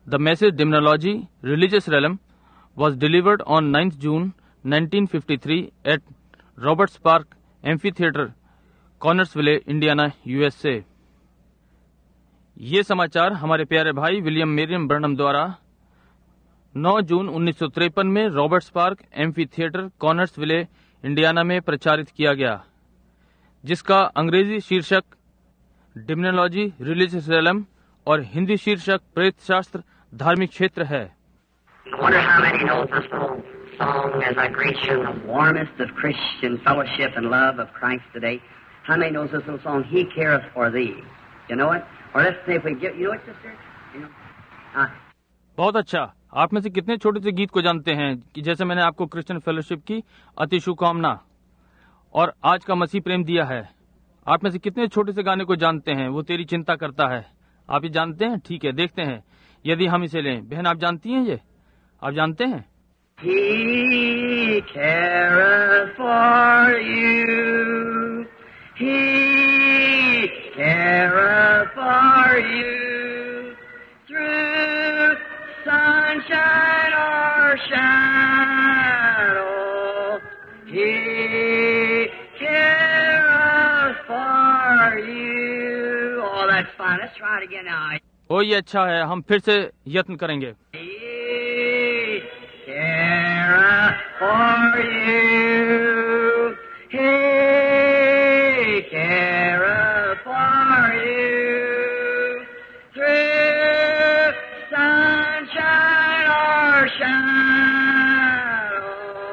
The message Demonology, Religious Realm was delivered on 9th June 1953 at Roberts Park Amphitheater, Connersville, Indiana, USA। ये समाचार हमारे प्यारे भाई William मेरियम ब्रनम द्वारा 9 जून 1953 में Roberts Park amphitheatre, Connersville, Indiana में प्रचारित किया गया, जिसका अंग्रेजी शीर्षक डिमोनोलॉजी रिलीजियस रेलम और हिंदी शीर्षक प्रेत शास्त्र धार्मिक क्षेत्र है। बहुत अच्छा। आप में से कितने छोटे से गीत को जानते हैं कि जैसे मैंने आपको क्रिश्चियन फेलोशिप की अति शुभकामना और आज का मसीह प्रेम दिया है। आप में से कितने छोटे से गाने को जानते हैं, वो तेरी चिंता करता है। आप ये जानते हैं? ठीक है, देखते हैं यदि हम इसे लें। बहन, आप जानती हैं ये? आप जानते हैं? He careth for you. He careth for you. Through sunshine or shadow, He careth for you. Oh, that's fine. Let's try it again now. ओ, ये अच्छा है। हम फिर से यत्न करेंगे। He careth for you. He careth for you. Through sunshine or shadow,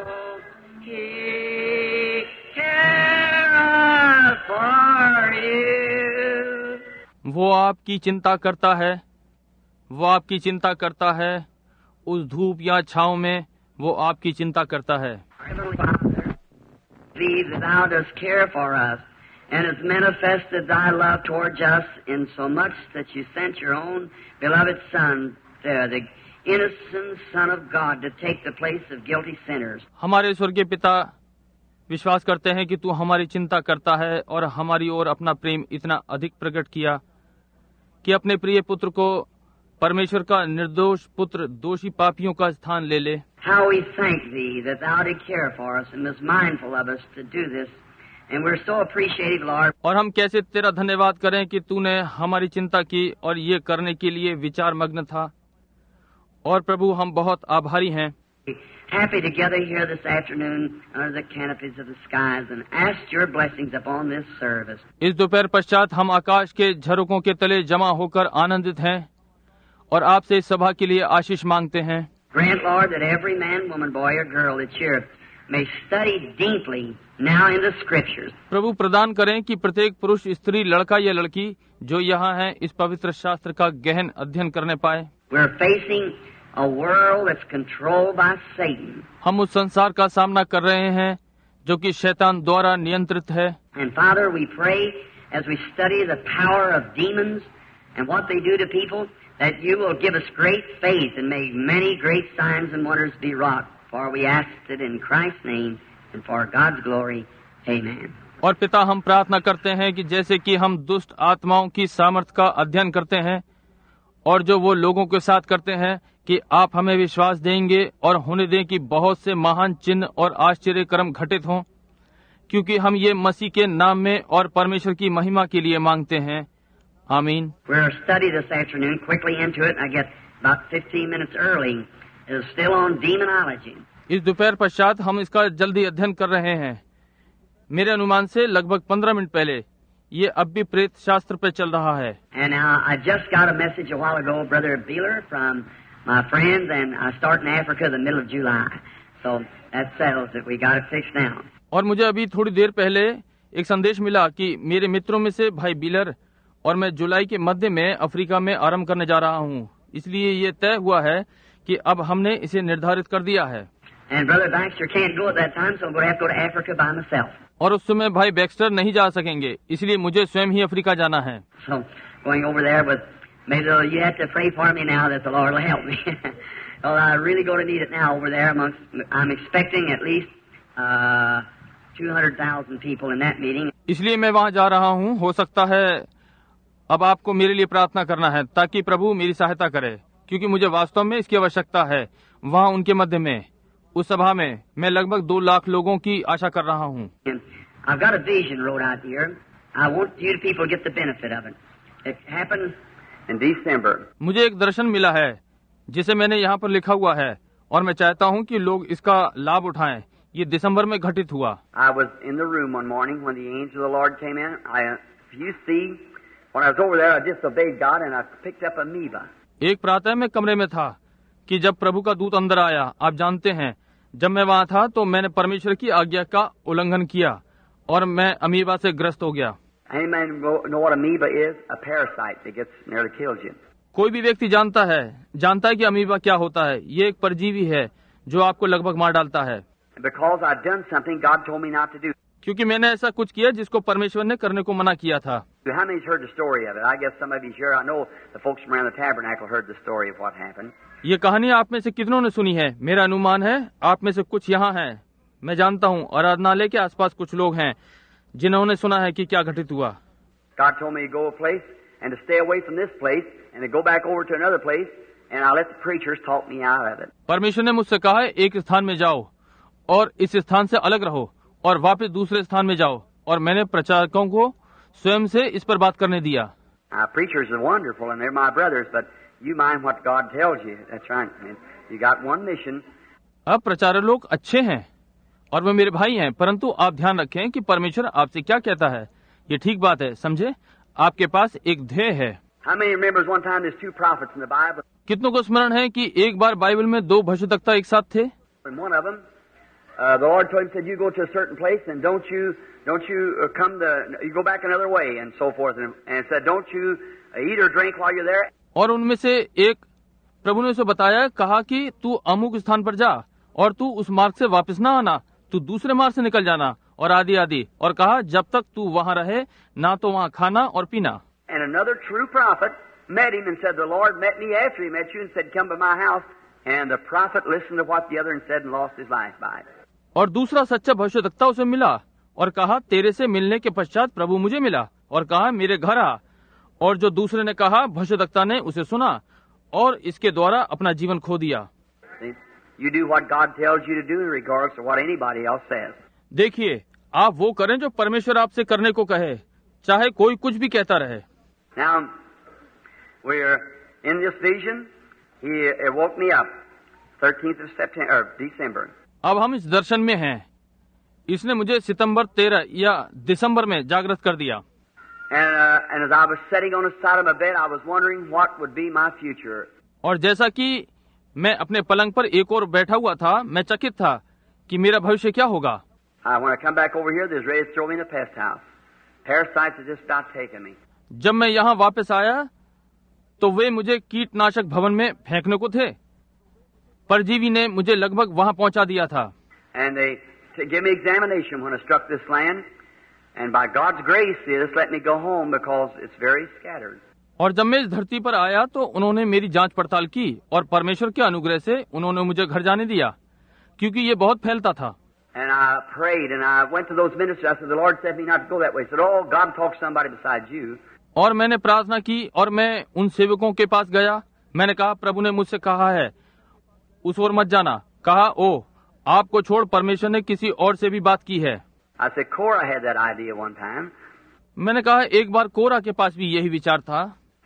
He careth for you. वो आपकी चिंता करता है, वो आपकी चिंता करता है। उस धूप या छांव में वो आपकी चिंता करता है। Believe that thou dost care for us, and hast manifested thy love towards us in so much that you sent your own beloved Son, the innocent Son of God, to take the place of guilty sinners. हमारे स्वर्गीय पिता विश्वास करते हैं कि तू हमारी चिंता करता है और हमारी ओर अपना प्रेम इतना अधिक प्रकट किया कि अपने प्रिय पुत्र को, परमेश्वर का निर्दोष पुत्र, दोषी पापियों का स्थान ले ले। How we thank thee that thou did care for us and was mindful of us to do this, and we're so appreciative, Lord. और हम कैसे तेरा धन्यवाद करें कि तूने हमारी चिंता की और ये करने के लिए विचार मग्न था। और प्रभु, हम बहुत आभारी हैं। Happy together here this afternoon under the canopies of the skies and ask your blessings upon this service. इस दोपहर पश्चात हम आकाश के झरोकों के तले जमा होकर आनंदित हैं और आपसे इस सभा के लिए आशीष मांगते हैं। Grant, Lord, that every man, woman, boy, or girl that's here may study deeply now in the Scriptures. प्रभु, प्रदान करें कि प्रत्येक पुरुष, स्त्री, लड़का या लड़की जो यहाँ है, इस पवित्र शास्त्र का गहन अध्ययन करने पाए। We're facing a world that's controlled by Satan. हम उस संसार का सामना कर रहे हैं जो कि शैतान द्वारा नियंत्रित है। And Father, we pray as we study the power of demons and what they do to people, that you will give us great faith and make many great signs and wonders be wrought. For we ask it in Christ's name and for God's glory. Amen. और पिता, हम प्रार्थना करते हैं कि जैसे कि हम दुष्ट आत्माओं की सामर्थ का अध्ययन करते हैं और जो वो लोगों के साथ करते हैं, कि आप हमें विश्वास देंगे और होने दें कि बहुत से महान चिन्ह और आश्चर्य कर्म घटित हों, क्योंकि हम ये मसीह के नाम में और परमेश्वर की महिमा के लिए मांगते हैं। आमीन। We'll study this afternoon quickly into it. I get about 15 minutes early. It's still on demonology. इस दोपहर पश्चात हम इसका जल्दी अध्ययन कर रहे हैं। मेरे अनुमान से लगभग 15 मिनट पहले ये अब भी प्रेत शास्त्र पे चल रहा है। And I just got a message a while ago, Brother Beeler, from my friends, and I start in Africa the middle of July. So that settles it. We got it fixed now. और मुझे अभी थोड़ी देर पहले एक संदेश मिला कि मेरे मित्रों में से भाई बीलर और मैं जुलाई के मध्य में अफ्रीका में आरंभ करने जा रहा हूँ, इसलिए ये तय हुआ है कि अब हमने इसे निर्धारित कर दिया है। And Brother Baxter can't go at that time, so I'm going to have to go to Africa by myself. और उस समय भाई बैक्स्टर नहीं जा सकेंगे, इसलिए मुझे स्वयं ही अफ्रीका जाना है। So going over there, but maybe you have to pray for me now that the Lord will help me. Well, I really going to need it now over there. I'm expecting at least 200,000 people in that meeting. इसलिए मैं वहाँ जा रहा हूँ। हो सकता है अब आपको मेरे लिए प्रार्थना करना है ताकि प्रभु मेरी सहायता करे, क्योंकि मुझे वास्तव में इसकी आवश्यकता है। वहाँ उनके मध्य में, उस सभा में मैं लगभग 2 लाख लोगों की आशा कर रहा हूँ। I've got a vision wrote out here. I want you people to get the benefit of it. It happened in December. मुझे एक दर्शन मिला है जिसे मैंने यहाँ पर लिखा हुआ है और मैं चाहता हूँ कि लोग इसका लाभ उठाएं। ये दिसंबर में घटित हुआ। I was in the room one morning when the angel of the Lord came in. You see, when I was over there, I disobeyed God and I picked up amoeba. एक प्रातः में कमरे में था कि जब प्रभु का दूत अंदर आया। आप जानते हैं, जब मैं वहाँ था तो मैंने परमेश्वर की आज्ञा का उल्लंघन किया और मैं अमीबा से ग्रस्त हो गया। Anybody know what amoeba is? A parasite that gets nearly kills you. कोई भी व्यक्ति जानता है कि अमीबा क्या होता है। ये एक परजीवी है जो आपको लगभग मार डालता है। Because I'd done something God told me not to do. क्योंकि मैंने ऐसा कुछ किया जिसको परमेश्वर ने करने को मना किया था। How many's heard the story of it? I guess some of you here. I know the folks from around the tabernacle heard the story of what happened. ये कहानी आप में से कितनों ने सुनी है? मेरा अनुमान है आप में से कुछ यहाँ हैं। मैं जानता हूँ आराधनालय के आसपास कुछ लोग हैं जिन्होंने सुना है कि क्या घटित हुआ। God told me to go a place and to stay away from this place and to go back over to another place and I let the preachers talk me out of it. परमेश्वर ने मुझसे कहा है एक स्थान में जाओ और इस स्थान से अलग रहो और वापस दूसरे स्थान में जाओ, और मैंने प्रचारकों को स्वयं से इस पर बात करने दिया। Preachers are wonderful and they're my brothers, but you mind what God tells you. That's right. You got one mission. अब प्रचारक लोग अच्छे हैं और वे मेरे भाई हैं, परंतु आप ध्यान रखें कि परमेश्वर आपसे क्या कहता है। ये ठीक बात है, समझे? आपके पास एक ध्येय है। How many remembers one time there's 2 prophets in the Bible? कितनों को स्मरण है कि एक बार बाइबल में 2 भविष्यद्वक्ता एक साथ थे? And one of them, the Lord told him, said, you go to a certain place and don't you you go back another way and so forth. And said, don't you eat or drink while you're there. और उनमें से एक प्रभु ने उसे बताया, कहा कि तू अमुक स्थान पर जा और तू उस मार्ग से वापस ना आना, तू दूसरे मार्ग से निकल जाना और आदि आदि, और कहा जब तक तू वहाँ रहे ना तो वहाँ खाना और पीना। And another true prophet met him and said, the Lord met me after he met you and said, come to my house. And the prophet listened to what the other and said and lost his life by it. और दूसरा सच्चा भविष्यद्वक्ता उसे मिला और कहा तेरे से मिलने के पश्चात प्रभु मुझे मिला और कहा मेरे घर आ, और जो दूसरे ने कहा भविष्यद्वक्ता ने उसे सुना और इसके द्वारा अपना जीवन खो दिया। You do what God tells you to do regardless of what anybody else says. देखिए, आप वो करें जो परमेश्वर आपसे करने को कहे, चाहे कोई कुछ भी कहता रहे। Now, we're in this vision. He woke me up 13th of September or December. अब हम इस दर्शन में हैं। इसने मुझे सितंबर 13 या दिसंबर में जागृत कर दिया। And as I was sitting on the side of my bed, I was wondering what would be my future. और जैसा कि मैं अपने पलंग पर एक और बैठा हुआ था, मैं चकित था कि मेरा भविष्य क्या होगा। When I come back over here, they're ready to throw me in a pest house. Parasites have just about taken me. जब मैं यहाँ वापस आया तो वे मुझे कीटनाशक भवन में फेंकने को थे। परजीवी ने मुझे लगभग वहाँ पहुँचा दिया था। And they gave me examination when I struck this land, and by God's grace, they just let me go home because it's very scattered. और जब मैं इस धरती पर आया तो उन्होंने मेरी जांच पड़ताल की और परमेश्वर के अनुग्रह से उन्होंने मुझे घर जाने दिया, क्योंकि ये बहुत फैलता था। And I prayed and I went to those ministers. I said, the Lord said me not to go that way. He said, oh, God talks to somebody besides you. और मैंने प्रार्थना की और मैं उन सेवकों के पास गया। मैंने कहा प्रभु ने मुझसे कहा है उस ओर मत जाना। कहा ओ, आपको छोड़ परमेश्वर ने किसी और से भी बात की है। I said, Korah had that idea one time. मैंने कहा एक बार कोरा के पास भी यही विचार था।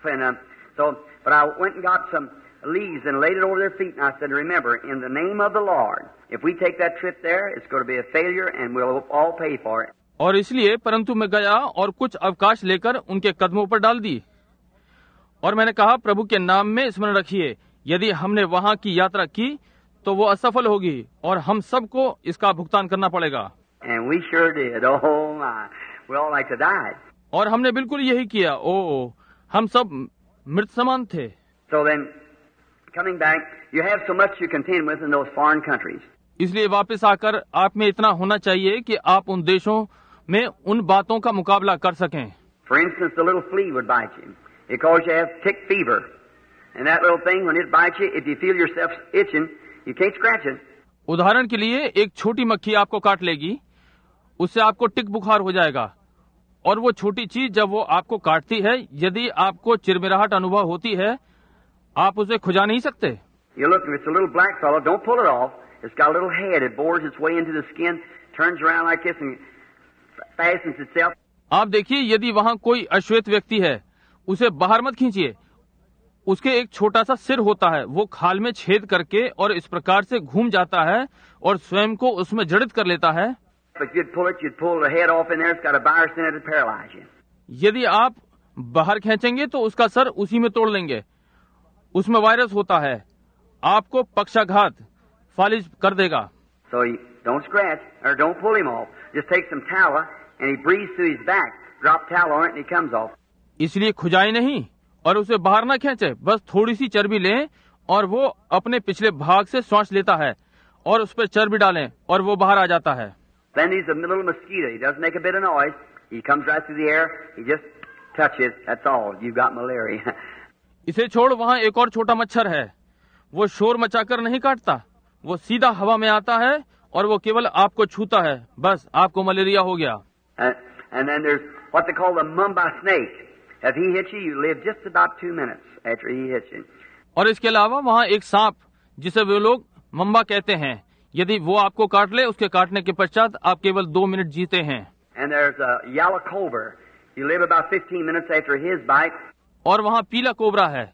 But I went and got some leaves and laid it over their feet, and I said, remember, in the name of the Lord, if we take that trip there, it's going to be a failure and we'll all pay for it. और इसलिए परंतु मैं गया और कुछ अवकाश लेकर उनके कदमों पर डाल दी और मैंने कहा प्रभु के नाम में स्मरण रखिए, यदि हमने वहाँ की यात्रा की तो वो असफल होगी और हम सबको इसका भुगतान करना पड़ेगा। And we sure did. Oh my, we all like to die. और हमने बिल्कुल यही किया। ओ, हम सब मृत समान थे। So then, coming back, you have so much to contend with in those foreign countries. इसलिए वापस आकर आप में इतना होना चाहिए कि आप उन देशों में उन बातों का मुकाबला कर सकें। For instance, the little flea would bite you. It causes you to have tick fever. And that little thing, when it bites you, if you feel yourself itching, you can't scratch it. उदाहरण के लिए एक छोटी मक्खी आपको काट लेगी, उससे आपको टिक बुखार हो जाएगा, और वो छोटी चीज जब वो आपको काटती है, यदि आपको चिरमिराहट अनुभव होती है आप उसे खुजा नहीं सकते। You look, if it's a little black fellow, don't pull it off. It's got a little head. It bores its way into the skin, turns around like this and fastens itself. आप देखिए, यदि वहाँ कोई अश्वेत व्यक्ति है, उसे बाहर मत खींचिए। उसके एक छोटा सा सिर होता है, वो खाल में छेद करके और इस प्रकार से घूम जाता है और स्वयं को उसमें जड़ित कर लेता है। If you'd pull the head off in there. It's got a virus in it to paralyze you. यदि आप बाहर खींचेंगे तो उसका सर उसी में तोड़ लेंगे। उसमें वायरस होता है, आपको पक्षाघात फालिज कर देगा। So you don't scratch or don't pull him off. Just take some tallow and he breathes through his back. Drop tallow on it and he comes off. इसलिए खुजाई नहीं और उसे बाहर ना खींचे, बस थोड़ी सी चर्बी लें और वो अपने पिछले भाग से श्वास लेता है और उस पर चर्बी डालें और वो बाहर आ जाता है। Then he's a little mosquito. He doesn't make a bit of noise. He comes right through the air. He just touches. That's all. You've got malaria. इसे छोड़ वहाँ एक और छोटा मच्छर है। वो शोर मचाकर नहीं काटता, वो सीधा हवा में आता है और वो केवल आपको छूता है, बस आपको मलेरिया हो गया। And then there's what they call the mamba snake. If he hits you, you live just about 2 minutes after he hits you. और इसके अलावा वहाँ एक सांप, जिसे वे लोग मम्बा कहते हैं, यदि वो आपको काट ले, उसके काटने के पश्चात आप केवल 2 मिनट जीते हैं। And there's a yellow cobra. You live about 15 minutes after his bite. और वहाँ पीला कोबरा है,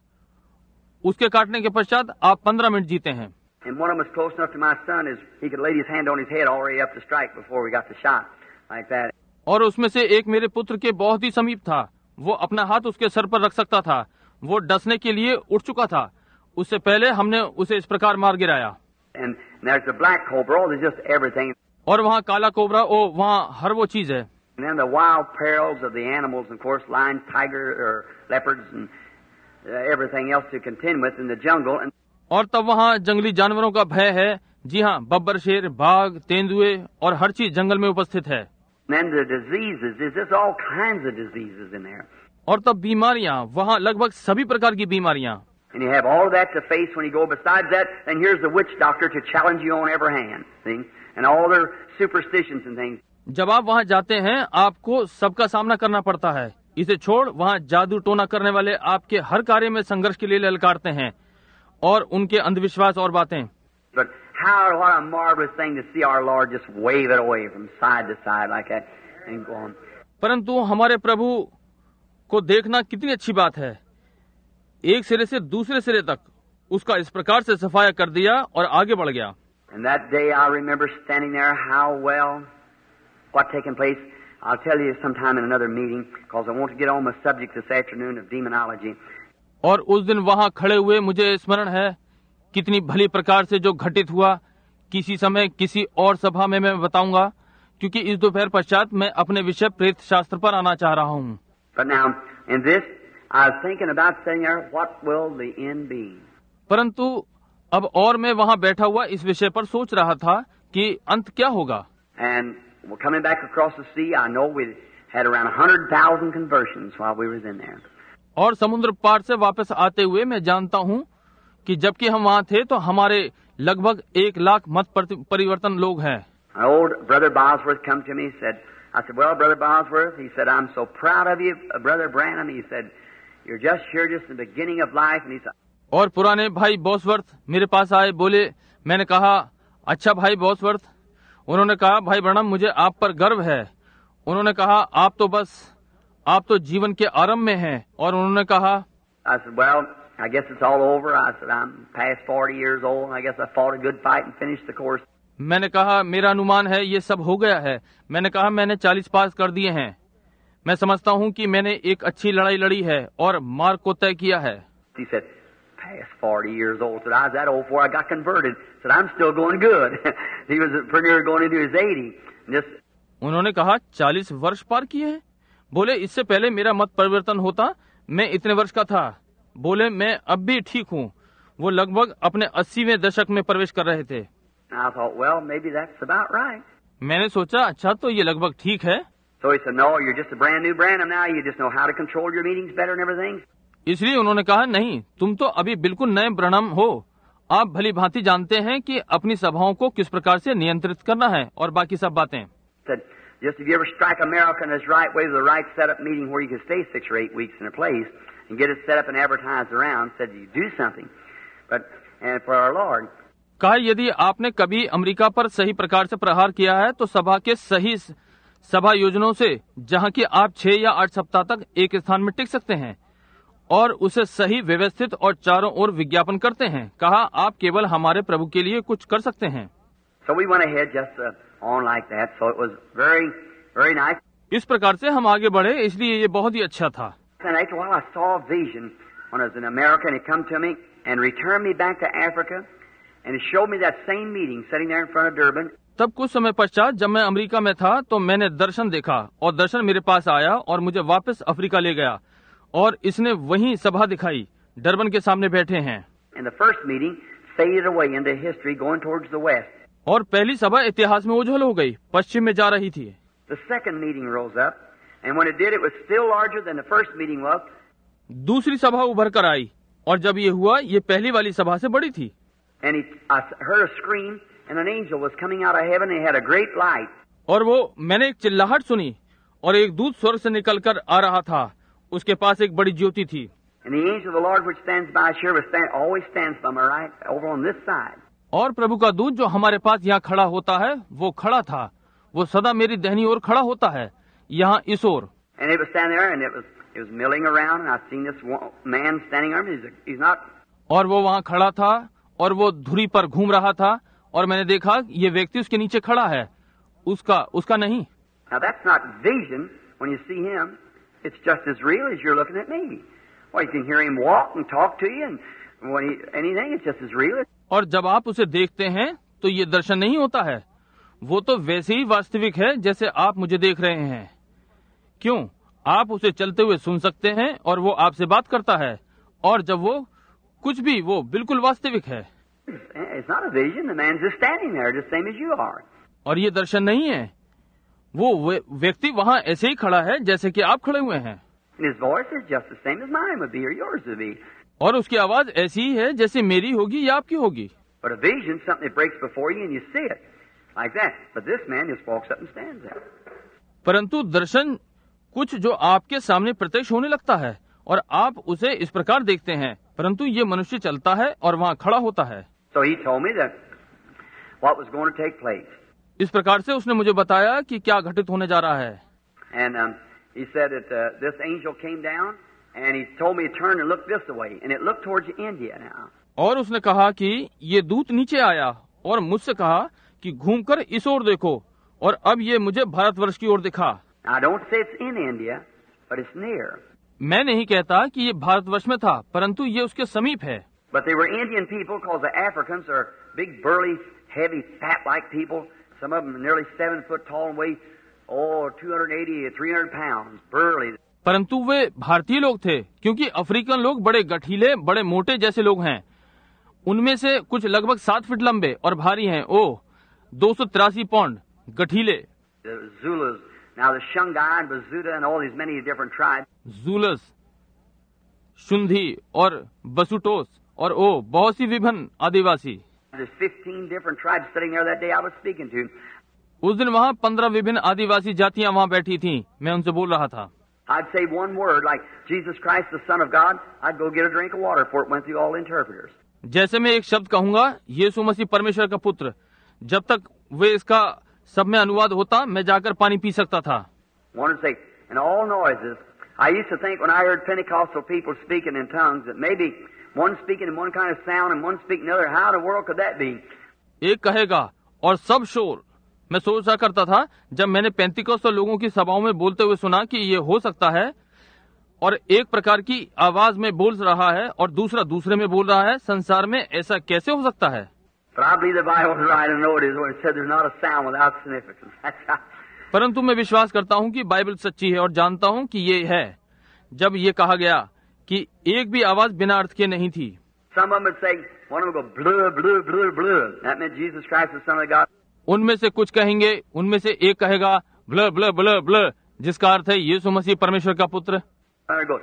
उसके काटने के पश्चात आप 15 मिनट जीते हैं। And one of them was close enough to my son is he could lay his hand on his head all the way up to strike before we got the shot, like that. और उसमें से एक मेरे पुत्र के बहुत ही समीप था, वो अपना हाथ उसके सर पर रख सकता था, वो डसने के लिए उठ चुका था, उससे पहले हमने उसे इस प्रकार मार गिराया। And there's the black cobra. There's just everything. और वहाँ काला कोबरा, ओ वहाँ हर वो चीज है। And then the wild perils of the animals, of course, lions, tiger, or leopards, and everything else to contend with in the jungle. And और तब वहाँ जंगली जानवरों का भय है। जी हाँ, बब्बर, शेर, बाघ, तेंदुए और हर चीज जंगल में उपस्थित है। then the diseases. There's just all kinds of diseases in there. और तब बीमारियाँ, वहाँ लगभग सभी प्रकार की बीमारियाँ। And you have all of that to face when you go. Besides that, then here's the witch doctor to challenge you on every hand. See? And all their superstitions and things. जब आप वहाँ जाते हैं, आपको सबका सामना करना पड़ता है। इसे छोड़ वहाँ जादू टोना करने वाले आपके हर कार्य में संघर्ष के लिए ललकारते हैं और उनके अंधविश्वास और बातें। But what a marvelous thing to see our Lord just wave it away from side to side like that and go on. परंतु हमारे प्रभु को देखना कितनी अच्छी बात है। एक सिरे से दूसरे सिरे तक उसका इस प्रकार से सफाया कर दिया और आगे बढ़ गया। And that day I remember standing there, how well, what taken place. I'll tell you sometime in another meeting, because I want to get on the subject this afternoon of demonology. और उस दिन वहाँ खड़े हुए मुझे स्मरण है कितनी भली प्रकार से जो घटित हुआ। किसी समय किसी और सभा में मैं बताऊंगा, क्योंकि इस दोपहर पश्चात मैं अपने विषय प्रेत शास्त्र पर आना चाह रहा हूँ। But now, in this, I was thinking about sitting there, what will the end be? परंतु अब और मैं वहाँ बैठा हुआ इस विषय पर सोच रहा था कि अंत क्या होगा। And we're coming back across the sea. I know we had around 100,000 conversions while we was in there. और समुद्र पार से वापस आते हुए मैं जानता हूँ कि जबकि हम वहाँ थे तो हमारे लगभग 1 लाख मत परिवर्तन लोग हैं। Old Brother Bosworth come to me. I said, well, Brother Bosworth, he said, I'm so proud of you, Brother Branham. He said, you're just in the beginning of life. And he said, और पुराने भाई Bosworth मेरे पास आए, बोले, मैंने कहा, अच्छा भाई बॉसवर्थ। उन्होंने कहा, भाई ब्रैनम, मुझे आप पर गर्व है। उन्होंने कहा, आप तो जीवन के आरंभ में हैं। और उन्होंने कहा, I said, well, I guess it's all over. I said, I'm past 40 years old. I guess I fought a good fight and finished the course. मैंने कहा, मेरा अनुमान है ये सब हो गया है। मैंने कहा, मैंने 40 पास कर दिए हैं। मैं समझता हूँ कि मैंने एक अच्छी लड़ाई लड़ी है और मार्ग को तय किया है। He said, past 40 years old. Said, I was that old before I got converted. Said, I'm still going good. He was pretty near going into his 80. Just... उन्होंने कहा, 40 वर्ष पार किए हैं। बोले, इससे पहले मेरा मत परिवर्तन होता मैं इतने वर्ष का था। बोले, मैं अब भी ठीक हूँ। वो लगभग अपने 80वें दशक में प्रवेश कर रहे थे। I thought, well, maybe that's about right. मैंने सोचा, अच्छा तो ये लगभग ठीक है। So he said, no, you're just a brand new Branham now. You just know how to control your meetings better and everything. इसलिए उन्होंने कहा, नहीं, तुम तो अभी बिल्कुल नए ब्रैनम हो। आप भली भांति जानते हैं कि अपनी सभाओं को किस प्रकार से नियंत्रित करना है और बाकी सब बातें। Said, just if you ever strike America in its right way with the right setup meeting where you can stay 6 or 8 weeks in a place and get it set up and advertised around. Said you do something, but and for our Lord. कहा यदि आपने कभी America पर सही प्रकार से प्रहार किया है तो सभा के सही सभा योजनाओं से, जहां कि आप 6 या 8 सप्ताह तक एक स्थान में टिक सकते हैं और उसे सही व्यवस्थित और चारों ओर विज्ञापन करते हैं, कहा आप केवल हमारे प्रभु के लिए कुछ कर सकते हैं। So we went ahead just on like that. So it was very, very nice. इस प्रकार से हम आगे बढ़े, इसलिए ये बहुत ही अच्छा था। And after a while I saw a vision when I was in America, and it come to me and returned me back to Africa, and it showed me that same meeting sitting there in front of Durban. तब कुछ समय पश्चात जब मैं America में था तो मैंने दर्शन देखा और दर्शन मेरे पास आया और मुझे वापस अफ्रीका ले गया और इसने वही सभा दिखाई, डरबन के सामने बैठे हैं। And the first meeting faded away into history going towards the west. और पहली सभा इतिहास में उज्जवल हो गई, पश्चिम में जा रही थी। The second meeting rose up, and when it did, it was still larger than the first meeting was. दूसरी सभा उभर कर आई और जब ये हुआ, ये पहली वाली सभा से बड़ी थी। And I heard a scream, and an angel was coming out of heaven, and he had a great light. और वो मैंने एक चिल्लाहट सुनी और एक दूत स्वर्ग से निकलकर आ रहा था, उसके पास एक बड़ी ज्योति थी। And the angel of the Lord which stands by sure always stands by my right, over on this side. और प्रभु का दूत जो हमारे पास यहाँ खड़ा होता है, वो खड़ा था, वो सदा मेरी दाहिनी ओर खड़ा होता है, यहाँ इस ओर। And it was standing there, and it was milling around, and I seen this man standing there. He's not. और वो वहाँ खड़ा था और वो धुरी पर घूम रहा था और मैंने देखा ये व्यक्ति उसके नीचे खड़ा है, उसका नहीं। Now that's not vision when you see him. It's just as real as you're looking at me. Well, you can hear him walk and talk to you, and anything. It's just as real. और जब आप उसे देखते हैं तो ये दर्शन नहीं होता है, वो तो वैसे ही वास्तविक है जैसे आप मुझे देख रहे हैं। क्यों? आप उसे चलते हुए सुन सकते हैं और वो आपसे बात करता है, और जब वो कुछ भी, वो बिल्कुल वास्तविक है। It's not a vision. The man's just standing there, just same as you are. और ये दर्शन नहीं है, वो व्यक्ति वहाँ ऐसे ही खड़ा है जैसे कि आप खड़े हुए हैं। And his voice is just the same as mine would be or yours would be. और उसकी आवाज ऐसी ही है जैसे मेरी होगी या आपकी होगी। But a vision, something that breaks before you and you see it like that. But this man just walks up and stands there. परंतु दर्शन कुछ जो आपके सामने प्रत्यक्ष होने लगता है और आप उसे इस प्रकार देखते हैं, परंतु ये मनुष्य चलता है और वहाँ खड़ा होता है। So he told me that what was going to take place. इस प्रकार से उसने मुझे बताया कि क्या घटित होने जा रहा है। And he said that this angel came down and he told me to turn and look this way, and it looked towards India now. और उसने कहा कि ये दूत नीचे आया और मुझसे कहा कि घूमकर इस ओर देखो, और अब ये मुझे भारतवर्ष की ओर दिखा। I don't say it's in India, but it's near. मैं नहीं कहता कि ये भारतवर्ष में था, परंतु ये उसके समीप है। But they were Indian people because the Africans are big, burly, heavy, fat-like people. Some of them are nearly 7 foot tall and weigh 280 to 300 pounds, burly. परंतु वे भारतीय लोग थे, क्योंकि अफ्रीकन लोग बड़े गठीले, बड़े मोटे जैसे लोग हैं। उनमें से कुछ लगभग 7 फीट लंबे और भारी हैं। 283 पाउंड, गठीले। The Zulus, now the Shungai and Bazuta and all these many different tribes. Zulus, शुंधी और बसुटोस और बहुत सी विभिन्न आदिवासी। There's 15 different tribes sitting there that day I was speaking to. उस दिन वहाँ 15 विभिन्न आदिवासी जातियाँ वहाँ बैठी थीं। मैं उनसे बोल रहा था। I'd say one word like Jesus Christ, the Son of God. I'd go get a drink of water before it went through all the interpreters. जैसे मैं एक शब्द कहूँगा, यीशु मसीह परमेश्वर का पुत्र, जब तक वे इसका सब में अनुवाद होता, मैं जाकर पानी पी सकता था। One would say, in all noises, I used to think when I heard Pentecostal people speaking in tongues that maybe one speaking in one kind of sound and one speaking another. How in the world could that be? एक कहेगा और सब शोर। मैं सोचा करता था जब मैंने पेंतिकोस्tal लोगों की सभाओं में बोलते हुए सुना कि ये हो सकता है, और एक प्रकार की आवाज में बोल रहा है और दूसरा दूसरे में बोल रहा है, संसार में ऐसा कैसे हो सकता है? But I believe the Bible is right and know it is when it said there's not a sound without significance. परंतु मैं विश्वास करता हूँ कि बाइबल सच्ची है और जानता हूँ कि ये है, जब ये कहा गया कि एक भी आवाज बिना अर्थ के नहीं थी। Some of them would say, one of them would go blue, blue, blue, blue. That meant Jesus Christ, the Son of God. उनमें से कुछ कहेंगे, उनमें से एक कहेगा ब्ल ब्ल ब्ल ब्ल, जिसका अर्थ है यीशु मसीह परमेश्वर का पुत्र। Another goes,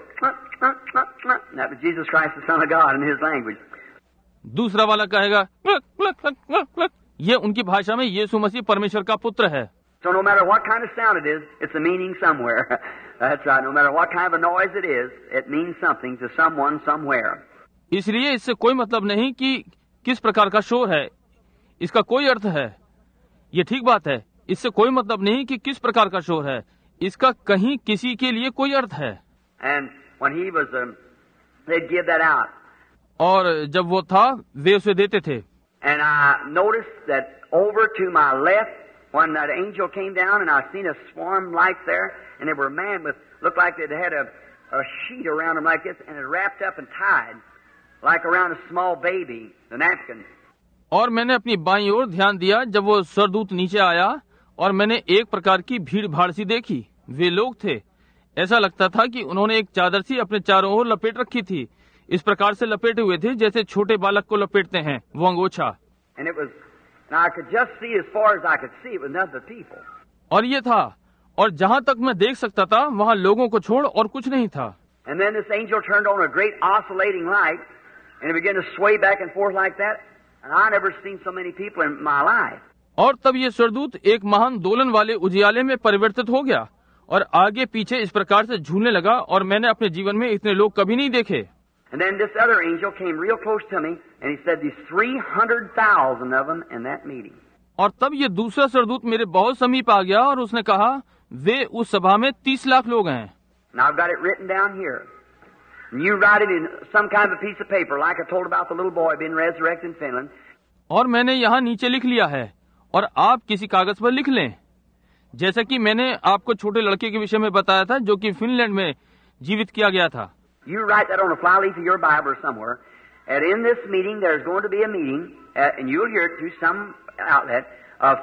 that meant Jesus Christ, the Son of God, in his language. दूसरा वाला कहेगा, ये उनकी भाषा में यीशु मसीह परमेश्वर का पुत्र है। So no matter what kind of sound it is, it's a meaning somewhere. That's right. No matter what kind of a noise it is, it means something to someone somewhere. इसलिए इससे कोई मतलब नहीं कि किस प्रकार का शोर है, इसका कोई अर्थ है। ये ठीक बात है। इससे कोई मतलब नहीं कि किस प्रकार का शोर है, इसका कहीं किसी के लिए कोई अर्थ है। And when he was, they'd give that out. और जब वो था, वे उसे देते थे। And I noticed that over to my left, when that angel came down, and I seen a swarm lights there, and they were a man with, looked like they'd had a sheet around them like this, and it wrapped up and tied, like around a small baby, the napkin. और मैंने अपनी बाईं ओर ध्यान दिया जब वो सरदूत नीचे आया, और मैंने एक प्रकार की भीड़ भाड़ सी देखी। वे लोग थे, ऐसा लगता था कि उन्होंने एक चादर सी अपने चारों ओर लपेट रखी थी, इस प्रकार से लपेटे हुए थे जैसे छोटे बालक को लपेटते हैं, वो अंगोछा। And it was, and I could just see as far as I could see, it was none of the people. और ये था, और जहाँ तक मैं देख सकता था वहाँ लोगों को छोड़ और कुछ नहीं था। And then this angel turned on a great oscillating light, and it began to sway back and forth like that, and I never seen so many people in my life. और तब ये सरदूत एक महान दोलन वाले उजियाले में परिवर्तित हो गया और आगे पीछे इस प्रकार से झूलने लगा, और मैंने अपने जीवन में इतने लोग कभी नहीं देखे। And then this other angel came real close to me, and he said there's 300,000 of them in that meeting. और तब ये दूसरा सरदूत मेरे बहुत समीप आ गया और उसने कहा, वे उस सभा में 30 लाख लोग हैं। Now I've got it written down here. And you write it in some kind of a piece of paper, like I told about the little boy being resurrected in Finland. और मैंने यहाँ नीचे लिख लिया है, और आप किसी कागज पर लिख लें, जैसा कि मैंने आपको छोटे लड़के के विषय में बताया था जो कि फिनलैंड में जीवित किया गया था। You write that on a flyleaf of your Bible or somewhere. And in this meeting, there's going to be a meeting, and you'll hear it through some outlet, of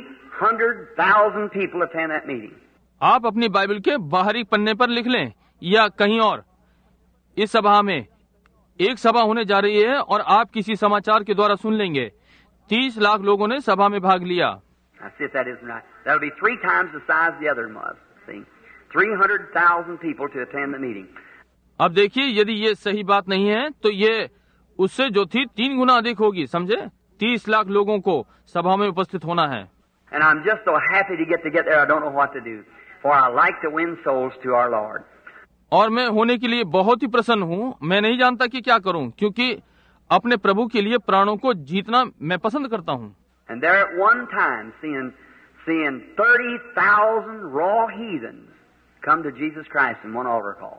300,000 people attend that meeting. आप अपनी Bible के बाहरी पन्ने पर लिख लें या कहीं और, इस सभा में एक सभा होने जा रही है और आप किसी समाचार के द्वारा सुन लेंगे, 30 लाख लोगों ने सभा में भाग लिया। Now see if that isn't right. That'll be 3 times the size the other one was. See, 300,000 people to attend the meeting. अब देखिए, यदि ये सही बात नहीं है तो ये उससे जो थी 3 गुना अधिक होगी, समझे? 30 लाख लोगों को सभा में उपस्थित होना है। And I'm just so happy to get there. I don't know what to do, for I like to win souls to our Lord. और मैं होने के लिए बहुत ही प्रसन्न हूँ। मैं नहीं जानता कि क्या करूँ, क्योंकि अपने प्रभु के लिए प्राणों को जीतना मैं पसंद करता हूँ। And there at one time, seeing 30,000 raw heathens come to Jesus Christ in one altar call.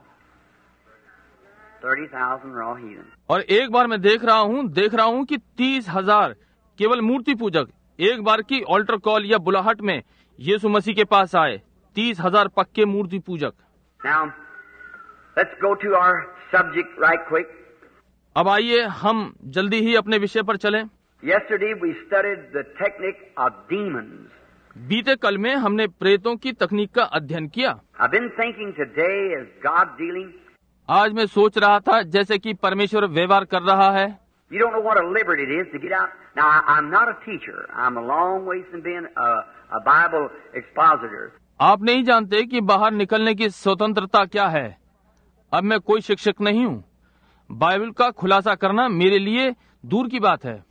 30,000 raw heathens. और एक बार मैं देख रहा हूँ कि 30,000 केवल मूर्ति पूजक एक बार की ऑल्टर कॉल या बुलाहट में यीशु मसीह के पास आए। 30,000 पक्के मूर्ति पूजक। Now, let's go to our subject right quick. अब आइए हम जल्दी ही अपने विषय पर चलें। Yesterday we studied the technique of demons. बीते कल में हमने प्रेतों की तकनीक का अध्ययन किया। I've been thinking today is God dealing. आज मैं सोच रहा था जैसे कि परमेश्वर व्यवहार कर रहा है। You don't know what a liberty it is to get out. Now, I'm not a teacher. I'm a long ways from being a Bible expositor. आप नहीं जानते कि बाहर निकलने की स्वतंत्रता क्या है। अब मैं कोई शिक्षक नहीं हूँ। बाइबल का खुलासा करना मेरे लिए दूर की बात है।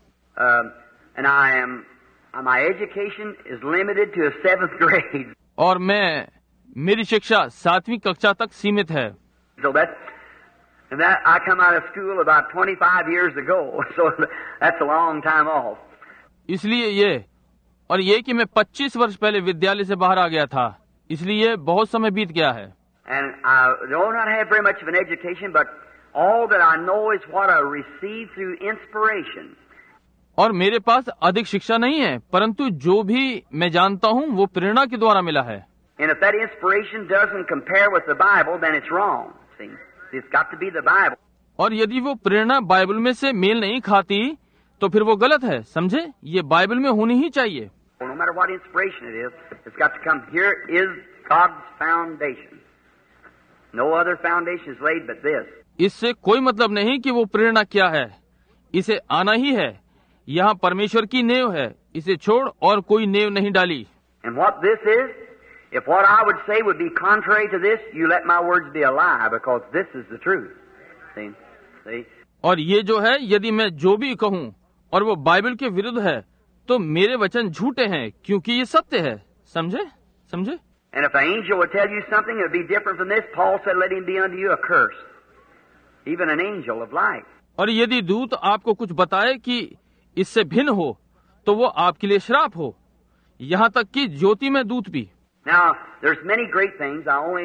And my education is limited to a 7th grade. और मेरी शिक्षा 7वीं कक्षा तक सीमित है। So that I come out of school about 25 years ago, so that's a long time off. इसलिए ये कि मैं 25 वर्ष पहले विद्यालय से बाहर आ गया था, इसलिए बहुत समय बीत गया है। And I do not have very much of an education, but all that I know is what I received through inspiration. और मेरे पास अधिक शिक्षा नहीं है, परंतु जो भी मैं जानता हूँ वो प्रेरणा के द्वारा मिला है। And if that inspiration doesn't compare with the Bible, then it's wrong. See, it's got to be the Bible. और यदि वो प्रेरणा बाइबल में से मेल नहीं खाती तो फिर वो गलत है, समझे? ये बाइबल में होनी ही चाहिए। No matter what inspiration it is, it's got to come. Here is God's foundation. No other foundation is laid but this. इससे कोई मतलब नहीं कि वो प्रेरणा क्या है, इसे आना ही है। यहाँ परमेश्वर की नेव है, इसे छोड़ और कोई नेव नहीं डाली। And what this is, if what I would say would be contrary to this, you let my words be a lie, because this is the truth. See? और ये जो है, यदि मैं जो भी कहूँ और वो बाइबल के विरुद्ध है, तो मेरे वचन झूठे हैं, क्योंकि ये सत्य है। समझे समझे। And if an angel would tell you something, it would be different from this. Paul said, let him be unto you a curse. Even an angel of light. और यदि दूत आपको कुछ बताए कि इससे भिन्न हो तो वो आपके लिए श्राप हो, यहाँ तक कि ज्योति में दूत भी। Now, there's many great things.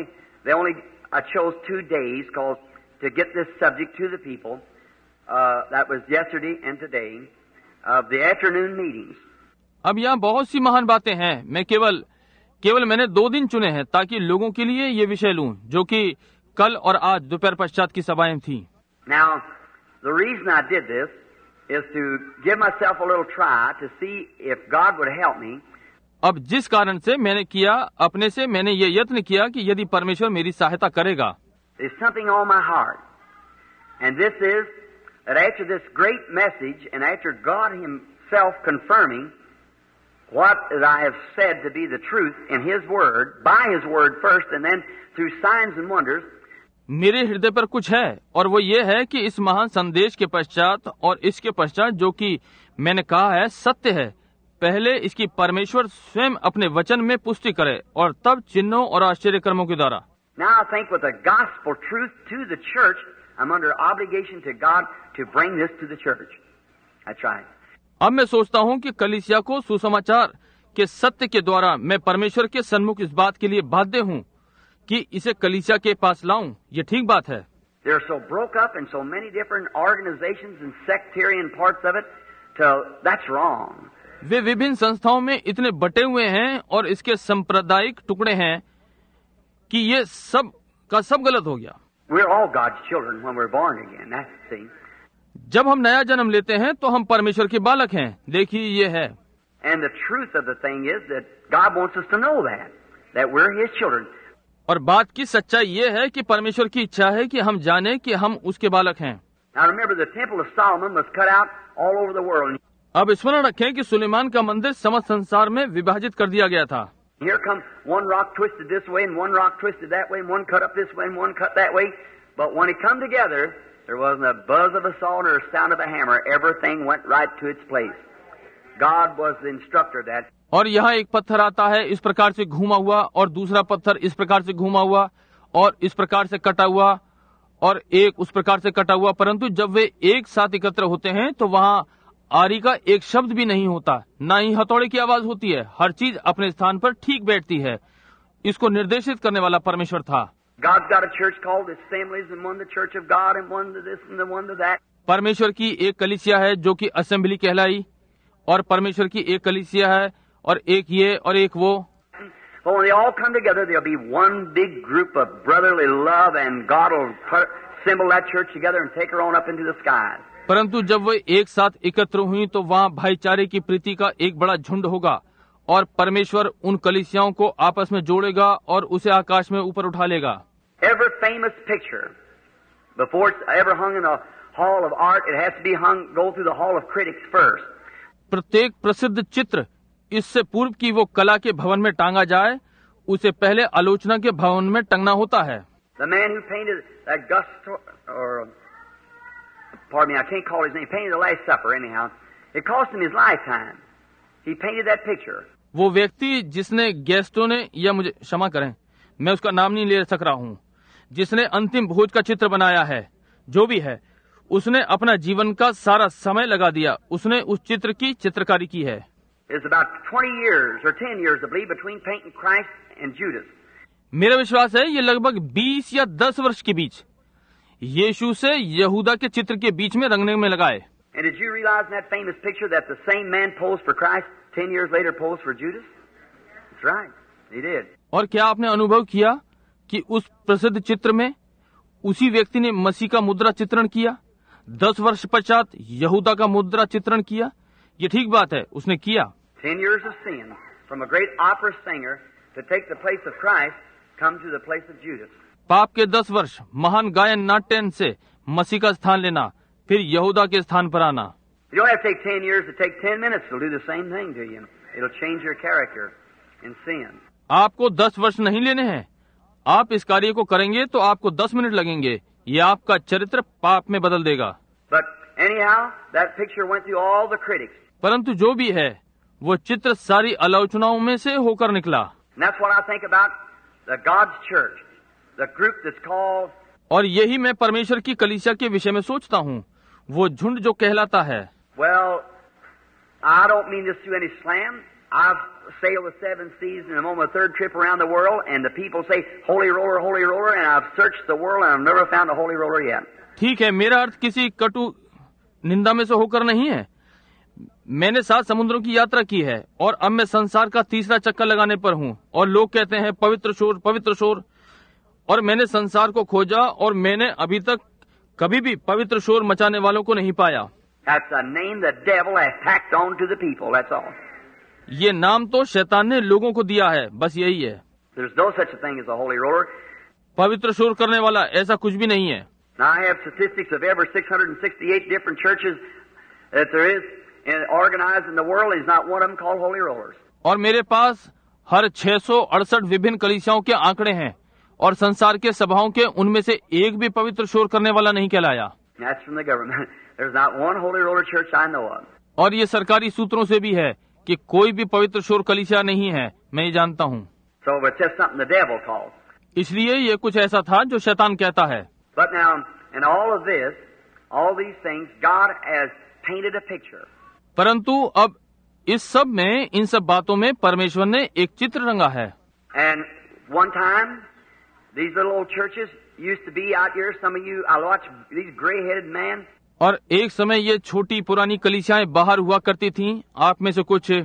I chose 2 days to get this subject to the people. That was yesterday and today of the afternoon meetings. अब यहाँ बहुत सी महान बातें हैं। मैं केवल मैंने 2 दिन चुने हैं ताकि लोगों के लिए ये विषय लूं, जो कि कल और आज दोपहर पश्चात की सभाएं थी। Now, the reason I did this is to give myself a little try to see if God would help me. अब जिस कारण से मैंने किया, अपने से मैंने ये यत्न किया कि यदि परमेश्वर मेरी सहायता करेगा। There's something on my heart, and this is that after this great message and after God Himself confirming what I have said to be the truth in His Word, by His Word first, and then through signs and wonders. मेरे हृदय पर कुछ है और वो ये है कि इस महान संदेश के पश्चात और इसके पश्चात जो कि मैंने कहा है सत्य है, पहले इसकी परमेश्वर स्वयं अपने वचन में पुष्टि करे और तब चिन्हों और आश्चर्य कर्मों के द्वारा। Now I think with the gospel truth to the church, I'm under obligation to God to bring this to the church. That's right. अब मैं सोचता हूँ कि कलीसिया को सुसमाचार के सत्य के द्वारा मैं परमेश्वर के सन्मुख इस बात के लिए बाध्य हूँ कि इसे कलीसिया के पास लाऊं। ये ठीक बात है। They're so broke up in so many different organizations and sectarian parts of it, that's wrong. वे विभिन्न संस्थाओं में इतने बटे हुए हैं और इसके सांप्रदायिक टुकड़े हैं कि ये सब का सब गलत हो गया। We're all God's children when we're born again. That's the thing. जब हम नया जन्म लेते हैं तो हम परमेश्वर के बालक हैं। देखिए ये है। And the truth of the thing is that God wants us to know that we're His children. और बात की सच्चाई ये है कि परमेश्वर की इच्छा है कि हम जाने कि हम उसके बालक हैं। Now remember, the temple of Solomon was cut out all over the world. अब स्मरण रखें कि सुलेमान का मंदिर समस्त संसार में विभाजित कर दिया गया था। Here comes one rock twisted this way and one rock twisted that way and one cut up this way and one cut that way. But when it come together, there wasn't a buzz of a saw or a sound of a hammer. Everything went right to its place. God was the instructor that. और यहाँ एक पत्थर आता है इस प्रकार से घूमा हुआ और दूसरा पत्थर इस प्रकार से घूमा हुआ और इस प्रकार से कटा हुआ और एक उस प्रकार से कटा हुआ, परंतु जब वे एक साथ एकत्र होते हैं तो वहाँ आरी का एक शब्द भी नहीं होता, ना ही हथौड़े की आवाज होती है। हर चीज अपने स्थान पर ठीक बैठती है। इसको निर्देशित करने वाला परमेश्वर था। परमेश्वर की एक कलीसिया है जो कि असेंबली कहलाई और परमेश्वर की एक कलीसिया है और एक ये और एक वो। But when they all come together, there'll be one big group of brotherly love, and God will assemble that church together and take her on up into the skies. परंतु जब वे एक साथ एकत्र हुई तो वहाँ भाईचारे की प्रीति का एक बड़ा झुंड होगा और परमेश्वर उन कलीसियाओं को आपस में जोड़ेगा और उसे आकाश में ऊपर उठा लेगा। Every famous picture, before it's ever hung in a hall of art, it has to be go through the hall of critics first. प्रत्येक प्रसिद्ध चित्र इससे पूर्व की वो कला के भवन में टांगा जाए, उसे पहले आलोचना के भवन में टंगना होता है। The man who painted Augusto, or pardon me, I can't call his name. Painted the Last Supper. Anyhow, it cost him his lifetime. He painted that picture. वो व्यक्ति जिसने गैस्टो ने, या मुझे क्षमा करें, मैं उसका नाम नहीं ले सक रहा हूँ, जिसने अंतिम भोज का चित्र बनाया है, जो भी है, उसने अपना जीवन का सारा समय लगा दिया। उसने उस चित्र की चित्रकारी की है। It's about 20 years or 10 years, I believe, between painting Christ and Judas. मेरा विश्वास है ये लगभग 20 या 10 वर्ष के बीच यीशु से यहूदा के चित्र के बीच में रंगने में लगाए। And did you realize in that famous picture that the same man posed for Christ 10 years later posed for Judas? That's right, he did. और क्या आपने अनुभव किया कि उस प्रसिद्ध चित्र में उसी व्यक्ति ने मसीह का मुद्रा चित्रण किया, 10 वर्ष पश्चात यहूदा का मुद्रा चित्रण किया? ये ठीक बात है, उसने किया। 10 years of sin from a great opera singer to take the place of Christ come to the place of Judas. पाप के 10 वर्ष महान गायन नाट्यन से मसीह का स्थान लेना, फिर यहूदा के स्थान पर आना। You don't have to take 10 years to take 10 minutes to do the same thing to you. It'll change your character in sin. आपको 10 वर्ष नहीं लेने हैं। आप इस कार्य को करेंगे तो आपको 10 मिनट लगेंगे। ये आपका चरित्र पाप में बदल देगा। But anyhow, that picture went through all the critics. परंतु जो भी है, वो चित्र सारी आलोचनाओं में से होकर निकला। And that's what I think about the God's church, the group that's called. और यही मैं परमेश्वर की कलीसिया के विषय में सोचता हूँ, वो झुंड जो कहलाता है। Well, I don't mean this through any slam. I've sailed the 7 seas and I'm on my 3rd trip around the world, and the people say, holy roller, and I've searched the world and I've never found a holy roller yet. ठीक है, मेरा अर्थ किसी कटु निंदा में से होकर नहीं है। मैंने 7 समुद्रों की यात्रा की है और अब मैं संसार का 3रा चक्कर लगाने पर हूँ, और लोग कहते हैं पवित्र शोर, और मैंने संसार को खोजा और मैंने अभी तक कभी भी पवित्र शोर मचाने वालों को नहीं पाया। That's a name the devil has tacked on to the people, that's all. ये नाम तो शैतान ने लोगों को दिया है, बस यही है। There's no such a thing as a holy roller. पवित्र शोर करने वाला ऐसा कुछ भी नहीं है। Now I have statistics of every 668 different churches that there is organized in the world. Is not one of them called holy rollers. और मेरे पास हर 668 विभिन्न कलीसियाओं के आंकड़े हैं, और संसार के सभाओं के उनमें से एक भी पवित्र शोर करने वाला नहीं कहलाया। That's from the government. There's not one holy roller church I know of. और ये सरकारी सूत्रों से भी है कि कोई भी पवित्र शोर कलीसिया नहीं है, मैं ये जानता हूँ। So it's just something the devil calls. इसलिए ये कुछ ऐसा था जो शैतान कहता है। But now, in all of this, all these things, God has painted a picture. परंतु अब इस सब में, इन सब बातों में परमेश्वर ने एक चित्र रंगा है। And one time, these little old churches used to be out here. Some of you, I watch these gray-headed men. और एक समय ये छोटी पुरानी कलीसियाएं बाहर हुआ करती थीं। आप में से कुछ,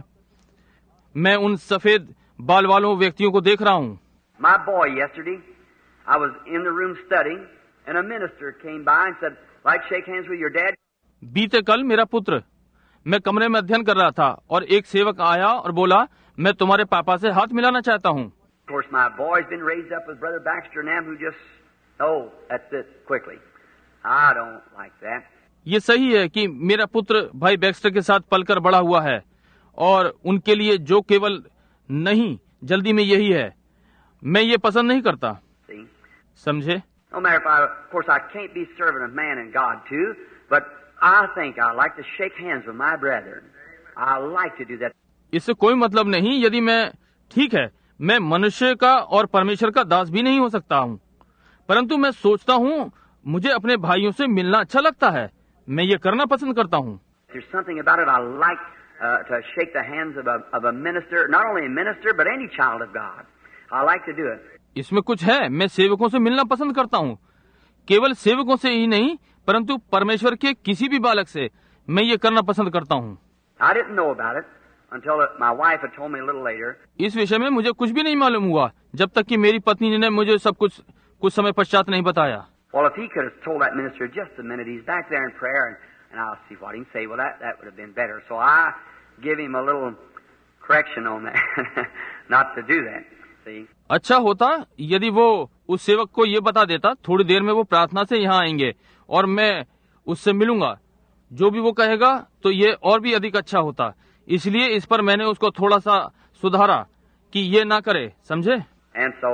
मैं उन सफेद बाल वालों व्यक्तियों को देख रहा हूँ। My boy yesterday, I was in the room studying, and a minister came by and said, "Like shake hands with your dad." बीते कल मेरा पुत्र, मैं कमरे में अध्ययन कर रहा था और एक सेवक आया और बोला, मैं तुम्हारे पापा से हाथ मिलाना चाहता हूँ। Of course, my boy's been raised up with Brother Baxter and them who just, oh, that's it, quickly. I don't like that. ये सही है कि मेरा पुत्र भाई बैक्स्टर के साथ पलकर बड़ा हुआ है, और उनके लिए जो केवल नहीं, जल्दी में यही है, मैं ये पसंद नहीं करता। See? समझे? No matter if of course, I can't be serving of man and God too, but I think I like to shake hands with my brethren. I like to do that. इससे कोई मतलब नहीं यदि मैं, ठीक है, मैं मनुष्य का और परमेश्वर का दास भी नहीं हो सकता हूँ, परंतु मैं सोचता हूँ मुझे अपने भाइयों से मिलना अच्छा लगता है, मैं ये करना पसंद करता हूँ। There's something about it I like to shake the hands of a minister, not only a minister, but any child of God. I like to do it. इसमें कुछ है, मैं सेवकों से मिलना पसंद करता हूँ, केवल सेवकों से ही नहीं, परंतु परमेश्वर के किसी भी बालक से मैं ये करना पसंद करता हूँ। I didn't know about it until my wife had told me a little later. इस विषय में मुझे कुछ भी नहीं मालूम हुआ जब तक कि मेरी पत्नी ने मुझे सब कुछ समय पश्चात नहीं बताया। Well, if he could have told that minister just a minute, he's back there in prayer, and I'll see what he can say. Well, that would have been better. So I give him a little correction on that, not to do that. See? अच्छा होता यदि वो उस सेवक को ये बता देता, थोड़ी देर में वो प्रार्थना से यहाँ आएंगे और मैं उससे मिलूंगा, जो भी वो कहेगा, तो ये और भी अधिक अच्छा होता। इसलिए इस पर मैंने उसको थोड़ा सा सुधारा कि ये ना करे, समझे? And so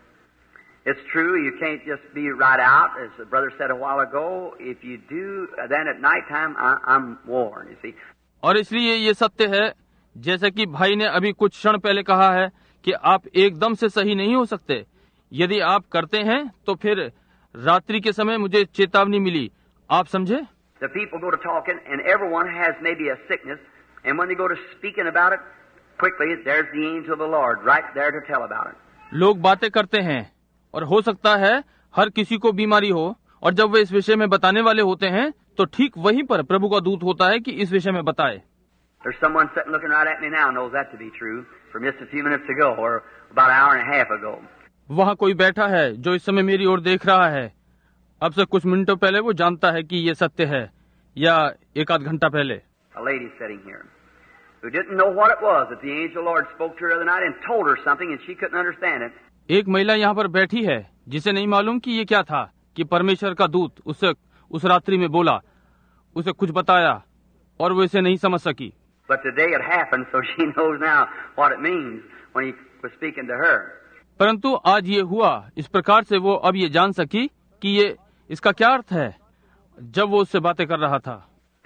it's true, you can't just be right out, as the brother said a while ago. If you do, then at night time, I'm warned, you see. और इसलिए ये सत्य है, जैसा कि भाई ने अभी कुछ क्षण पहले कहा है, कि आप एकदम से सही नहीं हो सकते। यदि आप करते हैं तो फिर रात्रि के समय मुझे चेतावनी मिली, आप समझे? The people go to talking, and everyone has maybe a sickness, and when they go to speaking about it, quickly, there's the angel of the Lord right there to tell about it. लोग बातें करते हैं, और हो सकता है हर किसी को बीमारी हो, और जब वे इस विषय में बताने वाले होते हैं, तो ठीक वहीं पर प्रभु का दूत होता है कि इस विषय में बताए। There's someone sitting looking right at me now knows that to be true from just a few minutes ago, or about an hour and a half ago. वहाँ कोई बैठा है जो इस समय मेरी ओर देख रहा है, अब से कुछ मिनटों पहले वो जानता है कि ये सत्य है, या एक आध घंटा पहले। A lady sitting here who didn't know what it was that the angel Lord spoke to her the other night and told her something and she couldn't understand it. एक महिला यहाँ पर बैठी है जिसे नहीं मालूम कि ये क्या था, कि परमेश्वर का दूत उससे उस रात्रि में बोला, उसे कुछ बताया और वो इसे नहीं समझ सकी। But today it happened, so she knows now what it means when he was speaking to her. परंतु आज ये हुआ इस प्रकार से वो अब ये जान सकी कि ये इसका क्या अर्थ है जब वो उससे बातें कर रहा था।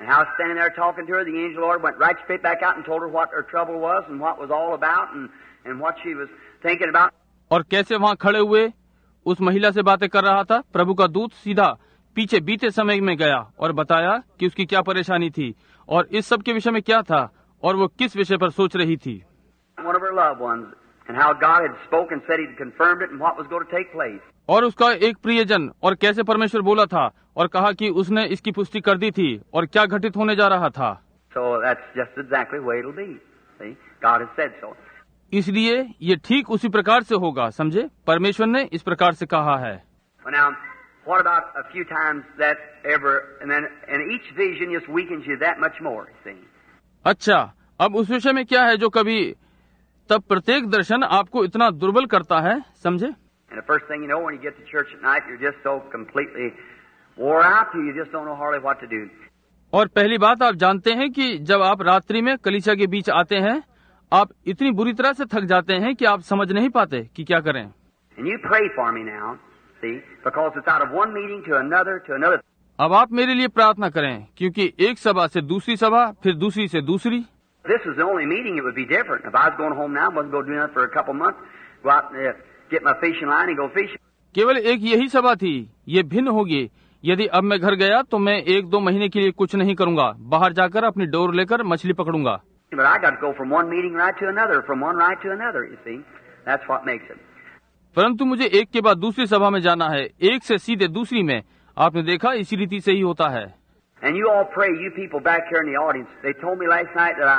And I was standing there talking to her. The angel of the Lord went right straight back out and told her what her trouble was and what was all about and what she was thinking about. और कैसे वहाँ खड़े हुए उस महिला से बातें कर रहा था, प्रभु का दूत सीधा पीछे बीते समय में गया और बताया कि उसकी क्या परेशानी थी और इस सब के विषय में क्या था और वो किस विषय पर सोच रही थी. One of her loved ones and how God had spoken, said He'd confirmed it and what was going to take place. और उसका एक प्रियजन और कैसे परमेश्वर बोला था और कहा कि उसने इसकी पुष्टि कर दी थी और क्या घटित होने जा रहा था. So that's just exactly the way it'll be. See, God has said so. इसलिए ये ठीक उसी प्रकार से होगा, समझे, परमेश्वर ने इस प्रकार से कहा है. Well, now, what about a few times that ever, and each vision just weakens you that much more, see? अच्छा, अब उस विषय में क्या है जो कभी तब प्रत्येक दर्शन आपको इतना दुर्बल करता है, समझे. And the first thing you know, when you get to church at night, you're just so completely wore out, you just don't know hardly what to do. और पहली बात आप जानते हैं कि जब आप रात्रि में कलीसिया के बीच आते हैं, आप इतनी बुरी तरह से थक जाते हैं कि आप समझ नहीं पाते कि क्या करें. And you pray for me now, see, because it's out of one meeting to another. अब आप मेरे लिए प्रार्थना करें, क्योंकि एक सभा से दूसरी सभा, फिर दूसरी से दूसरी. This is the only meeting, it would be different. If I was going home now, I wasn't going to do nothing for a couple of months, go out and get my fishing line and go fishing. केवल एक यही सभा थी, ये भिन्न होगी. यदि अब मैं घर गया तो मैं 1-2 महीने के लिए कुछ नहीं करूंगा, बाहर जाकर अपनी डोर लेकर मछली पकड़ूंगा. But I got to go from one meeting right to another, from one right to another, you see. That's what makes it. परंतु मुझे एक के बाद दूसरी सभा में जाना है, एक से सीधे दूसरी में. आपने देखा, इसी रीति से ही होता है. And you all pray, you people back here in the audience. They told me last night that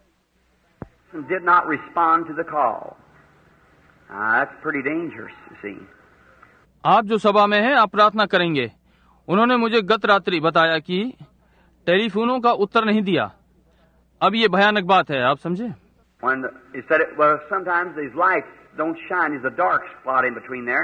I did not respond to the call. That's pretty dangerous, you see. आप जो सभा में हैं, आप प्रार्थना करेंगे. उन्होंने मुझे गत रात्रि बताया कि टेलीफोनों का उत्तर नहीं दिया. अब ये भयानक बात है, आप समझे. When he said it, well, sometimes these lights don't shine. There's a dark spot in between there.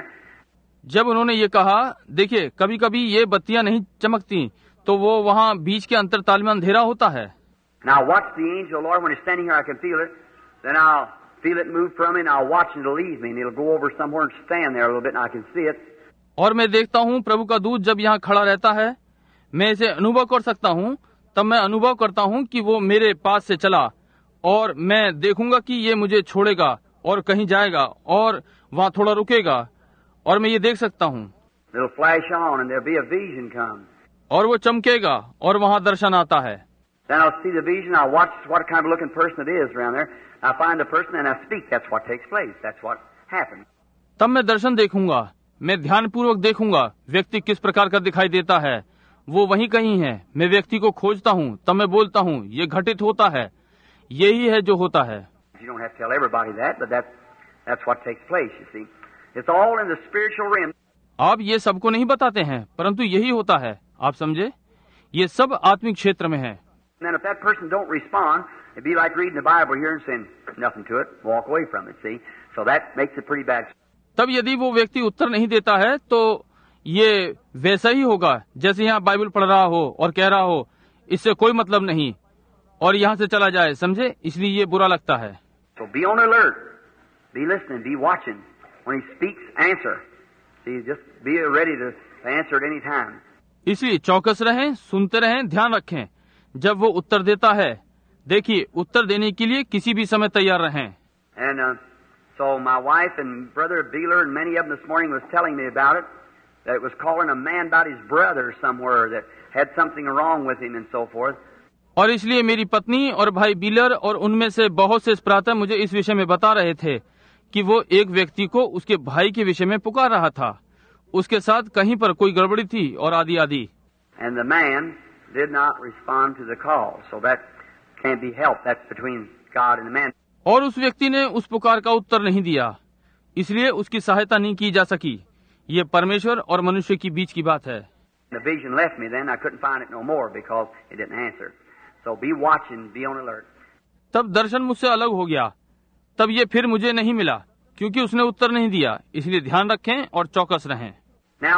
जब उन्होंने ये कहा, देखिए, कभी कभी ये बत्तियां नहीं चमकती, तो वो वहाँ बीच के अंतरताल में अंधेरा होता है. Now watch the angel, Lord, when it's standing here, I can feel it. Then I'll feel it move from me, and I'll watch it, it'll leave me, and it'll go over somewhere and stand there a little bit, and I can see it. और मैं देखता हूँ प्रभु का दूत जब यहाँ खड़ा रहता है, मैं इसे अनुभव कर सकता हूँ. तब मैं अनुभव करता हूँ कि वो मेरे पास से चला और मैं देखूंगा कि ये मुझे छोड़ेगा और कहीं जाएगा और वहाँ थोड़ा रुकेगा और मैं ये देख सकता हूँ. It'll flash on, and there'll be a vision come. और वो चमकेगा और वहाँ दर्शन आता है. Then I'll see the vision. I'll watch what kind of looking person it is around there. I find the person and I speak. That's what takes place. That's what happens. तब मैं दर्शन देखूंगा, मैं ध्यानपूर्वक देखूंगा व्यक्ति किस प्रकार का दिखाई देता है. वो वहीं कहीं है. मैं व्यक्ति को खोजता हूँ, तब मैं बोलता हूँ. ये घटित होता है. यही है जो होता है. You don't have to tell everybody that, but that's what takes place. You see, it's all in the spiritual realm. आप ये सबको नहीं बताते हैं, परंतु यही होता है. आप समझे, ये सब आत्मिक क्षेत्र में है. And then if that person don't respond, it'd be like reading the Bible here and saying nothing to it, walk away from it. See, so that makes it pretty bad. तब यदि वो व्यक्ति उत्तर नहीं देता है तो ये वैसा ही होगा जैसे यहाँ बाइबल पढ़ रहा हो और कह रहा हो इससे कोई मतलब नहीं और यहाँ से चला जाए. समझे, इसलिए ये बुरा लगता है. So be on alert, be listening, be watching. When he speaks, answer. See, just be ready to answer at any time. इसलिए चौकस रहें, सुनते रहें, ध्यान रखें. जब वो उत्तर देता है, देखिए, उत्तर देने के लिए किसी भी समय तैयार रहें. And so my wife and brother Beeler and many of them this morning was telling me about it. That it was calling a man about his brother somewhere that had something wrong with him and so forth. और इसलिए मेरी पत्नी और भाई Beeler और उनमें से बहुत से इस प्रातः मुझे इस विषय में बता रहे थे कि वो एक व्यक्ति को उसके भाई के विषय में पुकार रहा था. उसके साथ कहीं पर कोई गड़बड़ी थी और आदि आदि. And the man did not respond to the call, so that can't be helped. That's between God and the man. और उस व्यक्ति ने उस पुकार का उत्तर नहीं दिया, इसलिए उसकी सहायता नहीं की जा सकी. ये परमेश्वर और मनुष्य की बीच की बात है. The vision left me then. I couldn't find it no more because it didn't answer. So be watching, be on alert. तब दर्शन मुझसे अलग हो गया. तब ये फिर मुझे नहीं मिला क्योंकि उसने उत्तर नहीं दिया. इसलिए ध्यान रखें और चौकस रहें. Now,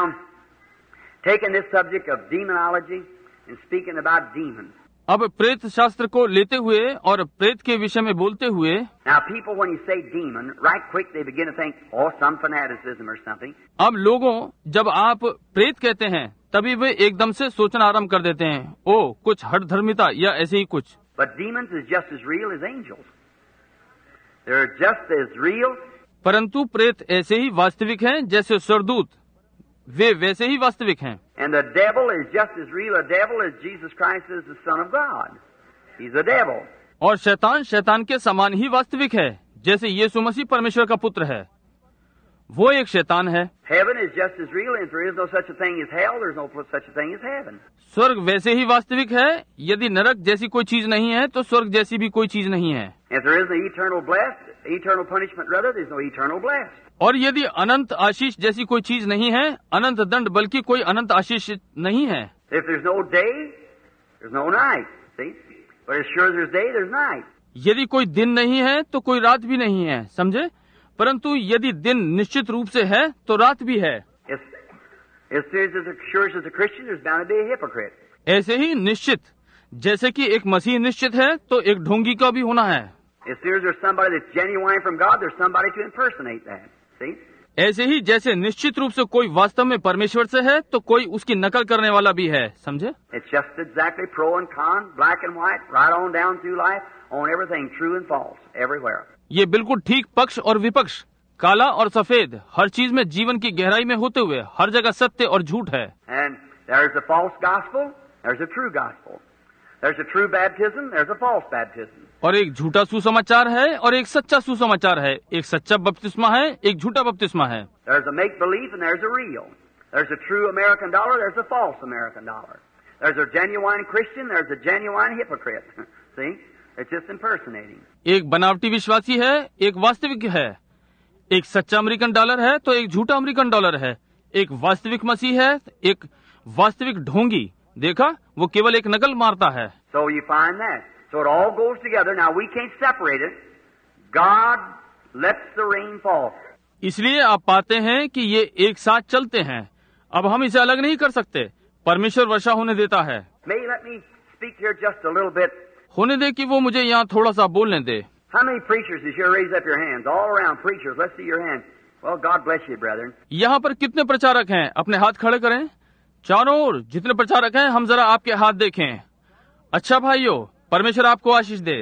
taking this subject of demonology and speaking about demons. अब प्रेत शास्त्र को लेते हुए और प्रेत के विषय में बोलते हुए. Now, people, when you say demon, right quick they begin to think, oh, some fanaticism or something. अब लोगों, जब आप प्रेत कहते हैं तभी वे एकदम से सोचना आरंभ कर देते हैं, ओ कुछ हठ धर्मिता या ऐसे ही कुछ। But demons is just as real as angels. They're just as real. परंतु प्रेत ऐसे ही वास्तविक हैं जैसे स्वर्गदूत, वे वैसे ही वास्तविक हैं। And the devil is just as real a devil as Jesus Christ is the Son of God. He's a devil. और शैतान के समान ही वास्तविक है, जैसे यीशु मसीह परमेश्वर का पुत्र है, वो एक शैतान है। Heaven is just as real, and if there is no such a thing as hell, there's no such a thing as heaven. स्वर्ग वैसे ही वास्तविक है, यदि नरक जैसी कोई चीज नहीं है तो स्वर्ग जैसी भी कोई चीज नहीं है। If there is no eternal punishment rather, there's no eternal blessed. और यदि अनंत आशीष जैसी कोई चीज नहीं है, अनंत दंड बल्कि कोई अनंत आशीष नहीं है। If there's no day, there's no night. See? But as sure as there's day, there's night. यदि कोई दिन नहीं है तो कोई रात भी नहीं है, समझे? परंतु यदि दिन निश्चित रूप से है तो रात भी है। As sure as a Christian, there's bound to be a hypocrite. ऐसे ही निश्चित जैसे कि एक मसीह निश्चित है तो एक ढोंगी का भी होना है। As soon as there's somebody that's genuine from God, there's somebody to impersonate that. See? ऐसे ही जैसे निश्चित रूप से कोई वास्तव में परमेश्वर से है तो कोई उसकी नकल करने वाला भी है, समझे? It's just exactly pro and con, black and white, right on down through life, on everything true and false, everywhere. ये बिल्कुल ठीक पक्ष और विपक्ष, काला और सफेद, हर चीज में जीवन की गहराई में होते हुए हर जगह सत्य और झूठ है। And there's a false gospel, there's a true gospel. There's a true baptism, there's a false baptism. और एक झूठा सुसमाचार है और एक सच्चा सुसमाचार है, एक सच्चा बपतिस्मा है, एक झूठा बपतिस्मा है। There's a make believe and there's a real. There's a true American dollar, there's a false American dollar. There's a genuine Christian, there's a genuine hypocrite. See? It's just impersonating. एक बनावटी विश्वासी है, एक वास्तविक है, एक सच्चा अमेरिकन डॉलर है तो एक झूठा अमेरिकन डॉलर है, एक वास्तविक मसीह है, एक वास्तविक ढोंगी। देखा, वो केवल एक नकल मारता है। So you find that. So it all goes together. Now we can't separate it. God lets the rain fall. इसलिए आप पाते हैं कि ये एक साथ चलते हैं। अब हम इसे अलग नहीं कर सकते। परमेश्वर वर्षा होने देता है। May you let me speak here just a little bit. होने दे कि वो मुझे यहाँ थोड़ा सा बोलने दे। How many preachers is here? Raise up your hands. All around preachers. Let's see your hands. Well, God bless you, brethren. यहाँ पर कितने प्रचारक हैं? अपने हाथ खड़े करें। चारों ओर जितने प्रचारक हैं, हम जरा आपके हाथ देखें। अच्छा भाइयों, परमेश्वर आपको आशीष दे।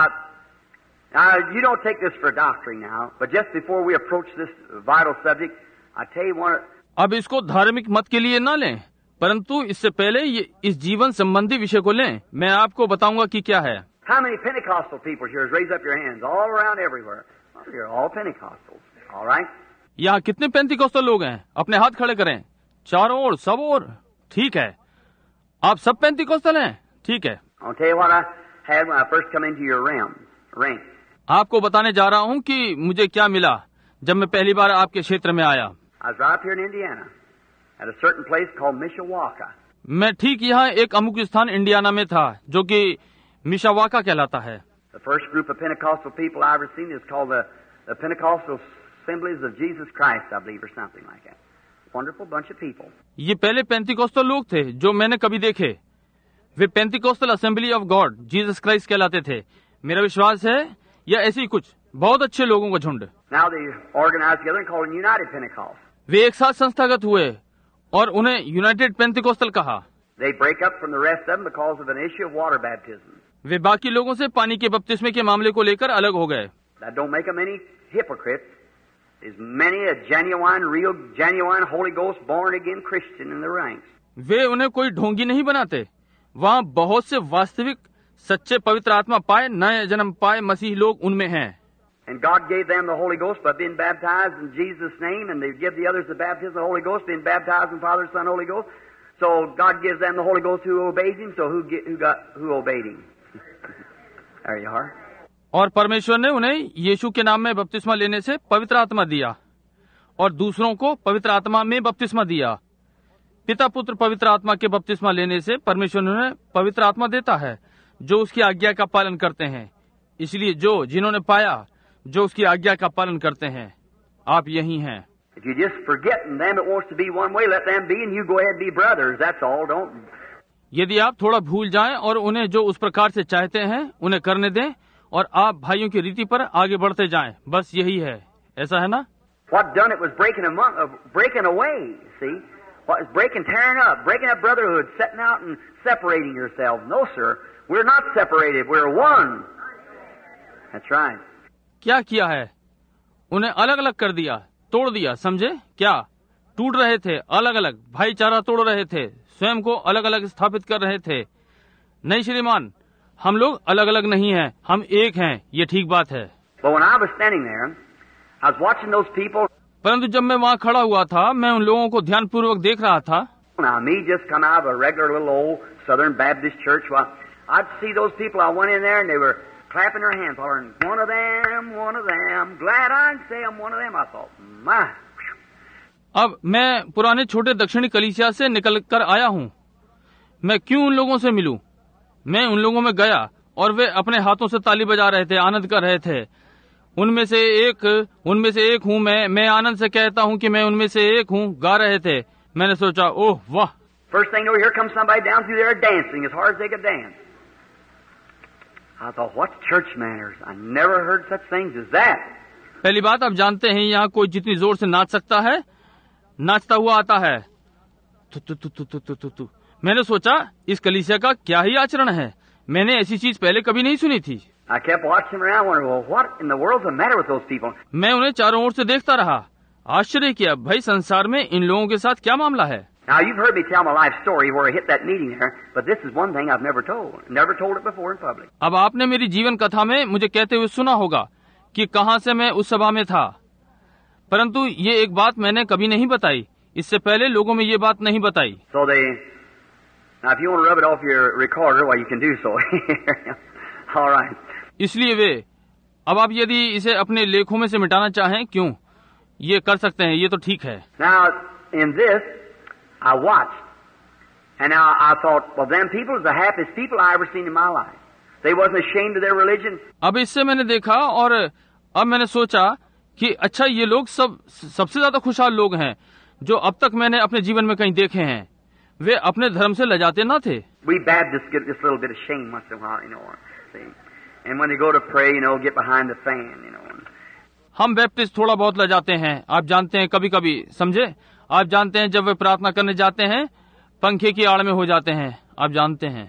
Now, you don't take this for doctrine now, but just before we approach this vital subject, I tell you one. अब इसको धार्मिक मत के लिए न लें, परंतु इससे पहले ये इस जीवन संबंधी विषय को लें। मैं आपको बताऊंगा कि क्या है। How many Pentecostal people here? Raise up your hands. All around, everywhere. Well, you're all Pentecostals. All right. यहाँ कितने पेंतिकोस्tal लोग हैं? अपने हाथ खड़े करें। चारों ओर, सब ओर। ठीक है, आप सब पेंतिकोस्tal हैं। ठीक है। I'll tell you what I had when I first come into your ring. आपको बताने जा रहा हूँ कि मुझे क्या मिला जब मैं पहली बार आपके क्षेत्र में आया। I was right up here in Indiana, at a certain place called Mishawaka. मैं ठीक यहाँ एक अमुक स्थान इंडियाना में था, जो कि मिशावाका कहलाता है। The first group of Pentecostal people I ever seen is called the Pentecostal Assemblies of Jesus Christ, I believe, or something like that. Wonderful bunch of people. ये पहले पेंतिकोस्tal लोग थे जो मैंने कभी देखे। वे Pentecostal assembly of God Jesus Christ कहलाते थे, मेरा विश्वास है, या ऐसे ही कुछ बहुत अच्छे लोगों का झुंड। Now they organized together and called it United Pentecost. वे एक साथ संस्थागत हुए और उन्हें यूनाइटेड पेंतिकोस्tal कहा। They break up from the rest of them because of an issue of water baptism. वे बाकी लोगों से पानी के बपतिस्मे के मामले को लेकर अलग हो गए। That don't make them any hypocrites. There's many a genuine Holy Ghost born again Christian in the ranks. वे उन्हें कोई ढोंगी नहीं बनाते। वहाँ बहुत से वास्तविक सच्चे पवित्र आत्मा पाए, नए जन्म पाए मसीह लोग उनमें हैं। And God gave them the Holy Ghost by being baptized in Jesus' name, and they give the others the baptism of the Holy Ghost, being baptized in Father, Son, Holy Ghost. So God gives them the Holy Ghost who obeys Him. So who obeyed Him? There you are. और परमेश्वर ने उन्हें यीशु के नाम में बपतिस्मा लेने से पवित्र आत्मा दिया और दूसरों को पवित्र आत्मा में बपतिस्मा दिया। पिता पुत्र पवित्र आत्मा के बपतिस्मा लेने से परमेश्वर उन्हें पवित्र आत्मा देता है जो उसकी आज्ञा का पालन करते हैं। इसलिए जिन्होंने पाया, जो उसकी आज्ञा का पालन करते हैं, आप यही हैं। If you just forget them that wants to be one way, let them be, and you go ahead and be brothers. That's all. Don't. यदि आप थोड़ा भूल जाएं और उन्हें जो उस प्रकार से चाहते हैं उन्हें करने दें और आप भाइयों की रीति पर आगे बढ़ते जाएं, बस यही है। ऐसा है ना? What done it was breaking away. See, What is breaking, tearing up brotherhood, setting out and separating yourselves. No, sir. We're not separated. We're one. That's right. क्या किया है? उन्हें अलग अलग कर दिया, तोड़ दिया, समझे? क्या टूट रहे थे, अलग अलग भाईचारा तोड़ रहे थे, स्वयं को अलग अलग स्थापित कर रहे थे। नहीं श्रीमान, हम लोग अलग अलग नहीं हैं, हम एक हैं, ये ठीक बात है। But when I was standing there, I was watching those people. परंतु जब मैं वहाँ खड़ा हुआ था, मैं उन लोगों को ध्यानपूर्वक देख रहा था। Now me just come out of a regular little old Southern Baptist church. Well, I'd see those people. I went in there and they were clapping their hands, hollering, one of them, glad I can say I'm one of them. I thought, my. अब मैं पुराने छोटे दक्षिणी कलीसिया से निकल कर आया हूँ, मैं क्यों उन लोगों से मिलूं? मैं उन लोगों में गया और वे अपने हाथों से ताली बजा रहे थे, आनंद कर रहे थे। उनमें से एक हूँ मैं आनंद से कहता हूँ कि मैं उनमें से एक हूँ, गा रहे थे। मैंने सोचा, ओह वाह! First thing you know, here comes somebody down through there dancing as hard as they could dance. I thought, what's church manners? I never heard such things as that. पहली बात, आप जानते हैं यहाँ कोई जितनी जोर से नाच सकता है, नाचता हुआ आता है। तु। मैंने सोचा, इस कलीसिया का क्या ही आचरण है, मैंने ऐसी चीज पहले कभी नहीं सुनी थी। I kept watching them around, wondering, well, what in the world's the matter with those people? मैं उन्हें चारों ओर से देखता रहा, आश्चर्य किया, भाई संसार में इन लोगों के साथ क्या मामला है। Now you've heard me tell my life story where I hit that meeting there, but this is one thing I've never told it before in public. अब आपने मेरी जीवन कथा में मुझे कहते हुए सुना होगा कि कहां से मैं उस सभा में था, परंतु ये एक बात मैंने कभी नहीं बताई, इससे पहले लोगों में ये बात नहीं बताई। So now if you want to rub it off your recorder, well, you can do so. All right. इसलिए वे, अब आप यदि इसे अपने लेखों में से मिटाना चाहें, क्यों, ये कर सकते हैं, ये तो ठीक है। Now in this, I watched, and now I thought, well, them people are the happiest people I ever seen in my life. They wasn't ashamed of their religion. अब इससे मैंने देखा और अब मैंने सोचा कि अच्छा, ये लोग सबसे ज्यादा खुशहाल लोग हैं जो अब तक मैंने अपने जीवन में कहीं देखे हैं। वे अपने धर्म से लजाते न थे। We Baptists get this little bit of shame once in a while, you know. See, and when they go to pray, you know, get behind the fan, you know. हम बैप्टिस्ट थोड़ा बहुत लजाते हैं, आप जानते हैं, कभी कभी, समझे, आप जानते हैं, जब वे प्रार्थना करने जाते हैं पंखे की आड़ में हो जाते हैं, आप जानते हैं।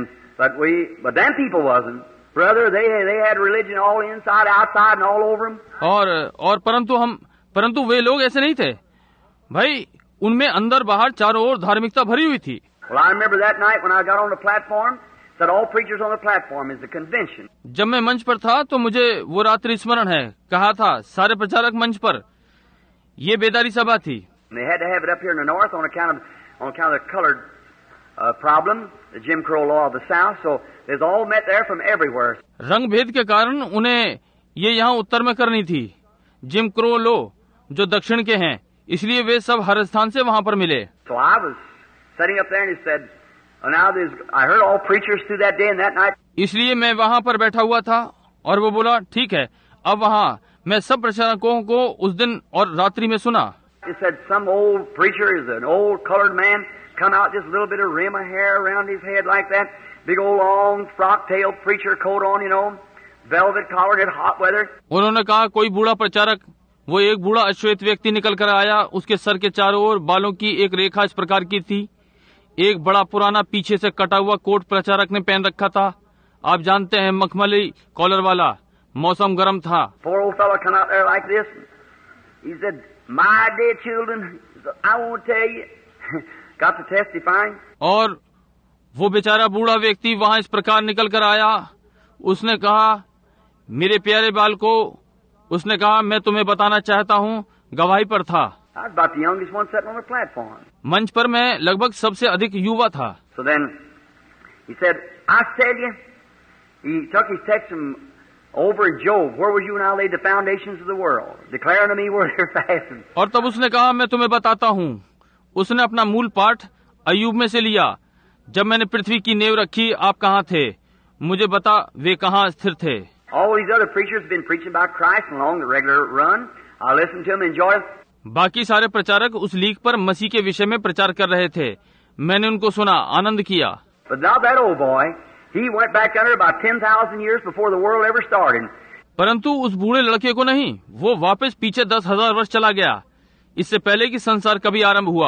But them people wasn't, brother. They had religion all inside, outside, and all over them. और परंतु वे लोग ऐसे नहीं थे, भाई, उनमें अंदर बाहर चारों ओर धार्मिकता भरी हुई थी। Well, I remember that night when I got on the platform, that all preachers on the platform is the convention. जब मैं मंच पर था तो मुझे वो रात्रि स्मरण है, कहा था सारे प्रचारक मंच पर, ये बेदारी सभा थी। They had to have it up here in the north on account of the colored problem, the Jim Crow law of the South. So there's all met there from everywhere. रंग भेद के कारण उन्हें ये यहाँ उत्तर में करनी थी, जिम क्रो लो जो दक्षिण के हैं, इसलिए वे सब हर स्थान से वहाँ पर मिले। So I was sitting up there and he said, I heard all preachers through that day and that night. इसलिए मैं वहाँ पर बैठा हुआ था और वो बोला, ठीक है, अब वहाँ मैं सब प्रचारकों को उस दिन और रात्रि में सुना। He said some old preacher is an old colored man, come out just a little bit of rim of hair around his head like that, big old long frock-tailed preacher coat on, you know, velvet collar in hot weather. उन्होंने कहा, कोई बूढ़ा प्रचारक, वो एक बूढ़ा अश्वेत व्यक्ति निकल कर आया, उसके सर के चारों ओर बालों की एक रेखा इस प्रकार की थी, एक बड़ा पुराना पीछे से कटा हुआ कोट प्रचारक ने पहन रखा था, आप जानते हैं, मखमली कॉलर वाला, मौसम गर्म था। Poor old fellow come out there like this. He said, my dear children, I won't tell you, got to testifying. और वो बेचारा बूढ़ा व्यक्ति वहाँ इस प्रकार निकल कर आया, उसने कहा, मेरे प्यारे बालको, उसने कहा, मैं तुम्हें बताना चाहता हूँ, गवाही पर था। I was about the youngest one sitting on the platform. मंच पर मैं लगभग सबसे अधिक युवा था। So then he said, I tell you, he took his text from over in Job, where was you when I laid the foundations of the world, declaring to me where they're fastened. और तब उसने कहा, मैं तुम्हें बताता हूँ, उसने अपना मूल पाठ अय्यूब में से लिया, जब मैंने पृथ्वी की नींव रखी, आप कहाँ थे, मुझे बता वे कहाँ स्थिर थे। All these other preachers have been preaching about Christ along the regular run. I listened to them, enjoyed it. बाकी सारे प्रचारक उस लीक पर मसीह के विषय में प्रचार कर रहे थे, मैंने उनको सुना, आनंद किया। But now that old boy, he went back under about 10,000 years before the world ever started. परंतु उस बूढ़े लड़के को नहीं, वो वापस पीछे 10,000 वर्ष चला गया, इससे पहले कि संसार कभी आरंभ हुआ।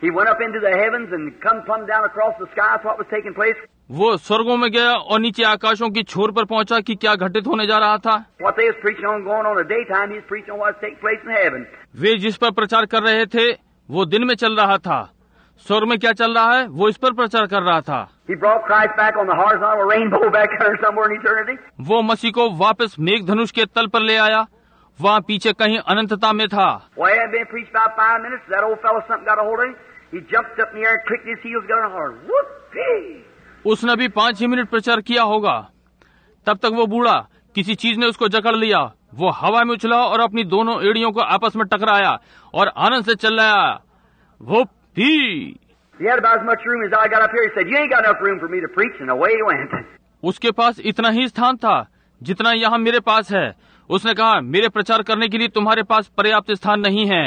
He went up into the heavens and come plumb down across the skies. What was taking place? वो स्वर्गों में गया और नीचे आकाशों की छोर पर पहुंचा कि क्या घटित होने जा रहा था। What they was preaching on going on in the daytime, he's preaching on what's taking place in heaven. वे जिस पर प्रचार कर रहे थे वो दिन में चल रहा था, स्वर्ग में क्या चल रहा है वो इस पर प्रचार कर रहा था। He brought Christ back on the horizontal rainbow back there somewhere in eternity. वो मसीह को वापस मेघधनुष के तल पर ले आया, वहाँ पीछे कहीं अनंतता में था। Well, he hadn't been preached about 5 minutes. That old fellow something got a hold of him. He jumped up in the air and clicked his heels, got on hard. Whoopee! उसने भी 5 ही मिनट प्रचार किया होगा, तब तक वो बूढ़ा किसी चीज ने उसको जकड़ लिया। वो हवा में उछला और अपनी दोनों एड़ियों को आपस में टकराया और आनंद से चिल्लाया, वो भी। He had about as much room as I got up here. He said, "You ain't got enough room for me to preach," and away he went. उसके पास इतना ही स्थान था जितना यहाँ मेरे पास है। उसने कहा, मेरे प्रचार करने के लिए तुम्हारे पास पर्याप्त स्थान नहीं है,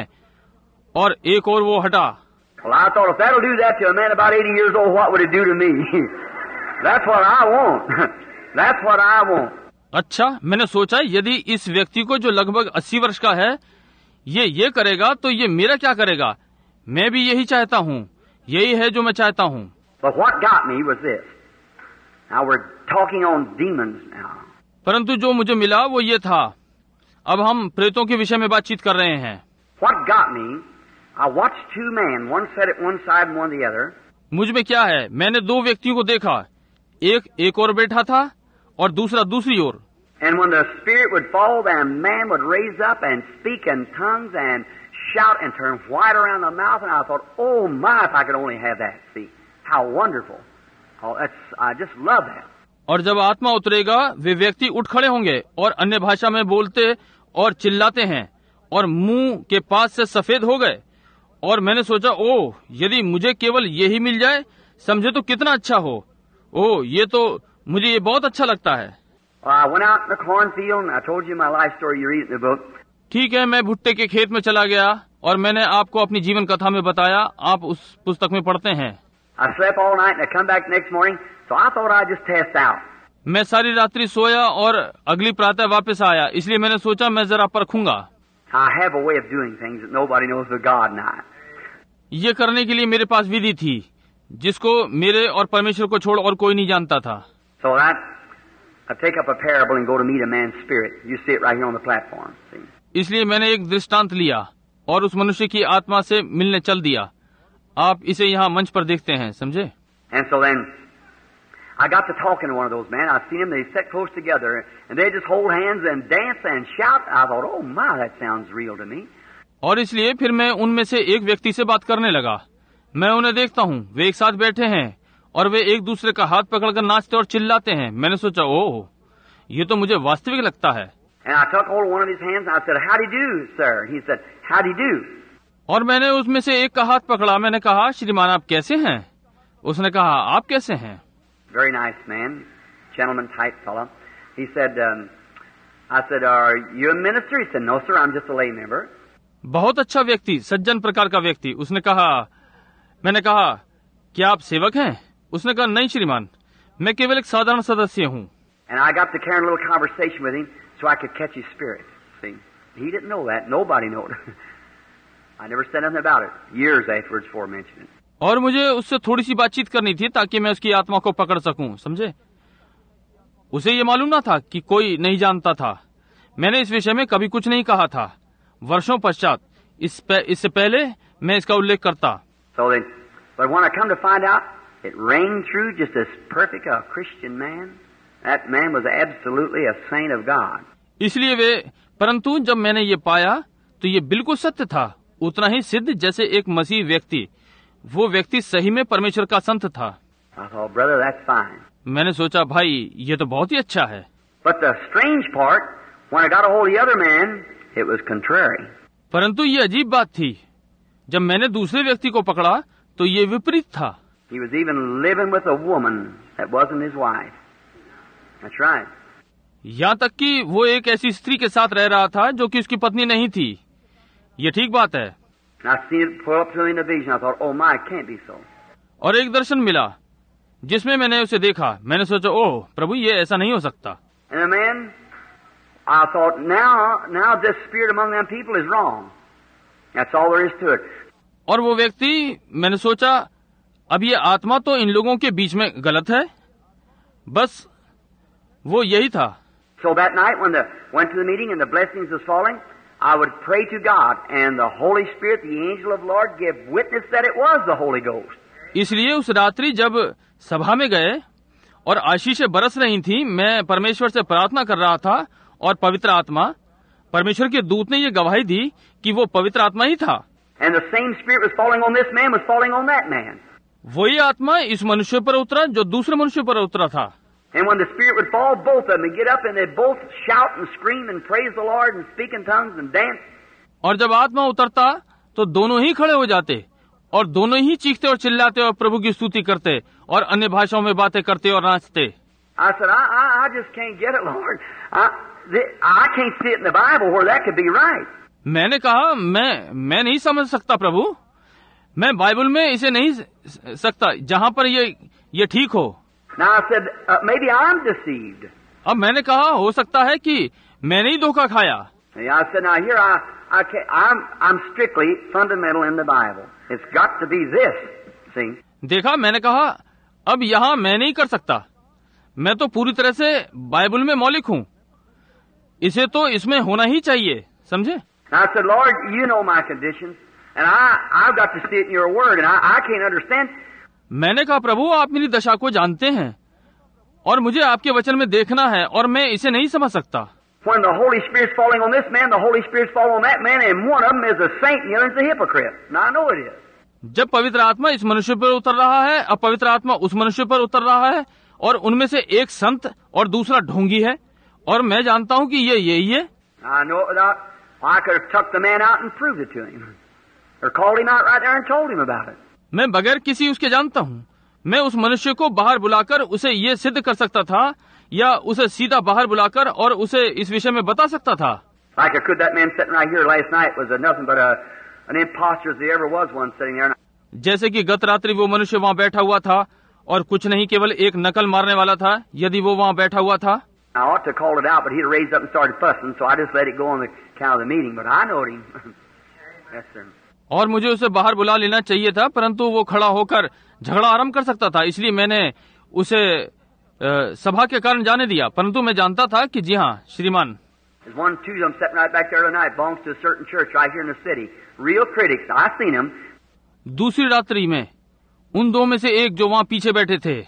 और एक और वो हटा। Well, I thought if that'll do that to a man about 80 years old, what would it do to me? That's what I want. That's what I want. अच्छा, मैंने सोचा यदि इस व्यक्ति को जो लगभग 80 वर्ष का है ये करेगा तो ये मेरा क्या करेगा। मैं भी यही चाहता हूँ, यही है जो मैं चाहता हूँ। But what got me was this. Now we're talking on demons now. परंतु जो मुझे मिला वो ये था, अब हम प्रेतों के विषय में बातचीत कर रहे हैं। What got me, I watched 2 men, one sat at one side and one the other. मुझ में क्या है, मैंने 2 व्यक्तियों को देखा, एक और बैठा था और दूसरा दूसरी ओर। And when the Spirit would fall, the man would raise up and speak in tongues and shout and turn white around the mouth. And I thought, oh my, if I could only have that. See, how wonderful. Oh, I just love that. और जब आत्मा उतरेगा, वे व्यक्ति उठ खड़े होंगे और अन्य भाषा में बोलते और चिल्लाते हैं और मुंह के पास से सफेद हो गए। और मैंने सोचा, ओह, यदि मुझे केवल यही मिल जाए, समझे तो कितना अच्छा हो। ओह, मुझे ये बहुत अच्छा लगता है। I went out in the cornfield and I told you my life story. You read it in the book. ठीक है, मैं भुट्टे के खेत में चला गया और मैंने आपको अपनी जीवन कथा में बताया, आप उस पुस्तक में पढ़ते हैं। I slept all night and I come back next morning, so I thought I'd just test out. मैं सारी रात्रि सोया और अगली प्रातः वापस आया, इसलिए मैंने सोचा मैं जरा परखूंगा। I have a way of doing things that nobody knows but God and I. ये करने के लिए मेरे पास विधि थी जिसको मेरे और परमेश्वर को छोड़ और कोई नहीं जानता था। So that I take up a parable and go to meet a man's spirit. You see it right here on the platform. See? इसलिए मैंने एक दृष्टांत लिया और उस मनुष्य की आत्मा से मिलने चल दिया। आप इसे यहाँ मंच पर देखते हैं, समझे? And so then I got to talking to one of those men. I've seen them. They sit close together and they just hold hands and dance and shout. I thought, oh my, that sounds real to me. और इसलिए फिर मैं उनमें से एक व्यक्ति से बात करने लगा। मैं उन्हें देखता हूँ, वे एक साथ बैठे हैं और वे एक दूसरे का हाथ पकड़कर नाचते और चिल्लाते हैं। मैंने सोचा, ओह, ये तो मुझे वास्तविक लगता है। And I took hold of one of his hands and I said, "How do you do, sir?" He said, "How do you do?" और मैंने उसमें से एक का हाथ पकड़ा। मैंने कहा, श्रीमान आप कैसे हैं? उसने कहा, आप कैसे हैं? Very nice man, gentleman type fellow. He said, I said, "Are you a minister?" He said, "No, sir, I'm just a lay member." बहुत अच्छा व्यक्ति, सज्जन प्रकार का व्यक्ति। उसने कहा, मैंने कहा, क्या आप सेवक हैं? उसने कहा, नहीं श्रीमान, मैं केवल एक साधारण सदस्य हूँ। And I got to carry a little conversation with him so I could catch his spirit. See, he didn't know that. Nobody knew it. I never said nothing about it. Years afterwards, before mentioning it. और मुझे उससे थोड़ी सी बातचीत करनी थी ताकि मैं उसकी आत्मा को पकड़ सकूं, समझे? उसे ये मालूम ना था कि कोई नहीं जानता था। मैंने इस विषय में कभी कुछ नहीं कहा था। वर्षों पश्चात इससे पहले मैं इसका उल्लेख करता। So then, but when I come to find out, it rang true just as perfect a Christian man. That man was absolutely a saint of God. इसलिए परंतु जब मैंने ये पाया तो ये बिल्कुल सत्य था, उतना ही सिद्ध जैसे एक मसीह व्यक्ति। वो व्यक्ति सही में परमेश्वर का संत था। I thought, brother, that's fine. मैंने सोचा, भाई ये तो बहुत ही अच्छा है। But the strange part, when I got a hold of the other man, it was contrary. परंतु ये अजीब बात थी, जब मैंने दूसरे व्यक्ति को पकड़ा तो ये विपरीत था। He was even living with a woman that wasn't his wife. That's right. यहाँ तक कि वो एक ऐसी स्त्री के साथ रह रहा था जो कि उसकी पत्नी नहीं थी। ये ठीक बात है। And I seen it pull up to me in a vision. I thought, oh my, it can't be so. और एक दर्शन मिला जिसमें मैंने उसे देखा। मैंने सोचा, ओह प्रभु, ये ऐसा नहीं हो सकता। And the man, I thought, now this spirit among them people is wrong. That's all there is to it. और वो व्यक्ति, मैंने सोचा अब ये आत्मा तो इन लोगों के बीच में गलत है, बस वो यही था। So that night when went to the meeting and the blessings was falling, I would pray to God and the Holy Spirit, the angel of the Lord, gave witness that it was the Holy Ghost. इसलिए उस रात्रि जब सभा में गए और आशीषें बरस रही थी, मैं परमेश्वर से प्रार्थना कर रहा था और पवित्र आत्मा, परमेश्वर के दूत ने ये गवाही दी कि वो पवित्र आत्मा ही था। And the same Spirit was falling on this man, was falling on that man. वही आत्मा इस मनुष्य पर उतरा जो दूसरे मनुष्य पर उतरा था। And when the Spirit would fall, both of them would get up and they'd both shout and scream and praise the Lord and speak in tongues and dance. और जब आत्मा उतरता तो दोनों ही खड़े हो जाते और दोनों ही चीखते और चिल्लाते और प्रभु की स्तुति करते और अन्य भाषाओं में बातें करते और नाचते। I said, I just can't get it, Lord. I can't see it in the Bible where that could be right. मैंने कहा मैं नहीं समझ सकता प्रभु, मैं बाइबल में इसे नहीं सकता जहाँ पर ये ठीक हो। Now I said, maybe I'm deceived. अब मैंने कहा हो सकता है कि मैंने ही धोखा खाया। I said, now here I can't, I'm strictly fundamental in the Bible. It's got to be this. See? देखा, मैंने कहा अब यहाँ मैं नहीं कर सकता, मैं तो पूरी तरह से बाइबल में मौलिक हूँ, इसे तो इसमें होना ही चाहिए, समझे? I said, Lord, you know my conditions, and I've got to see it in your word, and I can't understand. मैंने कहा प्रभु आप मेरी दशा को जानते हैं और मुझे आपके वचन में देखना है और मैं इसे नहीं समझ सकता। When the Holy Spirit's falling on this man, the Holy Spirit's falling on that man, and one of them is a saint and the other is a hypocrite. Now I know it is. जब पवित्र आत्मा इस मनुष्य पर उतर रहा है, अब पवित्र आत्मा उस मनुष्य पर उतर रहा है और उनमें से एक संत और दूसरा ढोंगी है और मैं जानता हूँ कि ये यही है। I know it without, I could have took the man out and proved it to him, or called him out right there and told him about it. मैं बगैर किसी उसके जानता हूँ, मैं उस मनुष्य को बाहर बुलाकर उसे ये सिद्ध कर सकता था या उसे सीधा बाहर बुलाकर और उसे इस विषय में बता सकता था। Like I could, that man sitting right here last night was nothing but an imposter as there ever was one sitting there. जैसे कि गत रात्रि वो मनुष्य वहाँ बैठा हुआ था और कुछ नहीं, केवल एक नकल मारने वाला था यदि वो वहाँ बैठा हुआ था। I ought to call it out, but he'd raised up and started fussing, so I just let it go on the account of the meeting. But I knowed him. Yes, sir. और मुझे उसे बाहर बुला लेना चाहिए था, परंतु वो खड़ा होकर झगड़ा आरंभ कर सकता था, इसलिए मैंने उसे सभा के कारण जाने दिया, परंतु मैं जानता था कि जी हाँ श्रीमान। There's one, two of them sitting right back there tonight, belongs to a certain church right here in the city. Real critics. I seen them. दूसरी रात्रि में उन दो में से एक जो वहाँ पीछे बैठे थे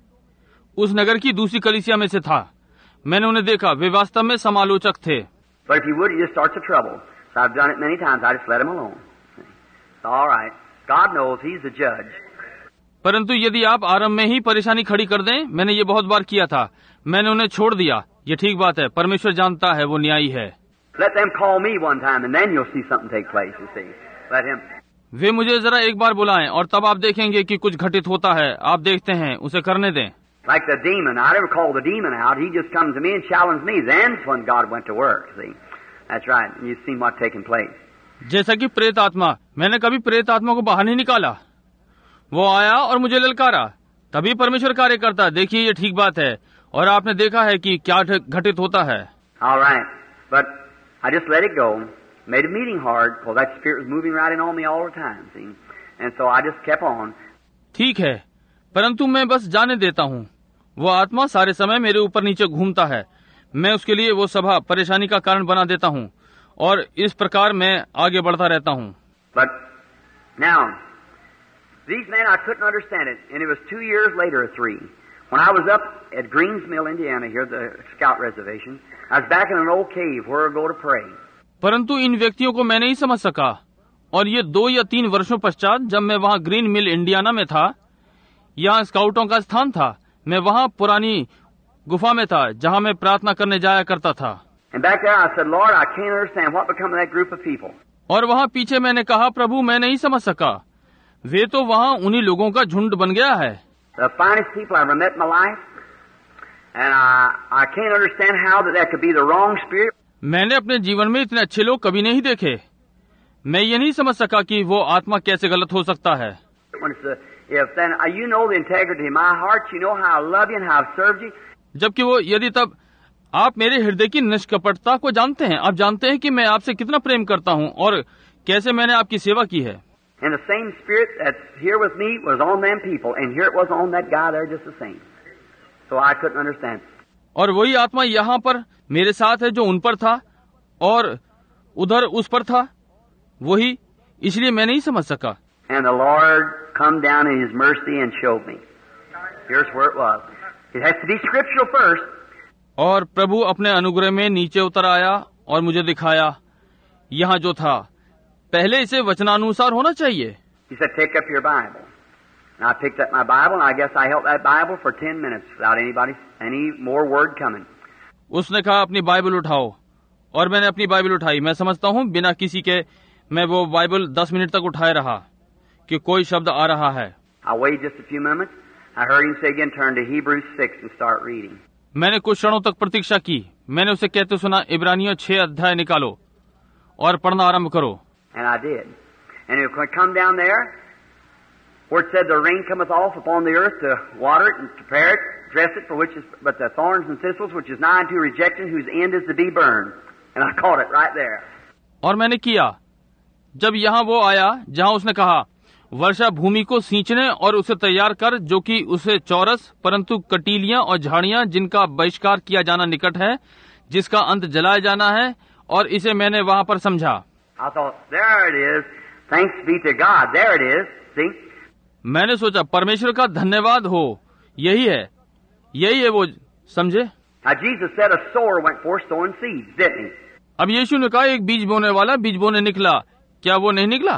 उस नगर की दूसरी कलीसिया में से था, मैंने उन्हें देखा, वे वास्तव में समालोचक थे। But if you would, it just starts the trouble. So I've done it many times. I just let them alone. It's all right. God knows He's the judge. परंतु यदि आप आरंभ में ही परेशानी खड़ी कर दें, मैंने ये बहुत बार किया था, मैंने उन्हें छोड़ दिया, ये ठीक बात है, परमेश्वर जानता है, वो न्यायी है। Let them call me one time, and then you'll see something take place. You see, let him. वे मुझे जरा एक बार बुलाएं और तब आप देखेंगे कि कुछ घटित होता है, आप देखते हैं, उसे करने दें। Like the demon, I never called the demon out. He just comes to me and challenged me. Then's when God went to work. See, that's right. And you've seen what taking place. जैसा कि प्रेत आत्मा, मैंने कभी प्रेत आत्मा को बाहर नहीं निकाला, वो आया और मुझे ललकारा, तभी परमेश्वर कार्य करता है। देखिए ये ठीक बात है और आपने देखा है कि क्या घटित होता है। All right, but I just let it go. Made a meeting hard because that spirit was moving right in on me all the time. See, and so I just kept on. ठीक है, परंतु मैं बस जाने देता हूँ, वो आत्मा सारे समय मेरे ऊपर नीचे घूमता है, मैं उसके लिए वो सभा परेशानी का कारण बना देता हूँ और इस प्रकार मैं आगे बढ़ता रहता हूँ। But now, these men, I couldn't understand it, and it was 2 years later or 3. When I was up at Greens Mill, Indiana, here, the scout reservation, I was back in an old cave where I go to pray. परंतु इन व्यक्तियों को मैं नहीं समझ सका और ये 2 या 3 वर्षों पश्चात जब मैं वहाँ ग्रीन मिल इंडियाना में था, यहाँ स्काउटों का स्थान था, मैं वहाँ पुरानी गुफा में था जहाँ मैं प्रार्थना करने जाया करता था। And back there I said, Lord, I can't understand what become of that group of people. और वहाँ पीछे मैंने कहा, प्रभु मैं नहीं समझ सका, वे तो वहाँ उन्हीं लोगों का झुंड बन गया है। The finest people I ever met in my life, and I can't understand how that could be the wrong spirit. मैंने अपने जीवन में इतने अच्छे लोग कभी नहीं देखे, मैं ये नहीं समझ सका कि वो आत्मा कैसे गलत हो सकता है। If then you know the integrity of my heart, you know how I love you and how I've served you. जबकि वो यदि तब आप मेरे हृदय की निष्कपटता को जानते हैं, आप जानते हैं कि मैं आपसे कितना प्रेम करता हूँ और कैसे मैंने आपकी सेवा की है। And the same Spirit that's here with me was on them people, and here it was on that guy there just the same. So I couldn't understand. और वही आत्मा यहाँ पर मेरे साथ है जो उन पर था और उधर उस पर था, वही, इसलिए मैं नहीं समझ सका. And the Lord come down in His mercy and showed me. Here's where it was. It has to be scriptural first. और प्रभु अपने अनुग्रह में नीचे उतर आया और मुझे दिखाया यहाँ जो था. पहले इसे वचनानुसार होना चाहिए. He said, take up your Bible. And I picked up my Bible, and I guess I held that Bible for 10 minutes without any more word coming. उसने कहा अपनी बाइबल उठाओ, और मैंने अपनी बाइबल उठाई. मैं समझता हूँ बिना किसी के मैं वो बाइबल 10 मिनट तक उठाए रहा कि कोई शब्द आ रहा है. I waited just a few moments. I heard him say again, turn to Hebrews 6 and start reading. मैंने कुछ क्षणों तक प्रतीक्षा की. मैंने उसे कहते सुना, इब्रानियों 6 अध्याय निकालो और पढ़ना आरंभ करो. And I did. And it would come down there where it said the rain cometh off upon the earth to water it and prepare it, dress it, for which is but the thorns and thistles, which is nigh unto rejection, whose end is to be burned. And I caught it right there. और मैंने किया. जब यहाँ वो आया जहाँ उसने कहा, वर्षा भूमि को सींचने और उसे तैयार कर, जो कि उसे चौरस, परंतु कटीलियां और झाड़ियां जिनका बहिष्कार किया जाना निकट है, जिसका अंत जलाया जाना है, और इसे मैंने वहां पर समझा. I thought, there it is. Thanks be to God. There it is. See? मैंने सोचा परमेश्वर का धन्यवाद हो, यही है वो, समझे. Now Jesus said a sower went forth sowing seeds, didn't he? अब यीशु ने कहा एक बीज बोने वाला बीज बोने निकला. क्या वो नहीं निकला?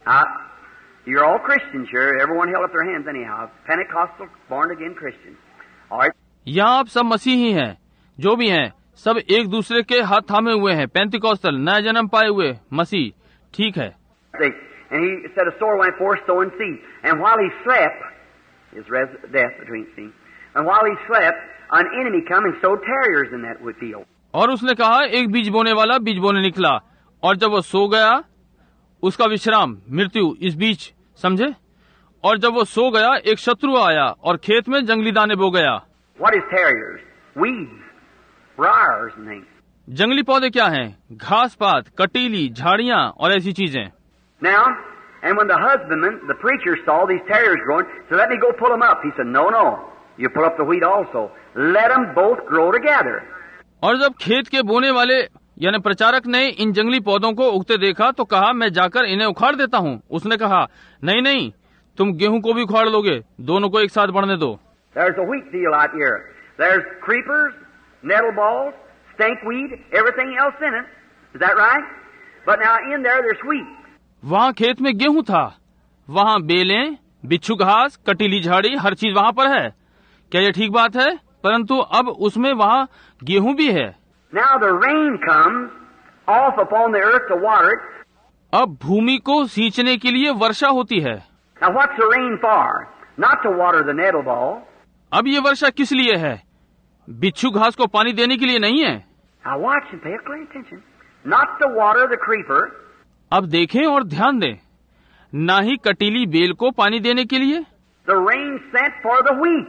You're all Christians here. Everyone held up their hands anyhow. Pentecostal, born again Christians. All right. यहाँ आप सब मसीही हैं, जो भी हैं, सब एक दूसरे के हाथ थामे हुए हैं. पेंतिकोस्टल, नया जन्म पाए हुए मसीह, ठीक है. And he said a sower went forth sowing seed. And while he slept, his death between seed. And while he slept, an enemy come and sowed tares in that field. और उसने कहा एक बीज बोने वाला बीज बोने निकला, और जब वो सो गया, उसका विश्राम, मृत्यु इस बीच, समझे. और जब वो सो गया, एक शत्रु आया और खेत में जंगली दाने बो गया. What is tares? Weeds, briars and things. जंगली पौधे क्या हैं? घास पात, कटीली, झाड़ियां और ऐसी चीजें. Now, and when the husbandman, the preacher, saw these tares growing, said, let me go pull them up. He said, no, you pull up the wheat also. Let them both grow together. और जब खेत के बोने वाले यानी प्रचारक ने इन जंगली पौधों को उगते देखा तो कहा, मैं जाकर इन्हें उखाड़ देता हूँ. उसने कहा, नहीं, तुम गेहूं को भी उखाड़ लोगे, दोनों को एक साथ बढ़ने दो. There's a wheat field out here. There's creepers, nettle balls, stinkweed, everything else in it. Is that right? But now in there's wheat. वहाँ खेत में गेहूं था, वहाँ बेलें, बिच्छू घास, कटीली झाड़ी, हर चीज वहाँ पर है. क्या ये ठीक बात है? परंतु अब उसमें वहाँ गेहूं भी है. Now the rain comes off upon the earth to water it. अब भूमि को सींचने के लिए वर्षा होती है. Now what's the rain for? Not to water the nettle ball. अब ये वर्षा किस लिए है? बिच्छू घास को पानी देने के लिए नहीं है. Now watch and pay close attention. Not to water the creeper. अब देखें और ध्यान दें, ना ही कटीली बेल को पानी देने के लिए. The rain sent for the wheat.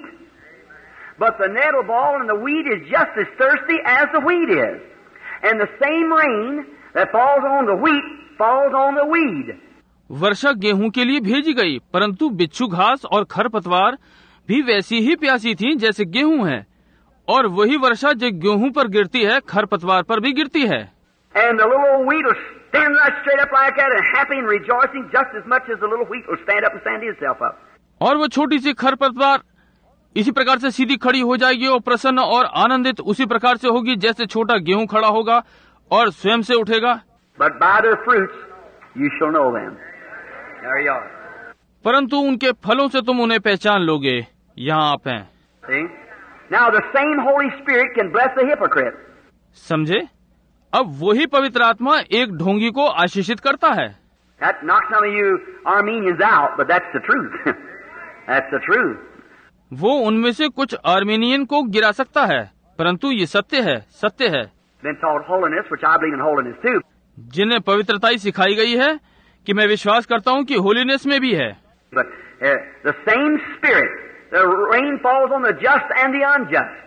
But the nettle ball and the weed is just as thirsty as the wheat is. And the same rain that falls on the wheat falls on the weed. वर्षा गेहूं के लिए भेजी गई, परंतु बिच्छू घास और खरपतवार भी वैसी ही प्यासी थी जैसे गेहूं है, और वही वर्षा जो गेहूं पर गिरती है, खरपतवार पर भी गिरती है. And the little old wheat will stand right straight up like that and happy and rejoicing just as much as the little wheat will stand up and stand itself up. और वो छोटी सी खरपतवार इसी प्रकार से सीधी खड़ी हो जाएगी और प्रसन्न और आनंदित उसी प्रकार से होगी जैसे छोटा गेहूं खड़ा होगा और स्वयं से उठेगा. But by their fruits you shall know them. There you are. परंतु उनके फलों से तुम उन्हें पहचान लोगे. यहाँ आप हैं. See? Now the same Holy Spirit can bless the hypocrite. समझे? अब वही पवित्र आत्मा एक ढोंगी को आशीषित करता है. That knocks some of you Armenians out, but that's the truth. That's the truth. वो उनमें से कुछ आर्मेनियन को गिरा सकता है, परंतु ये सत्य है. Been taught holiness, which I believe in holiness too. जिन्हें पवित्रताई सिखाई गई है कि मैं विश्वास करता हूँ कि होलीनेस में भी है. But the same Spirit, the rain falls on the just and the unjust.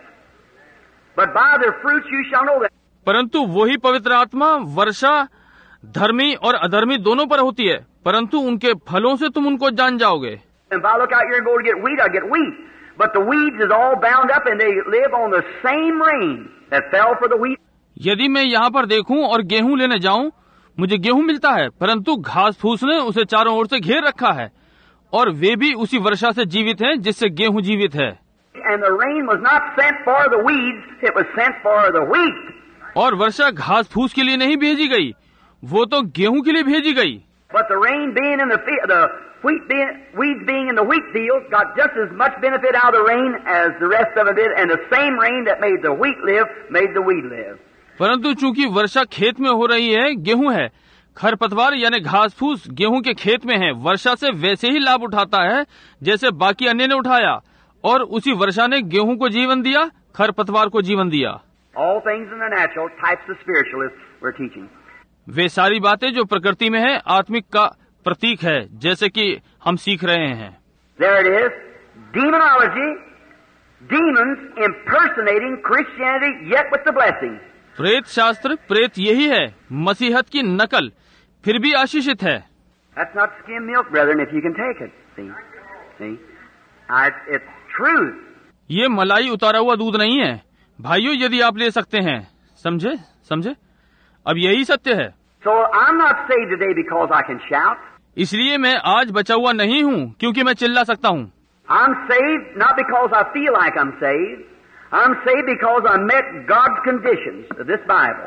But by their fruits you shall know them. परंतु वही पवित्र आत्मा वर्षा धर्मी और अधर्मी दोनों पर होती है, परंतु उनके फलों से तुम उनको जान जाओगे। And if I look out here and go to get wheat, I get wheat. But the weeds is all bound up and they live on the same rain that fell for the wheat. यदि मैं यहाँ पर देखूं और गेहूं लेने जाऊं, मुझे गेहूं मिलता है, परंतु घास फूस ने उसे चारों ओर से घेर रखा है और वे भी उसी वर्षा से जीवित हैं जिससे गेहूं जीवित है। And the rain was not sent for the weeds, it was sent for the wheat. और वर्षा घास फूस के लिए नहीं भेजी गई, वो तो गेहूं के लिए भेजी गई। But the rain being in the weeds being in the wheat field got just as much benefit out of the rain as the rest of it did, and the same rain that made the wheat live made the weed live. परंतु चूंकि वर्षा खेत में हो रही है, गेहूं है, खरपतवार यानी घास फूस गेहूं के खेत में है, वर्षा से वैसे ही लाभ उठाता है जैसे बाकी अन्य ने उठाया, और उसी वर्षा ने गेहूं को जीवन दिया, खरपतवार को जीवन दिया। All things in the natural, types of spiritual is we're teaching. वे सारी बातें जो प्रकृति में है, आत्मिक का प्रतीक है, जैसे कि हम सीख रहे हैं। There it is, demonology, demons impersonating Christianity yet with the blessing. प्रेत शास्त्र, प्रेत यही है, मसीहत की नकल, फिर भी आशीषित है। That's not skim milk, brethren, if you can take it. See? It's truth. ये मलाई उतारा हुआ दूध नहीं है, भाइयों, यदि आप ले सकते हैं। समझे? अब यही सत्य है। So I'm not saved today because I can shout. इसलिए मैं आज बचा हुआ नहीं हूँ क्योंकि मैं चिल्ला सकता हूँ। I'm saved not because I feel like I'm saved. I'm saved because I met God's conditions of this Bible.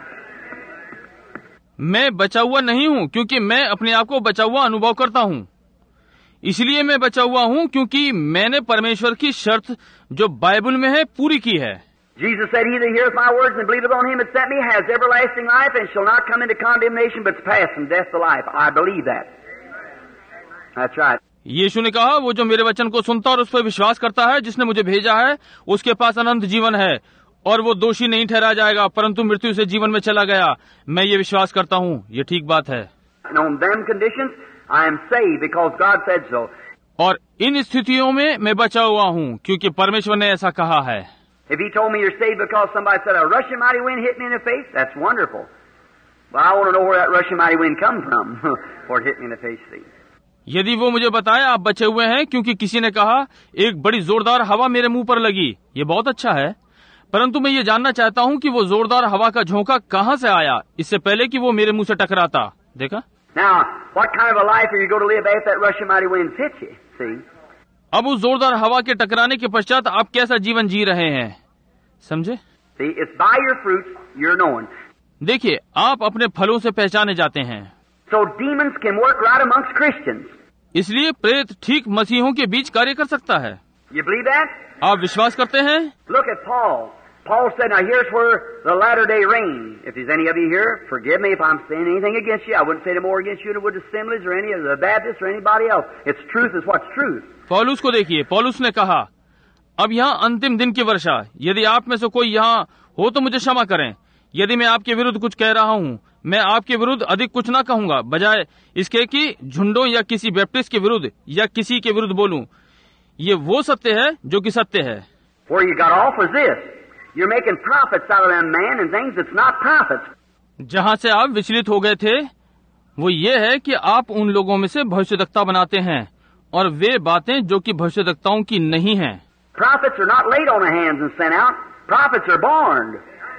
मैं बचा हुआ नहीं हूँ क्योंकि मैं अपने आप को बचा हुआ अनुभव करता हूँ। इसलिए मैं बचा हुआ हूँ क्योंकि मैंने परमेश्वर की शर्त जो बाइबल में है पूरी की है। Jesus said, "He that heareth my words and believeth on him that sent me has everlasting life and shall not come into condemnation, but is passed from death to life." I believe that. That's right. यीशु ने कहा, वो जो मेरे वचन को सुनता और उस पर विश्वास करता है, जिसने मुझे भेजा है, उसके पास अनंत जीवन है और वो दोषी नहीं ठहरा जाएगा, परंतु मृत्यु से जीवन में चला गया। मैं ये विश्वास करता हूँ, ये ठीक बात है। And on them conditions, I am saved because God said so. और इन स्थितियों में मैं बचा हुआ हूँ क्योंकि परमेश्वर ने ऐसा कहा है। If he told me you're saved because somebody said a rushing mighty wind hit me in the face, that's wonderful. But I want to know where that rushing mighty wind come from, for it hit me in the face. See? यदि वो मुझे बताए आप बचे हुए हैं क्योंकि किसी ने कहा एक बड़ी जोरदार हवा मेरे मुंह पर लगी, ये बहुत अच्छा है, परंतु मैं ये जानना चाहता हूँ कि वो जोरदार हवा का झोंका कहाँ से आया, इससे पहले कि वो मेरे मुंह से टकराता। देखा? Now, what kind of a life are you going to live after that rushing mighty wind hits you? See? अब उस जोरदार हवा के टकराने के पश्चात आप कैसा जीवन जी रहे हैं, समझे? See, it's by your fruits you're known. देखिए, आप अपने फलों से पहचाने जाते हैं। So demons can work right amongst Christians. इसलिए प्रेत ठीक मसीहों के बीच कार्य कर सकता है। You believe that? आप विश्वास करते हैं? Look at Paul. Paul said, "Now here's where the latter day rain. If there's any of you here, forgive me if I'm saying anything against you. I wouldn't say no more against you than I would the Assemblies or any of the Baptists or anybody else. It's truth is what's truth." पौलुस को देखिए, पौलुस ने कहा, अब यहाँ अंतिम दिन की वर्षा, यदि आप में से कोई यहाँ हो तो मुझे क्षमा करें। यदि मैं आपके विरुद्ध कुछ कह रहा हूँ, मैं आपके विरुद्ध अधिक कुछ ना कहूंगा, बजाय इसके कि झुंडों या किसी बैप्टिस्ट के विरुद्ध या किसी के विरुद्ध बोलूं। ये वो सत्य है जो कि सत्य है। Where you got off was this. You're making prophets out of them man and things that's not prophets. जहाँ से आप विचलित हो गए थे, वो ये है कि आप उन लोगों में से भविष्यद्वक्ता बनाते हैं और वे बातें जो कि भविष्यद्वक्ताओं की नहीं हैं। Prophets are not laid on the hands and sent out. Prophets are born.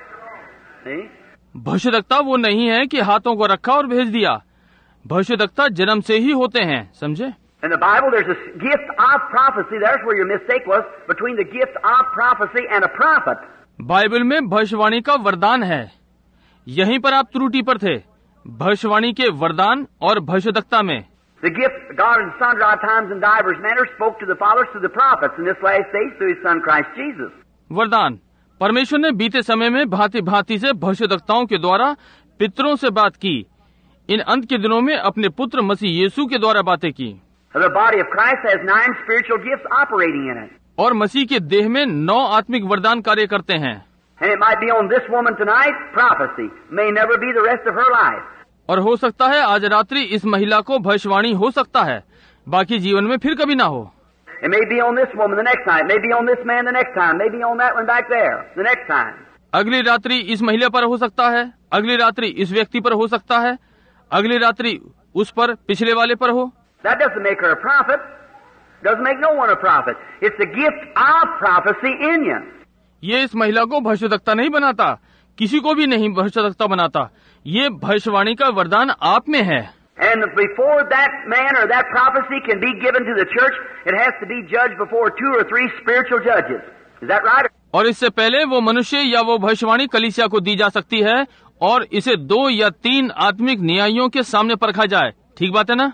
See? भविष्यद्वक्ता वो नहीं है कि हाथों को रखा और भेज दिया। भविष्यद्वक्ता जन्म से ही होते हैं, समझे? In the Bible, there's a gift of prophecy. That's where your mistake was, between the gift of prophecy and a prophet. Bible में भविष्यवाणी का वरदान है, यहीं पर आप त्रुटि पर थे, भविष्यवाणी के वरदान और भविष्यद्वक्ता में। The gift God in sundry times and divers manners spoke to the fathers through the prophets in this last days through His Son Christ Jesus. वरदान, परमेश्वर ने बीते समय में भांति भांति से भविष्यद्वक्ताओं के द्वारा पितरों से बात की, इन अंत के दिनों में अपने पुत्र मसीह यीशु के द्वारा बातें की। The body of Christ has 9 spiritual gifts operating in it. और मसीह के देह में 9 आत्मिक वरदान कार्य करते हैं। And it might be on this woman tonight, prophecy. May never be the rest of her life. और हो सकता है आज रात्रि इस महिला को भविष्यवाणी हो सकता है, बाकी जीवन में फिर कभी ना हो। It may be on this woman the next night, maybe on this man the next time, maybe on that one back there the next time. अगली रात्रि इस महिला पर हो सकता है, अगली रात्रि इस व्यक्ति पर हो सकता है, अगली रात्रि उस पर, पिछले वाले पर हो। That doesn't make her a prophet. Doesn't make no one a prophet. It's the gift of prophecy in you. ये इस महिला को भविष्यवक्ता नहीं बनाता, किसी को भी नहीं भविष्यवक्ता बनाता। ये भविष्यवाणी का वरदान आप में है। And before that man or that prophecy can be given to the church, it has to be judged before 2 or 3 spiritual judges. Is that right? और इससे पहले वो मनुष्य या वो भविष्यवाणी कलीसिया को दी जा सकती है और इसे 2 या 3 आत्मिक न्यायियों के सामने परखा जाए। ठीक बात है ना?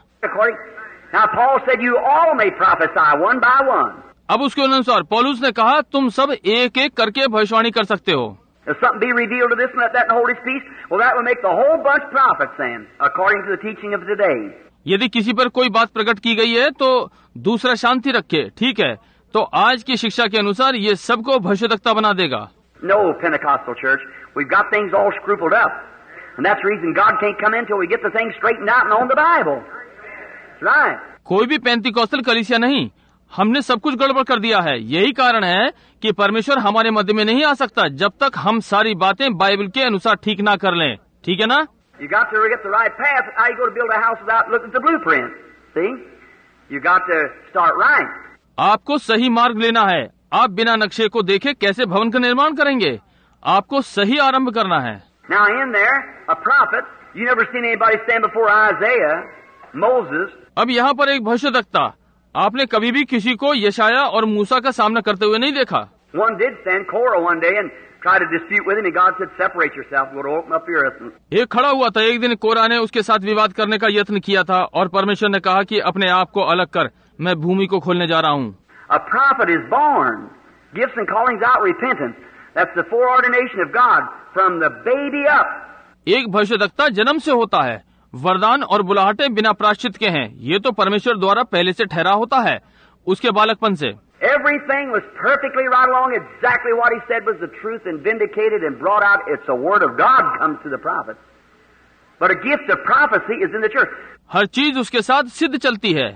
Now Paul said you all may prophesy one by one. अब उसके अनुसार पौलुस ने कहा तुम सब एक एक करके भविष्यवाणी कर सकते हो। If something be revealed to this and that and hold his peace, well that will make the whole bunch prophets then, according to the teaching of today. यदि किसी पर कोई बात प्रकट की गई है तो दूसरा शांति रखे, ठीक है, तो आज की शिक्षा के अनुसार ये सबको भविष्यवक्ता बना देगा। No, Pentecostal church, we've got things all scrupled up. And that's the reason God can't come in till we get the things straightened out and on the Bible. That's right. कोई भी पेंतिकोस्तल कलीसिया नहीं, हमने सब कुछ गड़बड़ कर दिया है। यही कारण है कि परमेश्वर हमारे मध्य में नहीं आ सकता जब तक हम सारी बातें बाइबल के अनुसार ठीक ना कर लें। ठीक है ना? You got to get the right path. How you go to build a house without looking at the blueprint? See? You got to start right. आपको सही मार्ग लेना है। आप बिना नक्शे को देखे कैसे भवन का निर्माण करेंगे? आपको सही आरंभ करना है। Now in there, a prophet, you never seen anybody stand before Isaiah, Moses. अब यहाँ पर एक भविष्यवक्ता, आपने कभी भी किसी को यशाया और मूसा का सामना करते हुए नहीं देखा। One did stand, Korah, one day and try to dispute with him, and God said, "Separate yourself. Go to open up the earth." एक खड़ा हुआ था, एक दिन कोरा ने उसके साथ विवाद करने का यत्न किया था और परमेश्वर ने कहा कि अपने आप को अलग कर, मैं भूमि को खोलने जा रहा हूँ। A prophet is born, gifts and callings out repentance. That's the foreordination of God from the baby up. एक भविष्यवक्ता जन्म से होता है, वरदान और बुलाहटे बिना प्रायश्चित के हैं। ये तो परमेश्वर द्वारा पहले से ठहरा होता है, उसके बालकपन से। Everything was perfectly right along. Exactly what he said was the truth and vindicated and brought out. It's the word of God comes to the prophet. But a gift of prophecy is in the church. हर चीज उसके साथ सिद्ध चलती है।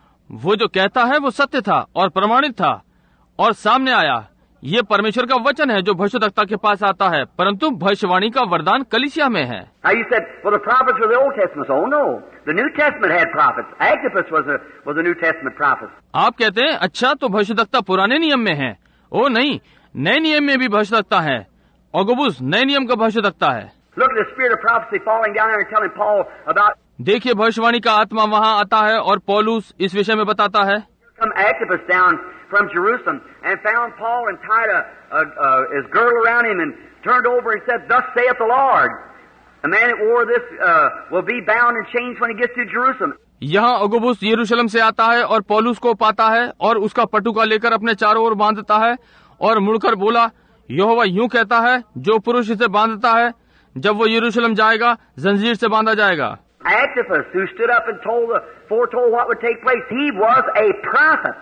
वो जो कहता है वो सत्य था और प्रमाणित था और सामने आया। ये परमेश्वर का वचन है जो भविष्यवक्ता के पास आता है, परंतु भविष्यवाणी का वरदान कलीसिया में है। Now you said, well, the prophets were the Old Testament. Oh no, the New Testament had prophets. Agabus was a New Testament prophet. आप कहते हैं अच्छा तो भविष्यवक्ता पुराने नियम में है। ओ नहीं, नए नियम में भी भविष्यवक्ता है। अगबुस नए नियम का भविष्यवक्ता है। Look at the spirit of prophecy falling down there and telling Paul about. देखिए भविष्यवाणी का आत्मा वहाँ आता है और पौलुस इस विषय में बताता है। Come Agabus down from Jerusalem and found Paul and tied his girdle around him and turned over and said, "Thus saith the Lord, the man that wore this will be bound and chains when he gets to Jerusalem." यहाँ अगबुस यरूशलेम से आता है और पौलुस को पाता है और उसका पटुका लेकर अपने चारों ओर बांधता है और मुड़कर बोला, यहोवा यूं कहता है, जो पुरुष इसे बांधता है जब वो यरूशलेम जाएगा जंजीर से बांधा जाएगा। Agabus, who stood up and foretold what would take place, he was a prophet,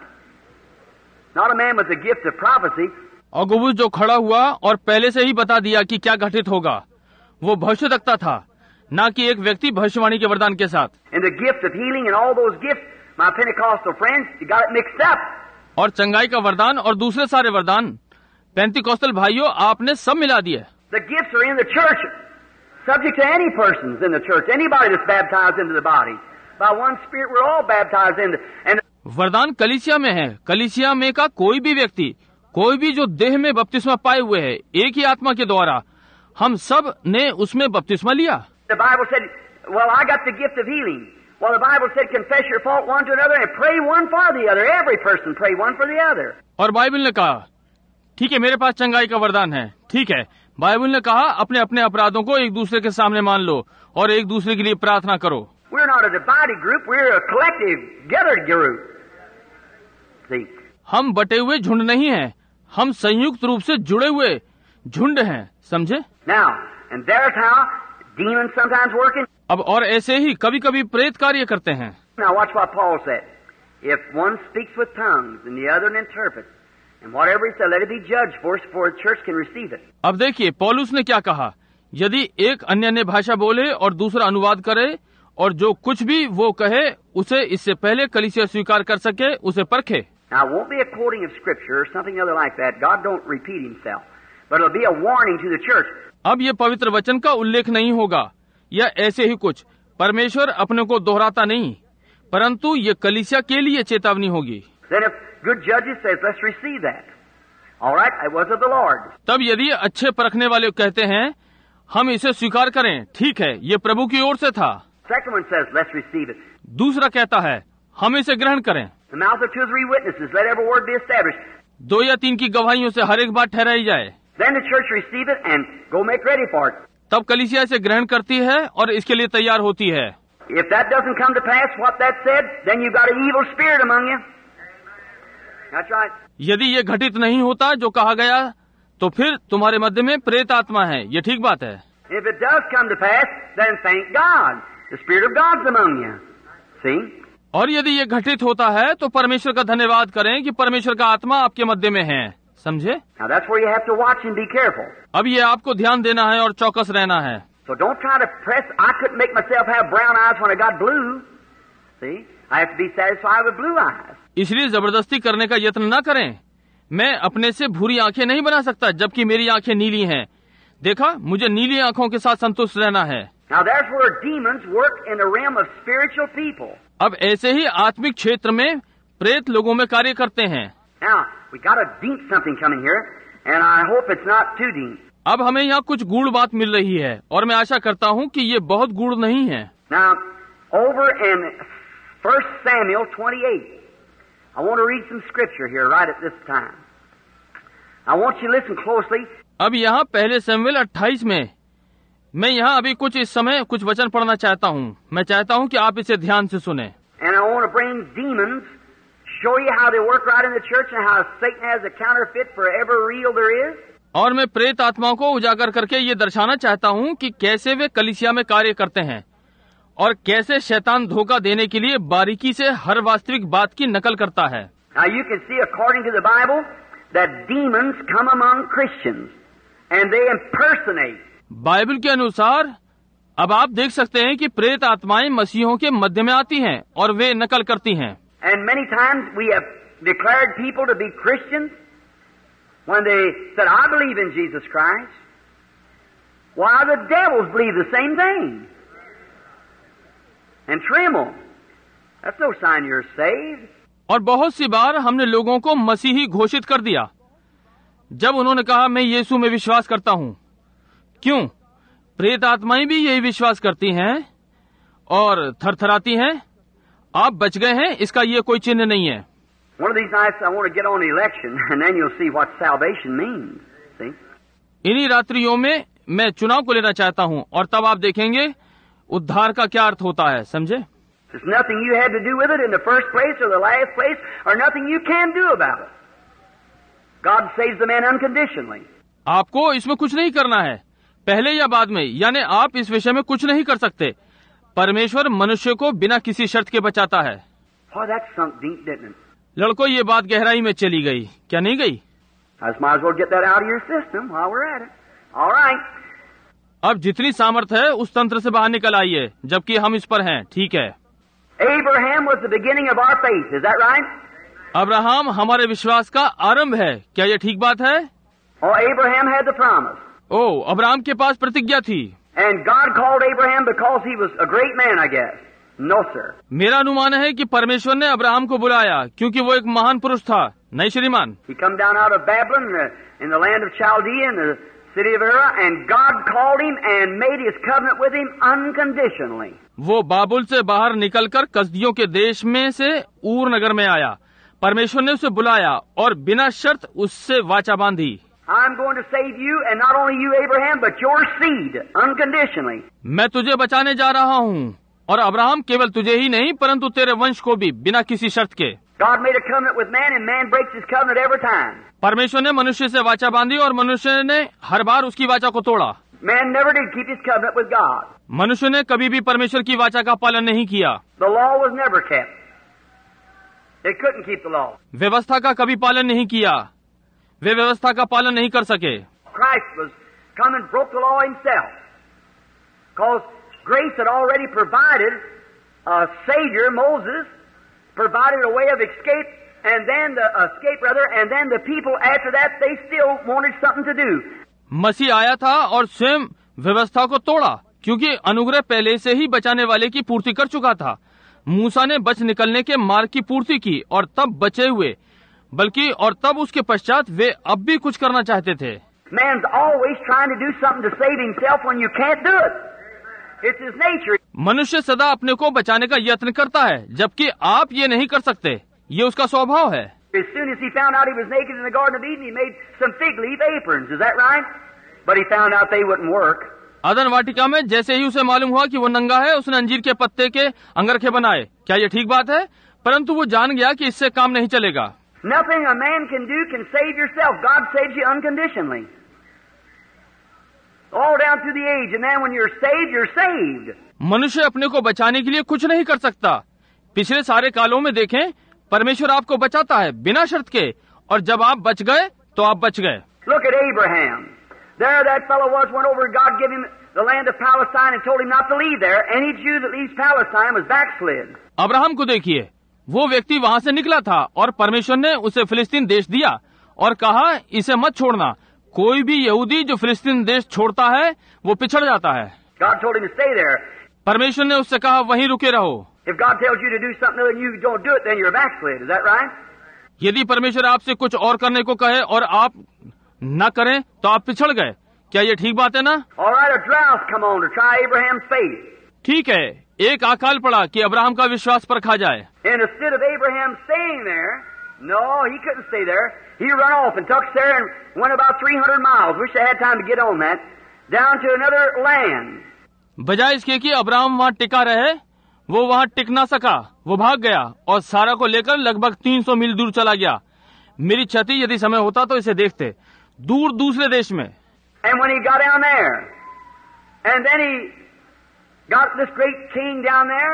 not a man with the gift of prophecy. अगबुस जो खड़ा हुआ और पहले से ही बता दिया कि क्या घटित होगा, वो भविष्यवक्ता था, न कि एक व्यक्ति भविष्यवाणी के वरदान के साथ। And the gift of healing and all those gifts, my Pentecostal friends, you got it mixed up. और चंगाई का वरदान और दूसरे सारे वरदान, पेंतिकोस्तल भाइयों, आपने सब मिला दिए। The gifts are in the church, subject to any persons in the church, anybody that's baptized into the body. By one Spirit, we're all baptized into. And वरदान कलीसिया में है। कलीसिया में का कोई भी व्यक्ति, कोई भी जो देह में बपतिस्मा पाए हुए है, एक ही आत्मा के द्वारा हम सब ने उसमें बपतिस्मा लिया। The Bible said, well, I got the gift of healing. Well, the Bible said, confess your fault one to another and pray one for the other. Every person pray one for the other. और Bible ने कहा, ठीक है मेरे पास चंगाई का वरदान है, ठीक है। बाइबल ने कहा अपने अपने अपराधों को एक दूसरे के सामने मान लो और एक दूसरे के लिए प्रार्थना करो। We're not a divided group, we're a collective, gathered group. See? हम बटे हुए झुंड नहीं हैं, हम संयुक्त रूप से जुड़े हुए झुंड हैं, समझे? Now, and there's how demons sometimes working. अब और ऐसे ही कभी कभी प्रेत कार्य करते हैं। Now watch what Paul said. If one speaks with tongues and the other interprets, and whatever he said, let it be judged for the church can receive it. अब देखिए पौलुस ने क्या कहा, यदि एक अन्य भाषा बोले और दूसरा अनुवाद करे और जो कुछ भी वो कहे उसे इससे पहले कलीसिया स्वीकार कर सके, उसे परखे। Now it won't be a quoting of scripture or something other like that. God don't repeat himself. But it'll be a warning to the church. अब ये पवित्र वचन का उल्लेख नहीं होगा या ऐसे ही कुछ, परमेश्वर अपने को दोहराता नहीं, परंतु ये कलीसिया के लिए चेतावनी होगी। Then if good judges says, let's receive that. All right, it was of the Lord. तब यदि अच्छे परखने वाले कहते हैं हम इसे स्वीकार करें, ठीक है, ये प्रभु की ओर से था। Second one says, let's receive it. दूसरा कहता है हम इसे ग्रहण करें। The mouth of 2 or 3 witnesses, let every word be established. 2 या 3 की गवाहियों से हर एक बात ठहराई जाए। Then the church receive it and go make ready for it. तब कलीसिया इसे ग्रहण करती है और इसके लिए तैयार होती है। If that doesn't come to pass, what that said, then you've got an evil spirit among you. That's right. यदि ये घटित नहीं होता जो कहा गया, तो फिर तुम्हारे मध्य में प्रेत आत्मा है। ये ठीक बात है। If it does come to pass, then thank God. The Spirit of God's among you. See? और यदि ये घटित होता है तो परमेश्वर का धन्यवाद करें कि परमेश्वर का आत्मा आपके मध्य में है। समझे? Now that's where you have to watch and be careful. अब ये आपको ध्यान देना है और चौकस रहना है। So don't try to press. I couldn't make myself have brown eyes when I got blue. See? I have to be satisfied with blue eyes. इसलिए जबरदस्ती करने का यत्न न करें। मैं अपने से भूरी आंखें नहीं बना सकता जबकि मेरी आंखें नीली हैं। देखा, मुझे नीली आंखों के साथ संतुष्ट रहना है। Now there's where demons work in the realm of spiritual people. अब ऐसे ही आत्मिक क्षेत्र में प्रेत लोगों में कार्य करते हैं। Now we got a deep something coming here, and I hope it's not too deep. अब हमें यहाँ कुछ गूढ़ बात मिल रही है और मैं आशा करता हूँ कि ये बहुत गूढ़ नहीं है। Now over in 1 Samuel 28, I want to read some scripture here right at this time. I want you to listen closely. अब यहाँ पहले शमूएल 28 में मैं यहाँ अभी कुछ इस समय कुछ वचन पढ़ना चाहता हूँ। मैं चाहता हूँ कि आप इसे ध्यान से सुने। And I want to bring demons, show you how they work right in the church and how Satan has a counterfeit for every real there is. और मैं प्रेत आत्माओं को उजागर करके ये दर्शाना चाहता हूँ कि कैसे वे कलीसिया में कार्य करते हैं और कैसे शैतान धोखा देने के लिए बारीकी से हर वास्तविक बात की नकल करता है। Now you can see according to the Bible that demons come among Christians and they impersonate. Bible के अनुसार अब आप देख सकते हैं कि प्रेत आत्माएं मसीहों के मध्य में आती हैं और वे नकल करती हैं। And many times we have declared people to be Christians when they said, I believe in Jesus Christ. Why, the devils believe the same thing. And tremble. That's no sign you're saved. और बहुत सी बार हमने लोगों को मसीही घोषित कर दिया जब उन्होंने कहा मैं यीशु में विश्वास करता हूँ। क्यों? प्रेत आत्माएं भी यही विश्वास करती हैं और थरथराती हैं। आप बच गए हैं, इसका ये कोई चिन्ह नहीं है। One of these nights I want to get on the election and then you'll see what salvation means. See? इन्हीं रात्रियों में मैं चुनाव को लेना चाहता हूँ और तब आप देखेंगे उद्धार का क्या अर्थ होता है। समझे? There's nothing you had to do with it in the first place or the last place or nothing you can do about it. God saves the man unconditionally. आपको इसमें कुछ नहीं करना है, पहले या बाद में, यानी आप इस विषय में कुछ नहीं कर सकते। परमेश्वर मनुष्य को बिना किसी शर्त के बचाता है। Oh, that sunk deep, didn't it? लड़कों, ये बात गहराई में चली गई, क्या नहीं गई? I just might as well get that out of your system while we're at it. All right. अब जितनी सामर्थ है उस तंत्र से बाहर निकल आइए जबकि हम इस पर हैं। ठीक है। Abraham was the beginning of our faith. Is that right? Abraham हमारे विश्वास का आरंभ है। क्या ये ठीक बात है? Oh, Abraham had the promise. ओ, अब्राहम के पास प्रतिज्ञा थी। And God called Abraham because he was a great man, I guess. No, sir. मेरा अनुमान है कि परमेश्वर ने अब्राहम को बुलाया क्योंकि वो एक महान पुरुष था। नहीं श्रीमान। He come down out of Babylon in the land of Chaldea in the city of Ur, and God called him and made his covenant with him unconditionally. वो बाबुल से बाहर निकलकर कसदियों के देश में से ऊर नगर में आया। परमेश्वर ने उसे बुलाया और बिना शर्त उससे वाचा बांधी। I'm going to save you, and not only you, Abraham, but your seed, unconditionally. मैं तुझे बचाने जा रहा हूँ और अब्राहम केवल तुझे ही नहीं परंतु तेरे वंश को भी बिना किसी शर्त के। God made a covenant with man, and man breaks his covenant every time. परमेश्वर ने मनुष्य से वाचा बांधी और मनुष्य ने हर बार उसकी वाचा को तोड़ा। Man never did keep his covenant with God. मनुष्य ने कभी भी परमेश्वर की वाचा का पालन नहीं किया। The law was never kept. They couldn't keep the law. व्यवस्था का कभी पालन नहीं किया, वे व्यवस्था का पालन नहीं कर सके। Christ was come and broke the law himself. Because grace had already provided a Savior, Moses, provided a way of escape, and then the people after that, they still wanted something to do. मसीह आया था और स्वयं व्यवस्था को तोड़ा, क्योंकि अनुग्रह पहले से ही बचाने वाले की पूर्ति कर चुका था। मूसा ने बच निकलने के मार्ग की पूर्ति की और तब बचे हुए, बल्कि और तब उसके पश्चात वे अब भी कुछ करना चाहते थे। Man's always trying to do something to save himself when you can't do it. It's his nature. मनुष्य सदा अपने को बचाने का यत्न करता है, जबकि आप ये नहीं कर सकते। ये उसका स्वभाव है। As soon as he found out he was naked in the Garden of Eden, he made some fig leaf aprons. Is that right? But he found out they wouldn't work. अदन वाटिका में जैसे ही उसे मालूम हुआ कि वो नंगा है, उसने अंजीर के पत्ते के अंगरखे बनाए। क्या ये ठीक बात है? परंतु वो जान गया कि इससे काम नहीं चलेगा। Nothing a man can do can save yourself. God saves you unconditionally. All down through the age, and then when you're saved, you're saved. मनुष्य अपने को बचाने के लिए कुछ नहीं कर सकता। पिछले सारे कालों में देखें, परमेश्वर आपको बचाता है बिना शर्त के, और जब आप बच गए तो आप बच गए। Look at Abraham. There that fellow went over, God gave him the land of Palestine and told him not to leave there. Any Jew that leaves Palestine was backslid. Abraham को देखिए, वो व्यक्ति वहाँ से निकला था और परमेश्वर ने उसे फिलिस्तीन देश दिया और कहा इसे मत छोड़ना। कोई भी यहूदी जो फिलिस्तीन देश छोड़ता है वो पिछड़ जाता है। God told him to stay there. परमेश्वर ने उससे कहा वहीं रुके रहो। If God tells you to do something and you don't do it, then you're backslid. Is that right? यदि परमेश्वर आपसे कुछ और करने को कहे और आप न करें तो आप पिछड़ गए। क्या ये ठीक बात है ना? All right, a drought come on to try Abraham's faith. ठीक है, एक अकाल पड़ा कि अब्राहम का विश्वास परखा जाए। And instead of Abraham staying there, no, he couldn't stay there. He ran off and took Sarah and went about 300 miles. Wish I had time to get on that. Down to another land. बजाय इसके कि Abraham वहाँ टिका रहे, वो वहाँ टिक ना सका। वो भाग गया और सारा को लेकर लगभग 300 मील दूर चला गया। मेरी छठी यदि समय होता तो इसे देखते, दूर दूसरे देश में। And when he got down there, and then he got this great king down there,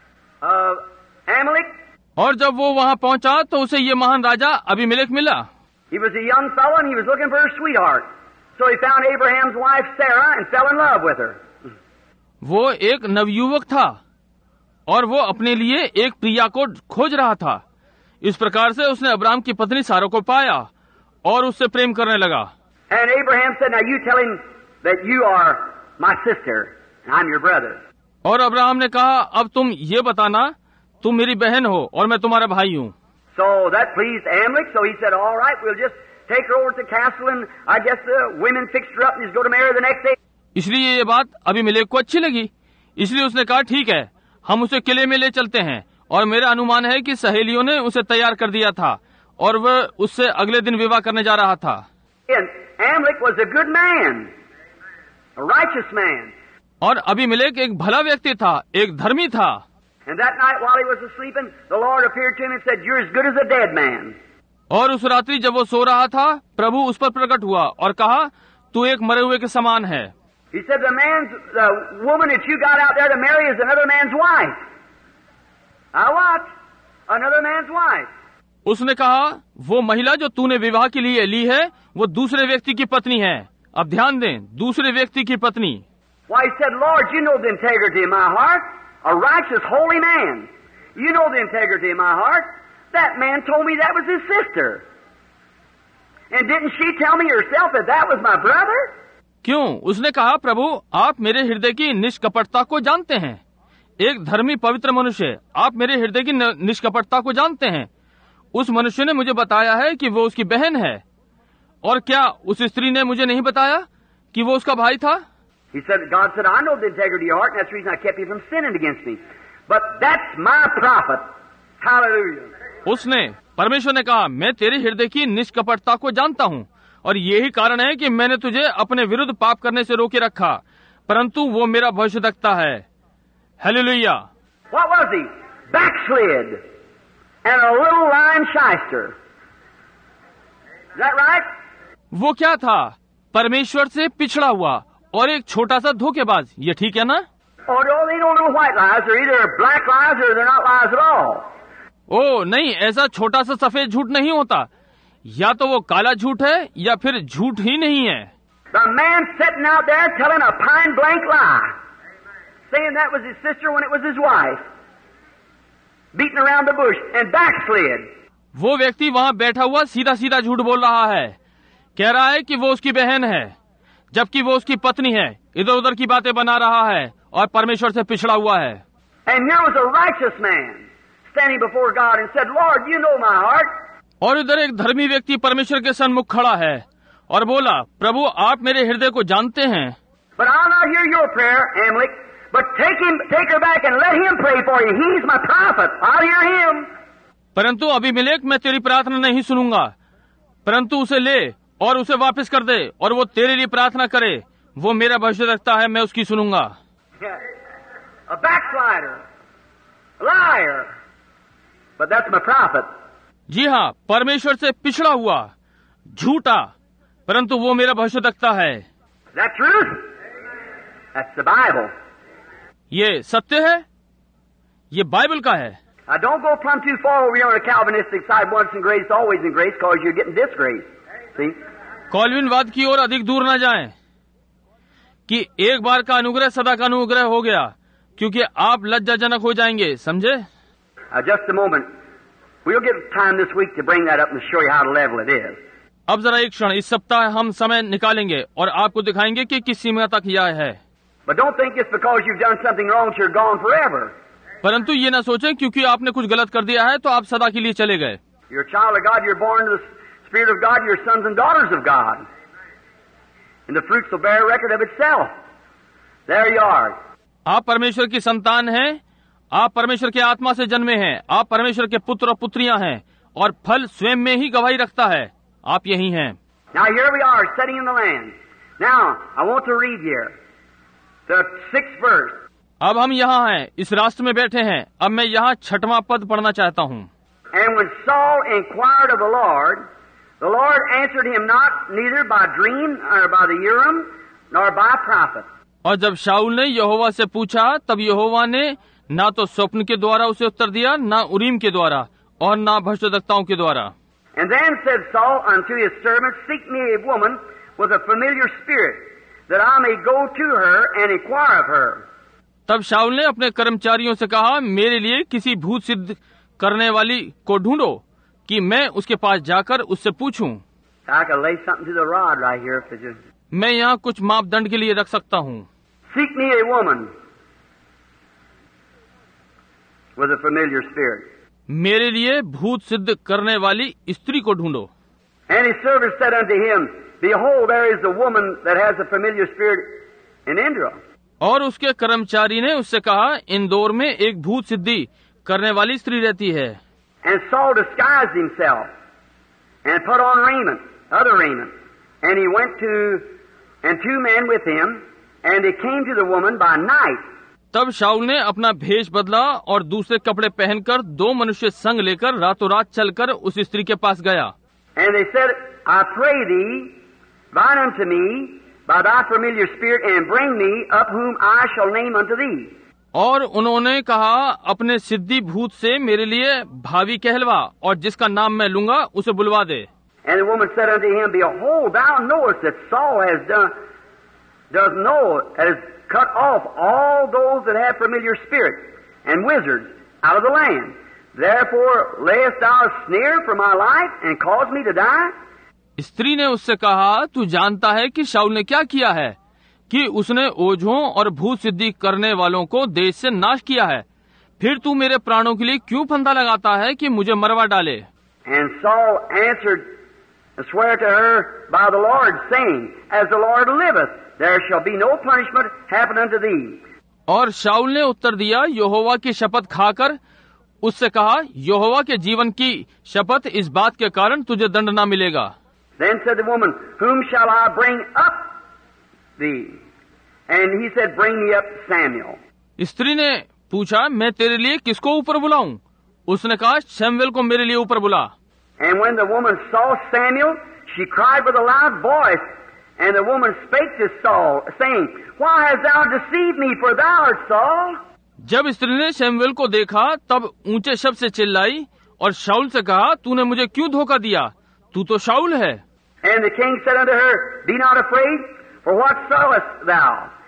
Amalek. और जब वो वहाँ पहुँचा तो उसे ये महान राजा अबीमेलेक मिला। He was a young fellow and he was looking for a sweetheart. So he found Abraham's wife Sarah and fell in love with her. वो एक नवयुवक था और वो अपने लिए एक प्रिया को खोज रहा था। इस प्रकार से उसने अब्राहम की पत्नी सारा को पाया और उससे प्रेम करने लगा। And Abraham said, "Now you tell him that you are my sister and I'm your brother." और अब्राहम ने कहा, अब तुम ये बताना, तुम मेरी बहन हो और मैं तुम्हारा भाई हूँ। So that pleased Amalek. So he said, "All right, we'll just take her over to the castle and I guess the women fixed her up and just go to marry her the next day." इसलिए ये बात Abimelech को अच्छी लगी, इसलिए उसने कहा ठीक है, हम उसे किले में ले चलते हैं। और मेरा अनुमान है कि सहेलियों ने उसे तैयार कर दिया था और वह उससे अगले दिन विवाह करने जा रहा था। And Amalek was a good man, a righteous man. और अबीमेलेक एक भला व्यक्ति था, एक धर्मी था। And that night while he was asleep, the Lord appeared to him and said, "You're as good as a dead man." और उस रात्रि जब वो सो रहा था, प्रभु उस पर प्रकट हुआ और कहा, तू एक मरे हुए के समान है। He said, the woman that you got out there to marry is another man's wife. What? Another man's wife. उसने कहा, वो महिला जो तूने विवाह के लिए ली है, वो दूसरे व्यक्ति की पत्नी है। अब ध्यान दें, दूसरे व्यक्ति की पत्नी। Why, he said, "Lord, you know the integrity of my heart. A righteous, holy man. You know the integrity of my heart. That man told me that was his sister. And didn't she tell me herself that was my brother?" क्यों? उसने कहा, प्रभु, आप मेरे हृदय की निष्कपटता को जानते हैं। एक धर्मी पवित्र मनुष्य, आप मेरे हृदय की निष्कपटता को जानते हैं। उस मनुष्य ने मुझे बताया है कि वो उसकी बहन है। और क्या उस स्त्री ने मुझे नहीं बताया कि वो उसका भाई था? He said, God said, "I know the integrity of your heart, and that's the reason I kept you from sinning against me. But that's my prophet." Hallelujah. उसने, परमेश्वर ने कहा, मैं तेरे हृदय की निष्कपटता को जानता हूँ और यही कारण है कि मैंने तुझे अपने विरुद्ध पाप करने से रोके रखा, परंतु वो मेरा भविष्यद्वक्ता है। Hallelujah. What was he? Backslid and a little lying shyster. Is that right? वो क्या था? परमेश्वर से पिछड़ा हुआ और एक छोटा सा धोखेबाज। ये ठीक है ना? Oh, no, they don't know white lies. They're either black lies or they're not lies at all. ओ नहीं, ऐसा छोटा सा सफेद झूठ नहीं होता। या तो वो काला झूठ है या फिर झूठ ही नहीं है। The man sitting out there telling a pine blank lie, saying that was his sister when it was his wife, beating around the bush and backslid. वो व्यक्ति वहाँ बैठा हुआ सीधा सीधा झूठ बोल रहा है, कह रहा है कि वो उसकी बहन है, जबकि वो उसकी पत्नी है, इधर उधर की बातें बना रहा है और परमेश्वर से पिछड़ा हुआ है। And here was a righteous man standing before God and said, Lord, you know my heart. और इधर एक धर्मी व्यक्ति परमेश्वर के सन्मुख खड़ा है और बोला, प्रभु आप मेरे हृदय को जानते हैं। But I'll not hear your prayer, Amalek, but take her back and let him pray for you. He's my prophet. I'll hear him. परंतु अबीमेलेक मैं तेरी प्रार्थना नहीं सुनूंगा, परंतु उसे ले और उसे वापस कर दे और वो तेरे लिए प्रार्थना करे, वो मेरा भविष्यद्वक्ता है, मैं उसकी सुनूंगा। A backslider, a liar, but that's my prophet. जी हाँ, परमेश्वर से पिछड़ा हुआ, झूठा, परंतु वो मेरा भविष्यद्वक्ता है। That truth? That's the Bible. ये सत्य है, ये बाइबल का है। Now don't go plumb too far over here on the Calvinistic side, once in grace, always in grace, because you're getting disgrace. See? कॉल्विनवाद की ओर अधिक दूर न जाएं कि एक बार का अनुग्रह सदा का अनुग्रह हो गया, क्योंकि आप लज्जाजनक हो जाएंगे, समझे? Just a moment. We'll get time this week to bring that up and show you how level it is. अब जरा एक क्षण, इस सप्ताह हम समय निकालेंगे और आपको दिखाएंगे कि किस सीमा तक यह है। But don't think it's because you've done something wrong that you're gone forever. परंतु ये न सोचें क्योंकि आपने कुछ गलत कर दिया है तो आप सदा के लिए चले गए। You're a child of God. You're born to the Spirit of God. You're sons and daughters of God. And the fruits will bear record of itself. There you are. आप परमेश्वर की संतान हैं, आप परमेश्वर के आत्मा से जन्मे हैं, आप परमेश्वर के पुत्र और पुत्रियां हैं और फल स्वयं में ही गवाही रखता है, आप यही हैं। Now here we are sitting in the land. Now I want to read here the 6th verse. अब हम यहाँ हैं, इस राष्ट्र में बैठे हैं। अब मैं यहाँ 6वां पद पढ़ना चाहता हूँ। And when Saul inquired of the Lord answered him not, neither by dream or by the Urim nor by prophet. और जब शाऊल ने यहोवा से पूछा, तब यहोवा ने ना तो स्वप्न के द्वारा उसे उत्तर दिया, ना उरीम के द्वारा और ना भविष्यद्वक्ताओं के द्वारा। And then said Saul unto his servants, Seek me a woman with a familiar spirit, that I may go to her and inquire of her. तब शाऊल ने अपने कर्मचारियों से कहा, मेरे लिए किसी भूत सिद्ध करने वाली को ढूंढो कि मैं उसके पास जाकर उससे पूछूं। I could lay something to the rod right here if it just... मैं यहाँ कुछ मापदंड के लिए रख सकता हूँ। Seek me a woman with a familiar spirit. मेरे लिए भूत सिद्ध करने वाली स्त्री को ढूंढो। And his servant said unto him, Behold, there is a woman that has a familiar spirit in Indra. और उसके कर्मचारी ने उससे कहा, इंदौर में एक भूत सिद्धि करने वाली स्त्री रहती है। And Saul disguised himself and put on raiment, other raiment, and he went to, and 2 men with him, and they came to the woman by night. तब शाऊल ने अपना भेष बदला और दूसरे कपड़े पहनकर 2 मनुष्य संग लेकर रातों रात चलकर उस स्त्री के पास गया। And they said, I pray thee, bind unto me by thy familiar spirit, and bring me up whom I shall name unto thee. और उन्होंने कहा, अपने सिद्धि भूत से मेरे लिए भावी कहलवा, और जिसका नाम मैं लूंगा उसे बुलवा दे। And the woman said unto him, Behold, thou knowest that Saul does know, has cut off all those that have familiar spirits and wizards out of the land. Therefore layest thou a snare for my life and cause me to die? स्त्री ने उससे कहा, तू जानता है कि शाऊल ने क्या किया है, कि उसने ओझों और भूत सिद्धि करने वालों को देश से नाश किया है। फिर तू मेरे प्राणों के लिए क्यों फंदा लगाता है कि मुझे मरवा डाले? And Saul answered, swear to her by the Lord, saying, As the Lord liveth, there shall be no punishment happen unto thee. और शाऊल ने उत्तर दिया, यहोवा की शपथ खाकर उससे कहा, यहोवा के जीवन की शपथ, इस बात के कारण तुझे दंड न मिलेगा। Then said the woman, Whom shall I bring up thee? And he said, Bring me up Samuel. स्त्री ने पूछा, मैं तेरे लिए किसको ऊपर बुलाऊं? उसने कहा, शमूएल को मेरे लिए ऊपर बुला। And when the woman saw Samuel, she cried with a loud voice. And the woman spake to Saul, saying, Why hast thou deceived me, for thou art Saul? जब स्त्री ने शमूएल को देखा, तब ऊंचे शब्द से चिल्लाई और शाऊल से कहा, तूने मुझे क्यों धोखा दिया? तू तो शाऊल है। And the king said unto her, Be not afraid, for what sawest thou?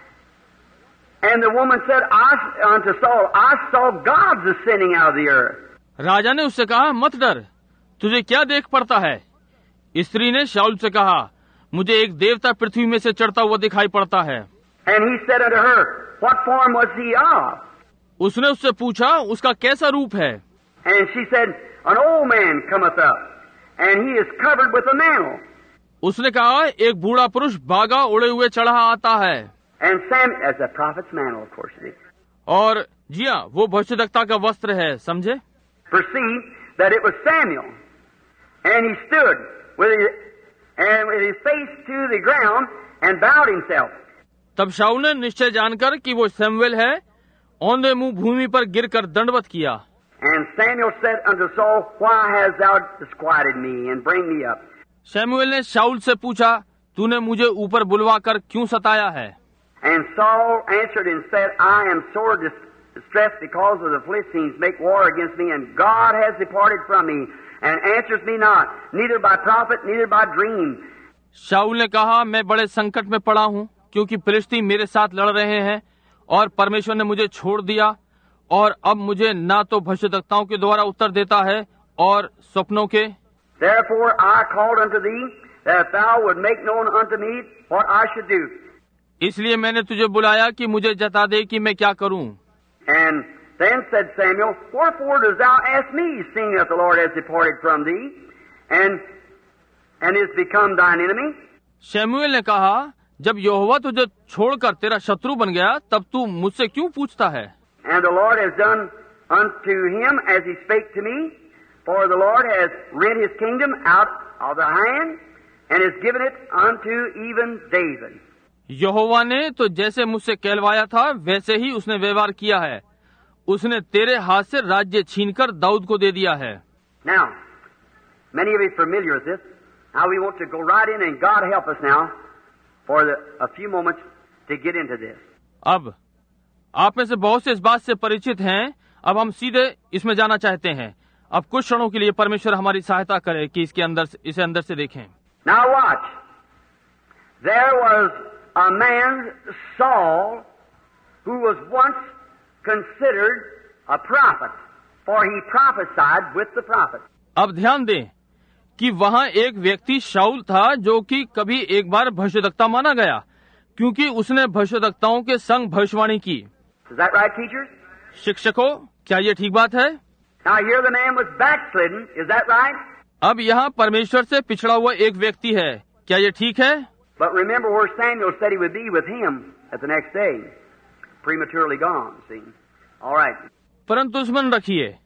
And the woman said unto Saul, I saw gods ascending out of the earth. राजा ने उससे कहा, मत डर, तुझे क्या देख पड़ता है? स्त्री ने शाऊल से कहा, मुझे एक देवता पृथ्वी में से चढ़ता हुआ दिखाई पड़ता है। And he said unto her, What form was he of? उसने उससे पूछा उसका कैसा रूप है। And she said, An old man cometh up, and he is covered with a mantle. उसने कहा एक बूढ़ा पुरुष बागा उड़े हुए चढ़ा आता है। And Sam, as a prophet's mantle, of course it is. और जी हाँ, वो भविष्यद्वक्ता का वस्त्र है, समझे। Perceived that it was Samuel, and he stood with his face to the ground and bowed himself. तब शाऊल ने निश्चय जानकर कि वो सैमुएल है, औंधे मुंह भूमि पर गिरकर दंडवत किया। And Samuel said unto Saul, Why hast thou disquieted me, and bring me up? Samuel ने शाऊल से पूछा, तूने मुझे ऊपर बुलवाकर क्यों सताया है? And Saul answered and said, I am sore distressed because of the Philistines make war against me, and God has departed from me, and answers me not, neither by prophet, neither by dream. शाऊल ने कहा, मैं बड़े संकट में पड़ा हूँ, क्योंकि फिलिस्ती मेरे साथ लड़ रहे हैं, और परमेश्वर ने मुझे छोड़ दिया, और अब मुझे ना तो भविष्यद्वक्ताओं के द्वारा उत्तर देता है और स्वप्नों के। Therefore I called unto thee, that thou would make known unto me what I should do. इसलिए मैंने तुझे बुलाया कि मुझे जता दे कि मैं क्या करूं। And then said Samuel, Wherefore dost thou ask me, seeing that the Lord has departed from thee, and is become thine enemy? शमूएल ने कहा, जब यहोवा तुझे छोड़कर तेरा शत्रु बन गया, तब तू मुझसे क्यों पूछता है? And the Lord has done unto him as he spake to me, for the Lord has rent his kingdom out of the hand, and has given it unto even David. यहोवा ने तो जैसे मुझसे कहलवाया था, वैसे ही उसने व्यवहार किया है। उसने तेरे हाथ से राज्य छीनकर दाऊद को दे दिया है। Now, many of you are familiar with this. Now we want to go right in, and God help us now for a few moments to get into this. अब आप में से बहुत से इस बात से परिचित हैं। अब हम सीधे इसमें जाना चाहते हैं। अब कुछ क्षणों के लिए परमेश्वर हमारी सहायता करे कि इसे अंदर से देखें। Now watch. There was a man, Saul, who was once considered a prophet, for he prophesied with the prophet. अब ध्यान दें कि वहाँ एक व्यक्ति शाऊल था, जो कि कभी एक बार भविष्यद्वक्ता माना गया, क्योंकि उसने भविष्यद्वक्ताओं के संग भविष्यवाणी की। Is that right, teachers? शिक्षकों, क्या ये ठीक बात है? Now here the man was backslidden. Is that right? अब यहाँ परमेश्वर से पिछड़ा हुआ एक व्यक्ति है। क्या ये ठीक है? But remember where Samuel said he would be with him at the next day. Prematurely gone, see. All right. परंतु स्मरण रखिए,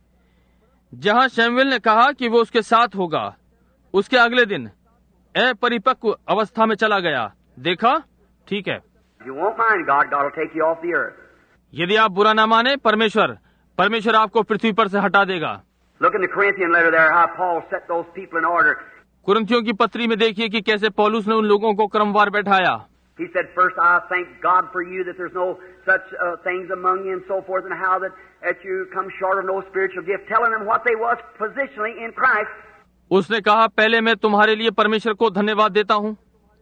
जहाँ शमूएल ने कहा कि वो उसके साथ होगा, उसके अगले दिन अपरिपक्व अवस्था में चला गया। देखा? ठीक है। You won't mind God will take you off the earth. यदि आप बुरा न माने, परमेश्वर आपको पृथ्वी पर से हटा देगा। Look in the Corinthian letter there, how Paul set those people in order. कुरिन्थियों की पत्री में देखिए कि कैसे पौलुस ने उन लोगों को क्रमवार बैठाया। He said, First, I thank God for you that there's no such things among you and so forth, and how that you come short of no spiritual gift, telling them what they was positionally in Christ. उसने कहा, पहले मैं तुम्हारे लिए परमेश्वर को धन्यवाद देता हूँ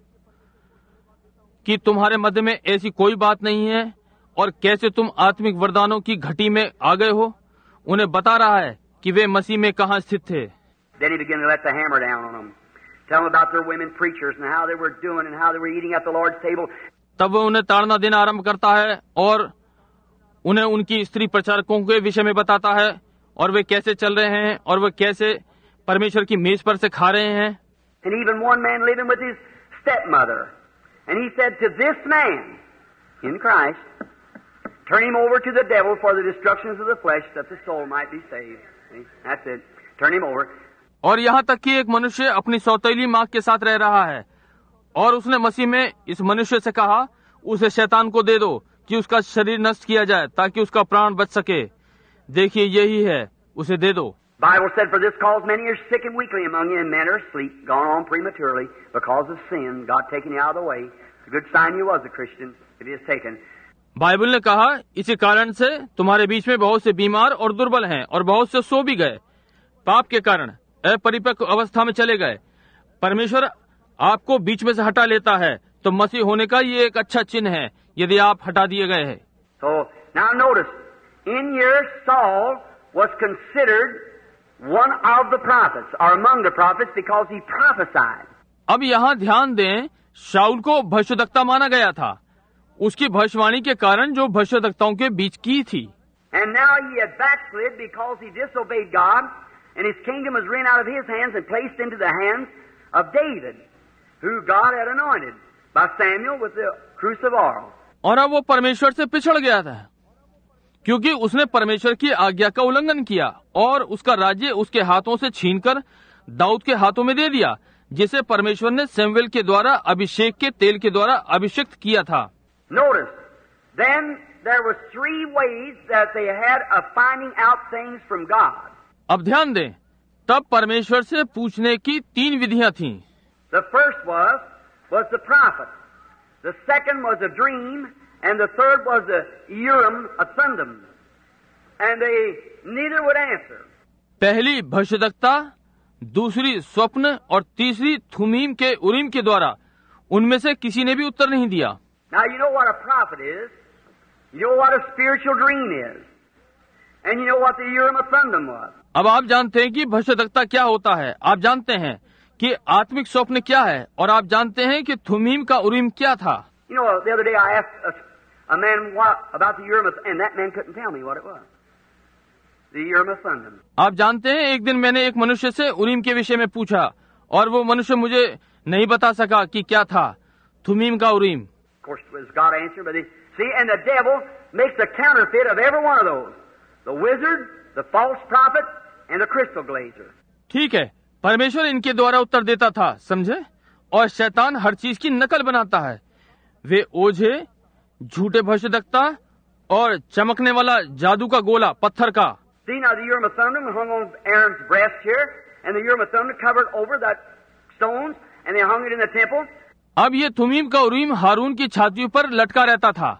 कि तुम्हारे मध्य में ऐसी कोई बात नहीं है, और कैसे तुम आत्मिक वरदानों की घटी में आ गए हो। उन्हें बता रहा है कि वे मसीह में कहाँ स्थित थे। Then he began to let the hammer down on them. Tell them about their women preachers and how they were doing and how they were eating at the Lord's table. तब वो उन्हें ताड़ना देना आरंभ करता है और उन्हें उनकी स्त्री प्रचारकों के विषय में बताता है, और वे कैसे चल रहे हैं और वे कैसे परमेश्वर की मेज पर से खा रहे हैं। And even one man living with his stepmother. And he said to this man in Christ, turn him over to the devil for the destructions of the flesh, that the soul might be saved. See? That's it. Turn him over. और यहाँ तक कि एक मनुष्य अपनी सौतेली माँ के साथ रह रहा है, और उसने मसीह में इस मनुष्य से कहा, उसे शैतान को दे दो कि उसका शरीर नष्ट किया जाए, ताकि उसका प्राण बच सके। देखिए, यही है, उसे दे दो। Bible said, for this cause many are sick and weakly among you, and men are asleep, gone on prematurely because of sin, God taking you out of the way. It's a good sign you was a Christian, if he is taken. Bible ने कहा, इसी कारण से तुम्हारे बीच में बहुत से बीमार और दुर्बल हैं, और बहुत से सो भी गए, पाप के कारण अपरिपक्व अवस्था में चले गए। परमेश्वर आपको बीच में से हटा लेता है, तो मसीह होने का ये एक अच्छा चिन्ह है, यदि आप हटा दिए गए हैं। So now notice, in here Saul was considered one of the prophets, or among the prophets, because he prophesied. अब यहाँ ध्यान दें, शाऊल को भविष्यद्वक्ता माना गया था, उसकी भविष्यवाणी के कारण जो भविष्यद्वक्ताओं के बीच की थी। And now he had backslid because he disobeyed God, and his kingdom was rent out of his hands and placed into the hands of David, who God had anointed by Samuel with the cruse of oil. और अब वो परमेश्वर से पिछड़ गया था, क्योंकि उसने परमेश्वर की आज्ञा का उल्लंघन किया और उसका राज्य उसके हाथों से छीनकर दाऊद के हाथों में दे दिया, जिसे परमेश्वर ने सैमुएल के द्वारा अभिषेक के तेल के द्वारा अभिषेक किया था। Notice, then there were 3 ways that they had of finding out things from God. अब ध्यान दें, तब परमेश्वर से पूछने की 3 विधियां थीं। The first was the prophet. The second was a dream, and the third was the Urim of Thummim. And they neither would answer. पहली भविष्यद्वक्ता, दूसरी स्वप्न और तीसरी थुमीम के उरीम के द्वारा, उनमें से किसी ने भी उत्तर नहीं दिया। Now you know what a prophet is. You know what a spiritual dream is. And you know what the Urim of Thummim was. अब आप जानते हैं कि भविष्यद्वक्ता क्या होता है, आप जानते हैं कि आत्मिक स्वप्न क्या है, और आप जानते हैं कि थुमीम का उरीम क्या था। You know, the other day I asked a man about the Urim of, and that man couldn't tell me what it was. The Urim of Thummim. आप जानते हैं, एक दिन मैंने एक मनुष्य से उरीम के विषय में पूछा, और वो मनुष्य मुझे नहीं बता सका कि क्या था थुमीम का उरीम। Of course, it was God answered, but see, and the devil makes a counterfeit of every one of those. The wizard, the false prophet, and the crystal glazer. ठीक है, परमेश्वर इनके द्वारा उत्तर देता था, समझे, और शैतान हर चीज की नकल बनाता है। वे ओझे, झूठे भविष्यद्वक्ता और चमकने वाला जादू का गोला पत्थर का। See, now the Urim of Thummim hung on Aaron's breast here, and the Urim of Thummim covered over that stones, and they hung it in the temple. अब ये थुमीम का उरीम हारून की छाती पर लटका रहता था।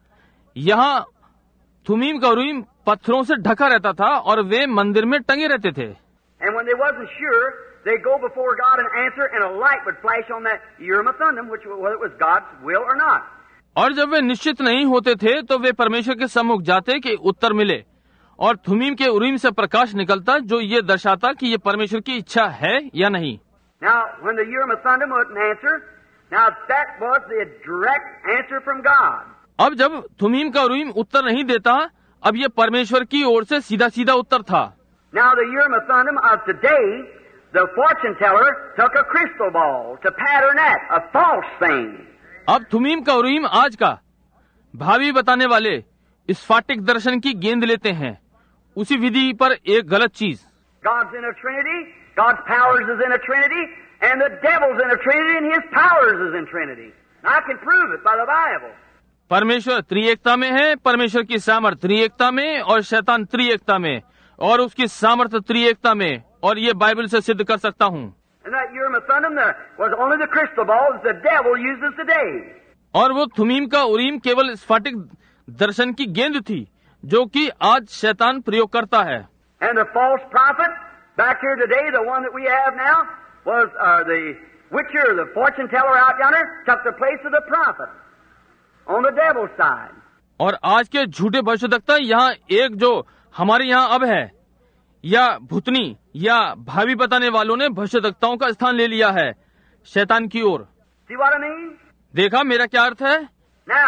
यहाँ थुमीम का उरीम पत्थरों से ढका रहता था और वे मंदिर में टंगे रहते थे। And when they wasn't sure, they go before God and answer, and a light would flash on that Urim of Thummim, whether it was God's will or not. और जब वे निश्चित नहीं होते थे तो वे परमेश्वर के सम्मुख जाते कि उत्तर मिले, और थुमीम के उरीम से प्रकाश निकलता जो ये दर्शाता कि ये परमेश्वर की इच्छा है या नहीं। Now, when the Urim of Thummim wouldn't answer, now that was the direct answer from God. अब जब थुमीम का उरीम उत्तर नहीं देता, अब ये परमेश्वर की ओर से सीधा सीधा उत्तर था। Now the Urim of Thummim of today, the fortune teller took a crystal ball to pattern that, a false thing. अब थुमीम का उरीम आज का भावी बताने वाले स्फाटिक दर्शन की गेंद लेते हैं, उसी विधि पर एक गलत चीज। God's in a Trinity, God's powers is in a Trinity, and the devil's in a Trinity, and his powers is in Trinity. I can prove it by the Bible. परमेश्वर त्रिएकता में है, परमेश्वर की सामर्थ त्रिएकता में, और शैतान त्रिएकता में, और उसकी सामर्थ त्रिएकता में, और ये बाइबल से सिद्ध कर सकता हूँ। And that Urim of Thummim was only the crystal ball that the devil uses today. और वो थुमीम का उरीम केवल स्फाटिक दर्शन की गेंद थी जो कि आज शैतान प्रयोग करता है। And the false prophet back here today, the one that we have now, was the witcher, the fortune teller out yonder, took the place of the prophet on the devil's side. और आज के झूठे भविष्यद्वक्ता यहाँ एक जो हमारे यहाँ अब है, या भूतनी या भावी बताने वालों ने भविष्यद्वक्ताओं का स्थान ले लिया है शैतान की ओर। See what I mean? देखा मेरा क्या अर्थ है? Now,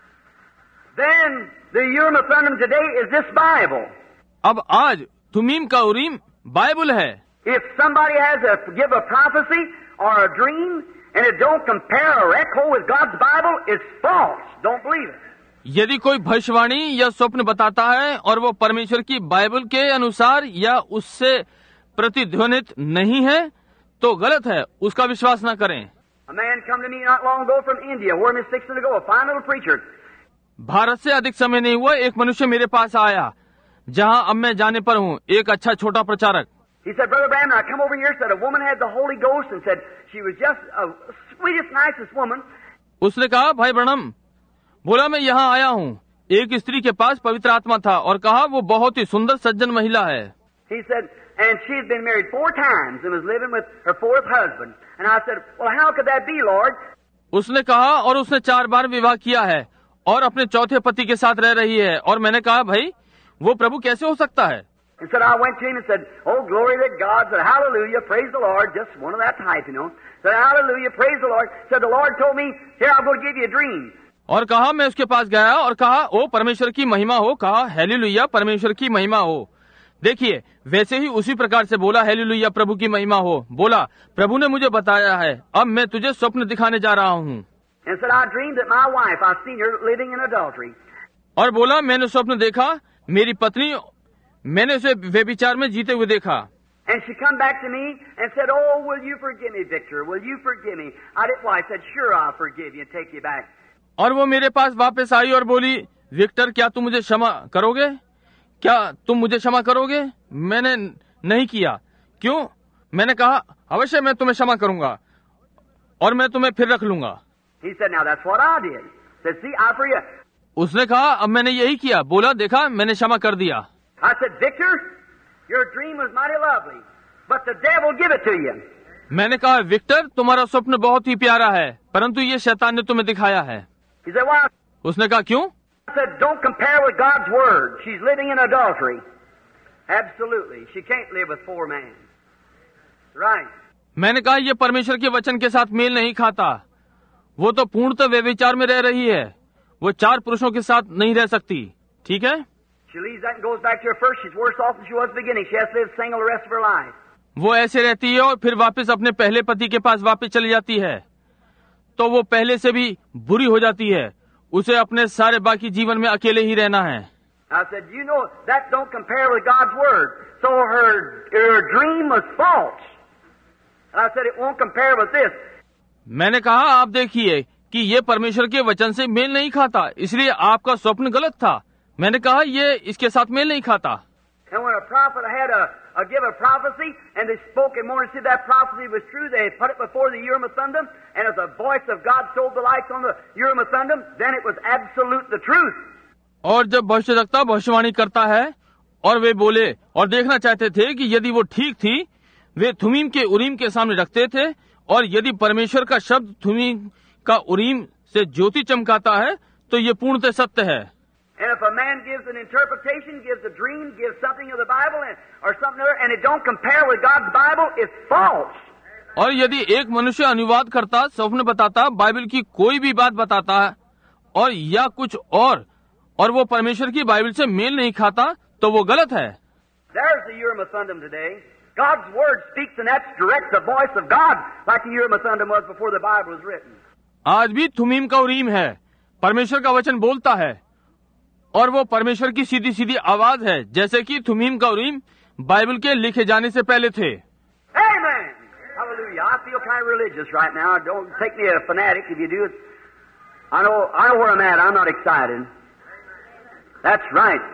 then the Urim of Thummim today is this Bible. अब आज थुमीम का उरीम बाइबल है। If somebody has to give a prophecy or a dream and it don't compare or echo with God's Bible, it's false. Don't believe it. यदि कोई भविष्यवाणी या स्वप्न बताता है और वो परमेश्वर की बाइबल के अनुसार या उससे प्रतिध्वनित नहीं है तो गलत है, उसका विश्वास न करें। A man come to me not long ago from India, where I'm fixing to go, a fine little preacher. Bharat से अधिक समय नहीं हुआ, एक मनुष्य मेरे पास आया जहाँ अब मैं जाने पर हूँ, एक अच्छा छोटा प्रचारक। He said, Brother Branham, I come over here, said a woman had the Holy Ghost and said she was just a sweetest, nicest woman. उसने कहा, भाई ब्रह्म, बोला मैं यहाँ आया हूँ, एक स्त्री के पास पवित्र आत्मा था और कहा वो बहुत ही सुंदर सज्जन महिला है। He said, and she'd been married 4 times and was living with her 4th husband. And I said, well, how could that be, Lord? उसने कहा, और उसने 4 बार विवाह किया है और अपने चौथे पति के साथ रह रही है। और मैंने कहा, भाई वो प्रभु कैसे हो सकता है? And said, I went to him and said, oh, glory to God, said, hallelujah, praise the Lord, just one of that type, you know. Said, hallelujah, praise the Lord. Said, the Lord told me, here, I'm going to give you a dream. और कहा, मैं उसके पास गया और कहा, ओ परमेश्वर की महिमा हो। कहा, हालेलुया, परमेश्वर की महिमा हो। देखिए, वैसे ही उसी प्रकार से बोला, हालेलुया, प्रभु की महिमा हो। बोला, प्रभु ने मुझे बताया है, अब मैं तुझे स्वप्न दिखाने जा रहा हूँ। And said, I dreamed that my wife, I seen her living in adultery. और बोला, मैंने स्वप्न देखा, मेरी पत्नी, मैंने उसे व्यभिचार में जीते हुए देखा। And she come back to me and said, oh, will you forgive me, Victor? Will you forgive me? I didn't. Well, I said, sure, I'll forgive you and take you back. और वो मेरे पास वापस आई और बोली, Victor, क्या तुम मुझे क्षमा करोगे? क्या तुम मुझे क्षमा करोगे? मैंने नहीं किया। क्यों? मैंने कहा, अवश्य मैं तुम्हें क्षमा करूंगा और मैं तुम्हें फिर रख लूंगा। He said, now that's what I did. Said, see, I forgive. उसने कहा, अब मैंने यही किया। बोला, देखा, मैंने क्षमा कर दिया। I said, Victor, your dream was mighty lovely, but the devil give it to you. मैंने कहा, विक्टर, तुम्हारा स्वप्न बहुत ही प्यारा है, परंतु ये शैतान ने तुम्हें दिखाया है। He said, why? उसने कहा, क्यों? I said, don't compare with God's word. She's living in adultery. Absolutely. She can't live with four men. Right. मैंने कहा, ये परमेश्वर के वचन के साथ मेल नहीं खाता। वो तो पूर्णतः व्यभिचार में रह रही है। वो 4 पुरुषों के साथ नहीं रह सकती। ठीक है? She leaves that and goes back to her first. She's worse off than she was at the beginning. She has to live single the rest of her life. वो ऐसे रहती है और फिर वापस अपने पहले पति के पास वापस चली जाती है, तो वो पहले से भी बुरी हो जाती है। उसे अपने सारे बाकी जीवन में अकेले ही रहना है। I said, you know, that don't compare with God's word. So her dream was false. And I said, it won't compare with this. मैंने कहा, आप देखिए कि ये परमेश्वर के वचन से मेल नहीं खाता, इसलिए आपका स्वप्न गलत था। मैंने कहा, ये इसके साथ मेल नहीं खाता। And when a prophet had give a prophecy, and they spoke and more and said that prophecy was true, they put it before the Urim and Thummim, and as the voice of God told the lights on the Urim and Thummim, then it was absolute the truth. और जब भविष्यद्वक्ता भविष्यवाणी करता है और वे बोले और देखना चाहते थे कि यदि वो ठीक थी, वे थुमीम के उरीम के सामने रखते थे, और यदि परमेश्वर का शब्द थुमीम का उरीम से ज्योति चमकाता है, तो ये पूर्णतः सत्य है। And if a man gives an interpretation, gives a dream, gives something of the Bible or something other, and it don't compare with God's Bible, it's false. और यदि एक मनुष्य अनुवाद करता, स्वप्न बताता, बाइबल की कोई भी बात बताता है और या कुछ और वो परमेश्वर की बाइबल से मेल नहीं खाता, तो वो गलत है। There's the Urim and Thummim today. God's word speaks, and that's direct the voice of God, like the Urim and Thummim was before the Bible was written. आज भी थुमीम का उरीम है, परमेश्वर का वचन बोलता है, और वो परमेश्वर की सीधी सीधी आवाज है, जैसे कि थुमीम का उरीम बाइबल के लिखे जाने से पहले थे। Amen. Hallelujah. I feel kind of religious right now. Don't take me a fanatic if you do it. I know where I'm at. I'm not excited. That's right.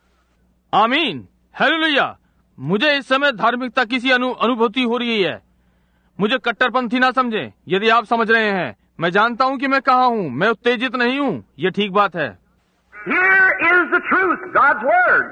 आमीन, हालेलुया। मुझे इस समय धार्मिकता किसी अनुभूति हो रही है। मुझे कट्टरपंथी ना समझें, यदि आप समझ रहे हैं। मैं जानता हूं कि मैं कहाँ हूं, मैं उत्तेजित नहीं हूं, ये ठीक बात है। Here is the truth, God's word.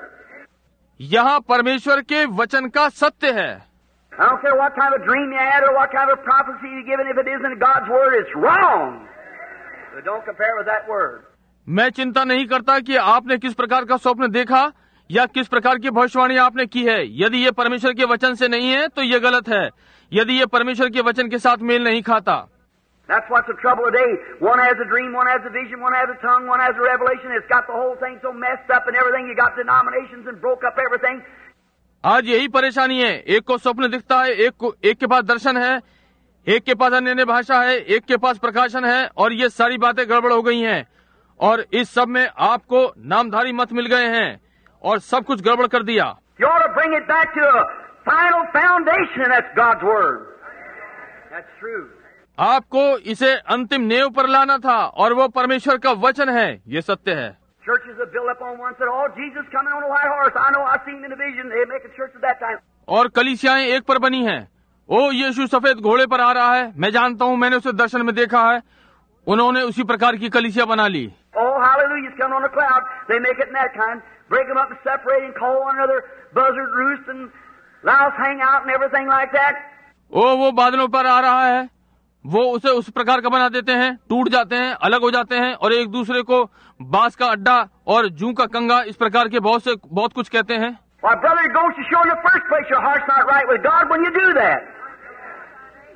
यहाँ परमेश्वर के वचन का सत्य है। I don't care what kind of dream you had or what kind of prophecy you given. If it isn't God's word, it's wrong. But don't compare with that word. मैं चिंता नहीं करता कि आपने किस प्रकार का स्वप्न देखा या किस प्रकार की भविष्यवाणी आपने की है। यदि ये परमेश्वर के वचन से नहीं है, तो ये गलत है। यदि ये परमेश्वर के वचन के साथ मेल नहीं खाता। That's what's the trouble today. One has a dream, one has a vision, one has a tongue, one has a revelation. It's got the whole thing so messed up and everything. You got denominations and broke up everything. आज यही परेशानी है। एक को स्वप्न दिखता है, एक के पास दर्शन है, एक के पास अन्य भाषा है, एक के पास प्रकाशन है, और ये सारी बातें गड़बड़ हो गई हैं। और इस सब में आपको नामधारी मत मिल गए हैं और सब कुछ गड़बड़ कर दिया। You ought to bring it back to a final foundation, and that's God's word. That's true. आपको इसे अंतिम नेव पर लाना था, और वो परमेश्वर का वचन है। ये सत्य है। Churches are built up on one side. Oh, Jesus coming on a white horse. I know. I seen him in a vision. They make a church at that time. और कलीसियाएं एक पर बनी हैं। ओ, यीशु सफेद घोड़े पर आ रहा है। मैं जानता हूँ, मैंने उसे दर्शन में देखा है। उन्होंने उसी प्रकार की कलीसिया बना ली। Oh, hallelujah! He's coming on a cloud. They make it in that kind. Break them up and separate and call one another buzzard roost and louse hang out and everything like that. ओ, वो बादलों पर आ रहा है। वो उसे उस प्रकार का बना देते हैं, टूट जाते हैं, अलग हो जाते हैं, और एक दूसरे को बांस का अड्डा और जू का कंगा, इस प्रकार के बहुत कुछ कहते हैं। Why, brother, it goes to show in the first place your heart's not right with God when you do that.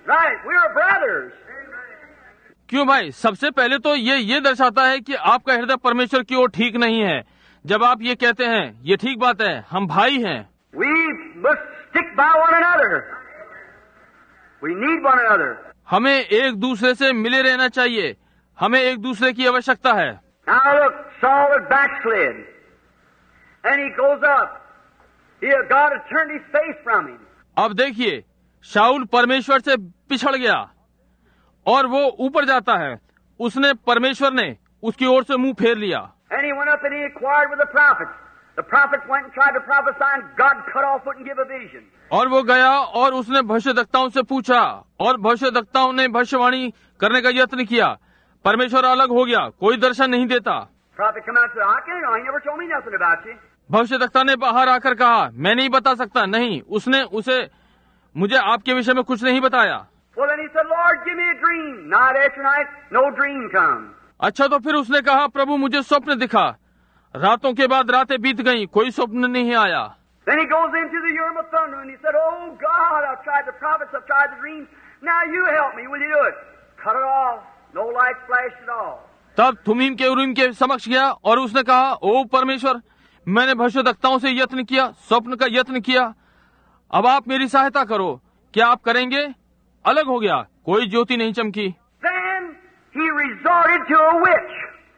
Right, we're brothers. क्यों भाई? सबसे पहले तो ये दर्शाता है कि आपका हृदय परमेश्वर की ओर ठीक नहीं है जब आप ये कहते हैं। ये ठीक बात है, हम भाई हैं। We must stick by one another. We need one another. हमें एक दूसरे से मिले रहना चाहिए, हमें एक दूसरे की आवश्यकता है। Now look, Saul had backslid, and he goes up. God had turned his face from him. अब देखिए, शाऊल परमेश्वर से पिछड़ गया और वो ऊपर जाता है। उसने परमेश्वर ने उसकी ओर से मुंह फेर लिया। And he went up and he inquired with the prophets. The prophets went and tried to prophesy, and God cut off, wouldn't give a vision. और वो गया और उसने भविष्यद्वक्ताओं से पूछा और भविष्यद्वक्ताओं ने भविष्यवाणी करने का यत्न किया। परमेश्वर अलग हो गया, कोई दर्शन नहीं देता। Prophet come out and said, I can't know. He never told me nothing about you. भविष्यद्वक्ता ने बाहर आकर कहा, मैं नहीं बता सकता। नहीं, उसने मुझे आपके विषय में कुछ नहीं बताया। Well, then he said, Lord, give me a dream. Night after night, no dream comes. अच्छा, तो फिर उसने कहा, प्रभु मुझे स्वप्न दिखा। रातों के बाद रातें बीत गईं, कोई स्वप्न नहीं आया। Then he goes into the Urim of Thunder and he said, Oh God, I've tried the prophets, I've tried the dreams. Now you help me. Will you do it? Cut it off. No light flashed at all. तब थुमीम के उरीम के समक्ष गया और उसने कहा, ओ परमेश्वर, मैंने भविष्यद्वक्ताओं से यत्न किया, स्वप्न का यत्न किया। अब आप मेरी सहायता करो। क्या आप करेंगे? अलग हो गया, कोई ज्योति नहीं चमकी। Then he resorted to a witch.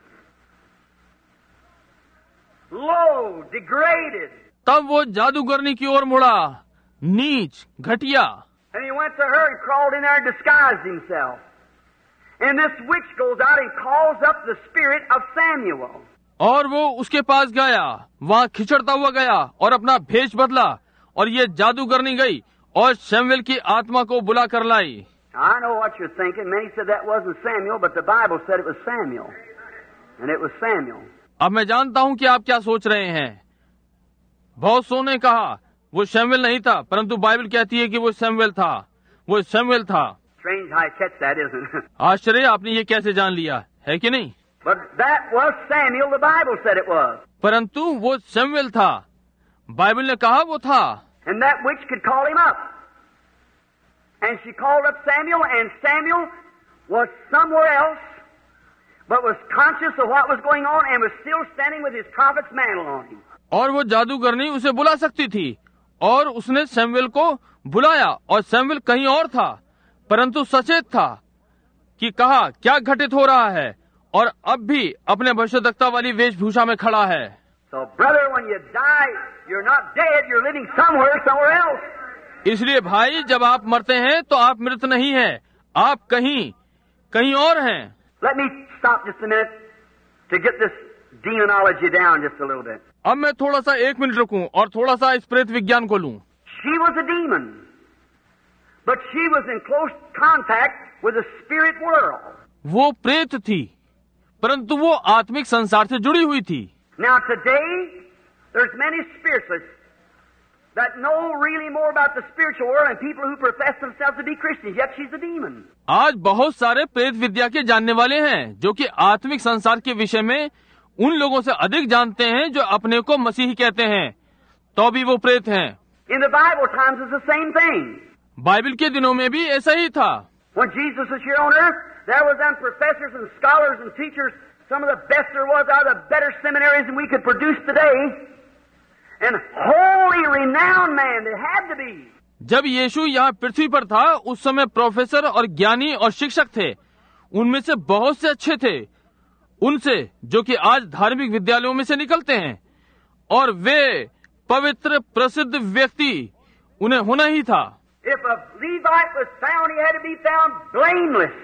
Low, degraded. तब वो जादूगरनी की ओर मुड़ा, नीच, घटिया। And he went to her and crawled in there and disguised himself. And this witch goes out and calls up the spirit of Samuel. और वो उसके पास गया, वहाँ खिचड़ता हुआ गया और अपना भेष बदला, और ये जादूगरनी गई और शमूएल की आत्मा को बुला कर लाई। I know what you're thinking. Many said that wasn't Samuel, but the Bible said it was Samuel. And it was Samuel. अब मैं जानता हूँ कि आप क्या सोच रहे हैं। बहुत सो ने कहा वो शमूएल नहीं था, परंतु बाइबल कहती है कि वो शमूएल था। वो शमूएल था। Strange how you catch that, isn't it? आश्चर्य, आपने ये कैसे जान लिया है कि नहीं? But that was Samuel. The Bible said it was. परंतु वो शमूएल था, बाइबल ने कहा वो था। And that witch could call him up. And she called up Samuel, and Samuel was somewhere else, but was conscious of what was going on and was still standing with his prophet's mantle on him. और वो जादूगरनी उसे बुला सकती थी और उसने शमूएल को बुलाया और शमूएल कहीं और था, परंतु सचेत था कि कहा क्या घटित हो रहा है, और अब भी अपने भविष्यद्वक्ता वाली वेशभूषा में खड़ा है। So brother, when you die, you're not dead, you're living somewhere else. इसलिए भाई, जब आप मरते हैं तो आप मृत नहीं हैं, आप कहीं और हैं। Let me stop just a minute to get this demonology down just a little bit. अब मैं थोड़ा सा 1 मिनट रुकूं और थोड़ा सा इस प्रेत विज्ञान को लूं। She was a demon, but she was in close contact with the spirit world. वो प्रेत थी, परंतु वो आत्मिक संसार से जुड़ी हुई थी। Now today, there's many spiritualists that know really more about the spiritual world and people who profess themselves to be Christians, yet she's a demon. आज बहुत सारे प्रेत विद्या के जानने वाले हैं जो कि आत्मिक संसार के विषय में उन लोगों से अधिक जानते हैं जो अपने को मसीही कहते हैं, तो भी वो प्रेत हैं। In the Bible times, it's the same thing. Bible के दिनों में भी ऐसा ही था। When Jesus was here on earth, there was them professors and scholars and teachers, some of the best there was out of the better seminaries than we could produce today. And holy, renowned man, they had to be. जब यीशु यहाँ पृथ्वी पर था, उस समय professor और ज्ञानी और शिक्षक थे। उनमें से बहुत से अच्छे थे, उनसे जो कि आज धार्मिक विद्यालयों में से निकलते हैं, और वे पवित्र प्रसिद्ध व्यक्ति उन्हें होना ही था। If a Levite was found, he had to be found blameless,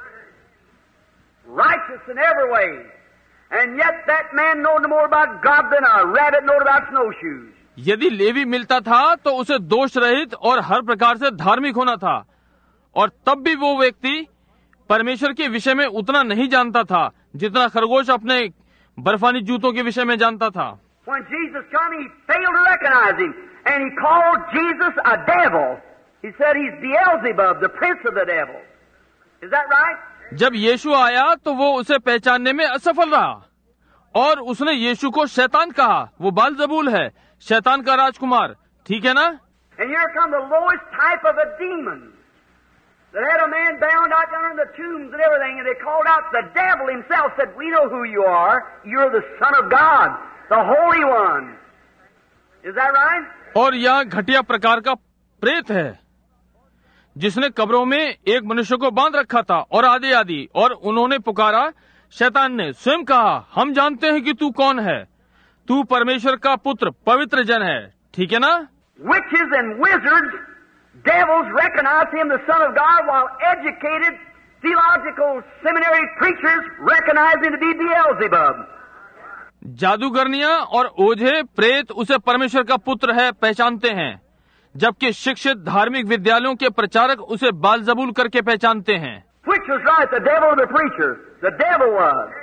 righteous in every way. And yet that man knowed more about God than a rabbit knowed about snowshoes. यदि लेवी मिलता था तो उसे दोष रहित और हर प्रकार से धार्मिक होना था, और तब भी वो व्यक्ति परमेश्वर के विषय में उतना नहीं जानता था जितना खरगोश अपने बर्फानी जूतों के विषय में जानता था। When Jesus came, he failed to recognize him, and he called Jesus a devil. He said he's Beelzebub, the prince of the devils. Is that right? जब यीशु आया तो वो उसे पहचानने में असफल रहा और उसने यीशु को शैतान कहा। वो बालजबूल है, शैतान का राजकुमार, ठीक है ना? And here come the lowest type of a demon. They had a man bound out down in the tombs and everything, and they called out, the devil himself said, "We know who you are. You're the Son of God, the Holy One." Is that right? और यहाँ घटिया प्रकार का प्रेत है जिसने कब्रों में एक मनुष्य को बांध रखा था और आदि और उन्होंने पुकारा, शैतान ने स्वयं कहा, हम जानते हैं कि तू कौन है, तू परमेश्वर का पुत्र, पवित्र जन है। ठीक है ना? Witches and wizards, devils recognize him the Son of God, while educated theological seminary preachers recognize him to be Beelzebub. जादूगरनियां और ओझे प्रेत उसे परमेश्वर का पुत्र है पहचानते हैं, जबकि शिक्षित धार्मिक विद्यालयों के प्रचारक उसे बालजबूल करके पहचानते हैं। Which was right, the devil or the preacher? The devil was.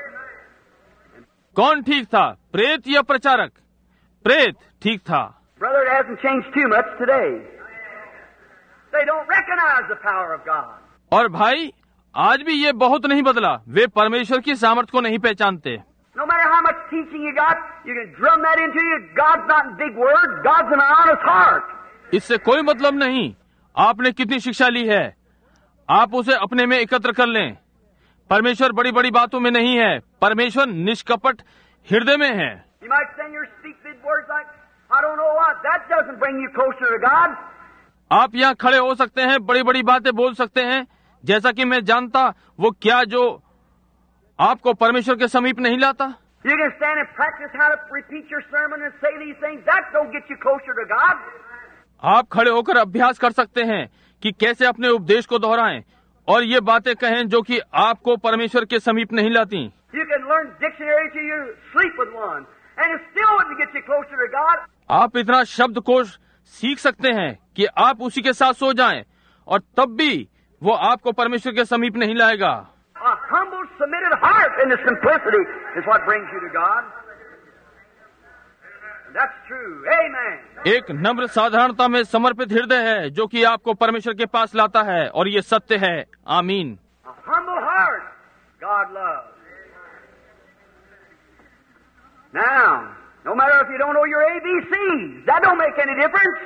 कौन ठीक था, प्रेत या प्रचारक? प्रेत ठीक था। Brother, it hasn't changed too much today. They don't recognize the power of God. और भाई, आज भी ये बहुत नहीं बदला, वे परमेश्वर की सामर्थ को नहीं पहचानते। No matter how much teaching you got, you can drum that into you. God's not in big words. God's in an honest heart. इससे कोई मतलब नहीं आपने कितनी शिक्षा ली है, आप उसे अपने में एकत्र कर लें। परमेश्वर बड़ी बड़ी बातों में नहीं है, परमेश्वर निष्कपट हृदय में है। You might sing or speak big words like, I don't know what. That doesn't bring you closer to God. आप यहाँ खड़े हो सकते हैं, बड़ी बड़ी बातें बोल सकते हैं, जैसा कि मैं जानता वो क्या, जो आपको परमेश्वर के समीप नहीं लाता। You can stand and practice how to repeat your sermon and say these things. That don't get you closer to God. आप खड़े होकर अभ्यास कर सकते हैं कि कैसे अपने उपदेश को दोहराएं और ये बातें कहें जो कि आपको परमेश्वर के समीप नहीं लाती। You can learn dictionary till you sleep with one, and it still wouldn't get you closer to God. आप इतना शब्दकोश सीख सकते हैं कि आप उसी के साथ सो जाएं और तब भी वो आपको परमेश्वर के समीप नहीं लाएगा। A humble, submitted heart in the simplicity is what brings you to God. That's true. Amen. एक नम्र साधारणता में समर्पित हृदय है जो कि आपको परमेश्वर के पास लाता है, और ये सत्य है। आमीन। A humble heart, God loves. Now, no matter if you don't know your ABCs, that don't make any difference.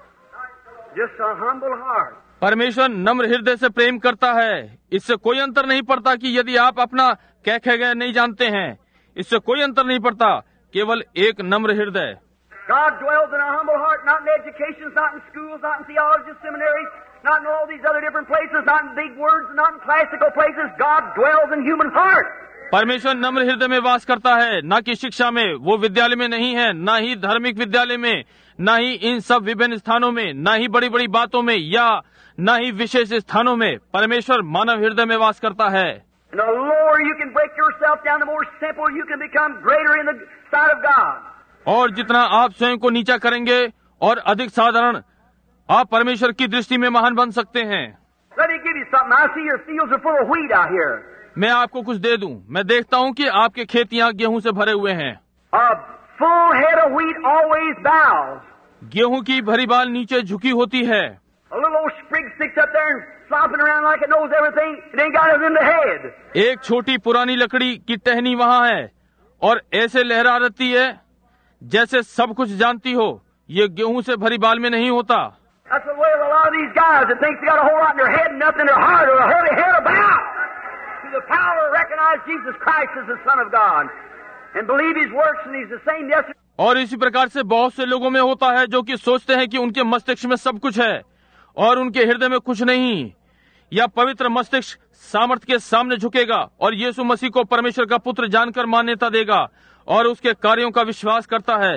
Just a humble heart. परमेश्वर नम्र हृदय से प्रेम करता है, इससे कोई अंतर नहीं पड़ता कि यदि आप अपना कह गए नहीं जानते हैं, इससे कोई अंतर नहीं पड़ता, केवल एक नम्र हृदय। God dwells in a humble heart, not in educations, not in schools, not in theology seminaries, not in all these other different places, not in big words, not in classical places. God dwells in human heart. परमेश्वर नम्र हृदय में वास करता है, न कि शिक्षा में, वो विद्यालय में नहीं है, न ही धार्मिक विद्यालय में, न ही इन सब विभिन्न स्थानों में, न ही बड़ी बड़ी बातों में, या न ही विशेष स्थानों में। परमेश्वर मानव हृदय में वास करता है। And the lower you can break yourself down, the more simple you can become greater in the sight of God. और जितना आप स्वयं को नीचा करेंगे और अधिक साधारण, आप परमेश्वर की दृष्टि में महान बन सकते हैं। Let me give you something. I see your fields are full of wheat out here. मैं आपको कुछ दे दूं। मैं देखता हूं कि आपके खेत यहाँ गेहूं से भरे हुए हैं। A full head of wheat always bows. गेहूं की भरी बाल नीचे झुकी होती है। A little old sprig sticks up there and flopping around like it knows everything. It ain't got it in the head. एक छोटी पुरानी लकड़ी की टहनी वहाँ है और ऐसे लहरा रहती है जैसे सब कुछ जानती हो। ये गेहूं से भरी बाल में नहीं होता। That's the way of a lot of these guys that think they got a whole lot in their head and nothing in their heart, or a holy head about. To the power to recognize Jesus Christ as the Son of God and believe His works, and He's the same yesterday. और इसी प्रकार से बहुत से लोगों में होता है जो कि सोचते हैं कि उनके मस्तिष्क में सब कुछ है और उनके हृदय में कुछ नहीं, या पवित्र मस्तिष्क सामर्थ के सामने झुकेगा और यीशु मसीह को परमेश्वर का पुत्र जानकर मान्यता देगा और उसके कार्यों का विश्वास करता है।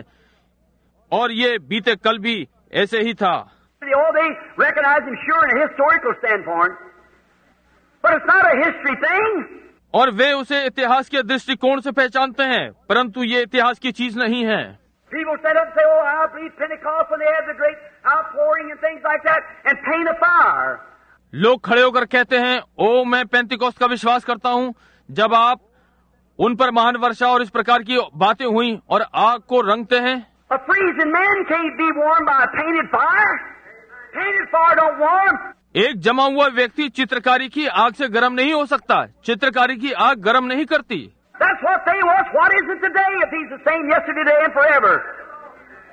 और ये बीते कल भी ऐसे ही था। They recognize Him sure in a historical standpoint, but it's not a history thing. और वे उसे इतिहास के दृष्टिकोण से पहचानते हैं, परंतु ये इतिहास की चीज नहीं है। People stand up and say, "Oh, I believe Pentecost when they had the great outpouring and things like that, and paint a fire." लोग खड़े होकर कहते हैं, ओ मैं पेंतिकोस्त का विश्वास करता हूँ, जब आप उन पर महान वर्षा और इस प्रकार की बातें हुई और आग को रंगते हैं। A freezing man can't be warmed by a painted fire. Painted fire don't warm. एक जमा हुआ व्यक्ति चित्रकारी की आग से गर्म नहीं हो सकता। चित्रकारी की आग गर्म नहीं करती। That's what they was. What is it today if He's the same yesterday, today, and forever?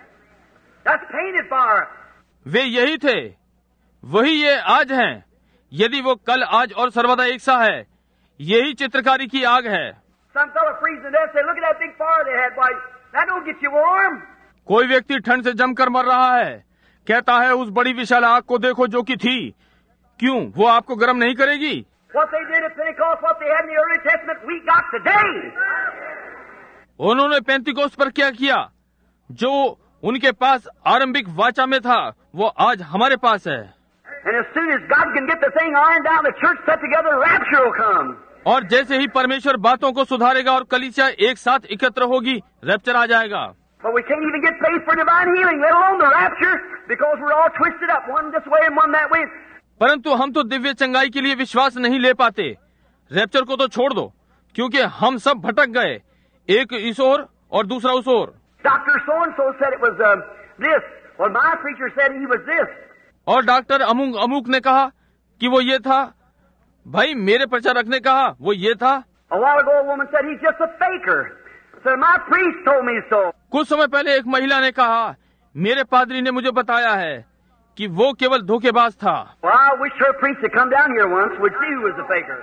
That's painted fire. वे यही थे, वही ये आज हैं। यदि वो कल, आज और सर्वदा एक सा है, यही चित्रकारी की आग है। Some fellow freezing to death say, look at that big fire they had. Why, that don't get you warm. कोई व्यक्ति ठंड से जमकर मर रहा है, कहता है उस बड़ी विशाल आग को देखो जो कि थी, क्यों वो आपको गर्म नहीं करेगी? What they did at Pentecost, what they had in the early Testament, we got today. उन्होंने पेंतिकोस्त पर क्या किया, जो उनके पास आरंभिक वाचा में था, वो आज हमारे पास है। And as soon as God can get the thing ironed out, the church set together, rapture will come. और जैसे ही परमेश्वर बातों को सुधारेगा और कलीसिया एक साथ एकत्र होगी, रैप्चर आ जाएगा। But we can't even get faith for divine healing, let alone the rapture, because we're all twisted up, one this way and one that way. परंतु हम तो दिव्य चंगाई के लिए विश्वास नहीं ले पाते। रैप्चर को तो छोड़ दो, क्योंकि हम सब भटक गए, एक इस ओर और दूसरा उस ओर। Dr. So-and-so said it was this. Well, my preacher said he was this. और डॉक्टर अमुक ने कहा कि वो ये था। भाई मेरे प्रचारक ने कहा वो ये था। A while ago a woman said he's just a faker. Said my priest told me so. कुछ समय पहले एक महिला ने कहा मेरे पादरी ने मुझे बताया है कि वो केवल धोखेबाज था। Well, I wish her priest had come down here once. We'd see who was the faker.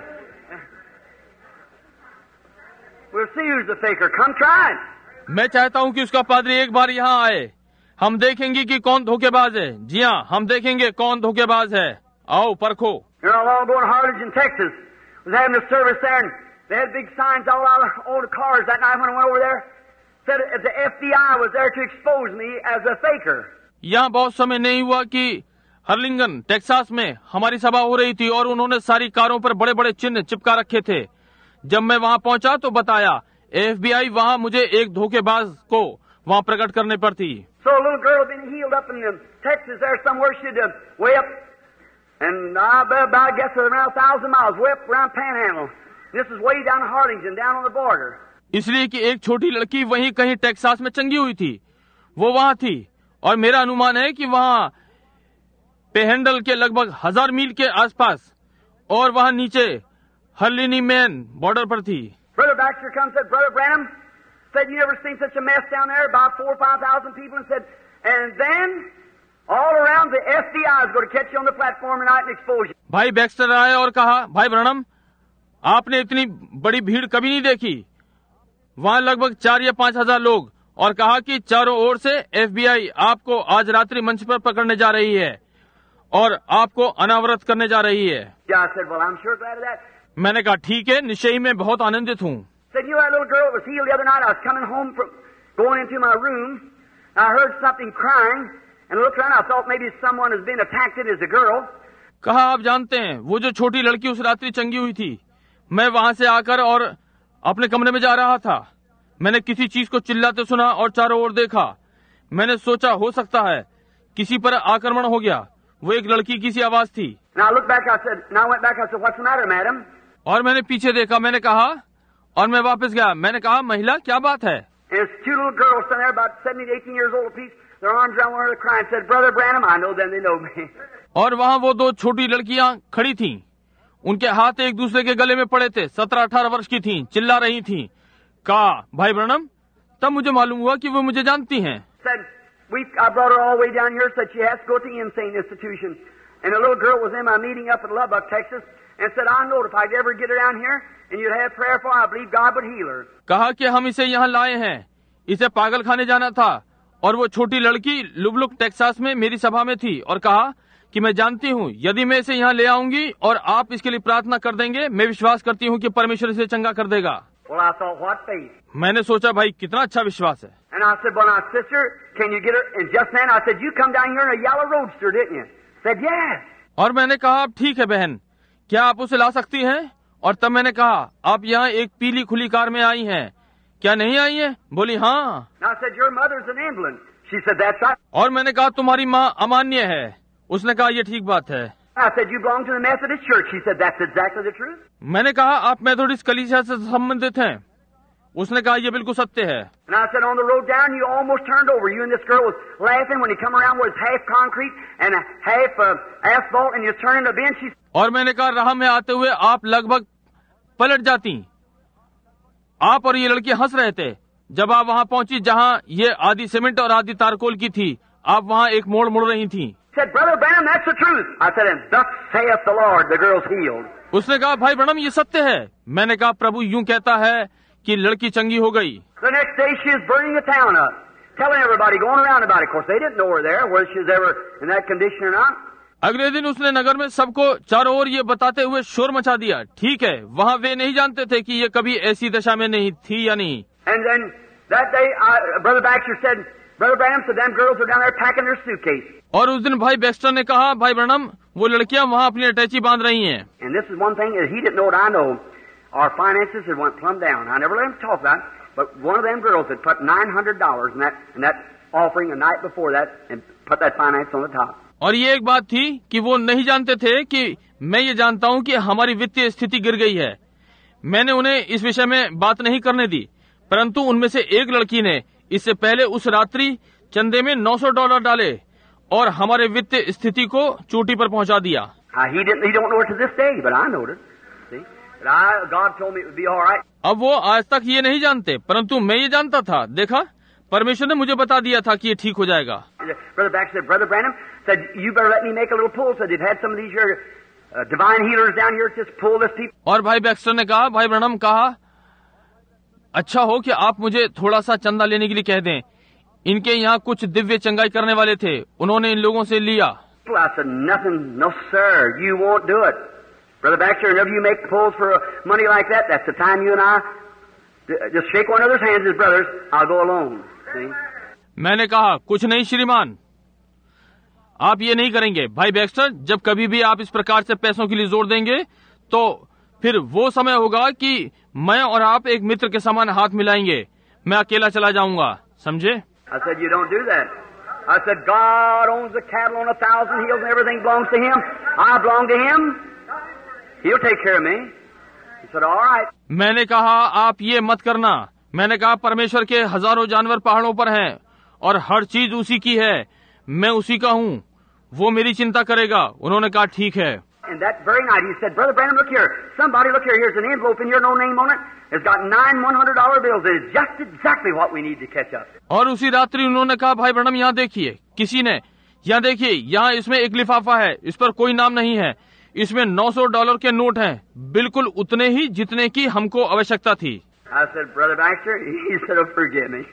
We'll see who's the faker. Come try it. मैं चाहता हूँ कि उसका पादरी एक बार यहाँ आए, हम देखेंगे कि कौन धोखेबाज है। जी हाँ, हम देखेंगे कौन धोखेबाज है। आओ परखो। You know, long ago in Harlingen, Texas, was having a service there, and they had big signs all out of all the cars that night when I went over there. Said the FBI was there to expose me as a faker. यहाँ बहुत समय नहीं हुआ कि हर्लिंगन Texas में हमारी सभा हो रही थी और उन्होंने सारी कारों पर बड़े बड़े चिन्ह चिपका रखे थे। जब मैं वहाँ पहुँचा तो बताया FBI वहाँ मुझे एक धोखेबाज को वहाँ प्रकट करने पर थी। So a little girl had been healed up in Texas there somewhere. She'd way up, and I guess around 1,000 miles, way up around Panhandle. This is way down Harlingen, down on the border. इसलिए कि एक छोटी लड़की वहीं कहीं Texas में चंगी हुई थी, वो वहाँ थी और मेरा अनुमान है कि वहाँ पेहेंडल के लगभग 1000 मील के आसपास और वहाँ नीचे हर्लिनी मैन बॉर्डर पर थी। Brother Baxter comes and said, Brother Branham said you never seen such a mess down there, about 4,000 or 5,000 people, and said, and then all around the FBI is going to catch you on the platform tonight and expose you. भाई Baxter आए और कहा, भाई Branham, आपने इतनी बड़ी भीड़ कभी नहीं देखी। वहाँ लगभग 4 या 5 हजार लोग, और कहा कि चारों ओर से FBI आपको आज रात्रि मंच पर पकड़ने जा रही है और आपको अनावृत करने जा रही है। Yeah, I said, well, I'm sure glad of that. मैंने कहा ठीक है, निश्चय ही मैं बहुत आनंदित हूँ। Said, you know that little girl that was healed the other night? I was coming home from going into my room. I heard something crying, and I looked around. I thought maybe someone has been attacked. It as a girl. कहा आप जानते हैं, वो जो छोटी लड़की उस रात्रि चंगी हुई थी, मैं वहाँ से आकर और अपने कमरे में जा रहा था, मैंने किसी चीज को चिल्लाते सुना और चारों ओर देखा। मैंने सोचा हो सकता है किसी पर आक्रमण हो गया। वो एक लड़की की सी आवाज थी। And I looked back. I said, and I went back. I said, what's the matter, madam? और मैंने पीछे देखा, मैंने कहा, और मैं वापस गया, मैंने कहा महिला क्या बात है? And there's 2 little girls standing there about 17 to 18 years old apiece. Their arms around one another crying. Said, Brother Branham, I know them. They know me. और वहाँ वो 2 छोटी लड़कियां खड़ी थीं, उनके हाथ एक दूसरे के गले में पड़े थे, 17-18 वर्ष की थीं, चिल्ला रही थीं। कहा, भाई ब्रैनम, तब मुझे मालूम हुआ कि वो मुझे जानती हैं। Said, I brought her all the way down here. Said she has to go to the insane institution. And a little girl was in my meeting up in Lubbock, Texas, and said, I know if I could ever get her down here and you'd have prayer for her, I believe God would heal her. कहा कि हम इसे यहाँ लाए हैं, इसे पागल खाने जाना था, और वो छोटी लड़की लुबलुक टेक्सास में मेरी सभा में थी, और कहा कि मैं जानती हूँ यदि मैं इसे यहाँ ले आऊंगी और आप इसके लिए प्रार्थना कर देंगे, मैं विश्वास करती हूँ कि परमेश्वर इसे चंगा कर देगा। Well, I thought, what faith? मैंने सोचा भाई कितना अच्छा विश्वास है। And I said, well, now, sister, can you get her? And just then I said, you come down here in a yellow roadster, didn't you? Said, yes. और मैंने कहा अब ठीक है बहन, क्या आप उसे ला सकती हैं? और तब मैंने कहा आप यहाँ एक पीली खुली कार में आई हैं, क्या नहीं आई हैं? बोली हाँ। I said, your mother's an invalid. She said, that's right. और मैंने कहा तुम्हारी माँ अमान्य है। उसने कहा ये ठीक बात है। I said, you belong to the Methodist Church. She said, that's exactly the truth. मैंने कहा आप मेथोडिस्ट कलीसिया से संबंधित हैं। उसने कहा ये बिल्कुल सत्य है। And I said, on the road down, you almost turned over. You and this girl was laughing when you come around where it's half concrete and half asphalt, and you turn into a bench. और मैंने कहा राह में आते हुए आप लगभग पलट जाती। आप और ये लड़की हंस रहे थे। जब आप वहाँ पहुंची जहाँ ये आधी सीमेंट और आधी तारकोल की थी, आप वहाँ एक मोड़ मुड़ रही थी। said, Brother Branham, that's the truth. I said, and thus saith the Lord, the girl's healed. उसने कहा, भाई ब्रैनम ये सत्य है। मैंने कहा, प्रभु यूं कहता है कि लड़की चंगी हो गई। The next day she was burning the town up, telling everybody, going around about it. Of course, they didn't know her there, whether she was ever in that condition or not. अगले दिन उसने नगर में सबको चारों ओर ये बताते हुए शोर मचा दिया। ठीक है, वहाँ वे नहीं जानते थे कि ये कभी ऐसी दशा में नहीं थी या नहीं। And then that day, Brother Baxter said, Brother Branham said, them girls are down there packing their suitcase. और उस दिन भाई बैक्स्टर ने कहा, भाई ब्रैनम, वो लड़कियां वहाँ अपनी अटैची बांध रही हैं। And this is one thing that he didn't know what I know. Our finances had went plumb down. I never let him talk about it, but one of them girls had put $900 in that offering the night before that and put that finance on the top. और ये एक बात थी कि वो नहीं जानते थे कि मैं ये जानता हूँ कि हमारी वित्तीय स्थिति गिर गई है। मैंने उन्हें इस विषय में बात नहीं करने दी, परंतु उनमें से एक लड़की ने इससे पहले उस रात्रि चंदे में $900 डाले और हमारे वित्तीय स्थिति को चोटी पर पहुंचा दिया। He don't know it to this day, but I know it. See, but God told me it would be all right. अब वो आज तक ये नहीं जानते, परंतु मैं ये जानता था। देखा, परमेश्वर ने मुझे बता दिया था कि ये ठीक हो जाएगा। Brother Baxter said, Brother Branham said, you better let me make a little pull. Said they've had some of these here divine healers down here just pull this people. और भाई बैक्स्टर ने कहा, भाई ब्रैनम कहा, अच्छा हो कि आप मुझे थोड़ा सा चंदा लेने के लिए कह दें। इनके यहाँ कुछ दिव्य चंगाई करने वाले थे, उन्होंने इन लोगों से लिया। I said, nothing, no sir, you won't do it. Brother Baxter, whenever you make pulls for money like that, that's the time you and I just shake one another's hands as brothers. I'll go alone. See? मैंने कहा, कुछ नहीं श्रीमान, आप ये नहीं करेंगे। भाई बैक्स्टर, जब कभी भी आप इस प्रकार से पैसों के लिए जोर देंगे, तो फिर वो समय होगा कि मैं और आप एक मित्र के समान हाथ मिलाएंगे। मैं अकेला चला जाऊंगा, समझे? I said, you don't do that. I said, God owns the cattle on 1,000 hills and everything belongs to Him. I belong to Him. He'll take care of me. He said, all right. मैंने कहा, आप ये मत करना। मैंने कहा, परमेश्वर के हजारों जानवर पहाड़ों पर हैं और हर चीज उसी की है। मैं उसी का हूँ, वो मेरी चिंता करेगा। उन्होंने कहा, ठीक है। And that very night he said, Brother Branham, look here. Somebody, look here. Here's an envelope in here, no name on it. It's got 9 $100 bills. It's just exactly what we need to catch up. और उसी रात्रि उन्होंने कहा, भाई Branham, यहाँ देखिए। किसी ने, यहाँ देखिए, यहाँ इसमें एक लिफाफा है, इस पर कोई नाम नहीं है। इसमें $900 के नोट हैं, बिल्कुल उतने ही जितने की हमको आवश्यकता थी। I said, Brother Baxter, he said, oh, forgive me.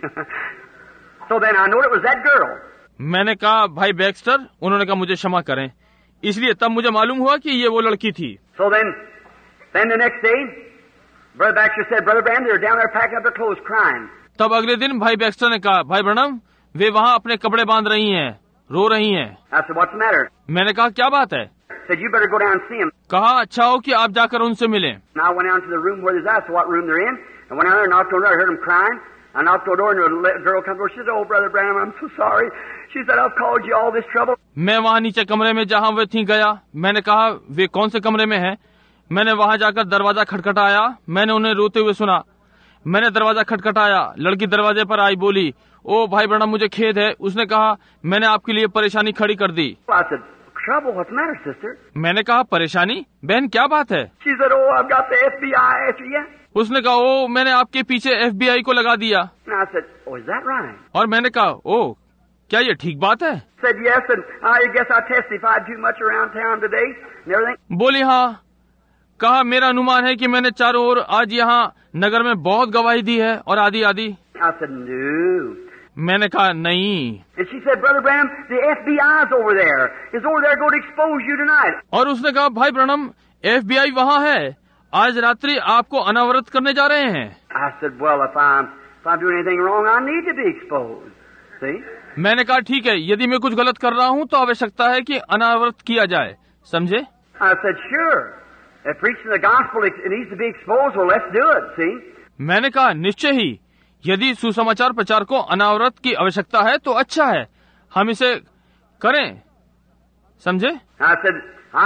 So then I knew it was that girl. मैंने कहा, भाई बैक्स्टर, उन्होंने कहा, मुझे क्षमा करें। इसलिए तब मुझे मालूम हुआ कि ये वो लड़की थी। So then the next day, Brother Baxter said, Brother Branham, they're down there packing up their clothes, crying. तब अगले दिन भाई बैक्स्टर ने कहा, भाई ब्रैनम, वे वहाँ अपने कपड़े बांध रही हैं, रो रही हैं। I said, what's the matter? मैंने कहा, क्या बात है? Said, you better go down and see them. कहा, अच्छा हो कि आप जाकर उनसे मिलें। And I went down to the room where they're at, so what room they're in. I went down there and knocked on the door. I heard them crying. I knocked on the door and the girl comes over. She said, oh, Brother Branham, I'm so sorry. She said, I've caused you all this trouble. मैं वहाँ नीचे कमरे में जहाँ वे थी गया। मैंने कहा, वे कौन से कमरे में हैं? मैंने वहाँ जाकर दरवाजा खटखटाया। मैंने उन्हें रोते हुए सुना। मैंने दरवाजा खटखटाया। लड़की दरवाजे पर आई, बोली, ओ भाई ब्रैनम, मुझे खेद है। उसने कहा, मैंने आपके लिए परेशानी खड़ी कर दी। I said, trouble? What's the matter, sister? मैंने कहा, परेशानी? बहन, क्या बात है? She said, oh, I've got the FBI after you. उसने कहा, ओ, मैंने आपके पीछे FBI को लगा दिया। And I said, oh, is that right? और मैंने कहा, ओ, क्या ये ठीक बात है? Said yes, and I guess I testified too much around town today and everything. बोली, हाँ। कहा, मेरा अनुमान है कि मैंने चारों ओर आज यहाँ नगर में बहुत गवाही दी है और आदि आदि। I said, no. मैंने कहा, नहीं। And she said, Brother Branham, the FBI's over there. Is over there going to expose you tonight. और उसने कहा, भाई ब्रैनम, FBI वहाँ है, आज रात्रि आपको अनावृत करने जा रहे हैं। I said, well, if I'm doing anything wrong, I need to be exposed. See? मैंने कहा, ठीक है, यदि मैं कुछ गलत कर रहा हूँ तो आवश्यकता है कि अनावृत किया जाए, समझे? I said, sure. If preaching the gospel it needs to be exposed, well, let's do it. See? मैंने कहा, निश्चय ही, यदि सुसमाचार प्रचार को अनावृत की आवश्यकता है तो अच्छा है, हम इसे करें, समझे? I said,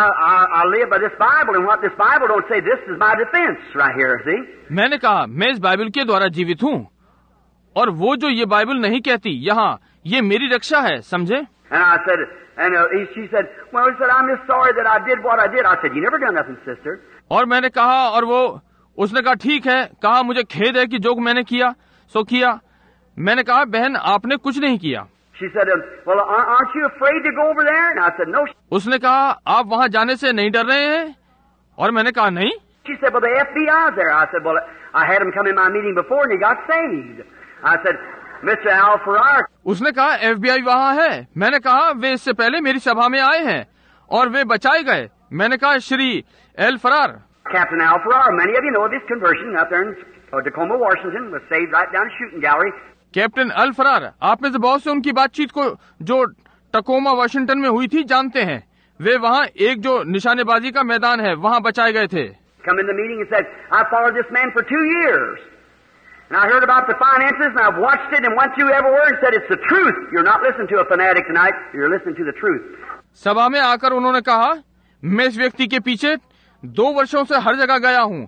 I live by this Bible, and what this Bible don't say, this is my defense right here, see? मैंने कहा, मैं इस बाइबल के द्वारा जीवित हूँ, और वो जो ये बाइबल नहीं कहती, यहाँ ये मेरी रक्षा है, समझे? And I said, she said, well, he said, I'm just sorry that I did what I did. I said, you never done nothing, sister. और मैंने कहा, और वो उसने कहा, ठीक है, कहा, मुझे खेद है कि जो मैंने किया सो किया। मैंने कहा, बहन, आपने कुछ नहीं किया। She said, well, aren't you afraid to go over there? And I said, no. उसने कहा, आप वहाँ जाने से नहीं डर रहे हैं? और मैंने कहा, नहीं. She said, well, the FBI's there. I said, well, I had him come in my meeting before and he got saved. I said, Mr. Al Farrar. उसने कहा, FBI वहाँ है. मैंने कहा, वे इससे पहले मेरी सभा में आए हैं और वे बचाए गए. मैंने कहा, Shri Al Farrar. Captain Al Farrar, many of you know of his conversion up there in Tacoma, Washington, was saved right down the shooting gallery. Captain Al Farrar, आप में से बहुत से उनकी बातचीत को जो टकोमा वाशिंगटन में हुई थी जानते हैं. वे वहाँ एक जो निशानेबाजी का मैदान है वहाँ बचाए गए थे. Come in the meeting and said, I followed this man for 2 years. And I heard about the finances and I've watched it and went through every word and said, it's the truth. You're not listening to a fanatic tonight. You're listening to the truth. सभा में आकर उन्होंने कहा, मैं इस व्यक्ति के पीछे 2 वर्षों से हर जगह गया हूँ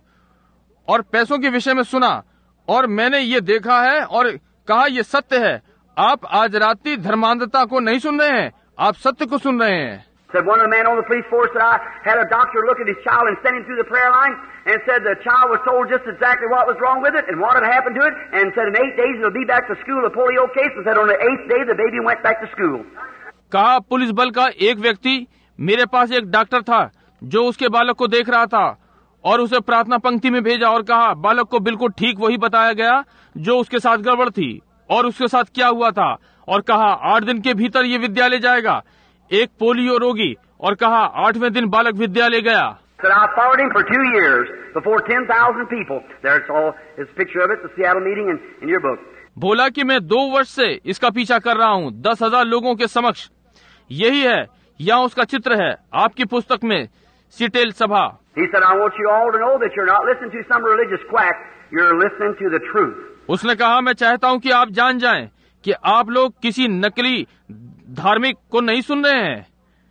और पैसों के विषय में सुना और मैंने ये देखा है और कहा ये सत्य है. आप आज रात्रि धर्मांधता को नहीं सुन रहे हैं, आप सत्य को सुन रहे हैं. Said one of the men on the police force that I had a doctor look at his child and send him through the prayer line and said the child was told just exactly what was wrong with it and what had happened to it and said in 8 days it'll be back to school, a polio case, and said on the 8th day the baby went back to school. कहा police बल का एक व्यक्ति मेरे पास एक doctor था जो उसके बालक को देख रहा था और उसे प्रार्थना पंक्ति में भेजा और कहा बालक को बिल्कुल ठीक वही बताया गया जो उसके साथ गड़बड़ थी और उसके साथ क्या हुआ था और कहा 8 दिन के भीतर ये विद्यालय जाएगा, एक पोलियो रोगी, और कहा 8वें दिन बालक विद्यालय गया. Said I followed him for 2 years before 10,000 people. There's all his picture of it, the Seattle meeting in your book. बोला कि मैं 2 वर्ष से इसका पीछा कर रहा हूँ 10,000 लोगों के समक्ष. यही है, यहाँ उसका चित्र है आपकी पुस्तक में, सिटेल सभा. He said, I want you all to know that you're not listening to some religious quack, you're listening to the truth. उसने कहा मैं चाहता हूँ कि आप जान जाएं कि आप लोग किसी नकली धार्मिक को नहीं सुन रहे हैं,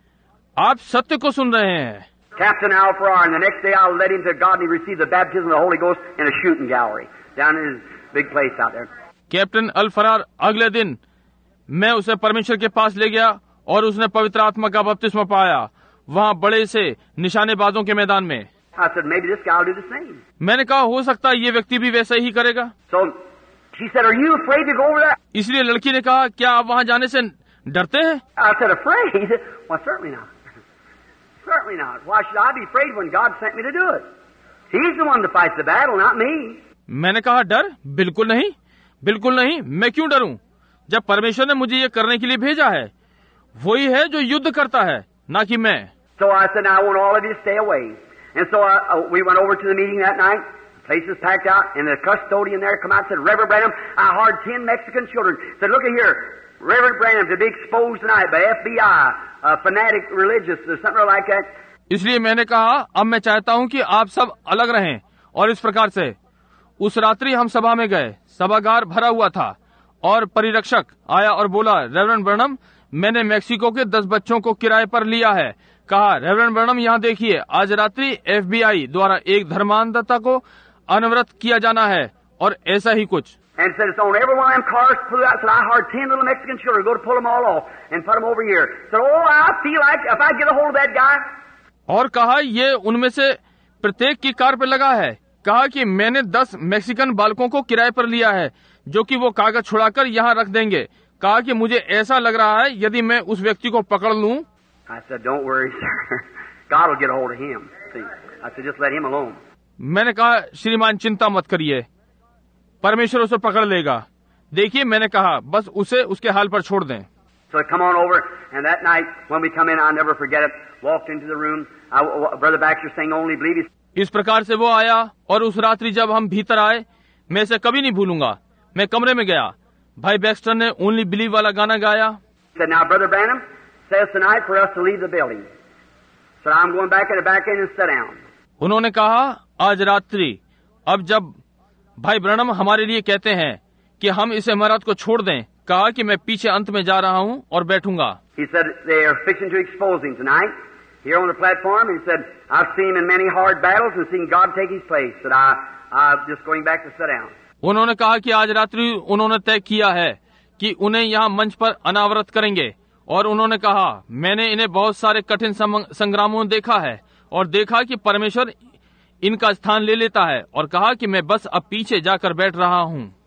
आप सत्य को सुन रहे हैं. Captain Al Farrar, and the next day I led him to God and he received the baptism of the Holy Ghost in a shooting gallery down in his big place out there. Captain Al Farrar अगले दिन मैं उसे परमेश्वर के पास ले गया और उसने पवित्र आत्मा का बपतिस्मा पाया वहाँ बड़े से निशानेबाजों के मैदान में. I said, maybe this guy will do the same. मैंने कहा हो सकता है ये व्यक्ति भी वैसा ही करेगा. So she said, are you afraid to go over there? इसलिए लड़की ने कहा क्या आप वहाँ जाने से डरते हैं? I said, afraid? Well, certainly not. Certainly not. Why should I be afraid when God sent me to do it? He's the one to fight the battle, not me. मैंने कहा डर? बिल्कुल नहीं, बिल्कुल नहीं. मैं क्यों डरूं जब परमेश्वर ने मुझे ये करने के लिए भेजा है? वही है जो युद्ध करता है, ना कि मैं. So I said, now I want all of you to stay away. And so we went over to the meeting that night. The place was packed out, and the custodian there come out and said, Reverend Branham, I hired 10 Mexican children. Said, look at here, Reverend Branham to be exposed tonight by FBI, fanatic religious, or something like that. इसलिए मैंने कहा अब मैं चाहता हूं कि आप सब अलग रहें और इस प्रकार से. उस रात्रि हम सभा में गए, सभागार भरा हुआ था और परिरक्षक आया और बोला रेवरेंड ब्रैनम मैंने मेक्सिको के 10 बच्चों को किराए पर लिया है. कहा रेवरेंड ब्रैनम यहाँ देखिए आज रात्रि FBI द्वारा एक धर्मांधता को अनवरत किया जाना है और ऐसा ही कुछ. And said it's on every one of them cars flew out. Said I hired 10 little Mexican children go to pull them all off and put them over here. Said oh I feel like if I get a hold of that guy. और कहा ये उनमें से प्रत्येक की car पे लगा है. कहा कि मैंने 10 मैक्सिकन बालकों को किराए पर लिया है जो कि वो कागज छुड़ाकर यहाँ रख देंगे. कहा कि मुझे ऐसा लग रहा है यदि मैं उस व्यक्ति को पकड़ लूं. I said don't worry sir. God will get a hold of him. See, I said just let him alone. मैंने कहा श्रीमान चिंता मत करिए, परमेश्वर उसे पकड़ लेगा. देखिए मैंने कहा बस उसे उसके हाल पर छोड़ दें. So come on over, and that night when we come in, I'll never forget it. Walked into the room. Brother Baxter saying, "Only believe." इस प्रकार से वो आया और उस रात्रि जब हम भीतर आए मैं इसे कभी नहीं भूलूंगा. मैं कमरे में गया, भाई बैक्स्टर ने ओनली बिलीव वाला गाना गाया. Said, "Now, Brother Branham says tonight for us to leave the building." Said, "I'm going back in the back end and sit down." उन्होंने कहा आज रात्रि अब जब भाई ब्रैनम हमारे लिए कहते हैं कि हम इस इमारत को छोड़ दें, कहा कि मैं पीछे अंत में जा रहा हूं और बैठूंगा. He said they are fixing to expose him tonight here on the platform. He said I've seen him in many hard battles and seen God take his place. Said I'm just going back to sit down. उन्होंने कहा कि आज रात्रि उन्होंने तय किया है कि उन्हें यहाँ मंच पर अनावरत करेंगे और उन्होंने कहा मैंने इन्हें बहुत सारे कठिन संग्रामों में देखा है और देखा कि परमेश्वर इनका स्थान ले लेता है और कहा कि मैं बस अब पीछे जाकर बैठ रहा हूँ.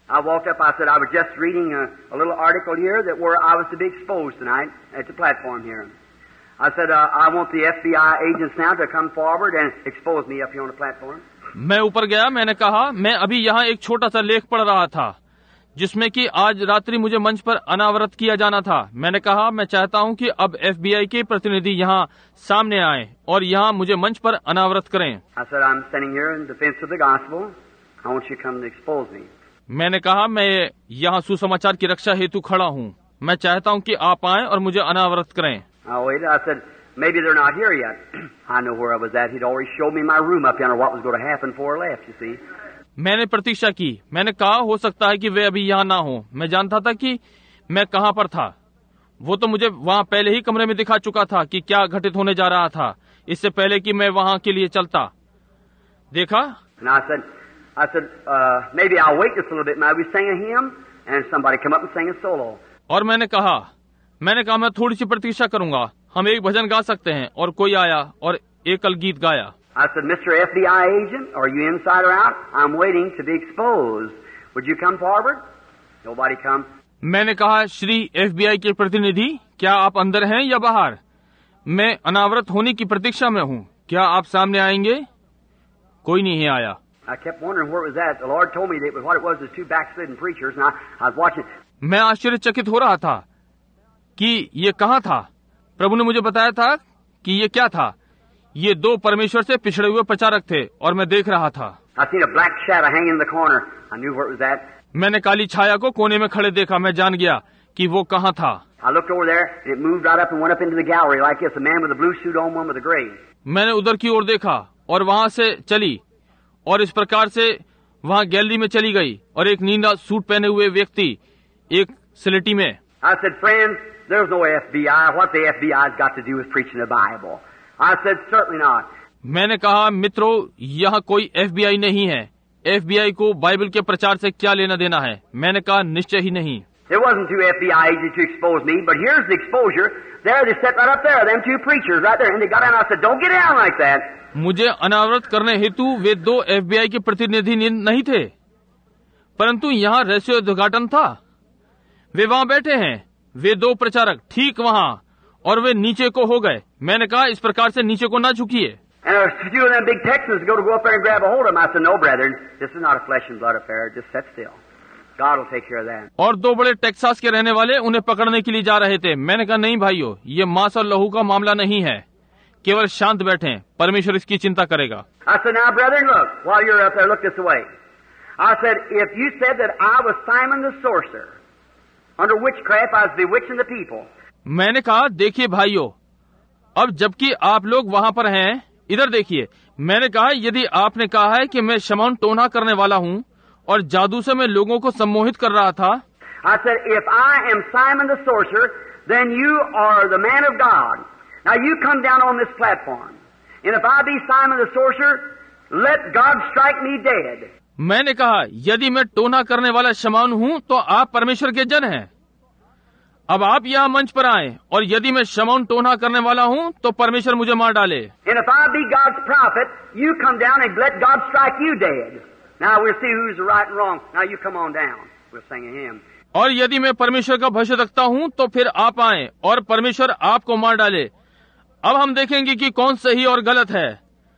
I walked up, I said, I was just reading a little article here that where I was to be exposed tonight at the platform here. I said, I want the FBI agents now to come forward and expose me up here on the platform. मैं ऊपर गया, मैंने कहा मैं अभी यहाँ एक छोटा सा लेख पढ़ रहा था जिसमें कि आज रात्रि मुझे मंच पर अनावरत किया जाना था। मैंने कहा मैं चाहता हूँ कि अब FBI के प्रतिनिधि यहाँ सामने आए और यहाँ मुझे मंच पर अनावरत करें। I said, I'm standing here in defense of the gospel. I want you to come to expose me. मैंने कहा मैं यहाँ सुसमाचार की रक्षा हेतु खड़ा हूँ, मैं चाहता हूँ कि आप आएं और मुझे अनावरत करें। I waited. I said, maybe they're not here yet. I know where I was at. He'd already showed me my room up yonder, what was going to happen before I left, you see. मैंने प्रतीक्षा की। मैंने कहा हो सकता है कि वे अभी यहाँ ना हो। मैं जानता था कि मैं कहाँ पर था। वो तो मुझे वहाँ पहले ही कमरे में दिखा चुका था कि क्या घटित होने जा रहा था, इससे पहले कि मैं वहाँ के लिए चलता। देखा? And I said, maybe I'll wait just a little bit. Now we sang a hymn, and somebody come up and sang a solo. और मैंने कहा मैं थोड़ी सी प्रतीक्षा करूंगा, हम एक भजन गा सकते हैं। और कोई आया और एकल गीत गाया। I said, Mr. FBI agent, are you inside or out? I'm waiting to be exposed. Would you come forward? Nobody come. मैंने कहा, श्री FBI के प्रतिनिधि, क्या आप अंदर हैं या बाहर? मैं अनावरत होने की प्रतीक्षा में हूँ, क्या आप सामने आएंगे? कोई नहीं आया। I kept wondering where it was at. The Lord told me that what it was two backslidden preachers, and I was watching. मैं आश्चर्यचकित हो रहा था कि ये कहाँ था। प्रभु ने मुझे बताया था कि ये क्या था। ये दो परमेश्वर से पिछड़े हुए प्रचारक थे और मैं देख रहा था। I seen a black shadow hanging in the corner. I knew where it was at. मैंने काली छाया को कोने में खड़े देखा, मैं जान गया कि वो कहाँ था। I looked over there, and it moved right up and went up into the gallery like this. A man with a blue suit on, one with a gray. मैंने उधर की ओर देखा और वहाँ से चली और इस प्रकार से वहाँ गैलरी में चली गई और एक नीला सूट पहने हुए व्यक्ति एक स्लेटी में। I said, friends, there's no FBI. What the FBI's got to do with preaching the Bible? I said, certainly not. मैंने कहा, मित्रों, यहाँ कोई FBI नहीं है। FBI को बाइबल के प्रचार से क्या लेना देना है? मैंने कहा, निश्चय ही नहीं। It wasn't two FBI agents to expose me, but here's the exposure. There they sat right up there, them two preachers right there, and they got down. I said, don't get down like that. मुझे अनावरत करने हेतु वे दो FBI के प्रतिनिधि नहीं थे, परंतु यहाँ रहस्योद्घाटन था। वे वहाँ बैठे हैं, वे दो प्रचारक ठीक वहाँ, और वे नीचे को हो गए। मैंने कहा, इस प्रकार से नीचे को ना झुकिए। And a few of them big Texans go up there and grab a hold of them. I said, no, brethren, this is not a flesh and blood affair. Just sit still. God will take care of that. और दो बड़े Texas के रहने वाले उन्हें पकड़ने के लिए जा रहे थे। मैंने कहा, नहीं भाइयों, ये मांस और लहू का मामला नहीं है, केवल शांत बैठें, परमेश्वर इसकी चिंता करेगा। I said, now, brethren, look, while you're up there, look this way. I said, if you said that I was Simon the sorcerer, under witchcraft, I was bewitching the people. मैंने कहा, देखिए भाइयों, अब जबकि आप लोग वहाँ पर हैं, इधर देखिए। मैंने कहा, यदि आपने कहा है कि मैं शमौन टोना करने वाला हूँ और जादू से मैं लोगों को सम्मोहित कर रहा था। I said, if I am Simon the sorcerer, then you are the man of God. Now you come down on this platform, and if I be Simon the sorcerer, let God strike me dead. मैंने कहा, यदि मैं टोना करने वाला शमौन हूँ तो आप परमेश्वर के जन हैं। अब आप यहाँ मंच पर आए, और यदि मैं शमौन टोना करने वाला हूँ तो परमेश्वर मुझे मार डाले। And if I be God's prophet, you come down and let God strike you dead. Now we'll see who's right and wrong. Now you come on down. We'll sing a hymn. और यदि मैं परमेश्वर का भविष्यवक्ता हूँ तो फिर आप आए और परमेश्वर आपको मार डाले। अब हम देखेंगे कि कौन सही और गलत है।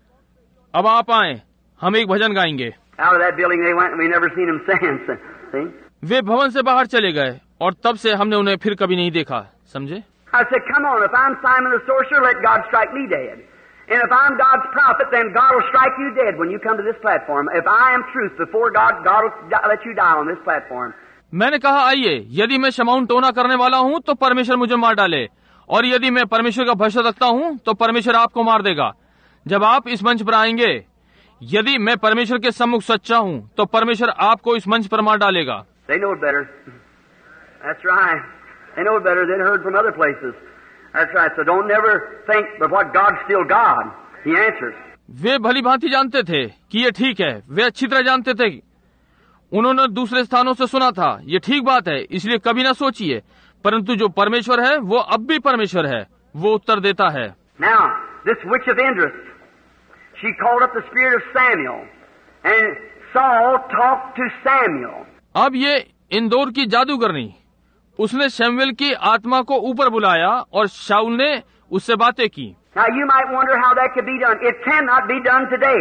अब आप आए, हम एक भजन गाएंगे। Out of that building they went, and we never seen them since. See? वे भवन से बाहर चले गए और तब से हमने उन्हें फिर कभी नहीं देखा। समझे? I said, come on, if I'm Simon the sorcerer, let God strike me dead. And if I'm God's prophet, then God will strike you dead when you come to this platform. If I am truth before God, God will let you die on this platform. मैंने कहा, आइए, यदि मैं शमौन टोना करने वाला हूँ तो परमेश्वर मुझे मार डाले, और यदि मैं परमेश्वर का भविष्यवक्ता हूँ तो परमेश्वर आपको मार देगा जब आप इस मंच पर आएंगे। यदि मैं परमेश्वर के सम्मुख सच्चा हूँ तो परमेश्वर आपको इस मंच पर मार डालेगा। They know it better. That's right. They know it better. They'd heard from other places. That's right. So don't never think but what God's still God. He answers. वे भली भांति जानते थे कि ये ठीक है, वे अच्छी तरह जानते थे, उन्होंने दूसरे स्थानों से सुना था, ये ठीक बात है, इसलिए कभी ना सोचिए, परंतु जो परमेश्वर है वो अब भी परमेश्वर है, वो उत्तर देता है। Now, this witch of Endor, she called up the spirit of Samuel, and Saul talked to Samuel. अब ये इंदौर की जादूगरनी, उसने शमूएल की आत्मा को ऊपर बुलाया और शाऊल ने उससे बातें की। Now you might wonder how that could be done. It cannot be done today.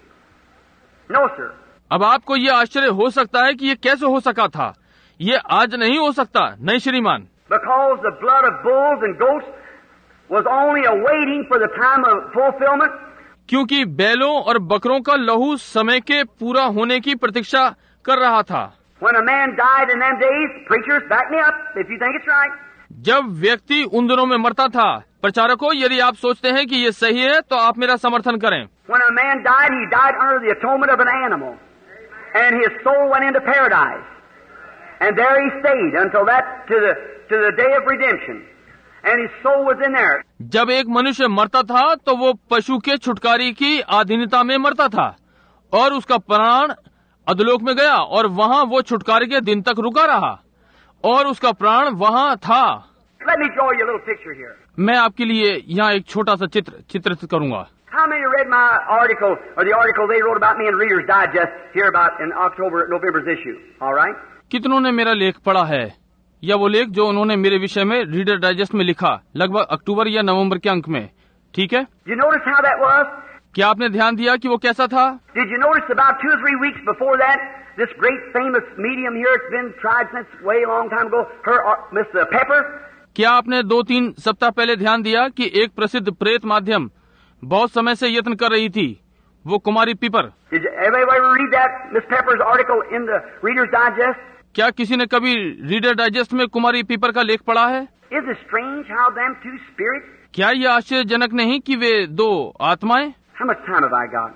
No, sir. अब आपको ये आश्चर्य हो सकता है कि ये कैसे हो सका था। ये आज नहीं हो सकता, नहीं श्रीमान। Because the blood of bulls and goats was only awaiting for the time of fulfillment. क्योंकि बैलों और बकरों का लहू समय के पूरा होने की प्रतीक्षा कर रहा था। When a man died in them days, preachers, back me up if you think it's right. जब व्यक्ति उन दिनों में मरता था, प्रचारकों, यदि आप सोचते हैं कि ये सही है तो आप मेरा समर्थन करें। When a man died, he died under the atonement of an animal, and his soul went into paradise, and there he stayed until that to the day of redemption, and his soul was in there. जब एक मनुष्य मरता था तो वो पशु के छुटकारे की अधीनता में मरता था और उसका प्राण अधोलोक में गया और वहाँ वो छुटकारे के दिन तक रुका रहा और उसका प्राण वहाँ था। Let me draw you a little picture here. मैं आपके लिए यहाँ एक छोटा सा चित्रित करूंगा। How many read my article or the article they wrote about me in Reader's Digest here about in November's issue? All right. कितनों ने मेरा लेख पढ़ा है, या वो लेख जो उन्होंने मेरे विषय में रीडर डाइजेस्ट में लिखा लगभग अक्टूबर या नवंबर के अंक में? ठीक है। You notice how that was? क्या आपने ध्यान दिया कि वो कैसा था? Did you notice about 2 or 3 weeks before that, this great famous medium here, it's been tried since way long time ago, Miss Pepper? क्या आपने 2-3 सप्ताह पहले ध्यान दिया कि एक प्रसिद्ध प्रेत माध्यम बहुत समय से यत्न कर रही थी, वो कुमारी पिपर? Did you ever read that Miss Pepper's article in the Reader's Digest? क्या किसी ने कभी रीडर डाइजेस्ट में कुमारी पिपर का लेख पढ़ा है? Is it strange how them two spirits? क्या ये आश्चर्यजनक नहीं कि वे दो आत्माएं? How much time have I got?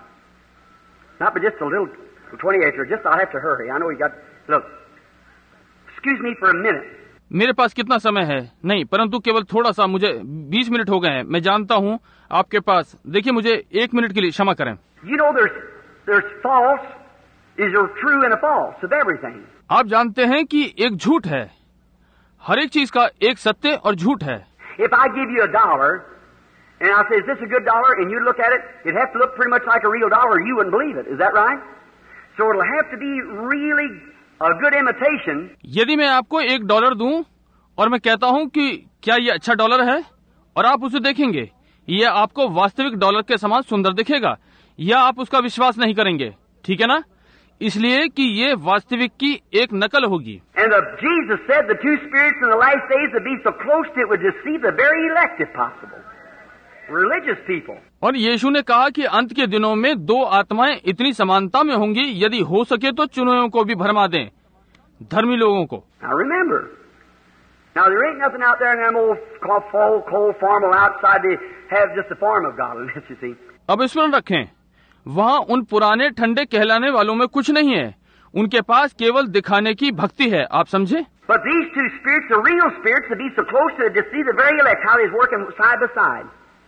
Not but just a little 28 or just I'll have to hurry. I know we got look. Excuse me for a minute. मेरे पास कितना समय है? नहीं, परंतु केवल थोड़ा सा, मुझे 20 मिनट हो गए हैं। मैं जानता हूँ आपके पास। देखिए, मुझे 1 मिनट के लिए क्षमा करें। You know there's false is there true and a false of everything. आप जानते हैं कि एक झूठ है, हर एक चीज का एक सत्य और झूठ है। If I give you $1 and I say, is this a good dollar? And you look at it, it'd have to look pretty much like a real dollar or you wouldn't believe it. Is that right? So it'll have to be really a good imitation. यदि मैं आपको $1 दूं और मैं कहता हूं कि क्या ये अच्छा डॉलर है और आप उसे देखेंगे, यह आपको वास्तविक डॉलर के समान सुंदर दिखेगा, या आप उसका विश्वास नहीं करेंगे। ठीक है ना? इसलिए कि ये वास्तविक की एक नकल होगी। And Jesus said the two spirits in the last days would be so close that it would deceive the very elect if possible. Religious people. और यीशु ने कहा कि अंत के दिनों में दो आत्माएं इतनी समानता में होंगी, यदि हो सके तो चुने को भी भरमा दें, धर्मी लोगों को। Now remember, now there ain't nothing out there in them old cold formal outside they have just a form of godliness, you see. अब स्मरण रखें, वहाँ उन पुराने ठंडे कहलाने वालों में कुछ नहीं है, उनके पास केवल दिखाने की भक्ति है, आप समझे? But these two spirits are real spirits to be so close to deceive the very elect, how they's working side by side.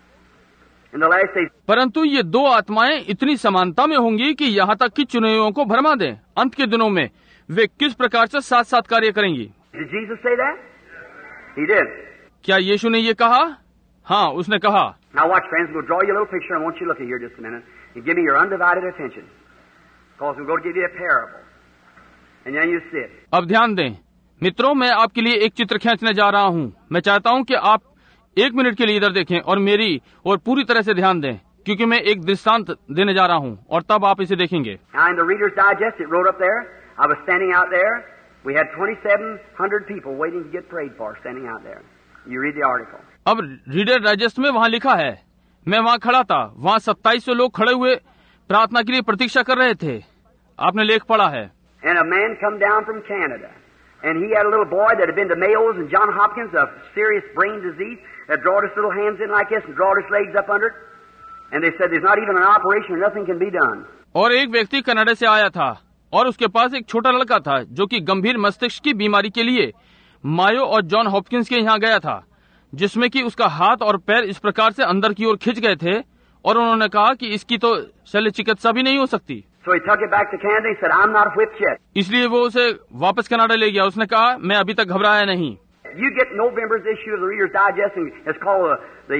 In the last days. परंतु ये दो आत्माएं इतनी समानता में होंगी कि यहाँ तक कि चुनियों को भरमा दें। अंत के दिनों में वे किस प्रकार से साथ साथ कार्य करेंगी? Did Jesus say that? He did. क्या यीशु ने ये कहा? हाँ, उसने कहा। Now watch, friends, we'll draw you a little picture. I want you to look at here just a minute and give me your undivided attention, because we're going to give you a parable, and then you see it. अब ध्यान दें, मित्रों, मैं आपके लिए एक चित्र खींचने जा रहा हूँ। मैं चाहता हूँ कि आप 1 मिनट के लिए इधर देखें और मेरी और पूरी तरह से ध्यान दें, क्योंकि मैं एक दृष्टांत देने जा रहा हूँ और तब आप इसे देखेंगे। Now in the Reader's Digest, it wrote up there. I was standing out there. We had 2,700 people waiting to get prayed for, standing out there. You read the article. अब रीडर डाइजेस्ट में वहाँ लिखा है, मैं वहाँ खड़ा था, वहाँ 2700 लोग खड़े हुए प्रार्थना के लिए प्रतीक्षा कर रहे थे। आपने लेख पढ़ा है। And a man come down from Canada, and he had a little boy that had been to Mayo's and John Hopkins, a serious brain disease, that drawed his little hands in like this and drawed his legs up under it. And they said there's not even an operation or nothing can be done. और एक व्यक्ति Canada से आया था और उसके पास एक छोटा लड़का था जो कि गंभीर मस्तिष्क की बीमारी के लिए मायो और जॉन हॉपकिंस के यहाँ गया था, जिसमें कि उसका हाथ और पैर इस प्रकार से अंदर की ओर खिंच गए थे और उन्होंने कहा कि इसकी तो शल्य चिकित्सा भी नहीं हो सकती। So he took it back to Canada. He said, "I'm not whipped yet." इसलिए वो उसे वापस कनाडा ले गया। उसने कहा, मैं अभी तक घबराया नहीं। You get November's issue of the Reader's Digest, and it's called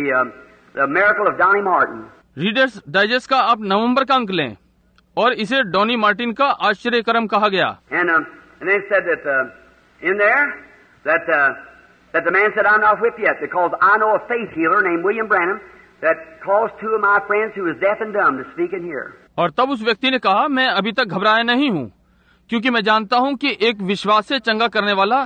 the Miracle of Donnie Martin. Reader's Digest का आप नवंबर का अंक लें और इसे डॉनी मार्टिन का आश्चर्यक्रम कहा गया। And And they said that in there that the man said, I'm not whipped yet, because I know a faith healer named William Branham that caused two of my friends who was deaf and dumb to speak in here. और तब उस व्यक्ति ने कहा, मैं अभी तक घबराया नहीं हूँ, क्योंकि मैं जानता हूँ कि एक विश्वास से चंगा करने वाला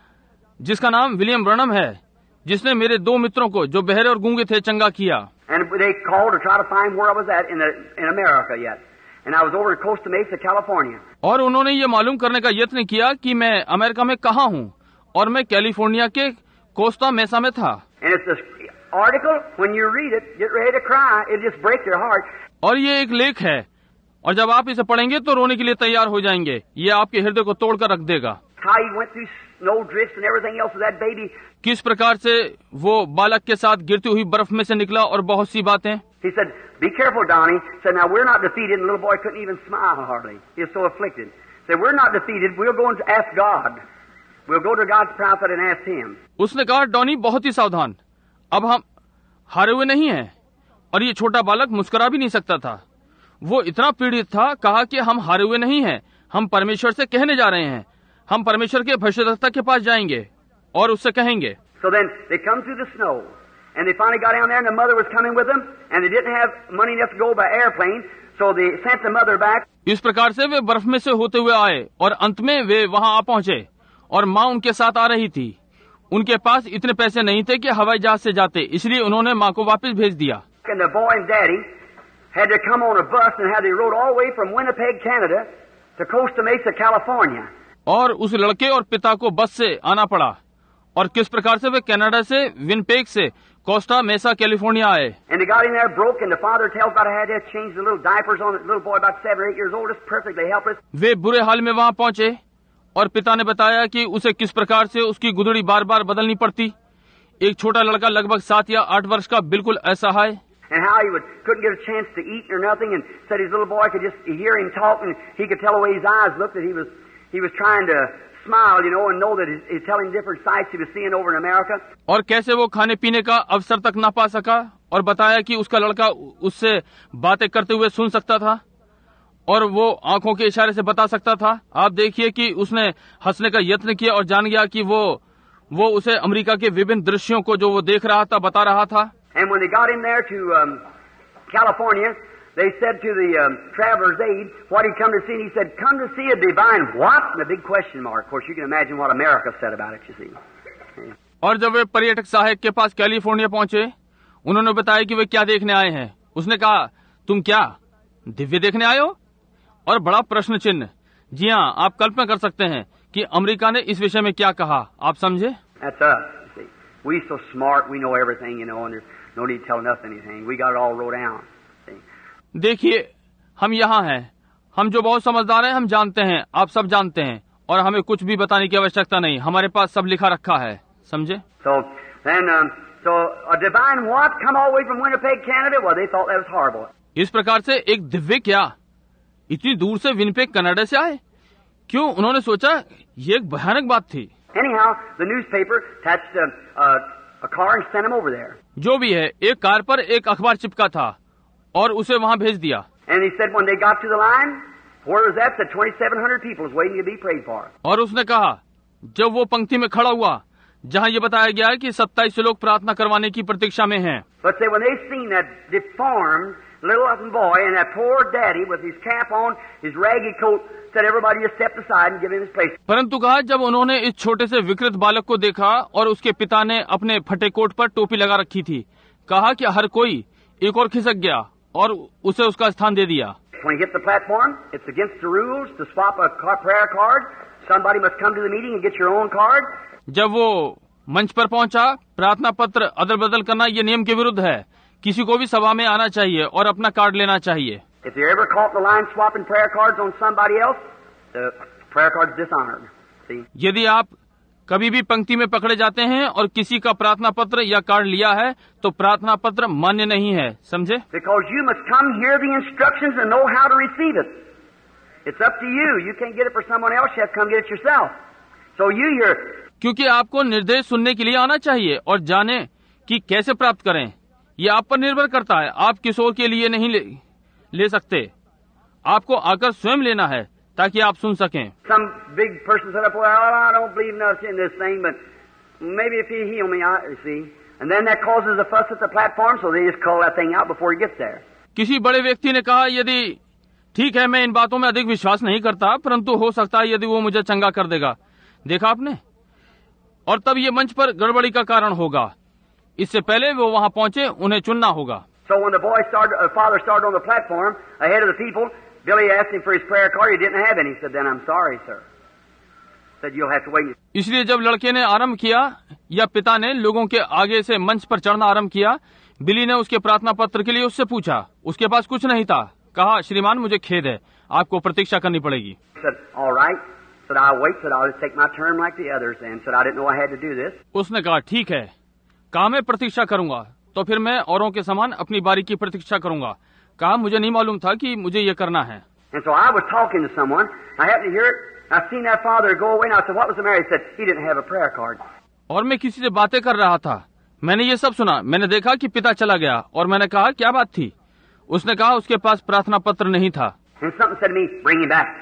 जिसका नाम विलियम ब्रनम है, जिसने मेरे दो मित्रों को जो बहरे और गूंगे थे चंगा किया. And they called to try to find where I was at in America yet. And I was over in Costa Mesa, California. और उन्होंने ये मालूम करने का यत्न किया कि मैं अमेरिका में कहाँ हूँ, और मैं कैलिफोर्निया के कोस्टा मेसा में था. And it's this article, when you read it, get ready to cry, it just breaks your heart. और ये एक लेख है, और जब आप इसे पढ़ेंगे तो रोने के लिए तैयार हो जाएंगे. ये आपके हृदय को तोड़कर रख देगा. How he went through snow drifts and everything else with that baby. किस प्रकार से वो बालक के साथ गिरती हुई बर्फ में से निकला, और बहुत सी बातें. He said, be careful, Donnie. He said, now we're not defeated. And the little boy couldn't even smile hardly. He was so afflicted. He said, we're not defeated. We'll go and ask God. We'll go to God's prophet and ask him. उसने कहा, Donny बहुत ही सावधान, अब हम हारे हुए नहीं हैं. और ये छोटा बालक मुस्कुरा भी नहीं सकता था. वो इतना पीड़ित था. कहा कि हम हारे हुए नहीं हैं, हम परमेश्वर से कहने जा रहे हैं. हम परमेश्वर के भविष्यद्वक्ता के पास जाएंगे और उससे कहेंगे. So then they come through the snow, and they finally got down there, and the mother was coming with them, and they didn't have money enough to go by airplane, so they sent the mother back. इस प्रकार से वे बर्फ में से होते हुए आए, और अंत में वे वहां आ पहुंचे, और माँ उनके साथ आ रही थी. उनके पास इतने पैसे नहीं थे कि हवाई जहाज से जाते, इसलिए उन्होंने माँ को वापस भेज दिया. And the boy and daddy had to come on a bus, and they rode all the way from Winnipeg, Canada, to Costa Mesa, California. और उस लड़के और पिता को बस से आना पड़ा, और किस प्रकार से वे कनाडा से विनपेग से कोस्टा मेसा कैलिफोर्निया आए. And they got in there broke, and the father tells about how they had changed the little diapers on the little boy about 7 or 8 years old, just perfectly helpless. वे बुरे हाल में वहां पहुंचे, और पिता ने बताया कि उसे किस प्रकार से उसकी गुदड़ी बार बार बदलनी पड़ती. एक छोटा लड़का लगभग 7 या 8 वर्ष का बिल्कुल असहाय. And how he couldn't get a chance to eat or nothing, and said his little boy could just hear him talk, and he could tell the way his eyes looked that he was trying to smile, and know that he's telling different sights he was seeing over in America. और कैसे वो खाने पीने का अवसर तक ना पा सका, और बताया कि उसका लड़का उससे बातें करते हुए सुन सकता था, और वो आंखों के इशारे से बता सकता था. आप देखिए कि उसने हंसने का यत्न किया और जान गया कि वो उसे अमेरिका के विभिन्न दृश्यों को जो वो देख रहा था बता रहा था. And when they got in there to California, they said to the traveler's aide what he'd come to see, and he said, come to see a divine what? And a big question mark. Of course, you can imagine what America said about it, you see. Yeah. और जब वे पर्यटक सहायक के पास California पहुंचे, उन्होंने बताया कि वे क्या देखने आए हैं. उसने कहा, तुम क्या दिव्य देखने आए हो? और बड़ा प्रश्न चिन्ह. जी हाँ, आप कल्पना कर सकते हैं कि अमेरिका ने इस विषय में क्या कहा. आप समझे? That's us, you see. We so smart, we know everything, and there's no need telling us anything. We got it all wrote down. See? देखिए, हम यहाँ हैं. हम जो बहुत समझदार हैं, हम जानते हैं, आप सब जानते हैं, और हमें कुछ भी बताने की आवश्यकता नहीं. हमारे पास सब लिखा रखा है. समझे? So a divine what come all the way from Winnipeg, Canada? Well, they thought that was horrible. इस प्रकार से एक दिव्य क्या इतनी दूर से विनपेग कनाडा से आए? क्यों? उन्होंने सोचा ये एक भयानक बात थी. Anyhow, the newspaper attached a car and sent him over there. जो भी है, एक कार पर एक अखबार चिपका था और उसे वहां भेज दिया. And he said when they got to the line, where was that? Said 2,700 people was waiting to be prayed for. और उसने कहा, जब वो पंक्ति में खड़ा हुआ, जहां ये बताया गया है कि 27 लोग प्रार्थना करवाने की प्रतीक्षा में हैं. But say when they seen that deformed little boy and that poor daddy with his cap on, his raggy coat, said everybody just step aside and give him his place. परंतु कहा, जब उन्होंने इस छोटे से विकृत बालक को देखा और उसके पिता ने अपने फटे कोट पर टोपी लगा रखी थी, कहा कि हर कोई एक और खिसक गया और उसे उसका स्थान दे दिया. When he hit the platform, it's against the rules to swap a prayer card. Somebody must come to the meeting and get your own card. जब वो मंच पर पहुंचा, प्रार्थना पत्र अदल बदल करना ये नियम के विरुद्ध है. किसी को भी सभा में आना चाहिए और अपना कार्ड लेना चाहिए. If you're ever caught in the line swapping prayer cards on somebody else, the prayer card's dishonored. See? यदि आप कभी भी पंक्ति में पकड़े जाते हैं और किसी का प्रार्थना पत्र या कार्ड लिया है, तो प्रार्थना पत्र मान्य नहीं है. समझे? Because you must come hear the instructions and know how to receive it. It's up to you. You can't get it for someone else. You have to come get it yourself. So you hear. क्योंकि आपको निर्देश सुनने के लिए आना चाहिए और जाने कि कैसे प्राप्त करें. ये आप पर निर्भर करता है. आप किसी और के लिए नहीं ले सकते. आपको आकर स्वयं लेना है. ताकि आप सुन सकें। Some big person said, well, I don't believe much in this thing, but maybe if he heal me, you see. And then that causes a fuss at the platform, so they just call that thing out before he gets there. किसी बड़े व्यक्ति ने कहा, यदि ठीक है, मैं इन बातों में अधिक विश्वास नहीं करता, परंतु हो सकता है यदि वो मुझे चंगा कर देगा। देखा आपने? और तब ये मंच पर गड़बड़ी का कारण होगा। इससे पहले वो वहां पहुंचे, उन्हें चुनना होगा। So when the father started on the platform ahead of the people, Billy asked him for his prayer card. He didn't have any. He said, "Then I'm sorry, sir." Said, "You'll have to wait." इसलिए जब लड़के ने आरंभ किया या पिता ने लोगों के आगे से मंच पर चढ़ना आरंभ किया, बिली ने उसके प्रार्थना पत्र के लिए उससे पूछा। उसके पास कुछ नहीं था। कहा, श्रीमान मुझे खेद है, आपको प्रतीक्षा करनी पड़ेगी। Said, "All right." Said, "I'll wait." Said, "I'll just take my turn like the others." And said, "I didn't know I had to do this." उसने कहा, ठीक है, कहा मैं प्रतीक्षा करूंगा, तो फिर मैं औरों के समान अपनी बारी की प्रतीक्षा करूंगा। कहा, मुझे नहीं मालूम था कि मुझे ये करना है। And so I was talking to someone. I happened to hear it. I seen that father go away, and I said, "What was the matter?" He said, "He didn't have a prayer card." और मैं किसी से बातें कर रहा था। मैंने ये सब सुना। मैंने देखा कि पिता चला गया और मैंने कहा, क्या बात थी? उसने कहा, उसके पास प्रार्थना पत्र नहीं था। And something said to me, "Bring him back."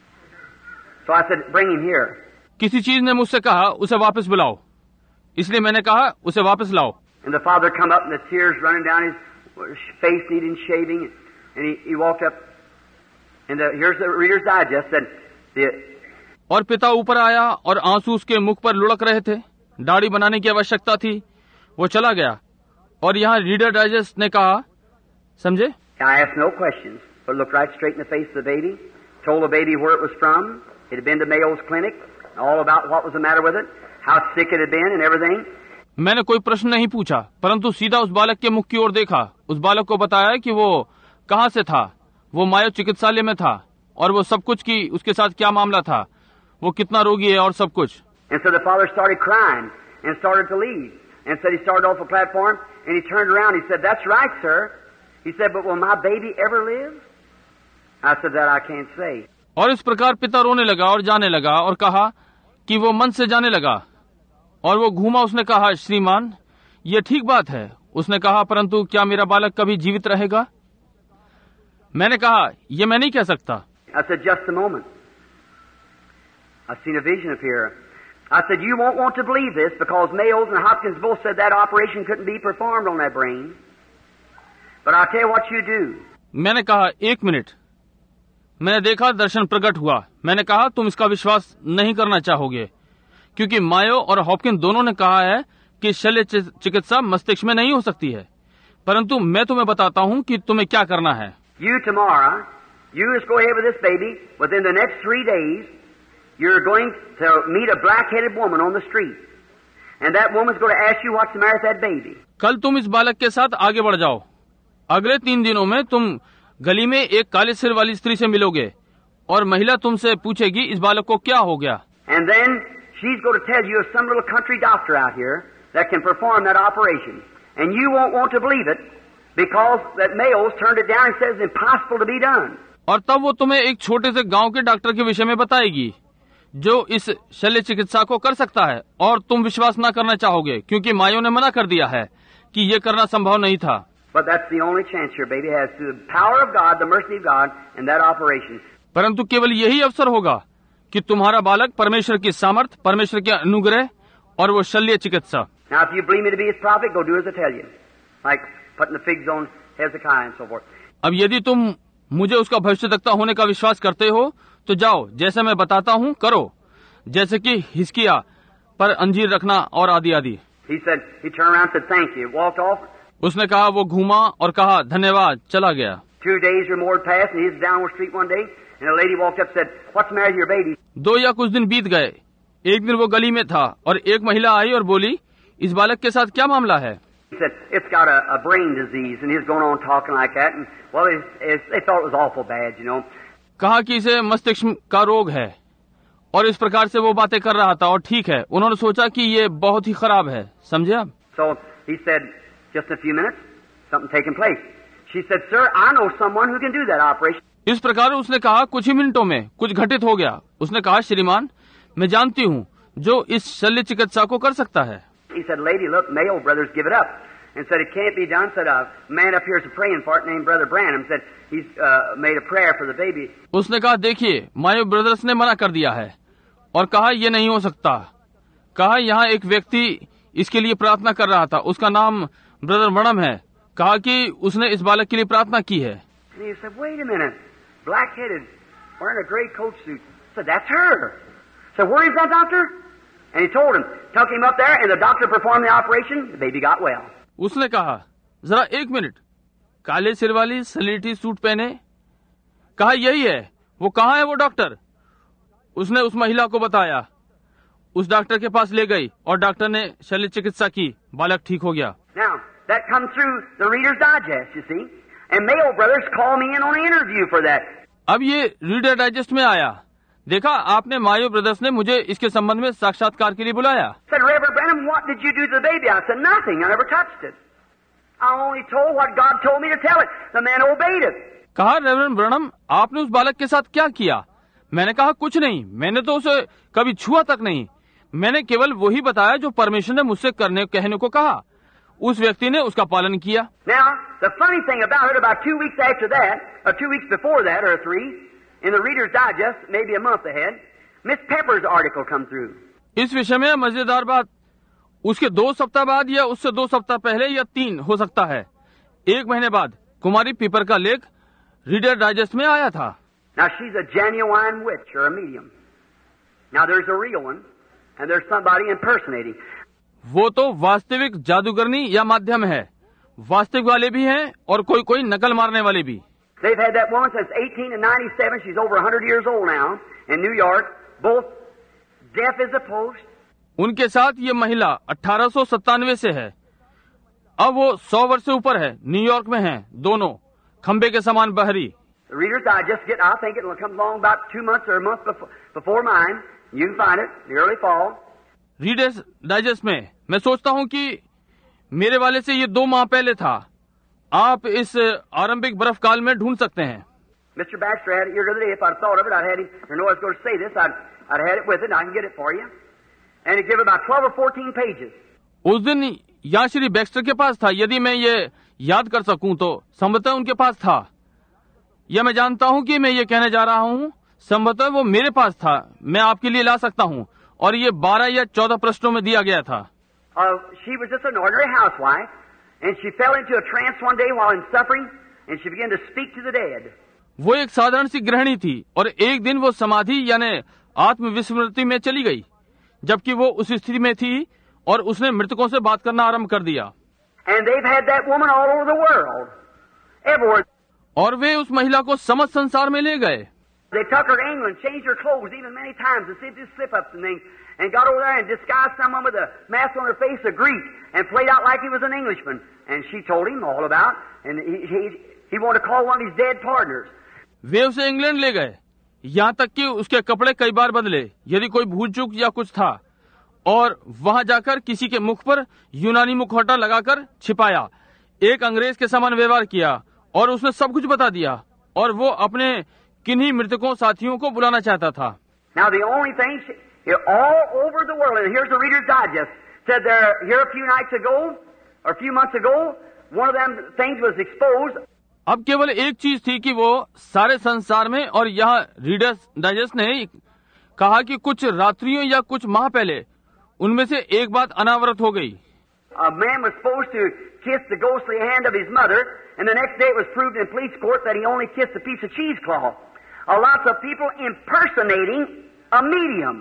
So I said, "Bring him here." किसी चीज ने मुझसे कहा, उसे वापस बुलाओ। इसलिए मैंने कहा, उसे वापस लाओ। And the father come up and the tears running down his face, needing shaving, and he walked up. And here's the Reader's Digest said, और पिता ऊपर आया और आंसू उसके मुख पर लुढ़क रहे थे। दाढ़ी बनाने की आवश्यकता थी। वो चला गया और यहाँ रीडर डाइजेस्ट ने कहा, समझे? I asked no questions, but looked right straight in the face of the baby, told the baby where it was from. It had been to Mayo's clinic, all about what was the matter with it, how sick it had been and everything. मैंने कोई प्रश्न नहीं पूछा, परंतु सीधा उस बालक के मुख की ओर देखा। उस बालक को बताया कि वो कहाँ से था। वो मायो चिकित्सालय में था और वो सब कुछ की उसके साथ क्या मामला था, वो कितना रोगी है और सब कुछ। And so the father started crying and started to leave. And said he started off the platform and he turned around. He said, "That's right, sir." He said, "But will my baby ever live?" I said, "That I can't say." और इस प्रकार पिता रोने लगा और जाने लगा और कहा कि वो मन से जाने लगा और वो घूमा। उसने कहा, श्रीमान ये ठीक बात है। उसने कहा, परंतु क्या मेरा बालक कभी जीवित रहेगा? मैंने कहा, ये मैं नहीं कह सकता। I said, "Just a moment. I've seen a vision appear." I said, "You won't want to believe this because Mayo's and Hopkins both said that operation couldn't be performed on that brain. But I'll tell you what you do." मैंने कहा, एक minute. मैंने देखा दर्शन प्रकट हुआ। मैंने कहा, तुम इसका विश्वास नहीं करना चाहोगे क्योंकि मायो और हॉपकिन दोनों ने कहा है कि शल्य चिकित्सा मस्तिष्क में नहीं हो सकती है। परंतु मैं तुम्हें बताता हूँ कि तुम्हें क्या करना है। You tomorrow, you just go ahead with this baby. Within the next 3 days, you're going to meet a black-headed woman on the street. And that woman's going to ask you what's the matter with that baby. कल तुम इस बालक के साथ आगे बढ़ जाओ। अगले 3 दिनों में तुम गली में एक काले सिर वाली स्त्री से मिलोगे और महिला तुमसे पूछेगी, इस बालक को क्या हो गया? And then she's going to tell you of some little country doctor out here that can perform that operation. And you won't want to believe it because that Mayo's turned it down and says it's impossible to be done. और तब वो तुम्हें एक छोटे से गांव के doctor के विषय में बताएगी जो इस शल्य चिकित्सा को कर सकता है, और तुम विश्वास न करना चाहोगे क्योंकि मायो ने मना कर दिया है कि ये करना संभव नहीं था। But that's the only chance your baby has through the power of God, the mercy of God, and that operation. परंतु केवल यही अवसर होगा कि तुम्हारा बालक परमेश्वर की सामर्थ, परमेश्वर के अनुग्रह और वो शल्य चिकित्सा। Now, if you believe me to be His prophet, go do as I tell you, like putting the figs on Hezekiah and so forth. अब यदि तुम मुझे उसका भविष्यद्वक्ता होने का विश्वास करते हो तो जाओ, जैसे मैं बताता हूँ करो, जैसे कि हिजकिय्याह पर अंजीर रखना और आदि आदि। He said, he turned around and said, "Thank you." Walked off. उसने कहा, वो घूमा और कहा, धन्यवाद, चला गया। 2 days or more passed, and he was down the street one day, and a lady walked up and said, "What's the matter with your baby?" 2 या कुछ दिन बीत गए। एक दिन वो गली में था और एक महिला आई और बोली, इस बालक के साथ क्या मामला है? He said, "It's got a brain disease," and he was going on talking like that, and well, they thought it was awful bad, you know. कहा कि इसे मस्तिष्क का रोग है और इस प्रकार से वो बातें कर रहा था और ठीक है, उन्होंने सोचा कि ये बहुत ही खराब है, समझे आप? So he said, "Just in a few minutes, something taking place." She said, "Sir, I know someone who can do that operation." इस प्रकार उसने कहा, कुछ ही मिनटों में कुछ घटित हो गया। उसने कहा, श्रीमान, मैं जानती हूँ जो इस शल्य चिकित्सा को कर सकता है। He said, "Lady, look, Mayo brothers give it up. and said, it can't be done. Said, a man up here is praying for it named Brother Branham. Said, he's made a prayer for the baby. उसने कहा, देखिए, मायो brothers ने मना कर दिया है और कहा ये नहीं हो सकता। कहा यहाँ एक व्यक्ति इसके लिए प्रार्थना कर रहा था, उसका नाम ब्रदर ब्रैनम है। कहा कि उसने इस बालक के लिए प्रार्थना की है। And he said, wait a minute, black-headed, wearing a gray coat suit. Said, that's her. Said, where is that doctor? And he told him, took him up there, and the doctor performed the operation. The baby got well. उसने कहा, जरा एक minute, काले सिर वाली सलेटी suit पहने। कहा यही है। वो कहाँ है वो डॉक्टर? उसने उस महिला को बताया। उस डॉक्टर के पास ले गई और डॉक्टर ने शल्य चिकित्सा की, बालक ठीक हो गया। Now, that comes through the Reader's Digest, you see. And Mayo Brothers called me in on an interview for that. अब ये रीडर डाइजेस्ट में आया। देखा आपने, मायो ब्रदर्स ने मुझे इसके संबंध में साक्षात्कार के लिए बुलाया। Said, Reverend Branham, what did you do to the baby? I said, nothing. I never touched it. I only told what God told me to tell it. The man obeyed it. कहा, reverend Branham, आपने उस बालक के साथ क्या किया? मैंने कहा, कुछ नहीं, मैंने तो उसे कभी छुआ तक नहीं। मैंने केवल वही बताया जो परमेश्वर ने मुझसे कहने को कहा। उस व्यक्ति ने उसका पालन किया। Now, the funny thing about it, about 2 weeks after that, or 2 weeks before that, or 3, in the Reader's Digest, maybe a month ahead, Miss Pepper's article come through. इस विषय में मजेदार बात, उसके 2 सप्ताह बाद या उससे 2 सप्ताह पहले या 3 हो सकता है, 1 महीने बाद कुमारी पीपर का लेख रीडर डाइजेस्ट में आया था। Now, she's a genuine witch or a medium. Now, there's a real one, and there's somebody impersonating. वो तो वास्तविक जादूगरनी या माध्यम है। वास्तविक वाले भी हैं और कोई नकल मारने वाले भी। They've had that woman since 1897. She's over 100 years old now in New York, both deaf as a post. उनके साथ ये महिला 1897 से है। अब वो 100 वर्ष से ऊपर है, न्यूयॉर्क में हैं, दोनों खंबे के समान बहरी। The Reader's Digest, I think it will come along about 2 months or a month before mine. You can find it, the early fall. Reader's Digest में मैं सोचता हूँ कि मेरे वाले से ये 2 माह पहले था। आप इस आरंभिक बर्फ काल में ढूंढ सकते हैं। Mr. Baxter had it here the other day. If I'd thought of it, I'd had him. I know I was going to say this. I'd had it with it. I can get it for you. And it gave about 12 or 14 pages. उस दिन यहाँ Shri Baxter के पास था। यदि मैं ये याद कर सकूं तो संभवतः उनके पास था। यह मैं जानता हूं कि मैं ये कहने जा रहा हूं, संभवतः वो मेरे पास था। मैं आपके लिए ला सकता हूं। और ये 12 या 14 पृष्ठों में दिया गया था। She was just an ordinary housewife, and she fell into a trance one day while in suffering, and she began to speak to the dead. वो एक साधारण सी गृहिणी थी और एक दिन वो समाधि यानी आत्मविस्मृति में चली गई, जबकि वो उस स्थिति में थी और उसने मृतकों से बात करना आरंभ कर दिया। And they've had that woman all over the world, everywhere. और वे उस महिला को समस्त संसार में ले गए। They took her to England, changed her clothes even many times, and did slip-ups and things, and got over there and disguised someone with a mask on her face, a Greek, and played out like he was an Englishman. And she told him all about, and he wanted to call one of his dead partners. वे उसे England ले गए, यहाँ तक कि उसके कपड़े कई बार बदले यदि कोई भूल चूक या कुछ था, और वहां जाकर किसी के मुख पर यूनानी मुखौटा लगाकर छिपाया, एक अंग्रेज के समान व्यवहार किया और उसने सब कुछ बता दिया, और वो अपने किन्हीं मृतकों साथियों को बुलाना चाहता था। Now the only thing, all over the world, and here's the Reader's Digest, said there here a few nights ago, or a few months ago, one of them things was exposed. अब केवल एक चीज थी कि वो सारे संसार में, और यहाँ रीडर्स डाइजेस्ट ने कहा कि कुछ रात्रियों या कुछ माह पहले उनमें से एक बात अनावृत हो गई। A man was supposed to kiss the ghostly hand of his mother, and the next day it was proved in police court that he only kissed a piece of cheesecloth. Lots of people impersonating a medium.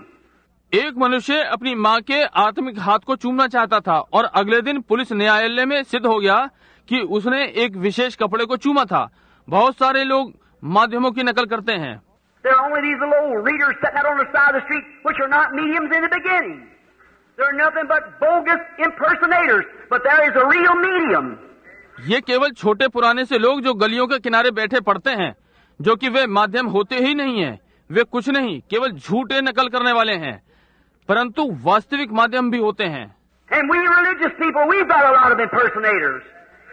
एक मनुष्य अपनी माँ के आत्मिक हाथ को चूमना चाहता था, और अगले दिन पुलिस न्यायालय में सिद्ध हो गया कि उसने एक विशेष कपड़े को चूमा था। बहुत सारे लोग माध्यमों की नकल करते हैं। There are only these little old readers sitting out on the side of the street, which are not mediums in the beginning. They're nothing but bogus impersonators, but there is a real medium. ये केवल छोटे पुराने से लोग जो गलियों के किनारे बैठे पढ़ते हैं, जो कि वे माध्यम होते ही नहीं हैं। वे कुछ नहीं, केवल झूठे नकल करने वाले हैं, परंतु वास्तविक माध्यम भी होते हैं। And we religious people, we've got a lot of impersonators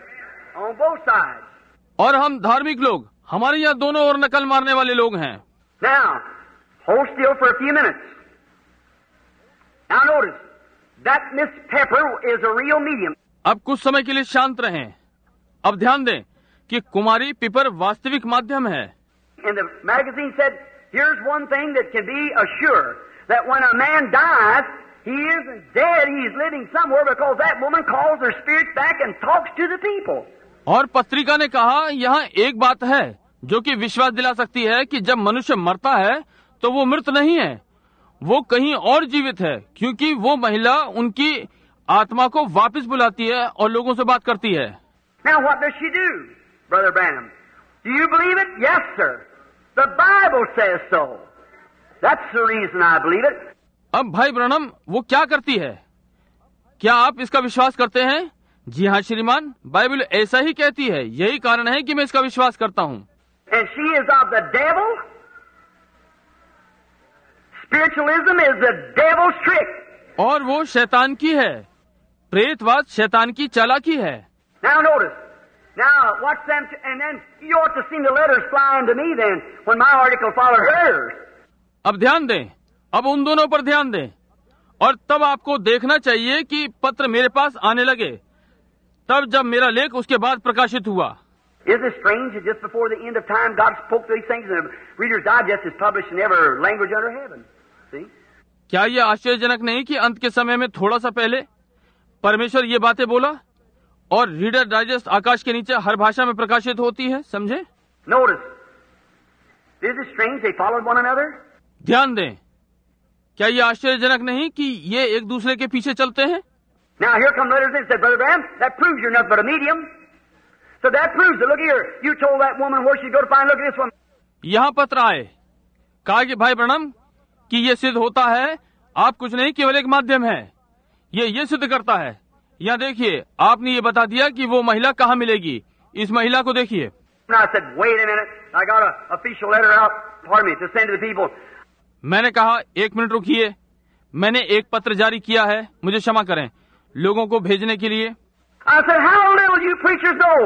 on both sides. और हम धार्मिक लोग, हमारे यहाँ दोनों ओर नकल मारने वाले लोग हैं। Now, hold still for a few minutes. Now notice, that Miss Pepper is a real medium. अब कुछ समय के लिए शांत रहें। अब ध्यान दें कि कुमारी पिपर वास्तविक माध्यम है। And the magazine said, here's one thing that can be assured, that when a man dies, he isn't dead, he is living somewhere, because that woman calls her spirit back and talks to the people. और पत्रिका ने कहा, यहाँ एक बात है जो कि विश्वास दिला सकती है कि जब मनुष्य मरता है तो वो मृत नहीं है, वो कहीं और जीवित है, क्योंकि वो महिला उनकी आत्मा को वापस बुलाती है और लोगों से बात करती है। Now what does she do, Brother Branham? Do you believe it? Yes, sir. The Bible says so. That's the reason I believe it. अब भाई ब्रनम वो क्या करती है? क्या आप इसका विश्वास करते हैं? जी हाँ श्रीमान, बाइबल ऐसा ही कहती है, यही कारण है कि मैं इसका विश्वास करता हूँ। And she is of the devil. Spiritualism is the devil's trick. और वो शैतान की है, प्रेतवाद शैतान की चालाकी है। Now notice. Now watch them, and then you ought to see the letters flying to me then when my article followed hers. अब ध्यान दें, अब उन दोनों पर ध्यान दें, और तब आपको देखना चाहिए कि पत्र मेरे पास आने लगे, तब जब मेरा लेख उसके बाद प्रकाशित हुआ। Isn't it strange that just before the end of time God spoke these things and the Reader's Digest is published in every language under heaven? See? क्या यह आश्चर्यजनक नहीं कि अंत के समय में थोड़ा सा पहले परमेश्वर ये बातें बोला और रीडर डाइजेस्ट आकाश के नीचे हर भाषा में प्रकाशित होती है? समझे? Notice. Isn't it strange they followed one another? ध्यान दें, क्या यह आश्चर्यजनक नहीं कि ये एक दूसरे के पीछे चलते हैं? Now here come letters and said, Brother Branham, that proves you're nothing but a medium. So that proves it. Look here, you told that woman where she'd go to find. Look at this one. यहाँ पत्र आए, कहा कि भाई ब्रनम कि ये सिद्ध होता है आप कुछ नहीं केवल एक माध्यम है। ये सिद्ध करता है। यहाँ देखिए, आपने ये बता दिया कि वो महिला कहाँ मिलेगी। इस महिला को देखिए। And I said, wait a minute. I got an official letter out, pardon me, to send to the people. मैंने कहा, एक मिनट रुकिए, मैंने एक पत्र जारी किया है, मुझे क्षमा करें, लोगों को भेजने के लिए। I said, how little you preachers know.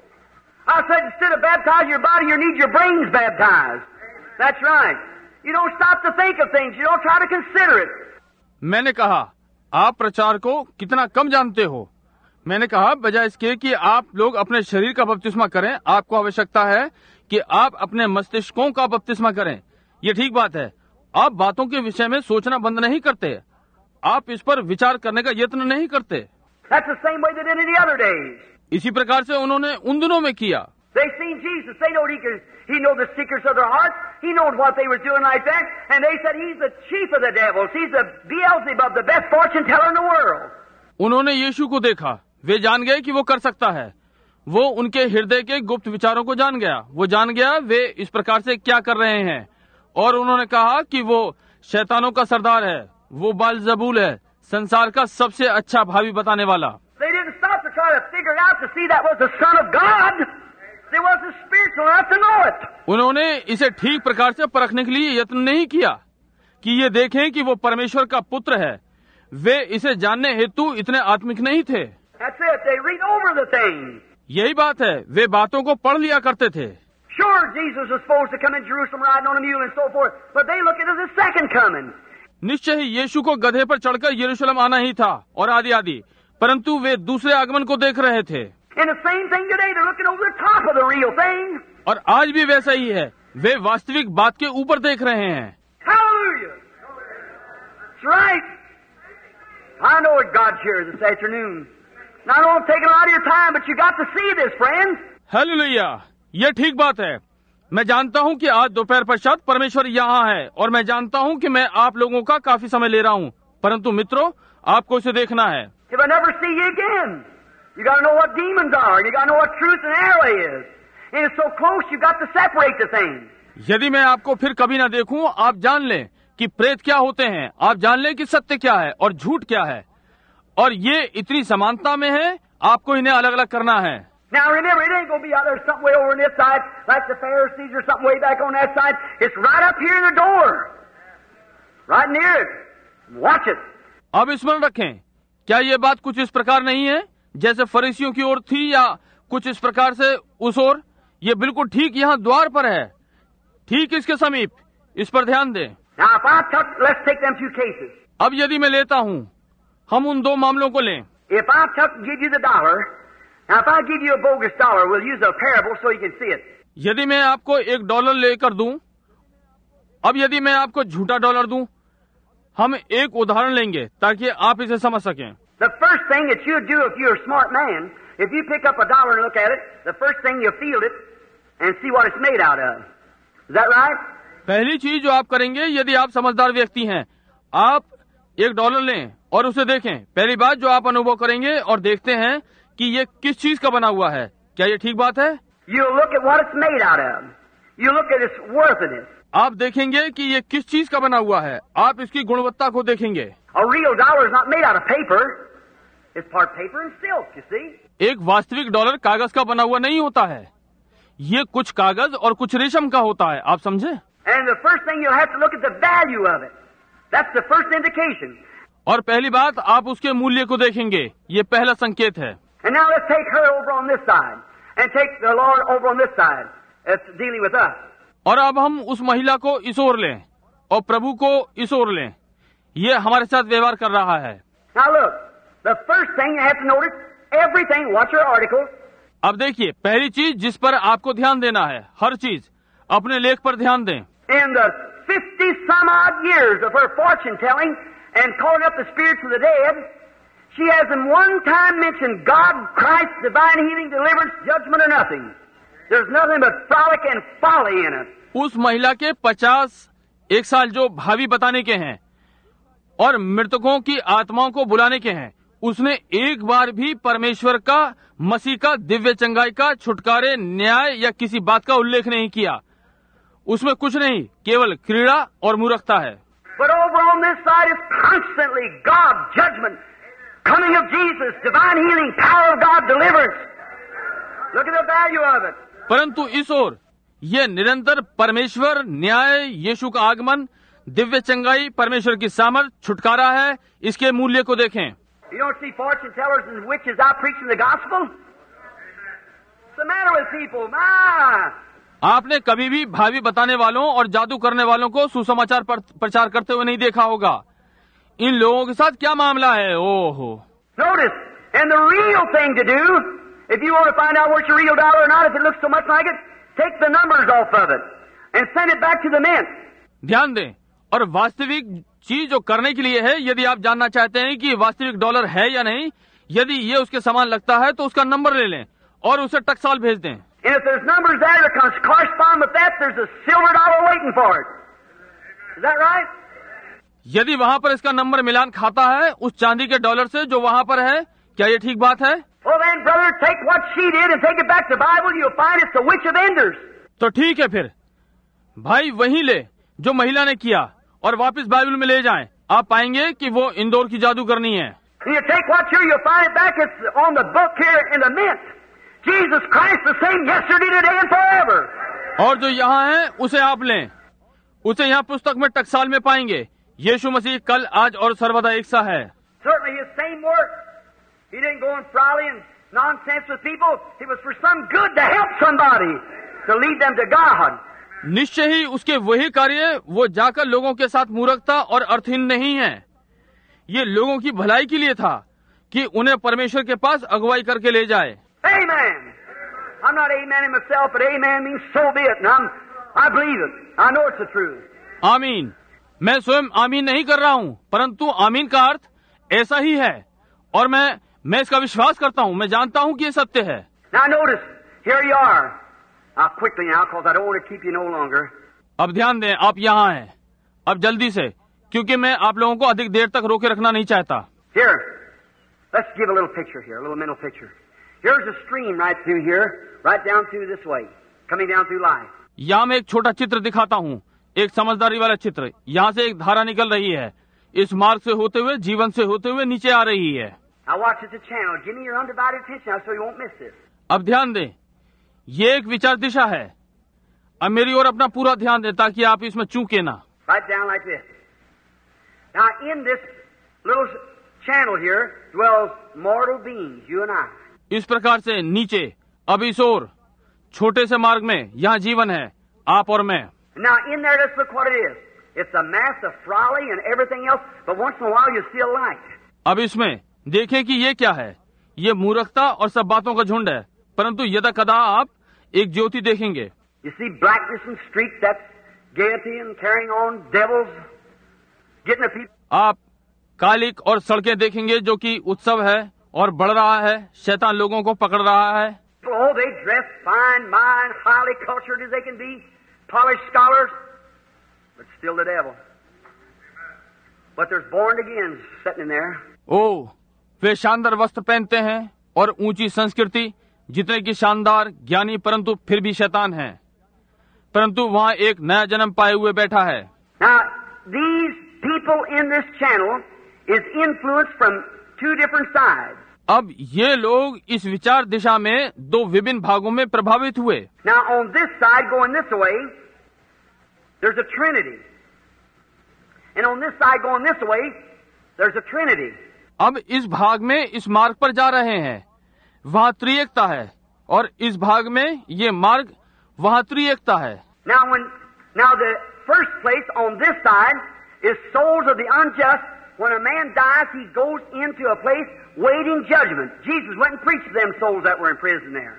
I said, instead of baptize your body, you need your brains baptized. That's right. You don't stop to think of things. You don't try to consider it. मैंने कहा, आप प्रचार को कितना कम जानते हो। मैंने कहा, बजाय इसके कि आप लोग अपने शरीर का बपतिस्मा करें, आपको आवश्यकता है कि आप अपने मस्तिष्कों का बपतिस्मा करें। ये ठीक बात है। आप बातों के विषय में सोचना बंद नहीं करते, आप इस पर विचार करने का यत्न नहीं करते। That's the same way they did in the other days. इसी प्रकार से उन्होंने उन दिनों में किया। They seen Jesus. They know he know the secrets of their heart. He knowed what they were doing like that. And they said he's the chief of the devils. He's the Beelzebub, the best fortune teller in the world. उन्होंने यीशु को देखा, वे जान गए कि वो कर सकता है। वो उनके हृदय के गुप्त विचारों को जान गया। वो जान गया वे इस प्रकार से क्या कर रहे हैं, और उन्होंने कहा कि वो शैतानों का सरदार है, वो बालजबूल है, संसार का सबसे अच्छा भावी बताने वाला। They didn't stop to try to figure it out to see that was the Son of God. They wasn't spiritual enough to know it. उन्होंने इसे ठीक प्रकार से परखने के लिए यत्न नहीं किया कि ये देखें कि वो परमेश्वर का पुत्र है। वे इसे जानने हेतु इतने आत्मिक नहीं थे। That's it. They read over the thing. यही बात है, वे बातों को पढ़ लिया करते थे। Sure, Jesus was supposed to come in Jerusalem riding on a mule and so forth, but they look at it as a second coming. निश्चय ही यीशु को गधे पर चढ़कर यरूशलेम आना ही था और आदि आदि, परंतु वे दूसरे आगमन को देख रहे थे। And the same thing today, they're looking over the top of the real thing. और आज भी वैसा ही है, वे वास्तविक बात के ऊपर देख रहे हैं। Hallelujah! That's right. I know what God's here this afternoon. Now, I don't take a lot of your time, but you got to see this, friends. Hallelujah, ये ठीक बात है। मैं जानता हूँ कि आज दोपहर पश्चात परमेश्वर यहाँ है, और मैं जानता हूँ कि मैं आप लोगों का काफी समय ले रहा हूँ, परंतु मित्रों, आपको इसे देखना है। If I never see you again, you got to know what demons are. You got to know what truth and error is. And it's so close, you got to separate the things. यदि मैं आपको फिर कभी ना देखूं, आप जान लें कि प्रेत क्या होते हैं, आप जान लें कि सत्य क्या है और झूठ क्या है, और ये इतनी समानता में है, आपको इन्हें अलग अलग करना है। Now remember, it ain't going to be out there something way over on this side, like the Pharisees or something way back on that side. It's right up here in the door. Right near it. Watch it. अब स्मरण रखें, क्या ये बात कुछ इस प्रकार नहीं है जैसे फरीसियों की ओर थी, या कुछ इस प्रकार से उस ओर? ये बिल्कुल ठीक यहाँ द्वार पर है, ठीक इसके समीप। इस पर ध्यान दें। Now if I took, let's take them two cases. अब यदि मैं लेता हूँ, हम उन दो मामलों को लें। if I give you the dollar, now if I give you a bogus dollar, we'll use a parable so you can see it. यदि मैं आपको $1 लेकर दूं, अब यदि मैं आपको झूठा डॉलर दूं, हम एक उदाहरण लेंगे ताकि आप इसे समझ सकें. The first thing that you do if you're a smart man, if you pick up a dollar and look at it, the first thing you'll feel it and see what it's made out of. Is that right? पहली चीज जो आप करेंगे यदि आप समझदार व्यक्ति हैं, आप $1 लें और उसे देखें. पहली बात जो आप अनुभव करेंगे और देखते हैं कि ये किस चीज का बना हुआ है. क्या ये ठीक बात है? You look at what it's made out of. You look at its worthiness. आप देखेंगे कि ये किस चीज का बना हुआ है. आप इसकी गुणवत्ता को देखेंगे. A real dollar is not made out of paper. It's part paper and silk, you see. एक वास्तविक डॉलर कागज का बना हुआ नहीं होता है. ये कुछ कागज और कुछ रेशम का होता है. आप समझे? And the first thing you'll have to look at the value of it. That's the first indication. और पहली बात आप उसके मूल्य को देखेंगे. ये पहला संकेत है. And now let's take her over on this side and take the Lord over on this side. It's dealing with us. और अब हम उस महिला को इस ओर लें और प्रभु को इस ओर लें. ये हमारे साथ व्यवहार कर रहा है. Now look, the first thing you have to notice, everything, watch your article. अब देखिए, पहली चीज जिस पर आपको ध्यान देना है, हर चीज अपने लेख पर ध्यान दें. In the 50 some odd years of her fortune telling and calling up the spirits of the dead, she hasn't one time mentioned God, Christ, divine healing, deliverance, judgment, or nothing. There's nothing but frolic and folly in it. उस महिला के 51 साल जो भावी बताने के हैं और मृतकों की आत्माओं को बुलाने के हैं, उसने एक बार भी परमेश्वर का, मसीह का, दिव्य चंगाई का, छुटकारे, न्याय या किसी बात का उल्लेख नहीं किया. उसमें कुछ नहीं, केवल क्रीड़ा और मूर्खता है. But over on this side is constantly God, judgment, coming of Jesus, divine healing, power of God, deliverance. Look at the value of it. परंतु इस ओर ये निरंतर परमेश्वर, न्याय, यीशु का आगमन, दिव्य चंगाई, परमेश्वर की सामर्थ, छुटकारा है. इसके मूल्य को देखें. You don't see fortune tellers and witches out preaching the gospel? What's the matter with people? My! आपने कभी भी भावी बताने वालों और जादू करने वालों को सुसमाचार प्रचार करते हुए नहीं देखा होगा. इन लोगों के साथ क्या मामला है? ओहो. Notice, and the real thing to do, if you want to find out what's your real dollar or not, if it looks so much like it, take the numbers off of it and send it back to the mint. ध्यान दें. और वास्तविक चीज जो करने के लिए है, यदि आप जानना चाहते हैं कि वास्तविक डॉलर है या नहीं, यदि ये उसके समान लगता है तो उसका नंबर ले लें और उसे टकसाल भेज दें. And if there's numbers there that correspond with that, there's a silver dollar waiting for it. Is that right? यदि वहाँ पर इसका नंबर मिलान खाता है उस चांदी के डॉलर से जो वहाँ पर है, क्या ये ठीक बात है? Well then, brother, take what she did and take it back to the Bible. You'll find it's the witch of Endor. तो ठीक है, फिर भाई वही ले जो महिला ने किया और वापस बाइबल में ले जाएं. आप पाएंगे कि वो इंदौर की जादूगरनी है. You take what's here, you'll find it back. It's on the book here in the mint. Jesus Christ the same yesterday, today, and forever. और जो यहाँ है उसे आप लें. उसे यहाँ पुस्तक में टकसाल में पाएंगे. यीशु मसीह कल, आज और सर्वदा एक सा है. Certainly his same work. He didn't go and frolic and nonsense with people. It was for some good to help somebody, to lead them to God. निश्चय ही उसके वही कार्य, वो जाकर लोगों के साथ मूर्खता और अर्थहीन नहीं है. ये लोगों की भलाई के लिए था कि उन्हें परमेश्वर के पास अगुवाई करके ले जाए. Amen. I'm not amening myself, but amen means so be it. And I believe it. I know it's the truth. आमीन. मैं स्वयं आमीन नहीं कर रहा हूँ, परंतु आमीन का अर्थ ऐसा ही है और मैं इसका विश्वास करता हूँ. मैं जानता हूँ कि ये सत्य है. Now notice, here you are. Now quickly now, because I don't want to keep you no longer. अब ध्यान दें, आप यहाँ हैं. अब जल्दी से, क्योंकि मैं आप लोगों को अधिक देर तक रोके रखना नहीं चाहता. Here, let's give a little picture here, a little mental picture. Here's a stream right through here, right down through this way, coming down through life. यहाँ मैं एक छोटा चित्र दिखाता हूँ, एक समझदारी वाला चित्र. यहाँ से एक धारा निकल रही है, इस मार्ग से होते हुए, जीवन से होते हुए नीचे आ रही है. Now watch it, the channel. Give me your undivided attention now so you won't miss this. अब ध्यान दें, ये एक विचार दिशा है. अब मेरी ओर अपना पूरा ध्यान दें ताकि आप इसमें चूके ना. Right down like this. Now in this little channel here dwells mortal beings, you and I. इस प्रकार से नीचे, अब इस ओर छोटे से मार्ग में यहाँ जीवन है, आप और मैं. Now in there, let's look what it is. It's a mass of folly and everything else, but once in a while you see a light. अब इसमें देखें कि ये क्या है। ये मूर्खता और सब बातों का झुंड है, परंतु यदा कदा आप एक ज्योति देखेंगे। You see blackness and streets, that's gaiety and carrying on, devils getting the people. आप कालिक और सड़कें देखेंगे जो कि उत्सव है और बढ़ रहा है, शैतान लोगों को पकड़ रहा है। Oh, they dress fine, mind, highly cultured as they can be, polished scholars, but still the devil. But there's born again sitting in there. ओ, वे शानदार वस्त्र पहनते हैं और ऊंची संस्कृति, जितने की शानदार ज्ञानी, परंतु फिर भी शैतान है। परंतु वहाँ एक नया जन्म पाए हुए बैठा है। Now, these people in this channel is influenced from two different sides. अब ये लोग इस विचार दिशा में दो विभिन्न भागों में प्रभावित हुए। Now, on this side, going this way, there's a Trinity. And on this side, going this way, there's a Trinity. अब इस भाग में इस मार्ग पर जा रहे हैं, वहाँ त्रिएकता है, और इस भाग में ये मार्ग वहाँ त्रिएकता है। Now the first place on this side is souls of the unjust. When a man dies, he goes into a place waiting judgment. Jesus went and preached to them souls that were in prison there.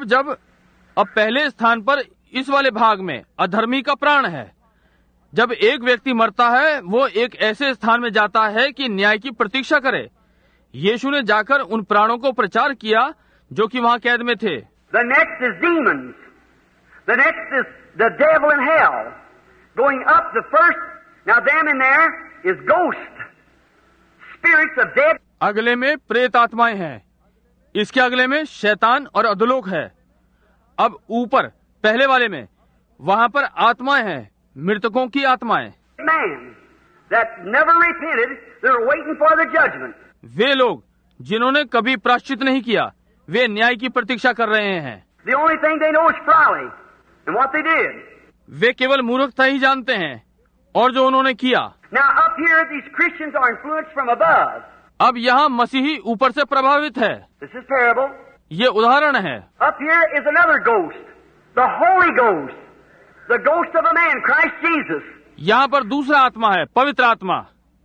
अब पहले स्थान पर इस वाले भाग में अधर्मी का प्राण है। जब एक व्यक्ति मरता है, वो एक ऐसे स्थान में जाता है कि न्याय की प्रतीक्षा करे। यीशु ने जाकर उन प्राणों को प्रचार किया जो कि वहाँ कैद में थे। The next is demons. The next is the devil in hell. Going up the first, now them in there is ghosts, spirits of dead. अगले में प्रेत आत्माएं हैं, इसके अगले में शैतान और अधोलोक है। अब ऊपर पहले वाले में वहाँ पर आत्माएं हैं, मृतकों की आत्माएं। Man that never repented, they're waiting for the judgment. वे लोग जिन्होंने कभी प्रायश्चित नहीं किया, वे न्याय की प्रतीक्षा कर रहे हैं। The only thing they know is folly and what they did. वे केवल मूर्खता ही जानते हैं और जो उन्होंने किया। Now up here, these Christians are influenced from above. अब यहाँ मसीही ऊपर से प्रभावित है। This is parable. ये उदाहरण है। Up here is another ghost, the Holy Ghost, the ghost of a man, Christ Jesus. यहाँ पर दूसरा आत्मा है, पवित्र आत्मा,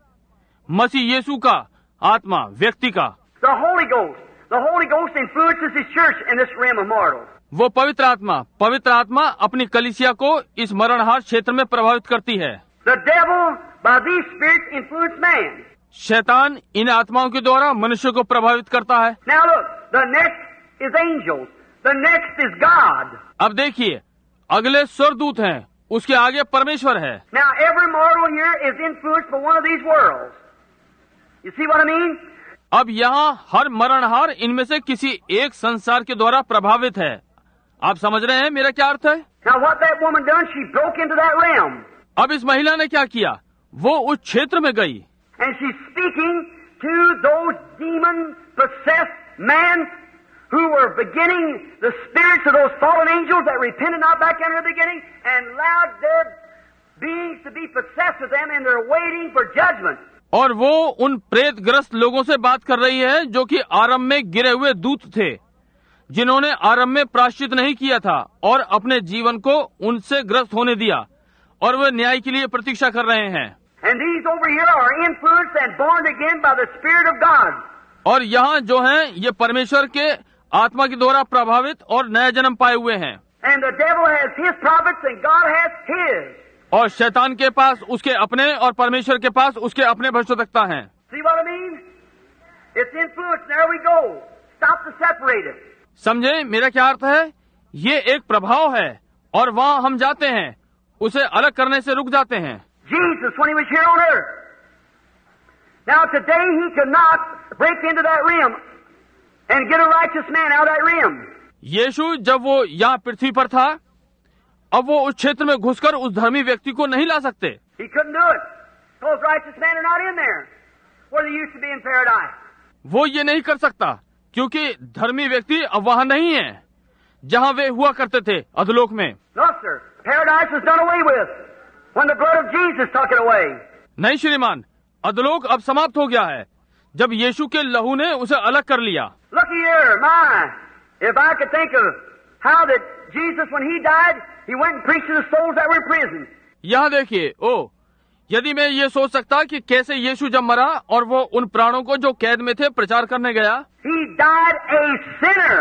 मसीह यीशु का आत्मा, व्यक्ति का। The Holy Ghost influences His church in this realm of mortals. वो पवित्र आत्मा अपनी कलीसिया को इस मरणहार क्षेत्र में प्रभावित करती है। The devil, by these spirits, influences man. शैतान इन आत्माओं के द्वारा मनुष्य को प्रभावित करता है। Now look, the next is angels. The next is God. अब देखिए, अगले स्वर्गदूत हैं, उसके आगे परमेश्वर है। Now every mortal here is influenced by one of these worlds. You see what I mean? अब यहाँ हर मरणहार इनमें से किसी एक संसार के द्वारा प्रभावित है। आप समझ रहे हैं मेरा क्या अर्थ है? Now what that woman done, she broke into that realm. अब इस महिला ने क्या किया? वो उस क्षेत्र में गई And she's speaking to those demon-possessed men who were beginning, the spirits of those fallen angels that repented not back in the beginning and allowed their beings to be possessed with them, and they're waiting for judgment. और वो उन प्रेतग्रस्त लोगों से बात कर रही है जो कि आरंभ में गिरे हुए दूत थे, जिन्होंने आरंभ में प्रायश्चित नहीं किया था और अपने जीवन को उनसे ग्रस्त होने दिया, और वे न्याय के लिए प्रतीक्षा कर रहे हैं। And these over here are influenced and born again by the Spirit of God. और यहाँ जो हैं, ये परमेश्वर के आत्मा के द्वारा प्रभावित और नया जन्म पाए हुए हैं। And the devil has his prophets and God has his. और शैतान के पास उसके अपने और परमेश्वर के पास उसके अपने भविष्यवक्ता हैं। See what I mean? It's influence. There we go. Stop to separate it. समझे मेरा क्या अर्थ है? ये एक प्रभाव है और वहाँ हम जाते हैं, उसे अलग करने से रुक जाते हैं। Jesus, when he was here on earth. Now today he could not break into that realm and get a righteous man out of that realm. यीशु जब वो यहाँ पृथ्वी पर था, अब वो उस क्षेत्र में घुसकर उस धर्मी व्यक्ति को नहीं ला सकते। He couldn't do it. Those righteous men are not in there where they used to be in paradise. वो ये नहीं कर सकता क्योंकि धर्मी व्यक्ति अब वहाँ नहीं है जहाँ वे हुआ करते थे अधोलोक में। No, sir. Paradise was done away with when the blood of Jesus took it away. नहीं श्रीमान, अधोलोक अब समाप्त हो गया है जब यीशु के लहू ने उसे अलग कर लिया। Looky here, my! If I could think of how that Jesus, when he died, he went and preached to the souls that were in prison. यहाँ देखिए, ओ, यदि मैं ये सोच सकता कि कैसे यीशु जब मरा और वो उन प्राणों को जो कैद में थे प्रचार करने गया, He died a sinner,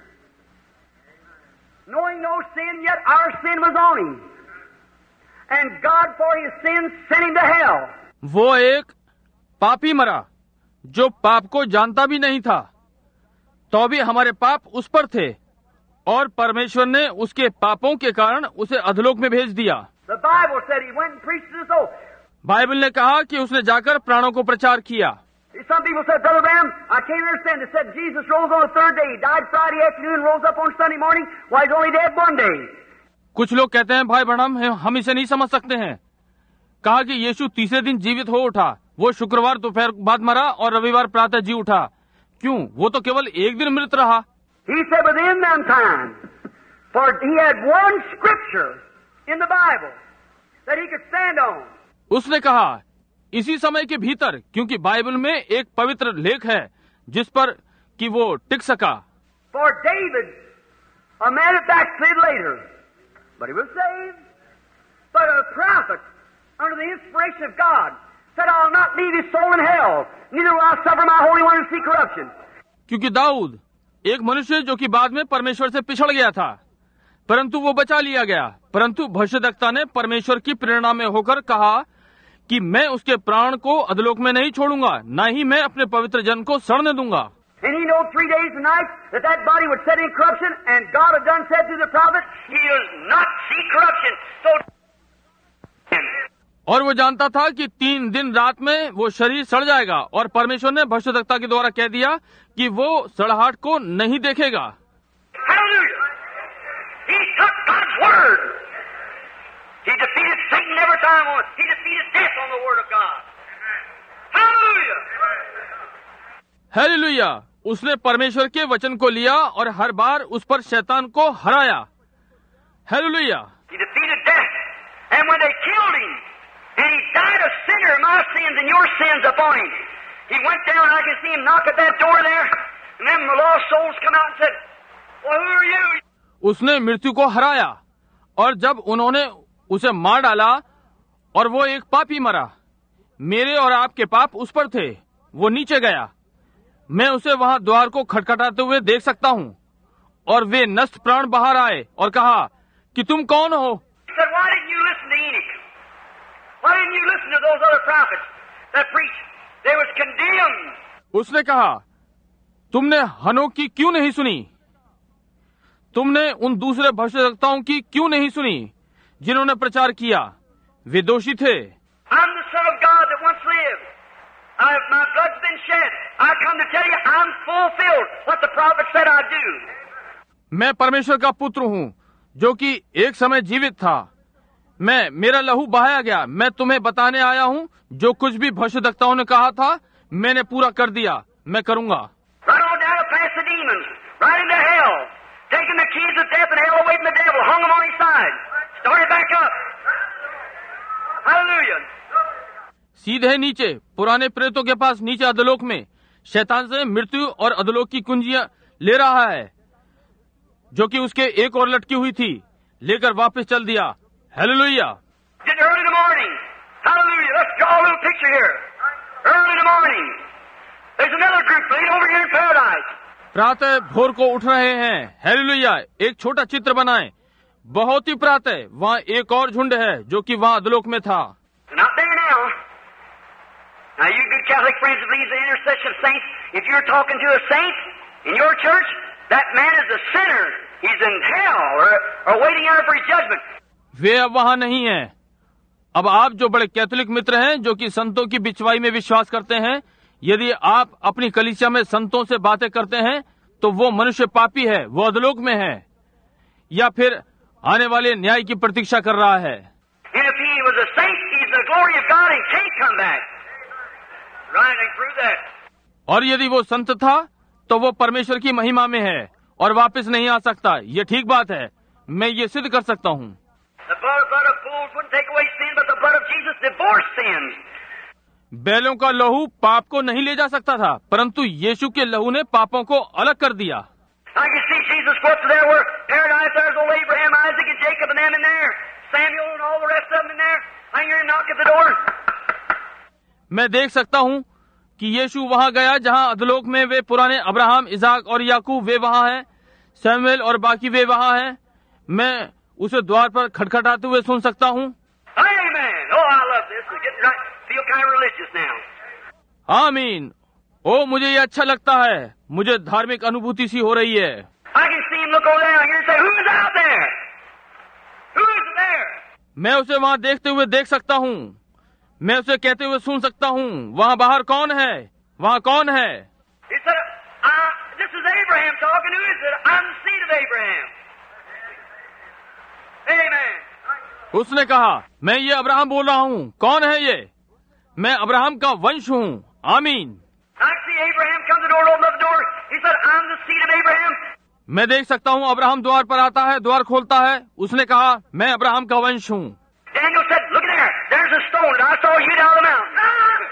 knowing no sin, yet our sin was on him. And God for his sin sent him to hell. वो एक पापी मरा जो पाप को जानता भी नहीं था, तो भी हमारे पाप उस पर थे और परमेश्वर ने उसके पापों के कारण उसे अधोलोक में भेज दिया। The Bible said he went and preached to the soul. Bible ने कहा कि उसने जाकर प्राणों को प्रचार किया। Some people said, Brother Branham, I can't understand. They said Jesus rose on the third day. He died Friday afternoon, rose up on Sunday morning. Why, he's only dead one day. कुछ लोग कहते हैं भाई ब्रह्म हम इसे नहीं समझ सकते हैं। कहा कि यीशु तीसरे दिन जीवित हो उठा, वो शुक्रवार दोपहर बाद मरा और रविवार प्रातः जी उठा। क्यों? वो तो केवल एक दिन मृत रहा। He said within them time, for he had one scripture in the Bible that he could stand on. उसने कहा इसी समय के भीतर, क्योंकि बाइबल में एक पवित्र लेख है जिस पर कि वो टिक सका। For David, a man that backslid later, but he was saved. But a prophet, under the inspiration of God, said, I'll not leave his soul in hell, neither will I suffer my Holy One to see corruption. क्योंकि दाऊद एक मनुष्य जो कि बाद में परमेश्वर से पिछड़ गया था, परंतु वो बचा लिया गया। परंतु भविष्यद्वक्ता ने परमेश्वर की प्रेरणा में होकर कहा कि मैं उसके प्राण को अधोलोक में नहीं छोड़ूंगा, न ही मैं अपने पवित्र जन को सड़ने दूंगा। And he knew 3 days and nights that body would set in corruption, and God had done said through the prophet, he will not see corruption. So, और वो जानता था कि 3 दिन रात में वो शरीर सड़ जाएगा, और परमेश्वर ने भविष्यद्वक्ता के द्वारा कह दिया कि वो सड़ाहट को नहीं देखेगा। hallelujah! He took God's word. He defeated Satan every time on it. He defeated death on the word of God. Hallelujah! Hallelujah! उसने परमेश्वर के वचन को लिया और हर बार उस पर शैतान को हराया। Hallelujah! He defeated death. And when they killed him, and he died a sinner, my sins and your sins upon him, he went down, I can see him knock at that door there, and then the lost souls come out and said, well, who are you? उसने मृत्यु को हराया, और जब उन्होंने उसे मार डाला और वो एक पापी मरा, मेरे और आपके पाप उस पर थे, वो नीचे गया। मैं उसे वहां द्वार को खटखटाते हुए देख सकता हूँ, और वे नष्ट प्राण बाहर आए और कहा कि तुम कौन हो? He said, why didn't you listen to Enoch? Why didn't you listen to those other prophets that preached? They was condemned. उसने कहा तुमने हनोक की क्यों नहीं सुनी? तुमने उन दूसरे भविष्यद्वक्ताओं की क्यों नहीं सुनी जिन्होंने प्रचार किया? वे दोषी थे। I'm the Son of God that once lived. My blood's been shed. I come to tell you I'm fulfilled what the prophet said I'd do. मैं परमेश्वर का पुत्र हूँ जो कि एक समय जीवित था। मेरा लहू बहाया गया। मैं तुम्हें बताने आया हूँ जो कुछ भी भविष्यद्वक्ताओं ने कहा था मैंने पूरा कर दिया, मैं करूँगा। Right on down past the demons, right into hell, taking the keys of death and hell away from the devil, hung them on his side, started back up. Hallelujah. सीधे नीचे पुराने प्रेतों के पास नीचे अधोलोक में शैतान से मृत्यु और अधोलोक की कुंजियां ले रहा है, जो कि उसके एक और लटकी हुई थी, लेकर वापस चल दिया। Hallelujah. Early in the morning. Hallelujah. Let's draw a little picture here. Early in the morning. There's another group laid over here in paradise. प्रातः भोर को उठ रहे हैं। हालेलुया। एक छोटा चित्र बनाएं। बहुत ही प्रातः वहाँ एक और झुंड है जो कि वहाँ अधोलोक में था। Not there now. Now you good Catholic friends that believe the intercession of saints, if you're talking to a saint in your church, that man is a sinner. He's in hell or waiting out for his judgment. वे अब वहाँ नहीं हैं। अब आप जो बड़े Catholic मित्र हैं जो कि संतों की बिचवाई में विश्वास करते हैं, यदि आप अपनी कलीसिया में संतों से बातें करते हैं तो वो मनुष्य पापी है, वो अधोलोक में है या फिर आने वाले न्याय की प्रतीक्षा कर रहा है। And if he was a saint, he's the glory of God and can't come back. Right, I prove that. और यदि वो संत था तो वो परमेश्वर की महिमा में है और वापस नहीं आ सकता। ये ठीक बात है, मैं ये सिद्ध कर सकता हूँ। The blood of bulls wouldn't take away sin, but the blood of Jesus divorced sins. बैलों का लहू पाप को नहीं ले जा सकता था, परंतु यीशु के लहू ने पापों को अलग कर दिया। I can see Jesus go up to there where paradise, there's old Abraham, Isaac, and Jacob and them in there, Samuel and all the rest of them in there. I hear him knock at the door. मैं देख सकता हूँ कि यीशु वहां गया जहां अधोलोक में वे पुराने अब्राहम, इसहाक और याकूब वे वहां हैं, सैमुएल और बाकी वे वहां हैं। मैं उसे द्वार पर खटखटाते हुए सुन सकता हूँ। Amen. Oh, I love this. We're getting right. Feel kind of religious now. आमीन। ओ, मुझे ये अच्छा लगता है। मुझे धार्मिक अनुभूति सी हो रही है। I can see him look over there and hear him say, "Who's out there? Who is there?" मैं उसे वहां देखते हुए देख सकता हूँ। मैं उसे कहते हुए सुन सकता हूँ, वहां बाहर कौन है? वहां कौन है? He said, "This is Abraham talking. Who is it? I'm the seed of Abraham." Amen. उसने कहा, मैं ये अब्राहम बोल रहा हूँ। कौन है ये? मैं अब्राहम का वंश हूँ। आमीन। I see Abraham come to the door and open up the door. He said, "I'm the seed of Abraham." मैं देख सकता हूँ अब्राहम द्वार पर आता है, द्वार खोलता है। उसने कहा, मैं अब्राहम का वंश हूँ। Daniel said, "Look there. There's a stone that I saw you down the mountain."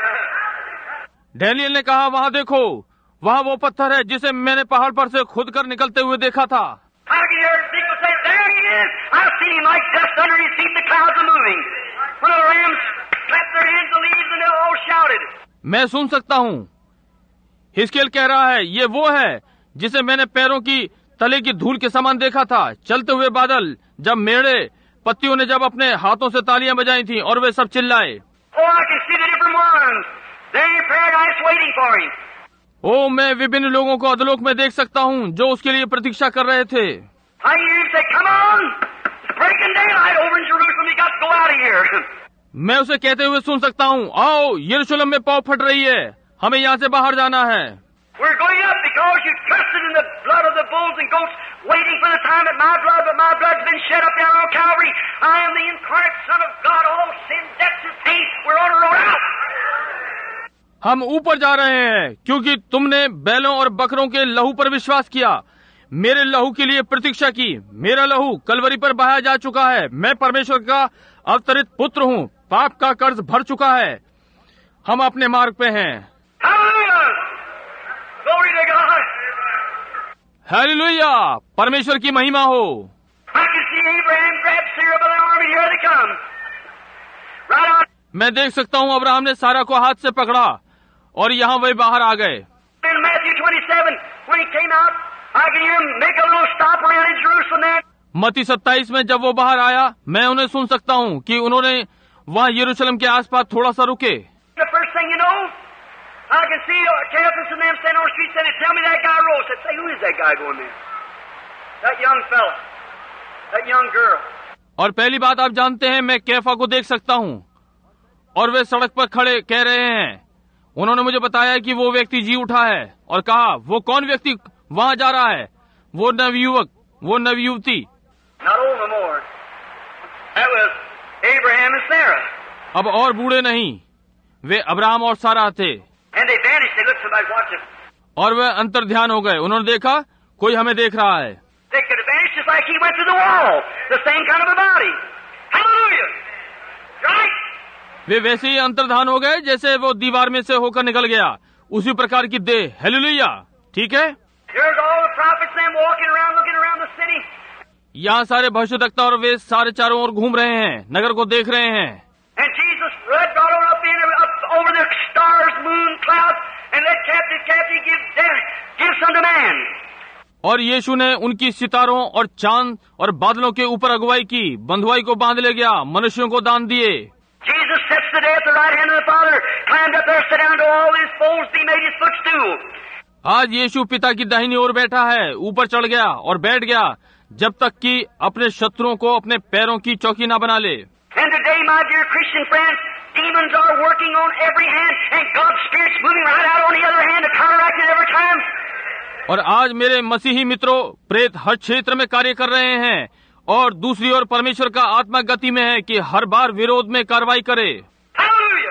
Daniel ने कहा, वहां देखो, वहां वो पत्थर है जिसे मैंने पहाड़ पर से खुद कर निकलते हुए देखा था। I can hear Ezekiel say, "There he is. I've seen him like dust under his feet. The clouds are moving." When the lambs clapped their hands, the leaves, and they all shouted. मैं सुन सकता हूँ। हिजकिय्याह कह रहा है, ये वो है जिसे मैंने पैरों की तले की धूल के समान देखा था, चलते हुए बादल, जब मेढ़े पत्तियों ने जब अपने हाथों से तालियां बजाई थी और वे सब चिल्लाए। Oh, I can see the different ones. They're in paradise waiting for him. ओ, मैं विभिन्न लोगों को अधोलोक में देख सकता हूँ जो उसके लिए प्रतीक्षा कर रहे थे। I hear him say, "Come on. It's breaking daylight over in Jerusalem. You got to go out of here." मैं उसे कहते हुए सुन सकता हूँ, आओ, यरूशलेम में पौ फट रही है, हमें यहाँ से बाहर जाना है। We're going up because you trusted in the blood of the bulls and goats, waiting for the time that my blood, but my blood's been shed up down on Calvary. I am the incarnate Son of God. All sin, death, and pain. We're on the road out. हम ऊपर जा रहे हैं क्योंकि तुमने बैलों और बकरों के लहू पर विश्वास किया, मेरे लहू के लिए प्रतीक्षा की। मेरा लहू कलवरी पर बहाया जा चुका है। मैं परमेश्वर का अवतरित पुत्र हूँ। पाप का कर्ज भर चुका है। हम अपने मार्ग पे हैं। Hallelujah! Glory to God. Hallelujah! परमेश्वर की महिमा हो। I can see Abraham grab Sarah by the arm and here they come. Right on. मैं देख सकता हूँ अब्राहम ने सारा को हाथ से पकड़ा और यहाँ वे बाहर आ गए। In Matthew 27, when he came out, I can hear him make a little stop around in Jerusalem there. मत्ती 27 में जब वो बाहर आया, मैं उन्हें सुन सकता हूँ कि उन्होंने वहाँ यरूशलेम के आसपास थोड़ा सा रुके। The first thing you know, I can see Caiaphas and them standing on the street saying, "Tell me that guy rose." I said, "Say, who is that guy going there? That young fella, that young girl." और पहली बात आप जानते हैं, मैं कैफा को देख सकता हूँ और वे सड़क पर खड़े कह रहे हैं। उन्होंने मुझे बताया कि वो व्यक्ति जी उठा है और कहा, वो कौन व्यक्ति वहाँ जा रहा है? वो नवयुवक, वो नवयुवती। Not old no more. That was Abraham and Sarah. अब और बूढ़े नहीं, वे अब्राहम और सारा थे। And they vanished. They looked, somebody's watching. और वे अंतर्ध्यान हो गए। उन्होंने देखा कोई हमें देख रहा है। They could have vanished just like he went through the wall. The same kind of a body. Hallelujah. Right? वे वैसे ही अंतर्धान हो गए जैसे वो दीवार में से होकर निकल गया, उसी प्रकार की देह। हालेलुया। ठीक है। Here's all the prophets them walking around, looking around the city. यहाँ सारे भविष्यद्वक्ता और वे सारे चारों ओर घूम रहे हैं, नगर को देख रहे हैं। And Jesus led God on up over the stars, moon, clouds, and let captive gifts unto man. और यीशु ने उनकी सितारों और चांद और बादलों के ऊपर अगुवाई की, बंधुआई को बांध ले गया, मनुष्यों को दान दिए। Jesus sits today at the right hand of the Father, climbed up there, sat down to all his foes, he made his footstool. आज यीशु पिता की दाहिनी ओर बैठा है, ऊपर चढ़ गया और बैठ गया, जब तक कि अपने शत्रुओं को अपने पैरों की चौकी न बना ले। And today, my dear Christian friends, demons are working on every hand, and God's Spirit's moving right out on the other hand to counteract it every time. और आज मेरे मसीही मित्रों, प्रेत हर क्षेत्र में कार्य कर रहे हैं और दूसरी ओर परमेश्वर का आत्मा गति में है कि हर बार विरोध में कार्रवाई करे। Hallelujah!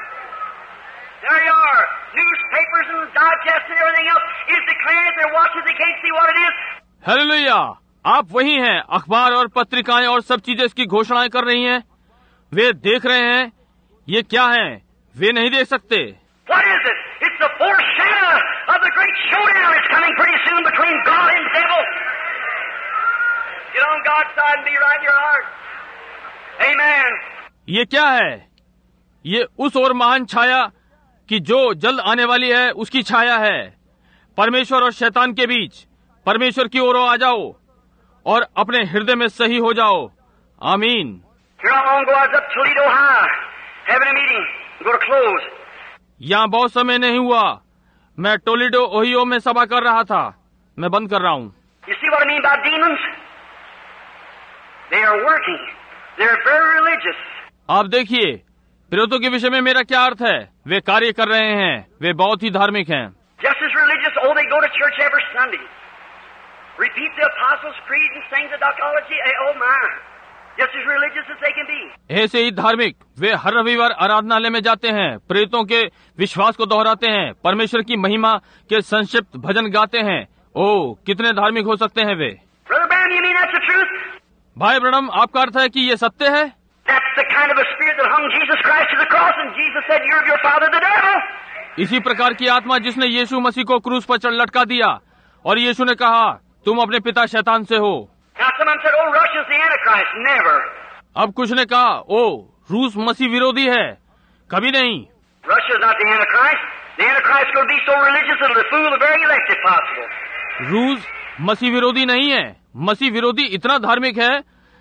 There you are. Newspapers and digests and everything else is declaring it. They're watching. They can't see what it is. Hallelujah! आप वही हैं। अखबार और पत्रिकाएं और सब चीजें इसकी घोषणाएं कर रही हैं। वे देख रहे हैं ये क्या है, वे नहीं देख सकते। What is it? It's the foreshadow of the great showdown that's coming pretty soon between God and devil. Get on God's side and be right in your heart. Amen. ये क्या है? ये उस और महान छाया कि जो जल्द आने वाली है उसकी छाया है। परमेश्वर और शैतान के बीच परमेश्वर की ओर आ जाओ और अपने हृदय में सही हो जाओ। आमीन। यहाँ बहुत समय नहीं हुआ, मैं टोलेडो ओहियो में सभा कर रहा था। मैं बंद कर रहा हूँ। You see what I mean by demons? They are working. They are very religious. आप देखिए, प्रेरितों के विषय में मेरा क्या अर्थ है। वे कार्य कर रहे हैं, वे बहुत ही धार्मिक हैं। Just as religious, oh, they go to church every Sunday. Repeat the Apostles' Creed and sing the doxology. Oh my! Just as religious as they can be. ऐसे ही धार्मिक, वे हर रविवार आराधनालय में जाते हैं, प्रेरितों के विश्वास को दोहराते हैं, परमेश्वर की महिमा के संक्षिप्त भजन गाते हैं। ओह, कितने धार्मिक हो सकते हैं वे। Brother Branham, you mean that's the truth? भाई ब्रैनम, आपका अर्थ है कि ये सत्य है? That's the kind of a spirit that hung Jesus Christ to the cross, and Jesus said, "You're of your father, the devil." इसी प्रकार की आत्मा जिसने यीशु मसीह को क्रूस पर लटका दिया और यीशु ने कहा, तुम अपने पिता शैतान से हो। Now someone said, "Oh, Russia's the Antichrist." Never. अब कुछ ने कहा, ओ, रूस मसीह विरोधी है। कभी नहीं। Russia's not the Antichrist. The Antichrist is going to be so religious it'll fool the very elect if possible. रूस मसीह विरोधी नहीं है। मसीह विरोधी इतना धार्मिक है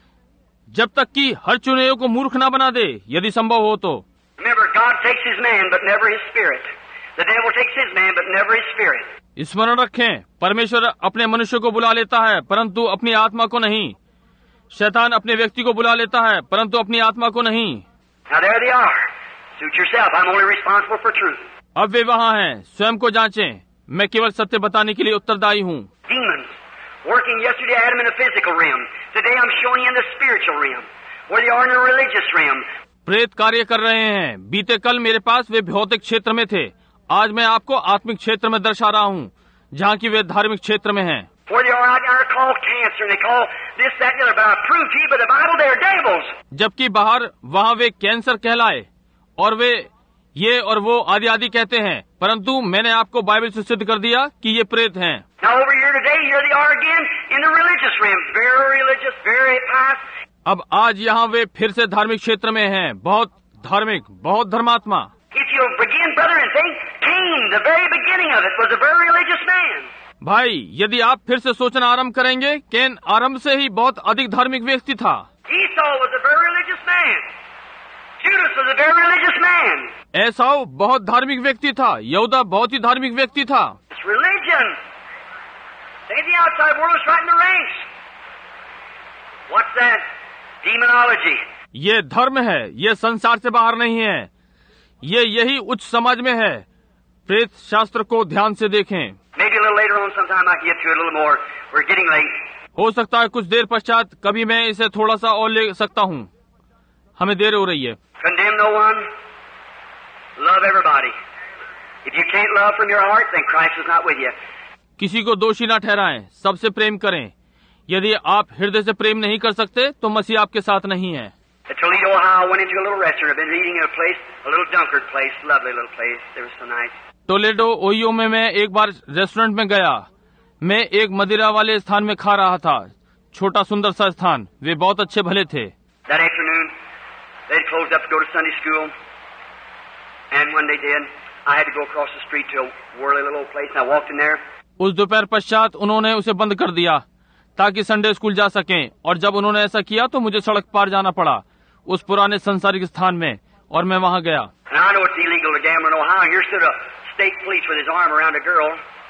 जब तक कि हर चुने को मूर्ख ना बना दे, यदि संभव हो तो। Remember, God takes his man, but never his spirit. The devil takes his man, but never his spirit. स्मरण रखें, परमेश्वर अपने मनुष्य को बुला लेता है परंतु अपनी आत्मा को नहीं। शैतान अपने व्यक्ति को बुला लेता है परंतु अपनी आत्मा को नहीं। Now there they are. Suit yourself. I'm only responsible for truth. अब वे वहाँ हैं, स्वयं को जांचें। मैं केवल सत्य बताने के लिए उत्तरदायी हूँ। Demons. Working yesterday, I had them in the physical realm. Today I'm showing you in the spiritual realm, where they are in the religious realm. प्रेत कार्य कर रहे हैं। बीते कल मेरे पास वे भौतिक क्षेत्र में थे, आज मैं आपको आत्मिक क्षेत्र में दर्शा रहा हूँ, जहाँ की वे धार्मिक क्षेत्र में हैं। Where they are out there called cancer, and they call this, that, and the other. But I prove to you by the Bible they are devils. जबकि बाहर वहाँ वे कैंसर कहलाए और वे ये और वो आदि आदि कहते हैं, परंतु मैंने आपको बाइबल से सिद्ध कर दिया कि ये प्रेत हैं। Now over here today, here they are again in the religious realm. Very religious, very pious. अब आज यहाँ वे फिर से धार्मिक क्षेत्र में हैं, बहुत धार्मिक, बहुत धर्मात्मा। If you begin, brother, and think, Cain, the very beginning of it, was a very religious man. भाई, यदि आप फिर से सोचना आरंभ करेंगे, कैन आरंभ से ही बहुत अधिक धार्मिक व्यक्ति था। Esau was a very religious man. Judas was a very religious man. एसाव बहुत धार्मिक व्यक्ति था, यहूदा बहुत ही धार्मिक व्यक्ति था। It's religion. Say the outside world is right in the ranks. What's that? Demonology. ये धर्म है, ये संसार से बाहर नहीं है, ये यही उच्च समाज में है। प्रेत शास्त्र को ध्यान से देखें। Maybe a little later on sometime I can get to it a little more. We're getting late. हो सकता है कुछ देर पश्चात कभी मैं इसे थोड़ा सा और ले सकता हूँ, हमें देर हो रही है। Condemn no one. Love everybody. If you can't love from your heart, then Christ is not with you. किसी को दोषी न ठहराएं, सबसे प्रेम करें। यदि आप हृदय से प्रेम नहीं कर सकते तो मसीह आपके साथ नहीं है। At Toledo, Ohio, I went into a little restaurant. I've been eating in a place, a little Dunkard place, lovely little place. They were so nice. Toledo Ohio में मैं एक बार रेस्टोरेंट में गया। मैं एक मदिरा वाले स्थान में खा रहा था, छोटा सुंदर सा स्थान। वे बहुत अच्छे भले थे। That afternoon, they'd closed up to go to Sunday school. And when they did, I had to go across the street to a whirly little old place, and I walked in there. उस दोपहर पश्चात उन्होंने उसे बंद कर दिया ताकि Sunday school जा सकें, और जब उन्होंने ऐसा किया तो मुझे सड़क पार जाना पड़ा उस पुराने सांसारिक स्थान में, और मैं वहाँ गया। And I know it's illegal to gamble in Ohio. Here stood a state police with his arm around a girl,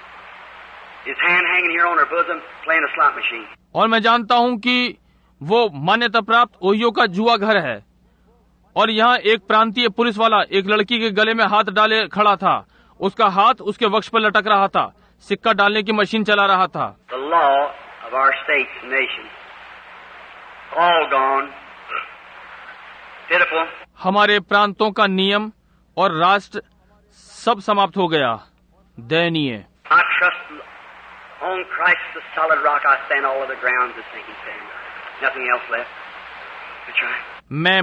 his hand hanging here on her bosom, playing a slot machine. और मैं जानता हूँ कि वो मान्यता प्राप्त Ohio का जुआ घर है, और यहाँ एक प्रांतीय पुलिस वाला एक लड़की के गले में हाथ डाले खड़ा था, उसका हाथ उसके वक्ष पर लटक रहा था, सिक्का डालने की मशीन चला रहा था। The law of our states and nations, all gone. Pitiful. हमारे प्रांतों का नियम और राष्ट्र सब समाप्त हो गया। दयनीय। I trust on Christ the solid rock I stand, all other grounds is sinking sand. Nothing else left to try. मैं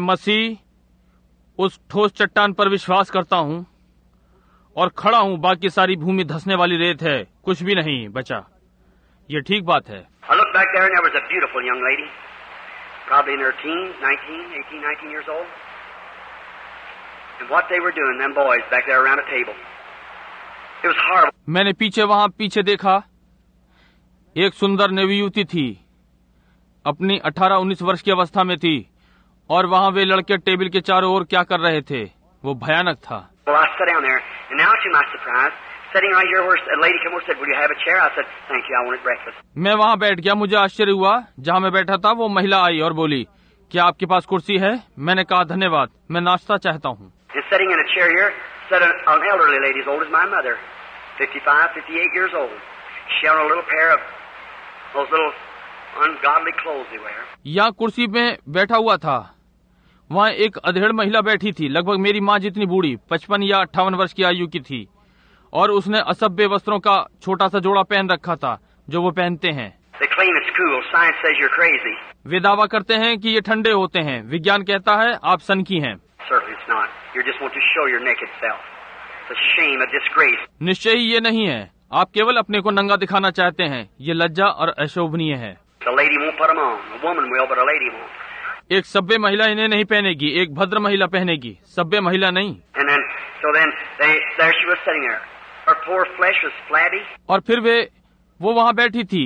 मसीह उस ठोस चट्टान पर विश्वास करता हूँ और खड़ा हूँ, बाकी सारी भूमि धंसने वाली रेत है, कुछ भी नहीं बचा। ये ठीक बात है। I looked back there and there was a beautiful young lady, probably in her teens, 19 years old. and what they were doing, them boys back there around a table. It was horrible. मैंने पीछे देखा, एक सुंदर नवयुवती थी, अपनी 18-19 वर्ष की अवस्था में थी, और वहाँ वे लड़के टेबल के चारों ओर क्या कर रहे थे, वो भयानक था। Well, I sat down there, and now to my surprise, sitting right here where a lady came over and said, "Will you have a chair?" I said, "Thank you, I wanted breakfast." मैं वहाँ बैठ गया। मुझे आश्चर्य हुआ, जहाँ मैं बैठा था वो महिला आई और बोली, क्या आपके पास कुर्सी है? मैंने कहा, धन्यवाद, मैं नाश्ता चाहता हूँ। And sitting in a chair here sat an elderly lady as old as my mother, 55, 58 years old. She had a little pair of those little ungodly clothes they wear. यहाँ कुर्सी में बैठा हुआ था, वहाँ एक अधेड़ महिला बैठी थी, लगभग मेरी माँ जितनी बूढ़ी, 55 या 58 वर्ष की आयु की थी, और उसने असभ्य वस्त्रों का छोटा सा जोड़ा पहन रखा था जो वो पहनते हैं। They claim it's cool. Science says you're crazy. वे दावा करते हैं कि ये ठंडे होते हैं, विज्ञान कहता है आप सनकी हैं। Certainly it's not. You just want to show your naked self. It's a shame, a disgrace. निश्चय ही ये नहीं है, आप केवल अपने को नंगा दिखाना चाहते हैं, ये लज्जा और अशोभनीय है। The lady won't put them on. A woman will, but a lady won't. एक सभ्य महिला इन्हें नहीं पहनेगी, एक भद्र महिला पहनेगी, सभ्य महिला नहीं। And then there she was sitting there. Her poor flesh was flabby. और फिर वो वहाँ बैठी थी,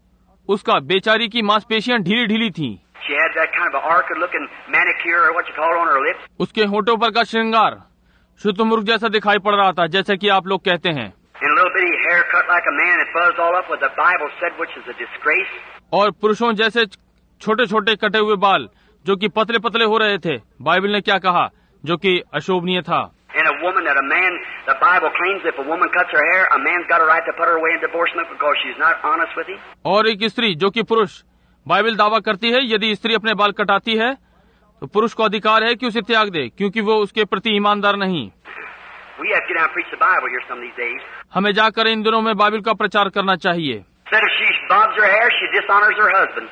उसका बेचारी की मांसपेशियां ढीली ढीली थी। She had that kind of an orchid looking manicure or what you call it on her lips. उसके होठों पर का श्रृंगार शुतुमुर्ग जैसा दिखाई पड़ रहा था, जैसे कि आप लोग कहते हैं। And a little bitty hair cut like a man and buzzed all up with the Bible said, which is a disgrace. और पुरुषों जैसे छोटे छोटे कटे हुए बाल जो कि पतले पतले हो रहे थे, बाइबल ने क्या कहा, जो कि अशोभनीय था। And a woman that a man, the Bible claims if a woman cuts her hair, a man's got a right to put her away in divorcement because she's not honest with him. और एक स्त्री जो कि पुरुष, Bible दावा करती है यदि स्त्री अपने बाल कटाती है तो पुरुष को अधिकार है कि उसे त्याग दे, क्योंकि वो उसके प्रति ईमानदार नहीं। We have to get out and preach the Bible here some of these days. हमें जाकर इन दिनों में बाइबल का प्रचार करना चाहिए। Said if she bobs her hair, she dishonors her husband.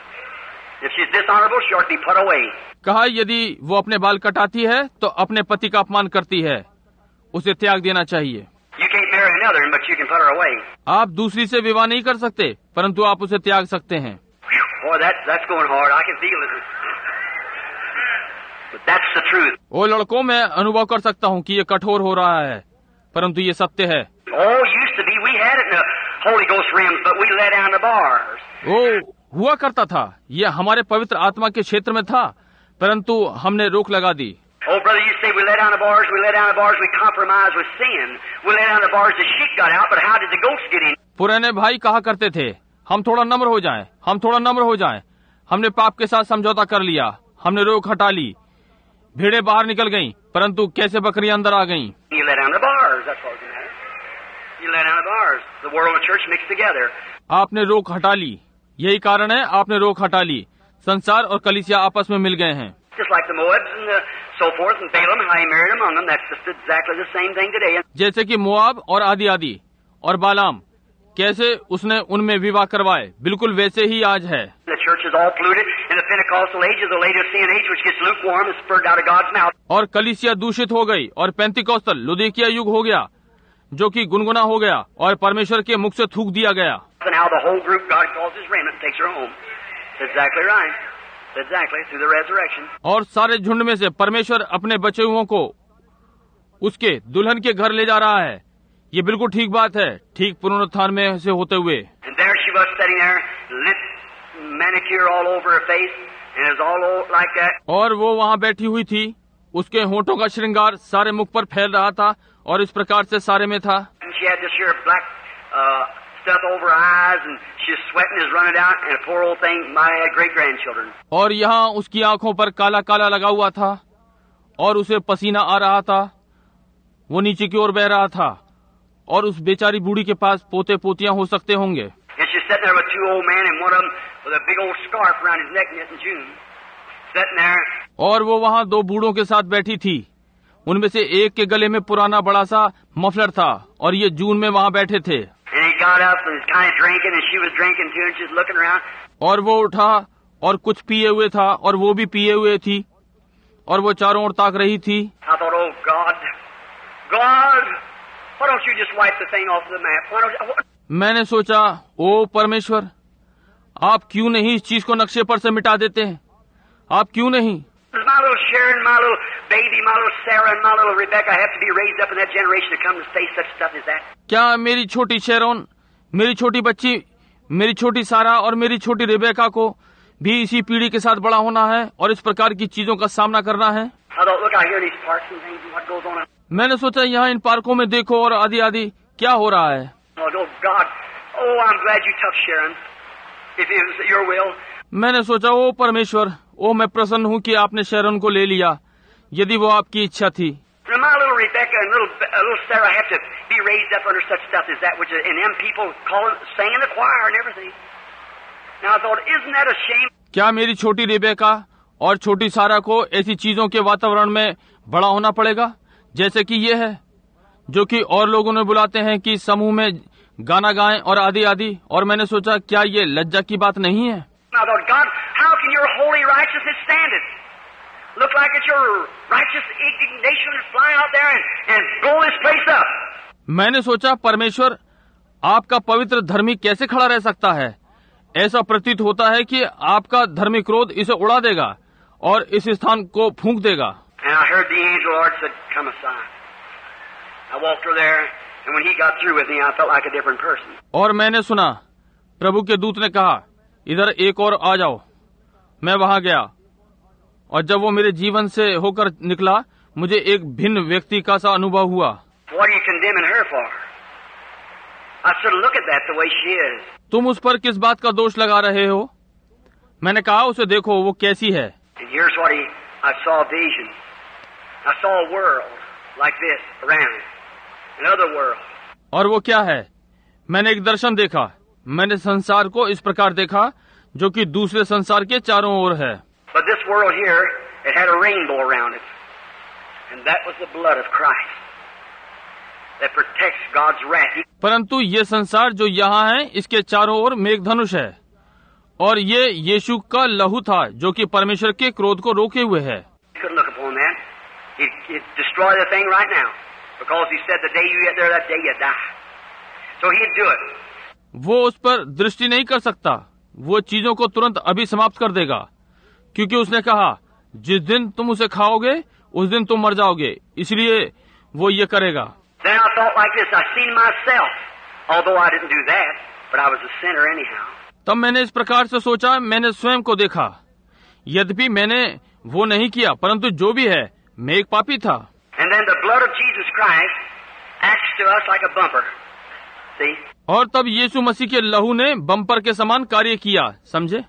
If she's dishonorable, she ought to be put away. कहा यदि वो अपने बाल कटाती है तो अपने पति का अपमान करती है, उसे त्याग देना चाहिए। You can't marry another, but you can put her away. आप दूसरी से विवाह नहीं कर सकते, परंतु आप उसे त्याग सकते हैं। Boy, that's going hard. I can feel it. But that's the truth. ओ लड़कों, मैं अनुभव कर सकता हूँ कि ये कठोर हो रहा है, परंतु ये सत्य है। Oh, used to be. We had it in the Holy Ghost realms, but we let down the bars. ओ हुआ करता था, ये हमारे पवित्र आत्मा के क्षेत्र में था, परंतु हमने रोक लगा दी। Oh, brother, you say we let down the bars, we let down the bars, we compromise with sin. We let down the bars, the sheep got out, but how did the goats get in? पुराने भाई कहा करते थे, हम थोड़ा नम्र हो जाएं, हम थोड़ा नम्र हो जाएं। हमने पाप के साथ समझौता कर लिया, हमने रोक हटा ली, भेड़ें बाहर निकल गईं, परंतु कैसे बकरियां अंदर आ गईं? You let down the bars, that's what the matter. You let down the bars. The world and the church mixed together. आपने रोक हटा ली, यही कारण है आपने रोक हटा ली। संसार और कलीसिया आपस में मिल गए हैं। Just like the Moabs and the so forth and Balaam, how he married among them, that's just exactly the same thing today. जैसे कि मोआब और आदि और बालाम, कैसे उसने उनमें विवाह करवाए, बिल्कुल वैसे ही आज है। The church is all polluted, and the Pentecostal age is the Laodicean age, which gets lukewarm and spurred out of God's mouth. और कलीसिया दूषित हो गई और पेंतिकोस्तल लुदीकिया युग हो गया, जो कि गुनगुना हो गया और परमेश्वर के मुख से थूक दिया गया। And how the whole group God calls his remnant and takes her home. That's exactly right. That's exactly through the resurrection. और सारे झुंड में से परमेश्वर अपने बचे हुओं को उसके दुल्हन के घर ले जा रहा है। ये बिल्कुल ठीक बात है, ठीक पुनरुत्थान में से होते हुए। And there she was sitting there, lip manicure all over her face, and it was all over like that. और वो वहाँ बैठी हुई थी, उसके होठों का श्रृंगार सारे मुख पर फैल रहा था और इस प्रकार से सारे में था। And she had this here black stuff over her eyes, and she was sweating, is running out, and a poor old thing might have had great grandchildren. और यहाँ उसकी आंखों पर काला काला लगा हुआ था और उसे पसीना आ रहा था, वो नीचे की ओर बह रहा था, और उस बेचारी बूढ़ी के पास पोते पोतियां हो सकते होंगे। And she's sitting there with two old men, and one of them with a big old scarf around his neck knitting June. Sitting there. और वो वहाँ दो बूढ़ों के साथ बैठी थी, उनमें से एक के गले में पुराना बड़ा सा मफलर था और ये जून में वहाँ बैठे थे। And he got up and was kind of drinking, and she was drinking too, and she's looking around. और वो उठा और कुछ पिए हुए था और वो भी पिए हुए थी और वो चारों ओर ताक रही थी। I thought, oh God, God, why don't you just wipe the thing off the map? Why don't you, मैंने सोचा, ओ परमेश्वर, आप क्यों नहीं इस चीज को नक्शे पर से मिटा देते हैं? आप क्यों नहीं? It's my little Sharon, my little baby, my little Sarah, and my little Rebecca have to be raised up in that generation to come to say such stuff as that? क्या मेरी छोटी शेरोन, मेरी छोटी बच्ची, मेरी छोटी सारा और मेरी छोटी रेबेका को भी इसी पीढ़ी के साथ बड़ा होना है और इस प्रकार की चीजों का सामना करना है? मैंने सोचा यहाँ इन पार्कों में देखो और आदि आदि क्या हो रहा है। मैंने सोचा ओ परमेश्वर, ओ मैं प्रसन्न हूँ कि आपने शेरन को ले लिया, यदि वो आपकी इच्छा थी। क्या मेरी छोटी रेबेका और छोटी सारा को ऐसी चीजों के वातावरण में बड़ा होना पड़ेगा जैसे कि ये है, जो कि और लोगों ने बुलाते हैं कि समूह में गाना गाएं और आदि आदि। और मैंने सोचा क्या ये लज्जा की बात नहीं है? मैंने सोचा परमेश्वर, आपका पवित्र धर्मी कैसे खड़ा रह सकता है? ऐसा प्रतीत होता है कि आपका धर्मी क्रोध इसे उड़ा देगा और इस स्थान को फूंक देगा। और मैंने सुना प्रभु के दूत ने कहा, इधर एक और आ जाओ। मैं वहां गया और जब वो मेरे जीवन से होकर निकला, मुझे एक भिन्न व्यक्ति का सा अनुभव हुआ। तुम उस पर किस बात का दोष लगा रहे हो? मैंने कहा उसे देखो वो कैसी है। और वो क्या है? मैंने एक दर्शन देखा। मैंने संसार को इस प्रकार देखा जो कि दूसरे संसार के चारों ओर है। परंतु ये संसार जो यहाँ है, इसके चारों ओर मेघधनुष है और ये यीशु का लहू था जो कि परमेश्वर के क्रोध को रोके हुए है। वो उस पर दृष्टि नहीं कर सकता। वो चीजों को तुरंत अभी समाप्त कर देगा, क्योंकि उसने कहा जिस दिन तुम उसे खाओगे उस दिन तुम मर जाओगे, इसलिए वो ये करेगा। तब मैंने इस प्रकार से सोचा, मैंने स्वयं को देखा, यद्यपि मैंने वो नहीं किया, परंतु जो भी है मैं एक पापी था। और तब यीशु मसीह के लहू ने बम्पर के समान कार्य किया, समझे?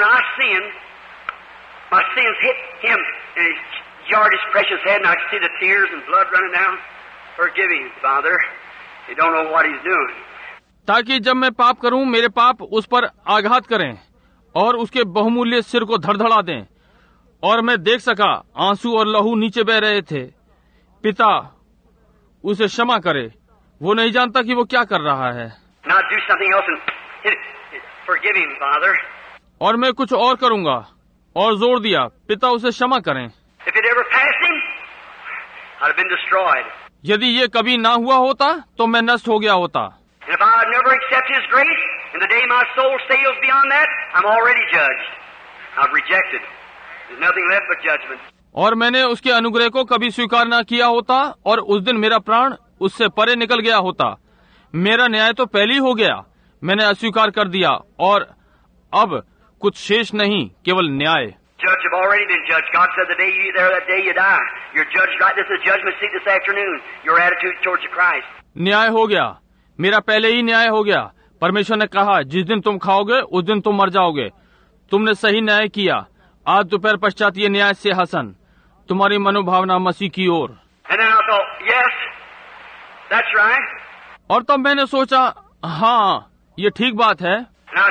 ताकि जब मैं पाप करूं, मेरे पाप उस पर आघात करें और उसके बहुमूल्य सिर को धड़धड़ा दें। और मैं देख सका आंसू और लहू नीचे बह रहे थे। पिता उसे क्षमा करे, वो नहीं जानता कि वो क्या कर रहा है। और मैं कुछ और करूंगा, और जोर दिया, पिता उसे क्षमा करें। यदि ये कभी ना हुआ होता तो मैं नष्ट हो गया होता। और मैंने उसके अनुग्रह को कभी स्वीकार न किया होता और उस दिन मेरा प्राण उससे परे निकल गया होता। मेरा न्याय तो पहले ही हो गया, मैंने अस्वीकार कर दिया और अब कुछ शेष नहीं, केवल न्याय। न्याय हो गया, मेरा पहले ही न्याय हो गया। परमेश्वर ने कहा जिस दिन तुम खाओगे उस दिन तुम मर जाओगे। तुमने सही न्याय किया। आज दोपहर पश्चात ये न्याय से हसन, तुम्हारी मनोभावना मसीह की ओर। और तब मैंने सोचा, हाँ ये ठीक बात है।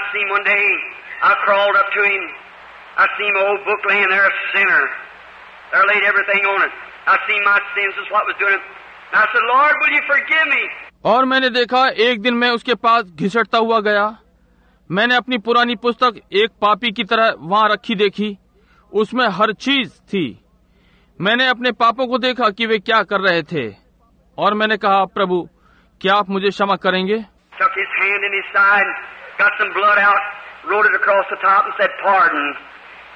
और मैंने देखा, एक दिन मैं उसके पास घिसटता हुआ गया। मैंने अपनी पुरानी पुस्तक एक पापी की तरह वहां रखी देखी, उसमें हर चीज थी। मैंने अपने पापों को देखा कि वे क्या कर रहे थे, और मैंने कहा, प्रभु क्या आप मुझे क्षमा करेंगे?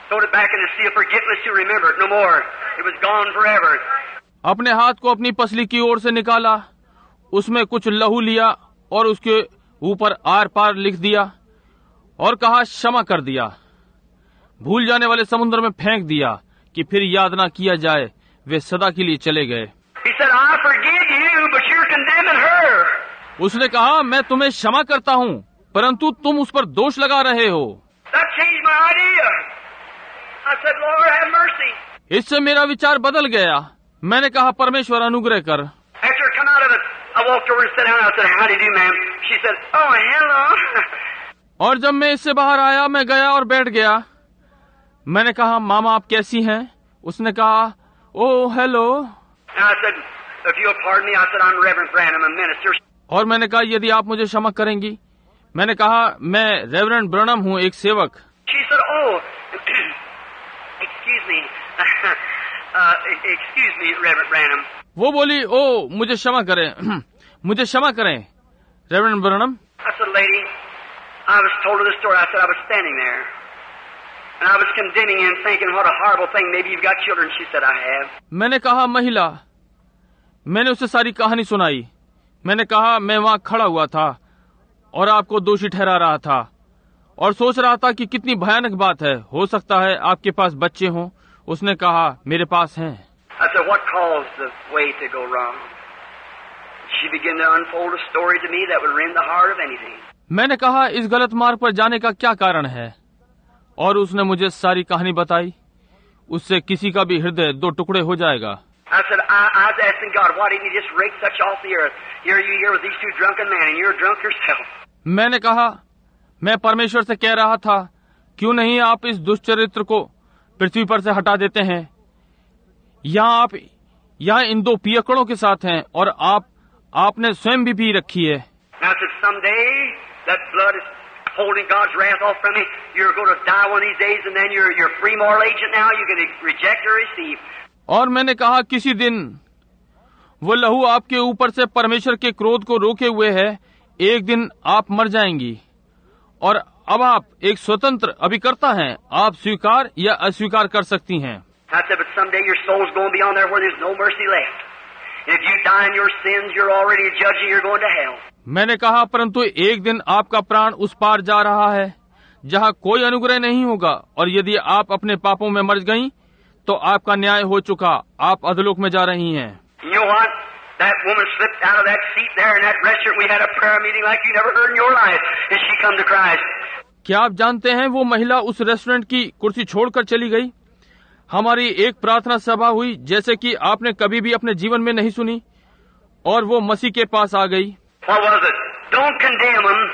Throwed it back in the sea of forgetfulness to remember it no more. It was gone forever. अपने हाथ को अपनी पसली की ओर से निकाला, उसमें कुछ लहू लिया और उसके ऊपर आर पार लिख दिया और कहा क्षमा कर दिया, भूल जाने वाले समुद्र में फेंक दिया कि फिर याद ना किया जाए। वे सदा के लिए चले गए। He said, I forgive you, but you're condemning her. उसने कहा, मैं तुम्हें क्षमा करता हूँ, परंतु तुम उस पर दोष लगा रहे हो। That changed my idea. I said, Lord, have mercy. इससे मेरा विचार बदल गया। मैंने कहा, परमेश्वर अनुग्रह कर। After I come out of it, I walked over and sat down. I said, how do you do, ma'am? She said, oh, hello. और जब मैं इससे बाहर आया, मैं गया और बैठ गया। मैंने कहा, मामा आप कैसी हैं? उसने कहा, oh hello. And I said, if you'll pardon me, I said, I'm Reverend Branham, I'm a minister. और मैंने कहा, यदि आप मुझे क्षमा करेंगी। मैंने कहा, मैं रेवरेंड ब्रनम हूँ, एक सेवक। She said, oh, excuse me. Excuse me, Reverend Branham. वो बोली, ओ मुझे क्षमा करें, मुझे क्षमा करें reverend Branham. I said, lady, I was told her the story. I said, I was standing there. And I was condemning you and thinking, what a horrible thing. Maybe you've got children. She said, I have. मैंने कहा, महिला, मैंने उसे सारी कहानी सुनाई। मैंने कहा, मैं वहाँ खड़ा हुआ था और आपको दोषी ठहरा रहा था और सोच रहा था कि कितनी भयानक बात है, हो सकता है आपके पास बच्चे हों। उसने कहा, मेरे पास हैं। I said, what caused the way to go wrong? She began to unfold a story to me that would rend the heart of anything. मैंने कहा, इस गलत मार्ग पर जाने का क्या कारण है? और उसने मुझे सारी कहानी बताई। उससे किसी का भी हृदय दो टुकड़े हो जाएगा। I said, I was asking God, why didn't you just rake such off the earth? Here you here with these two drunken men, and you're drunk yourself. मैंने कहा, मैं परमेश्वर से कह रहा था, क्यों नहीं आप इस दुष्चरित्र को पृथ्वी पर से हटा देते हैं? यहाँ इन दो पियकड़ों के साथ हैं और आपने स्वयं भी पी रखी है। I said, someday that blood is holding God's wrath off from me. You're going to die one of these days, and then you're free moral agent now. You can reject or receive. और मैंने कहा, किसी दिन वो लहू आपके ऊपर से परमेश्वर के क्रोध को रोके हुए है। एक दिन आप मर जाएंगी और अब आप एक स्वतंत्र अभिकर्ता हैं। आप स्वीकार या अस्वीकार कर सकती हैं। I said, but someday your soul's going to be on there where there's no mercy left. And if you die in your sins, you're already a judge and you're going to hell. मैंने कहा, परंतु एक दिन आपका प्राण उस पार जा रहा है जहाँ कोई अनुग्रह नहीं होगा, और यदि आप अपने पापों में मर गईं, तो आपका न्याय हो चुका, आप अधोलोक में जा रही हैं। You know what? That woman slipped out of that seat there in that restaurant. We had a prayer meeting like you never heard in your life. And she come to Christ. क्या आप जानते हैं, वो महिला उस restaurant की कुर्सी छोड़कर चली गई। हमारी एक प्रार्थना सभा हुई जैसे कि आपने कभी भी अपने जीवन में नहीं सुनी, और वो मसीह के पास आ गई। What was it? Don't condemn them.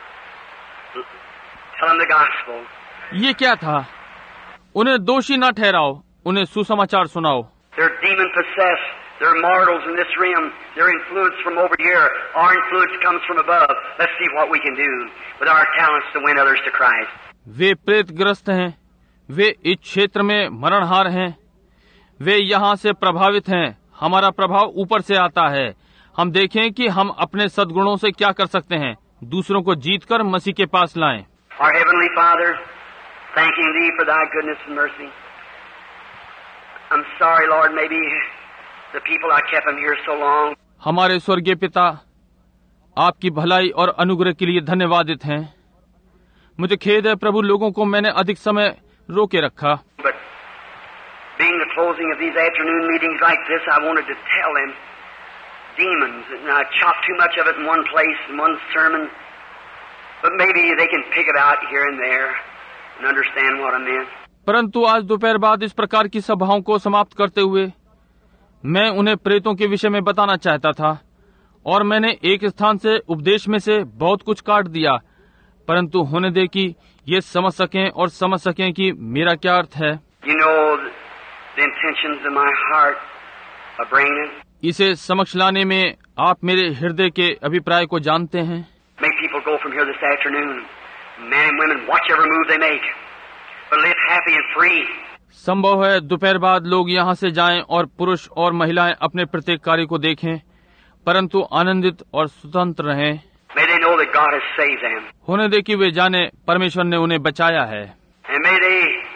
Tell them the gospel. ये क्या था? उन्हें दोषी न ठहराओ, उन्हें सुसमाचार सुनाओ। They're demon possessed. They're mortals in this realm. They're influenced from over here. Our influence comes from above. Let's see what we can do with our talents to win others to Christ. वे प्रेतग्रस्त हैं, वे इस क्षेत्र में मरणहार हैं, वे यहाँ से प्रभावित हैं। हमारा प्रभाव ऊपर से आता है। हम देखें कि हम अपने सद्गुणों से क्या कर सकते हैं, दूसरों को जीतकर मसीह के पास लाएं। Our Heavenly Father, thanking Thee for Thy goodness and mercy. I'm sorry, Lord, maybe the people I kept them here so long. हमारे स्वर्गीय पिता, आपकी भलाई और अनुग्रह के लिए धन्यवादित हैं। मुझे खेद है प्रभु, लोगों को मैंने अधिक समय रोके रखा। But being the closing of these afternoon meetings like this, I wanted to tell them demons, and I chopped too much of it in one place, in one sermon. But maybe they can pick it out here and there and understand what I meant. परंतु आज दोपहर बाद इस प्रकार की सभाओं को समाप्त करते हुए मैं उन्हें प्रेतों के विषय में बताना चाहता था, और मैंने एक स्थान से उपदेश में से बहुत कुछ काट दिया, परंतु होने दे कि ये समझ सकें कि मेरा क्या अर्थ है। You know the intentions of my heart of bringing it. इसे समक्ष लाने में आप मेरे हृदय के अभिप्राय को जानते हैं। May people go from here this afternoon, men and women, watch every move they make, but live happy and free. संभव है दोपहर बाद लोग यहाँ से जाएं और पुरुष और महिलाएं अपने प्रत्येक कार्य को देखें, परंतु आनंदित और स्वतंत्र रहें। May they know that God has saved them. होने दे कि वे जाने परमेश्वर ने उन्हें बचाया है। And may they look to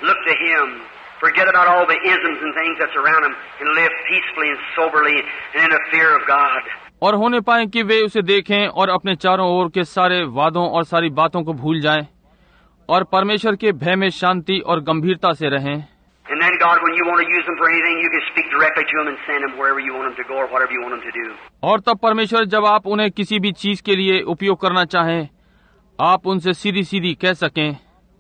Him. Forget about all the isms and things that's around them and live peacefully and soberly and in the fear of God. और होने पाए कि वे उसे देखें और अपने चारों ओर के सारे वादों और सारी बातों को भूल जाएं और परमेश्वर के भय में शांति और गंभीरता से रहें। And then God, when you want to use them for anything, you can speak directly to them and send them wherever you want them to go or whatever you want them to do. और तब परमेश्वर जब आप उन्हें किसी भी चीज के लिए उपयोग करना चाहें, आप उनसे सीधी सीधी कह सकें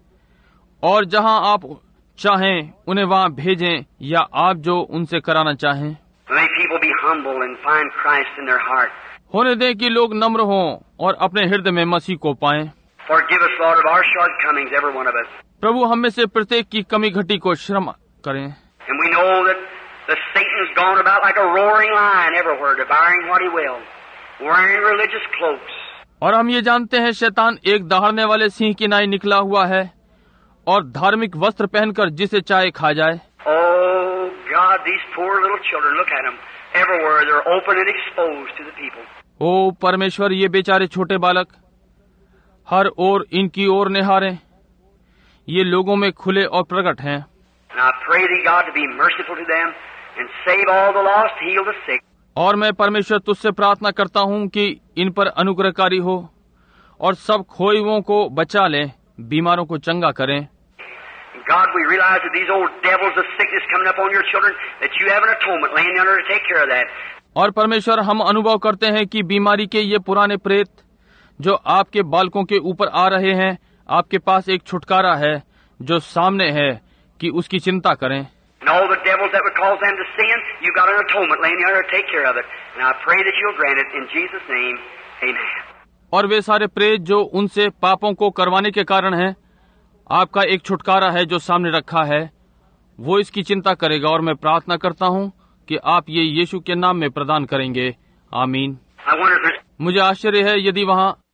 और जहां आप चाहें उन्हें वहां भेजें या आप जो उनसे कराना चाहें। May people be humble and find Christ in their heart. होने दें कि लोग नम्र हों और अपने हृदय में मसीह को पाएं। Forgive us, Lord, of our shortcomings, every one of us. प्रभु हम में से प्रत्येक की कमी घटी को क्षमा करें। And we know that the Satan's gone about like a roaring lion everywhere, devouring what he will, wearing religious cloaks. और हम ये जानते हैं शैतान एक दहाड़ने वाले सिंह की नाई निकला हुआ है और धार्मिक वस्त्र पहनकर जिसे चाहे खा जाए। Oh God, these poor little children, look at them. Everywhere they're open and exposed to the people. ओ परमेश्वर, ये बेचारे छोटे बालक हर ओर इनकी ओर निहारें, ये लोगों में खुले और प्रकट हैं। And I pray thee, God, to be merciful to them and save all the lost, heal the sick. और मैं परमेश्वर तुझसे प्रार्थना करता हूँ कि इन पर अनुग्रहकारी हो और सब खोए हुओं को बचा लें, बीमारों को चंगा करें। God, we realize that these old devils of sickness coming up on your children, that you have an atonement laying under to take care of that. और परमेश्वर हम अनुभव करते हैं कि बीमारी के ये पुराने प्रेत जो आपके बालकों के ऊपर आ रहे हैं, आपके पास एक छुटकारा है जो सामने है कि उसकी चिंता करें। And all the devils that would cause them to sin, you got an atonement laying under to take care of it. And I pray that you'll grant it in Jesus' name. Amen. और वे सारे प्रेत जो उनसे पापों को करवाने के कारण हैं, आपका एक छुटकारा है जो सामने रखा है, वो इसकी चिंता करेगा। और मैं प्रार्थना करता हूँ कि आप ये यीशु के नाम में प्रदान करेंगे। आमीन। I wonder if there's मुझे आश्चर्य है यदि वहाँ